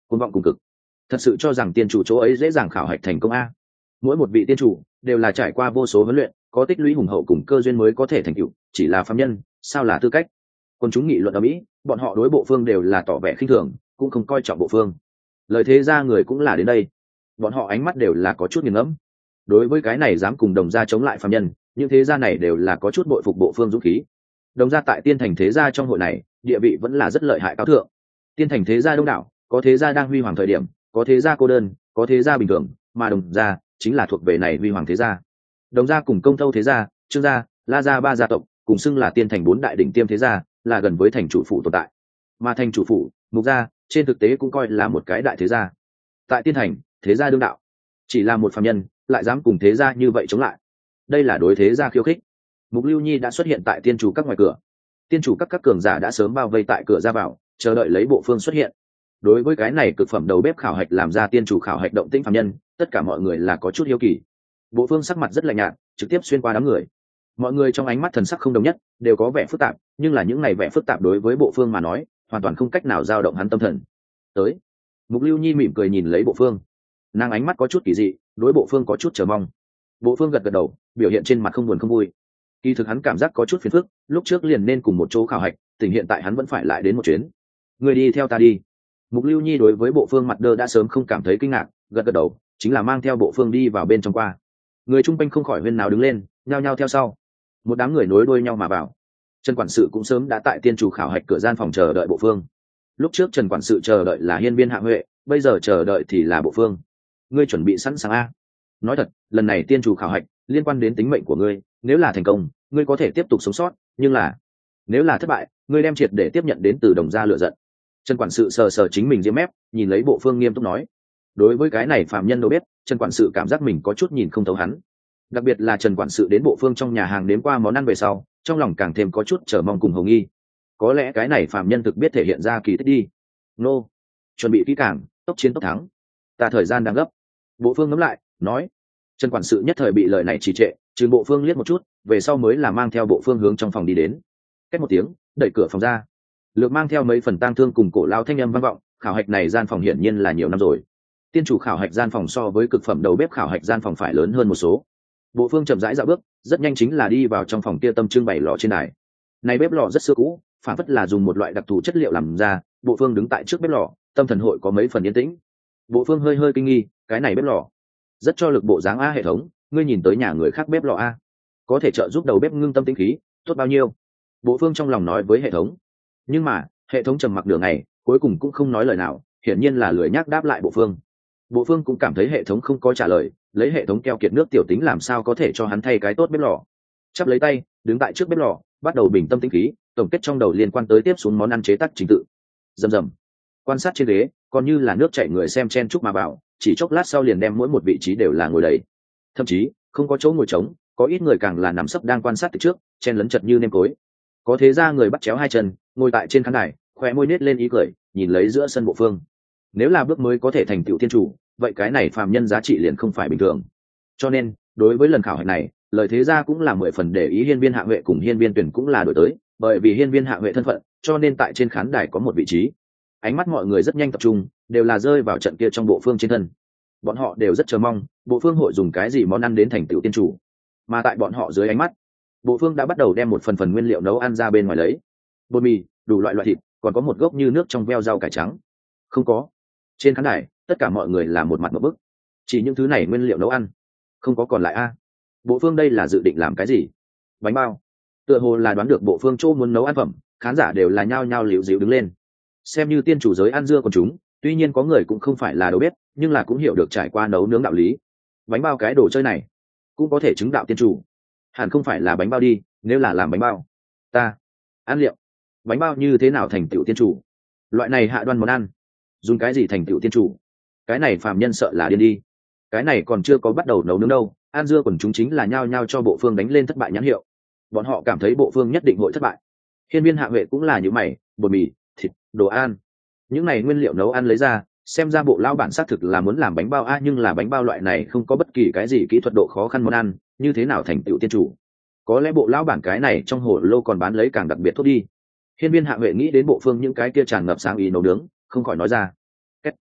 côn vọng cùng cực, thật sự cho rằng tiên chủ chỗ ấy dễ dàng khảo hạch thành công a? Mỗi một vị tiên chủ đều là trải qua vô số huấn luyện, có tích lũy hùng hậu cùng cơ duyên mới có thể thành tựu, chỉ là phàm nhân sao là tư cách? Quân chúng nghị luận ở mỹ, bọn họ đối bộ phương đều là tỏ vẻ khinh thường, cũng không coi trọng bộ phương. Lời thế ra người cũng là đến đây, bọn họ ánh mắt đều là có chút nghiền ngẫm. Đối với cái này dám cùng đồng gia chống lại phàm nhân, những thế gia này đều là có chút bội phục bộ phương dũng khí. Đồng gia tại tiên thành thế gia trong hội này, địa vị vẫn là rất lợi hại cao thượng. Tiên thành thế gia đông đảo, có thế gia đang huy hoàng thời điểm, có thế gia cô đơn, có thế gia bình thường, mà đồng gia chính là thuộc về này huy hoàng thế gia. Đồng gia cùng công thâu thế gia, trương gia, la gia ba gia tộc cùng xưng là tiên thành bốn đại đỉnh tiêm thế gia, là gần với thành chủ phủ tồn tại. Mà thành chủ phủ, mục gia, trên thực tế cũng coi là một cái đại thế gia. Tại tiên thành, thế gia đương đạo, chỉ là một phàm nhân lại dám cùng thế gia như vậy chống lại, đây là đối thế gia khiêu khích. Mục Lưu Nhi đã xuất hiện tại tiên chủ các ngoài cửa, tiên chủ các các cường giả đã sớm bao vây tại cửa ra vào, chờ đợi lấy bộ phương xuất hiện. Đối với cái này cực phẩm đầu bếp khảo hạch làm ra tiên chủ khảo hạch động tĩnh phàm nhân, tất cả mọi người là có chút hiếu kỳ. Bộ phương sắc mặt rất lạnh nhạt, trực tiếp xuyên qua đám người. Mọi người trong ánh mắt thần sắc không đồng nhất, đều có vẻ phức tạp, nhưng là những ngày vẻ phức tạp đối với bộ phương mà nói, hoàn toàn không cách nào dao động hắn tâm thần. Tới, Mục Lưu Nhi mỉm cười nhìn lấy bộ phương, nàng ánh mắt có chút kỳ dị, đối bộ phương có chút chờ mong. Bộ phương gật gật đầu, biểu hiện trên mặt không buồn không vui. Kỳ thực hắn cảm giác có chút phiền phức, lúc trước liền nên cùng một chỗ khảo hạch, tình hiện tại hắn vẫn phải lại đến một chuyến. Người đi theo ta đi. Mục Lưu Nhi đối với bộ phương mặt đơ đã sớm không cảm thấy kinh ngạc, gật gật đầu, chính là mang theo bộ phương đi vào bên trong qua. Người chung quanh không khỏi huyên nào đứng lên, nhao nhao theo sau. Một đám người nối đuôi nhau mà vào. Trần quản sự cũng sớm đã tại tiên chủ khảo hạch cửa gian phòng chờ đợi bộ phương. Lúc trước Trần quản sự chờ đợi là hiên viên hạ huệ, bây giờ chờ đợi thì là bộ phương. Ngươi chuẩn bị sẵn sàng a? Nói thật, lần này tiên chủ khảo hạch liên quan đến tính mệnh của ngươi, nếu là thành công, ngươi có thể tiếp tục sống sót, nhưng là nếu là thất bại, ngươi đem triệt để tiếp nhận đến từ đồng gia lựa giận. Trần quản sự sờ sờ chính mình diễm mép, nhìn lấy bộ phương nghiêm túc nói. Đối với cái này phạm nhân đâu biết, Trần quản sự cảm giác mình có chút nhìn không thấu hắn. Đặc biệt là Trần quản sự đến bộ phương trong nhà hàng đến qua món ăn về sau, trong lòng càng thêm có chút chờ mong cùng hồng nghi. Có lẽ cái này phạm nhân thực biết thể hiện ra kỳ tích đi. Nô, chuẩn bị kỹ càng, tốc chiến tốc thắng. Ta thời gian đang gấp. Bộ phương ngẫm lại, nói. Trần quản sự nhất thời bị lời này trì trệ, trừ bộ phương liếc một chút, về sau mới là mang theo bộ phương hướng trong phòng đi đến. Cách một tiếng, đẩy cửa phòng ra. Lược mang theo mấy phần tang thương cùng cổ lao thanh âm vang vọng, khảo hạch này gian phòng hiển nhiên là nhiều năm rồi. Tiên chủ khảo hạch gian phòng so với cực phẩm đầu bếp khảo hạch gian phòng phải lớn hơn một số. Bộ phương chậm rãi dạo bước, rất nhanh chính là đi vào trong phòng kia tâm trưng bày lò trên đài. Này bếp lò rất xưa cũ, phản phất là dùng một loại đặc thù chất liệu làm ra. Bộ phương đứng tại trước bếp lò, tâm thần hội có mấy phần yên tĩnh. Bộ phương hơi hơi kinh nghi, cái này bếp lò rất cho lực bộ dáng a hệ thống, ngươi nhìn tới nhà người khác bếp lò a, có thể trợ giúp đầu bếp ngưng tâm tĩnh khí, tốt bao nhiêu. Bộ phương trong lòng nói với hệ thống, nhưng mà hệ thống trầm mặc đường này cuối cùng cũng không nói lời nào, hiển nhiên là lười nhác đáp lại bộ phương. Bộ phương cũng cảm thấy hệ thống không có trả lời, lấy hệ thống keo kiệt nước tiểu tính làm sao có thể cho hắn thay cái tốt bếp lò. Chắp lấy tay đứng tại trước bếp lò, bắt đầu bình tâm tĩnh khí, tổng kết trong đầu liên quan tới tiếp xuống món ăn chế tác trình tự. Rầm rầm, quan sát trên ghế còn như là nước chảy người xem chen chúc mà vào, chỉ chốc lát sau liền đem mỗi một vị trí đều là ngồi đầy, thậm chí không có chỗ ngồi trống, có ít người càng là nằm sấp đang quan sát từ trước, chen lấn chật như nêm cối. Có thế ra người bắt chéo hai chân ngồi tại trên khán đài, khoe môi nết lên ý cười, nhìn lấy giữa sân bộ phương. Nếu là bước mới có thể thành tựu thiên chủ, vậy cái này phàm nhân giá trị liền không phải bình thường. Cho nên đối với lần khảo hạch này, lời thế gia cũng là mười phần để ý hiên viên hạ huệ cùng hiên viên tuyển cũng là đổi tới, bởi vì hiên viên hạ huệ thân phận, cho nên tại trên khán đài có một vị trí. Ánh mắt mọi người rất nhanh tập trung, đều là rơi vào trận kia trong bộ phương trên thân. Bọn họ đều rất chờ mong bộ phương hội dùng cái gì món ăn đến thành tựu tiên chủ, mà tại bọn họ dưới ánh mắt, bộ phương đã bắt đầu đem một phần phần nguyên liệu nấu ăn ra bên ngoài lấy. Bột mì, đủ loại loại thịt, còn có một gốc như nước trong veo rau cải trắng. Không có. Trên khán đài tất cả mọi người là một mặt một bức, chỉ những thứ này nguyên liệu nấu ăn không có còn lại a. Bộ phương đây là dự định làm cái gì? Bánh bao. Tựa hồ là đoán được bộ phương chỗ muốn nấu ăn phẩm, khán giả đều là nhao nhao liễu díu đứng lên. Xem như tiên chủ giới ăn dưa còn chúng, tuy nhiên có người cũng không phải là đầu bếp, nhưng là cũng hiểu được trải qua nấu nướng đạo lý. Bánh bao cái đồ chơi này cũng có thể chứng đạo tiên chủ, hẳn không phải là bánh bao đi. Nếu là làm bánh bao, ta ăn liệu bánh bao như thế nào thành tựu tiên chủ? Loại này hạ đoan món ăn dùng cái gì thành tựu tiên chủ? Cái này phàm nhân sợ là điên đi. Cái này còn chưa có bắt đầu nấu nướng đâu, ăn dưa còn chúng chính là nhao nhao cho bộ phương đánh lên thất bại nhãn hiệu. Bọn họ cảm thấy bộ phương nhất định hội thất bại. Hiên viên hạ huệ cũng là như mày, bột mì, thịt, đồ ăn, những này nguyên liệu nấu ăn lấy ra, xem ra bộ lao bản xác thực là muốn làm bánh bao a, nhưng là bánh bao loại này không có bất kỳ cái gì kỹ thuật độ khó khăn món ăn, như thế nào thành tựu tiên chủ? Có lẽ bộ lao bản cái này trong hồ lô còn bán lấy càng đặc biệt tốt đi. Hiên viên hạ huệ nghĩ đến bộ phương những cái kia tràn ngập sáng ý nấu nướng, không khỏi nói ra. Kết.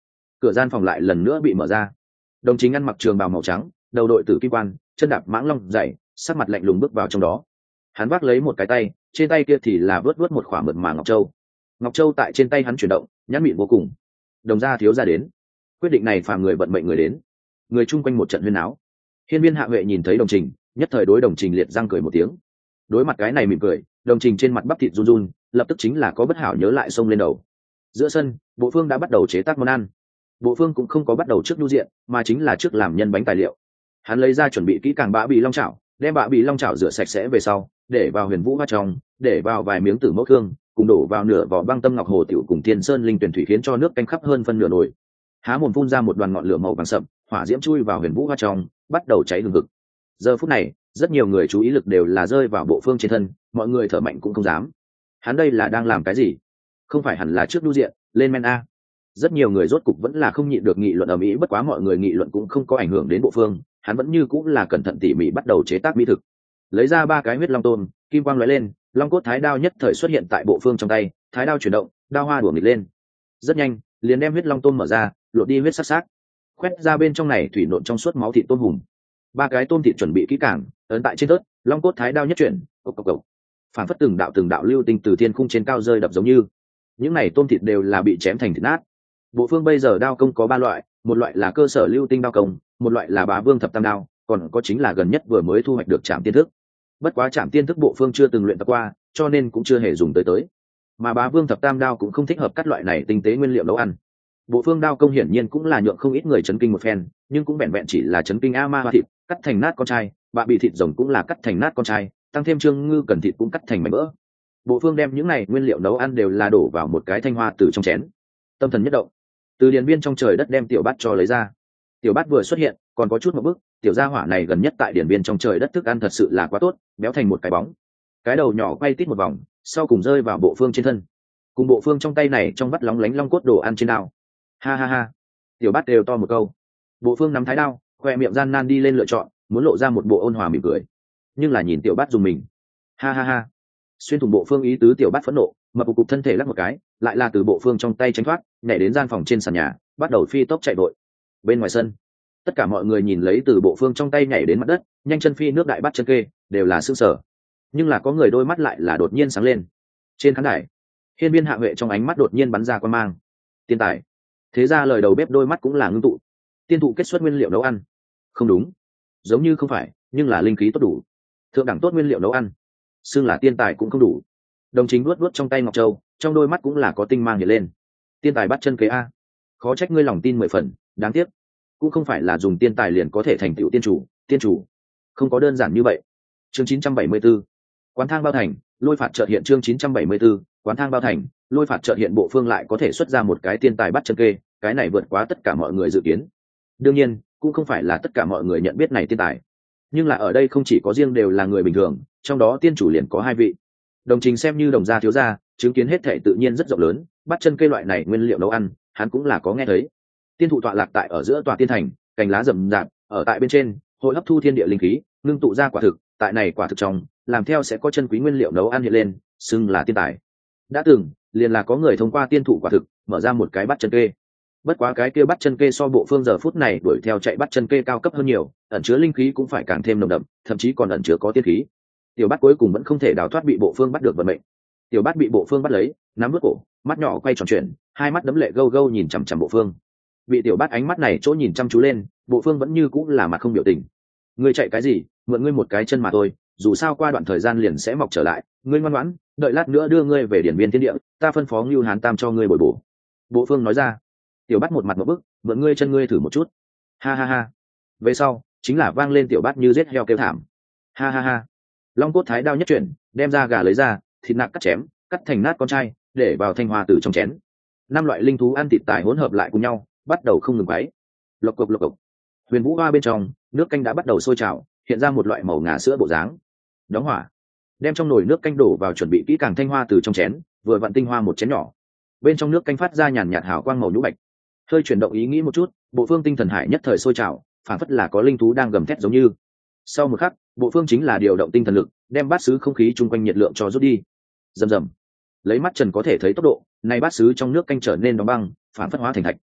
cửa gian phòng lại lần nữa bị mở ra. Đồng chính ăn mặc trường bào màu trắng, đầu đội tử kim quan, chân đạp mãng long dày, sắc mặt lạnh lùng bước vào trong đó. Hắn vác lấy một cái tay, trên tay kia thì là vớt vớt một khỏa mượt mà ngọc châu. Ngọc châu tại trên tay hắn chuyển động, nhãn mịn vô cùng. Đồng gia thiếu gia đến. Quyết định này phàm người vận mệnh người đến. Người chung quanh một trận huyên áo. Hiên viên Hạ Huệ nhìn thấy Đồng Trình, nhất thời đối Đồng Trình liệt răng cười một tiếng. Đối mặt cái này mỉm cười, Đồng Trình trên mặt bắp thịt run run, lập tức chính là có bất hảo nhớ lại xông lên đầu. Giữa sân, Bộ Phương đã bắt đầu chế tác món ăn. Bộ Phương cũng không có bắt đầu trước nhu diện, mà chính là trước làm nhân bánh tài liệu. Hắn lấy ra chuẩn bị kỹ càng bã bì long chảo, đem bã bì long chảo rửa sạch sẽ về sau, để vào huyền vũ hoa trong, để vào vài miếng tử mẫu thương, cùng đổ vào nửa vỏ băng tâm ngọc hồ tiểu cùng thiên sơn linh tuyển thủy khiến cho nước canh khắp hơn phân nửa nồi. Há mồm phun ra một đoàn ngọn lửa màu vàng sậm, hỏa diễm chui vào huyền vũ hoa trong, bắt đầu cháy hừng hực. Giờ phút này, rất nhiều người chú ý lực đều là rơi vào Bộ Phương trên thân, mọi người thở mạnh cũng không dám. Hắn đây là đang làm cái gì? Không phải hẳn là trước nhu diện, lên men a. Rất nhiều người rốt cục vẫn là không nhịn được nghị luận ầm ĩ, bất quá mọi người nghị luận cũng không có ảnh hưởng đến Bộ Phương, hắn vẫn như cũng là cẩn thận tỉ mỉ bắt đầu chế tác mỹ thực. Lấy ra ba cái huyết long tôm, kim quang lóe lên, long cốt thái đao nhất thời xuất hiện tại Bộ Phương trong tay, thái đao chuyển động, đao hoa đuổi nghịch lên. Rất nhanh, liền đem huyết long tôm mở ra, lột đi huyết sắc sắc, khoét ra bên trong này thủy nộn trong suốt máu thịt tôm hùm. Ba cái tôm thịt chuẩn bị kỹ càng, ấn tại trên tớt, long cốt thái đao nhất chuyển, cộc cộc cộc. Phản phất từng đạo từng đạo lưu tinh từ thiên khung trên cao rơi đập giống như. Những này tôm thịt đều là bị chém thành thịt nát. Bộ Phương bây giờ đao công có ba loại, một loại là cơ sở lưu tinh đao công, một loại là Bá Vương thập tam đao, còn có chính là gần nhất vừa mới thu hoạch được Trảm Tiên Thức. Bất quá Trảm Tiên Thức Bộ Phương chưa từng luyện tập qua, cho nên cũng chưa hề dùng tới tới. Mà Bá Vương thập tam đao cũng không thích hợp cắt loại này tinh tế nguyên liệu nấu ăn. Bộ Phương đao công hiển nhiên cũng là nhượng không ít người chấn kinh một phen, nhưng cũng vẹn vẹn chỉ là chấn kinh a ma hoa thịt, cắt thành nát con trai, bạ bị thịt rồng cũng là cắt thành nát con trai, tăng thêm trương ngư cần thịt cũng cắt thành mảnh vỡ. Bộ Phương đem những này nguyên liệu nấu ăn đều là đổ vào một cái thanh hoa từ trong chén. Tâm thần nhất động, từ điền biên trong trời đất đem tiểu bát cho lấy ra. Tiểu bát vừa xuất hiện, còn có chút một bước, tiểu gia hỏa này gần nhất tại điền biên trong trời đất thức ăn thật sự là quá tốt, béo thành một cái bóng. Cái đầu nhỏ quay tít một vòng, sau cùng rơi vào Bộ Phương trên thân. Cùng Bộ Phương trong tay này trong vắt lóng lánh long cốt đồ ăn trên đao. Ha ha ha. Tiểu bát đều to một câu. Bộ Phương nắm thái đao, khoe miệng gian nan đi lên lựa chọn, muốn lộ ra một bộ ôn hòa mỉm cười. Nhưng là nhìn tiểu bát dùng mình. Ha ha ha. Xuyên thủng Bộ Phương ý tứ, tiểu bát phẫn nộ, mập cục thân thể lắc một cái, lại là từ Bộ Phương trong tay tránh thoát, nhảy đến gian phòng trên sàn nhà, bắt đầu phi tốc chạy vội. Bên ngoài sân, tất cả mọi người nhìn lấy từ Bộ Phương trong tay nhảy đến mặt đất, nhanh chân phi nước đại bắt chân kê, đều là sững sờ. Nhưng là có người đôi mắt lại là đột nhiên sáng lên. Trên khán đài, Hiên viên Hạ Huệ trong ánh mắt đột nhiên bắn ra quang mang. Tiên tài. Thế ra lời đầu bếp đôi mắt cũng là ngưng tụ. Tiên thụ kết xuất nguyên liệu nấu ăn. Không đúng, giống như không phải, nhưng là linh khí tốt đủ, thượng đẳng tốt nguyên liệu nấu ăn, xưng là tiên tài cũng không đủ. Đồng Chính luốt luốt trong tay ngọc châu, trong đôi mắt cũng là có tinh mang hiện lên. Tiên tài bắt chân kế a, khó trách ngươi lòng tin mười phần, đáng tiếc cũng không phải là dùng tiên tài liền có thể thành tựu tiên chủ. Tiên chủ không có đơn giản như vậy. Chương chín trăm bảy mươi 74, quán thang bao thành, lôi phạt chợt hiện. Chương chín trăm bảy mươi 74, quán thang bao thành, lôi phạt chợt hiện. Bộ Phương lại có thể xuất ra một cái tiên tài bắt chân kê, cái này vượt quá tất cả mọi người dự kiến. Đương nhiên cũng không phải là tất cả mọi người nhận biết này tiên tài, nhưng là ở đây không chỉ có riêng đều là người bình thường, trong đó tiên chủ liền có hai vị. Đồng Trình xem như đồng gia thiếu gia, chứng kiến hết thảy tự nhiên rất rộng lớn, bắt chân cây loại này nguyên liệu nấu ăn, hắn cũng là có nghe thấy. Tiên thụ tọa lạc tại ở giữa tòa tiên thành, cành lá rậm rạp, ở tại bên trên, hội hấp thu thiên địa linh khí, ngưng tụ ra quả thực, tại này quả thực trong, làm theo sẽ có chân quý nguyên liệu nấu ăn hiện lên, xưng là tiên tài. Đã từng, liền là có người thông qua tiên thụ quả thực, mở ra một cái bắt chân kê. Bất quá cái kia bắt chân kê so Bộ Phương giờ phút này đuổi theo chạy bắt chân kê cao cấp hơn nhiều, ẩn chứa linh khí cũng phải càng thêm nồng đậm, thậm chí còn ẩn chứa có tiên khí. Tiểu bát cuối cùng vẫn không thể đào thoát bị Bộ Phương bắt được vận mệnh. Tiểu bát bị Bộ Phương bắt lấy, nắm vớt cổ, mắt nhỏ quay tròn chuyển, hai mắt đấm lệ gâu gâu nhìn chằm chằm Bộ Phương. Bị tiểu bát ánh mắt này chỗ nhìn chăm chú lên, Bộ Phương vẫn như cũng là mặt không biểu tình. Ngươi chạy cái gì, mượn ngươi một cái chân mà thôi, dù sao qua đoạn thời gian liền sẽ mọc trở lại, ngươi ngoan ngoãn, đợi lát nữa đưa ngươi về điển biên thiên địa, ta phân phó Ngưu Hán Tam cho ngươi bồi bổ. Bộ Phương nói ra. Tiểu bát một mặt một bức, mượn ngươi chân ngươi thử một chút. Ha ha ha. Về sau chính là vang lên tiểu bát như giết heo kêu thảm. Ha ha ha. Long cốt thái đao nhất chuyển, đem ra gà lấy ra, thịt nạc cắt chém, cắt thành nát con trai, để vào thanh hoa tử trong chén. Năm loại linh thú ăn thịt tài hỗn hợp lại cùng nhau, bắt đầu không ngừng quấy. Lộc cộc lộc cộc. Huyền vũ hoa bên trong, nước canh đã bắt đầu sôi trào, hiện ra một loại màu ngà sữa bộ dáng. Đóng hỏa, đem trong nồi nước canh đổ vào chuẩn bị kỹ càng thanh hoa từ trong chén, vừa vặn tinh hoa một chén nhỏ. Bên trong nước canh phát ra nhàn nhạt hào quang màu nhũ bạch. Hơi chuyển động ý nghĩ một chút, Bộ Phương tinh thần hải nhất thời sôi trào, phản phất là có linh thú đang gầm thét giống như. Sau một khắc, Bộ Phương chính là điều động tinh thần lực, đem bát sứ không khí chung quanh nhiệt lượng cho rút đi. Rầm rầm. Lấy mắt trần có thể thấy tốc độ, này bát sứ trong nước canh trở nên đóng băng, phản phất hóa thành thạch.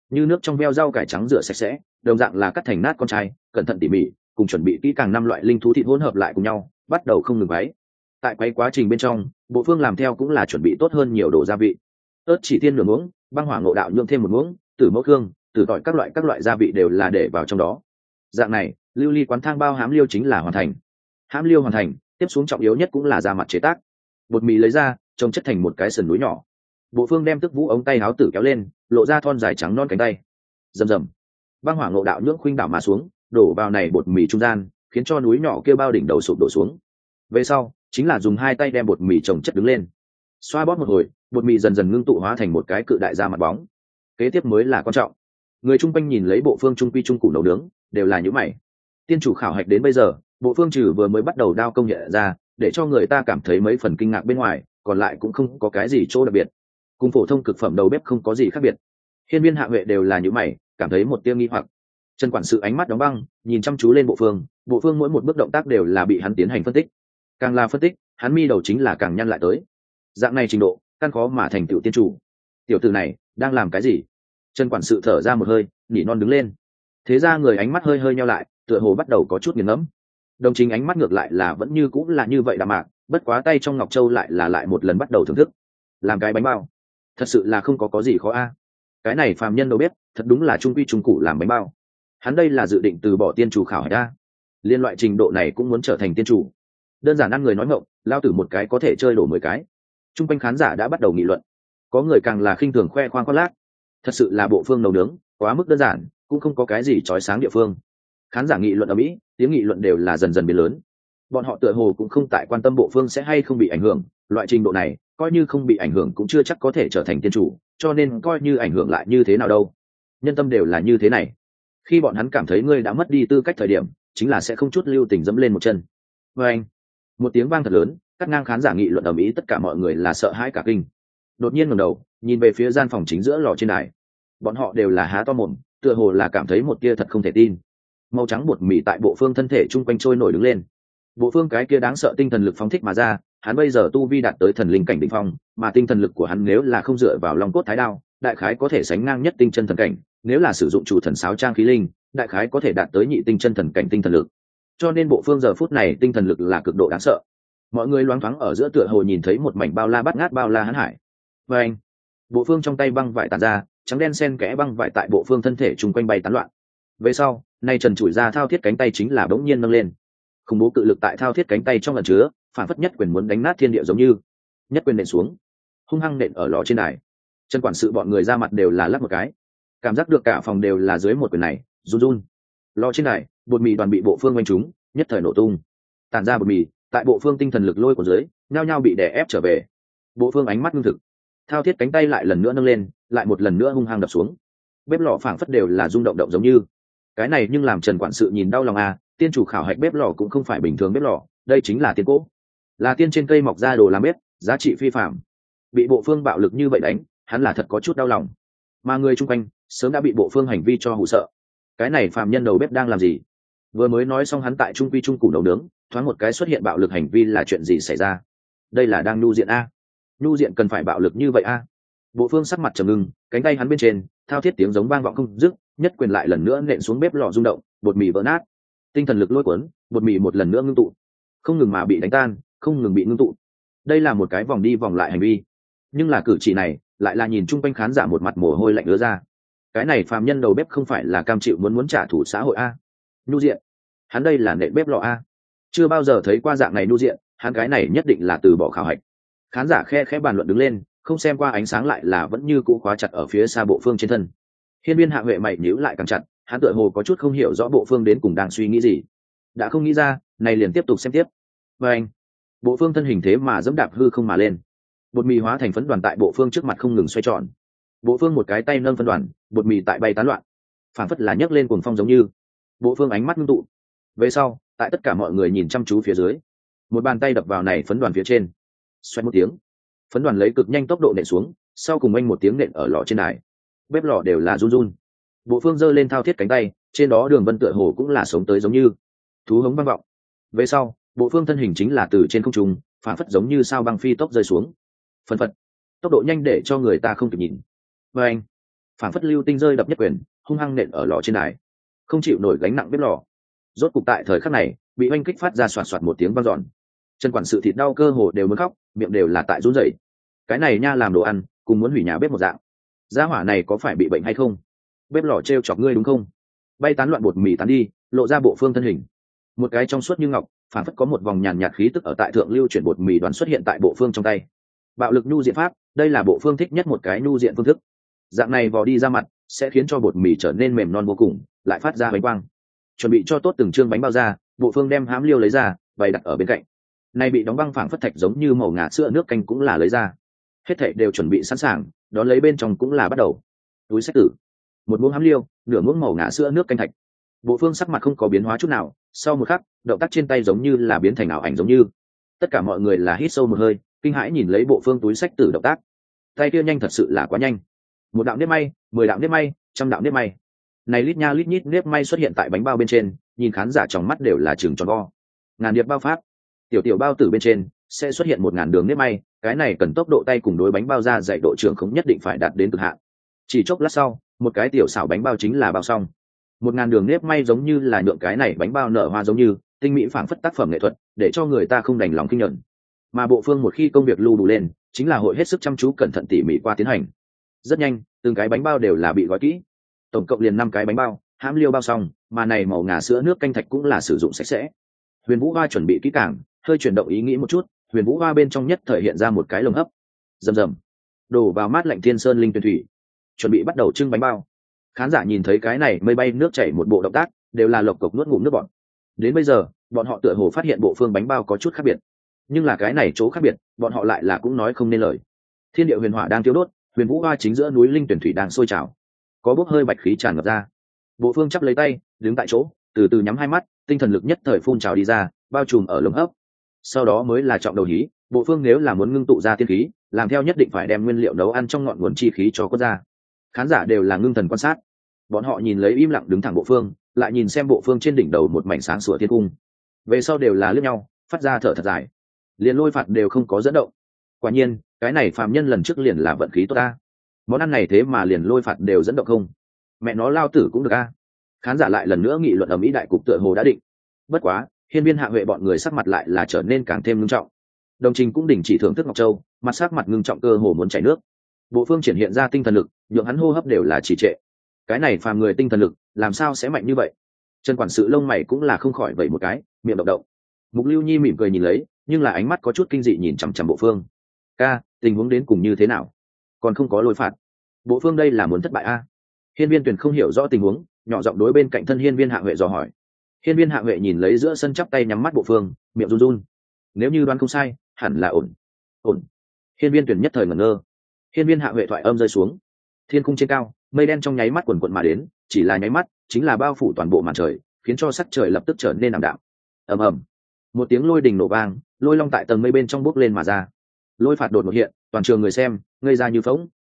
như nước trong veo rau cải trắng rửa sạch sẽ, đồng dạng là cắt thành nát con trai, cẩn thận tỉ mỉ, cùng chuẩn bị kỹ càng năm loại linh thú thịt hỗn hợp lại cùng nhau, bắt đầu không ngừng quấy. Tại quấy quá trình bên trong, bộ phương làm theo cũng là chuẩn bị tốt hơn nhiều đồ gia vị. Ớt chỉ tiên nửa muỗng, băng hỏa ngộ đạo nhượng thêm một muỗng, tử mẫu hương, tử tỏi các loại các loại gia vị đều là để vào trong đó. Dạng này, lưu ly quán thang bao hám liêu chính là hoàn thành. Hám liêu hoàn thành, tiếp xuống trọng yếu nhất cũng là ra mặt chế tác. Bột mì lấy ra, trông chất thành một cái sườn núi nhỏ. Bộ phương đem tức vũ ống tay áo tử kéo lên, lộ ra thon dài trắng non cánh tay. Rầm rầm, băng hỏa ngộ đạo nhưỡng khuynh đảo mà xuống, đổ vào này bột mì trung gian, khiến cho núi nhỏ kia bao đỉnh đầu sụp đổ xuống. Về sau, chính là dùng hai tay đem bột mì chồng chất đứng lên. Xoa bóp một hồi, bột mì dần dần ngưng tụ hóa thành một cái cự đại da mặt bóng. Kế tiếp mới là quan trọng. Người chung quanh nhìn lấy bộ phương trung quy trung củ nấu nướng, đều là những mày. Tiên chủ khảo hạch đến bây giờ, bộ phương trừ vừa mới bắt đầu đao công nghệ ra, để cho người ta cảm thấy mấy phần kinh ngạc bên ngoài, còn lại cũng không có cái gì chỗ đặc biệt. Cùng phổ thông cực phẩm đầu bếp không có gì khác biệt. Hiên viên hạ huệ đều là những mày, cảm thấy một tia nghi hoặc. Trần quản sự ánh mắt đóng băng, nhìn chăm chú lên bộ phương, bộ phương mỗi một bước động tác đều là bị hắn tiến hành phân tích. Càng là phân tích, hắn mi đầu chính là càng nhăn lại tới. Dạng này trình độ, căn khó mà thành tựu tiên chủ. Tiểu tử này đang làm cái gì? Trần quản sự thở ra một hơi, nỉ non đứng lên. Thế ra người ánh mắt hơi hơi nheo lại, tựa hồ bắt đầu có chút nghiền ngẫm. Đồng chính ánh mắt ngược lại là vẫn như cũng là như vậy đạm mạc, bất quá tay trong ngọc châu lại là lại một lần bắt đầu thưởng thức. Làm cái bánh bao, thật sự là không có có gì khó a. Cái này phàm nhân đâu biết, thật đúng là trung quy trung cụ làm bánh bao. Hắn đây là dự định từ bỏ tiên chủ khảo hạch a. Liên loại trình độ này cũng muốn trở thành tiên chủ. Đơn giản ăn người nói ngọng, lao tử một cái có thể chơi đổ mười cái. Trung quanh khán giả đã bắt đầu nghị luận. Có người càng là khinh thường khoe khoang khoác lác. Thật sự là bộ phương nấu nướng quá mức đơn giản, cũng không có cái gì chói sáng địa phương. Khán giả nghị luận ở mỹ, tiếng nghị luận đều là dần dần biến lớn. Bọn họ tựa hồ cũng không tại quan tâm bộ phương sẽ hay không bị ảnh hưởng, loại trình độ này coi như không bị ảnh hưởng cũng chưa chắc có thể trở thành tiên chủ, cho nên coi như ảnh hưởng lại như thế nào đâu. Nhân tâm đều là như thế này. Khi bọn hắn cảm thấy ngươi đã mất đi tư cách thời điểm, chính là sẽ không chút lưu tình dẫm lên một chân. Và anh, một tiếng vang thật lớn, cắt ngang khán giả nghị luận ở mỹ, tất cả mọi người là sợ hãi cả kinh. Đột nhiên ngẩng đầu, nhìn về phía gian phòng chính giữa lò trên đài. Bọn họ đều là há to mồm, tựa hồ là cảm thấy một tia thật không thể tin. Màu trắng bột mì tại bộ phương thân thể trung quanh trôi nổi đứng lên. Bộ phương cái kia đáng sợ tinh thần lực phóng thích mà ra, hắn bây giờ tu vi đạt tới thần linh cảnh đỉnh phong, mà tinh thần lực của hắn nếu là không dựa vào long cốt thái đao, đại khái có thể sánh ngang nhất tinh chân thần cảnh, nếu là sử dụng chủ thần sáo trang khí linh, đại khái có thể đạt tới nhị tinh chân thần cảnh tinh thần lực. Cho nên bộ phương giờ phút này tinh thần lực là cực độ đáng sợ. Mọi người loáng thoáng ở giữa tựa hồ nhìn thấy một mảnh bao la bát ngát bao la hán hải. Và anh, bộ phương trong tay băng vải tàn ra, trắng đen xen kẽ băng vải tại bộ phương thân thể chung quanh bay tán loạn. Về sau, nay trần trụi ra thao thiết cánh tay chính là bỗng nhiên nâng lên. Khủng bố cự lực tại thao thiết cánh tay trong lần chứa, phản phất nhất quyền muốn đánh nát thiên địa giống như. Nhất quyền nện xuống, hung hăng nện ở lò trên đài. Trần quản sự bọn người ra mặt đều là lắc một cái, cảm giác được cả phòng đều là dưới một quyền này, run run. Lò trên đài, bột mì đoàn bị bộ phương quanh chúng, nhất thời nổ tung. Tản ra bột mì, tại bộ phương tinh thần lực lôi của dưới, nhao nhao bị đè ép trở về. Bộ phương ánh mắt ngưng thực, thao thiết cánh tay lại lần nữa nâng lên, lại một lần nữa hung hăng đập xuống. Bếp lò phảng phất đều là rung động động giống như. Cái này nhưng làm Trần quản sự nhìn đau lòng à, tiên chủ khảo hạch bếp lò cũng không phải bình thường bếp lò, đây chính là tiên cỗ, là tiên trên cây mọc ra đồ làm bếp, giá trị phi phạm. Bị bộ phương bạo lực như vậy đánh, hắn là thật có chút đau lòng. Mà người chung quanh sớm đã bị bộ phương hành vi cho hù sợ. Cái này phàm nhân đầu bếp đang làm gì? Vừa mới nói xong hắn tại trung quy trung củ nấu nướng, thoáng một cái xuất hiện bạo lực hành vi là chuyện gì xảy ra? Đây là đang nhu diện a? Nhu diện cần phải bạo lực như vậy a? Bộ phương sắc mặt trầm ngưng, cánh tay hắn bên trên thao thiết tiếng giống vang vọng không dứt, nhất quyền lại lần nữa nện xuống bếp lò rung động, bột mì vỡ nát. Tinh thần lực lôi cuốn, bột mì một lần nữa ngưng tụ, không ngừng mà bị đánh tan, không ngừng bị ngưng tụ. Đây là một cái vòng đi vòng lại hành vi, nhưng là cử chỉ này lại là nhìn chung quanh khán giả một mặt mồ hôi lạnh ứa ra. Cái này phàm nhân đầu bếp không phải là cam chịu muốn muốn trả thù xã hội a? Nhu diện, hắn đây là nện bếp lò a? Chưa bao giờ thấy qua dạng này nhu diện, hắn cái này nhất định là từ bỏ khảo hạch. Khán giả khe khẽ bàn luận đứng lên, không xem qua ánh sáng lại là vẫn như cũ khóa chặt ở phía xa bộ phương trên thân. Hiên viên hạ huệ mày nhíu lại càng chặt, hắn tựa hồ có chút không hiểu rõ bộ phương đến cùng đang suy nghĩ gì. Đã không nghĩ ra, này liền tiếp tục xem tiếp. Và anh, bộ phương thân hình thế mà dẫm đạp hư không mà lên, bột mì hóa thành phấn đoàn tại bộ phương trước mặt không ngừng xoay tròn. Bộ phương một cái tay nâng phân đoàn, bột mì tại bay tán loạn, phản phất là nhấc lên cuồng phong giống như. Bộ phương ánh mắt ngưng tụ. Về sau, tại tất cả mọi người nhìn chăm chú phía dưới, một bàn tay đập vào này phấn đoàn phía trên, xoay một tiếng, phấn đoàn lấy cực nhanh tốc độ nện xuống, sau cùng anh một tiếng nện ở lò trên đài. Bếp lò đều là run run. Bộ phương giơ lên thao thiết cánh tay, trên đó đường vân tựa hồ cũng là sống tới giống như thú hống vang vọng. Về sau, bộ phương thân hình chính là từ trên không trung phản phất giống như sao băng phi tốc rơi xuống. Phân phật, tốc độ nhanh để cho người ta không kịp nhìn. Và anh, phản phất lưu tinh rơi đập nhất quyền hung hăng nện ở lò trên đài, không chịu nổi gánh nặng bếp lò rốt cục tại thời khắc này bị oanh kích phát ra soạt soạt một tiếng vang dọn. Trần quản sự thịt đau cơ hồ đều muốn khóc, miệng đều là tại run rẩy. Cái này nha làm đồ ăn cùng muốn hủy nhà bếp một dạng. Gia hỏa này có phải bị bệnh hay không? Bếp lò trêu chọc ngươi đúng không? Bay tán loạn bột mì tán đi, lộ ra bộ phương thân hình. Một cái trong suốt như ngọc, phản phất có một vòng nhàn nhạt khí tức ở tại thượng lưu chuyển bột mì đoàn xuất hiện tại bộ phương trong tay. Bạo lực nhu diện pháp, đây là bộ phương thích nhất một cái nhu diện phương thức. Dạng này vò đi ra mặt sẽ khiến cho bột mì trở nên mềm non vô cùng, lại phát ra bánh quang. Chuẩn bị cho tốt từng trương bánh bao ra, bộ phương đem hám liêu lấy ra, bày đặt ở bên cạnh. Này bị đóng băng phảng phất thạch giống như màu ngà sữa nước canh cũng là lấy ra. Hết thảy đều chuẩn bị sẵn sàng, đón lấy bên trong cũng là bắt đầu. Túi sách tử, một muỗng hám liêu, nửa muỗng màu ngà sữa nước canh thạch. Bộ phương sắc mặt không có biến hóa chút nào, sau một khắc, động tác trên tay giống như là biến thành ảo ảnh giống như. Tất cả mọi người là hít sâu một hơi, kinh hãi nhìn lấy bộ phương túi sách tử động tác. Tay kia nhanh thật sự là quá nhanh. Một đạo nếp may, mười đạo nếp may, trăm đạo nếp may. Này lít nha lít nhít nếp may xuất hiện tại bánh bao bên trên, nhìn khán giả trong mắt đều là trừng tròn vo. Ngàn điệp bao pháp, tiểu tiểu bao tử bên trên sẽ xuất hiện một ngàn đường nếp may, cái này cần tốc độ tay cùng đối bánh bao ra dạy độ trưởng không nhất định phải đạt đến cực hạn. Chỉ chốc lát sau, một cái tiểu xảo bánh bao chính là bao xong. Một ngàn đường nếp may giống như là nhượng cái này bánh bao nở hoa giống như tinh mỹ phảng phất tác phẩm nghệ thuật, để cho người ta không đành lòng kinh nhận. Mà bộ phương một khi công việc lưu đủ lên, chính là hội hết sức chăm chú cẩn thận tỉ mỉ qua tiến hành. Rất nhanh, từng cái bánh bao đều là bị gói kỹ. Tổng cộng liền năm cái bánh bao, hãm liêu bao xong, mà này màu ngà sữa nước canh thạch cũng là sử dụng sạch sẽ. Huyền Vũ Hoa chuẩn bị kỹ càng, hơi chuyển động ý nghĩ một chút, Huyền Vũ Hoa bên trong nhất thời hiện ra một cái lồng hấp. Rầm rầm, đổ vào mát lạnh thiên sơn linh tuyển thủy, chuẩn bị bắt đầu trưng bánh bao. Khán giả nhìn thấy cái này mây bay nước chảy một bộ động tác, đều là lộc cộc nuốt ngụm nước bọt. Đến bây giờ, bọn họ tựa hồ phát hiện bộ phương bánh bao có chút khác biệt, nhưng là cái này chỗ khác biệt, bọn họ lại là cũng nói không nên lời. Thiên địa huyền hỏa đang thiêu đốt, Huyền Vũ Hoa chính giữa núi linh tuyển thủy đang sôi trào, có bốc hơi bạch khí tràn ngập ra. Bộ phương chắp lấy tay, đứng tại chỗ, từ từ nhắm hai mắt, tinh thần lực nhất thời phun trào đi ra, bao trùm ở lồng hấp. Sau đó mới là trọng đầu hí, bộ phương nếu là muốn ngưng tụ ra tiên khí, làm theo nhất định phải đem nguyên liệu nấu ăn trong ngọn nguồn chi khí cho có ra. Khán giả đều là ngưng thần quan sát, bọn họ nhìn lấy im lặng đứng thẳng bộ phương, lại nhìn xem bộ phương trên đỉnh đầu một mảnh sáng sủa thiên cung. Về sau đều là liếc nhau, phát ra thở thật dài. Liền Lôi Phạt đều không có dẫn động. Quả nhiên, cái này phàm nhân lần trước liền là vận khí tốt ta. Món ăn này thế mà liền Lôi Phạt đều dẫn động không? Mẹ nó lao tử cũng được a. Khán giả lại lần nữa nghị luận ở mỹ đại cục tựa hồ đã định. Bất quá, hiên viên hạ huệ bọn người sắc mặt lại là trở nên càng thêm nghiêm trọng. Đồng Trình cũng đình chỉ thưởng thức Ngọc Châu, mặt sắc mặt ngưng trọng cơ hồ muốn chảy nước. Bộ phương triển hiện ra tinh thần lực, nhượng hắn hô hấp đều là trì trệ. Cái này phàm người tinh thần lực, làm sao sẽ mạnh như vậy? Trần quản sự lông mày cũng là không khỏi vậy một cái, miệng động động. Mục Lưu Nhi mỉm cười nhìn lấy, nhưng là ánh mắt có chút kinh dị nhìn chằm chằm bộ phương. Ca, tình huống đến cùng như thế nào? Còn không có Lôi Phạt. Bộ phương đây là muốn thất bại a? Hiên viên Tuyền không hiểu rõ tình huống, nhỏ giọng đối bên cạnh thân hiên viên hạ huệ dò hỏi. Hiên viên hạ huệ nhìn lấy giữa sân chắp tay nhắm mắt bộ phương, miệng run run. Nếu như đoán không sai, hẳn là ổn. Ổn. Hiên viên Tuyền nhất thời ngẩn ngơ. Hiên viên hạ huệ thoại âm rơi xuống. Thiên cung trên cao, mây đen trong nháy mắt quần quận mà đến, chỉ là nháy mắt, chính là bao phủ toàn bộ màn trời, khiến cho sắc trời lập tức trở nên ảm đạm. Ầm ầm. Một tiếng lôi đình nổ vang, lôi long tại tầng mây bên trong bốc lên mà ra. Lôi Phạt đột ngột hiện, toàn trường người xem ngây ra như phỗng.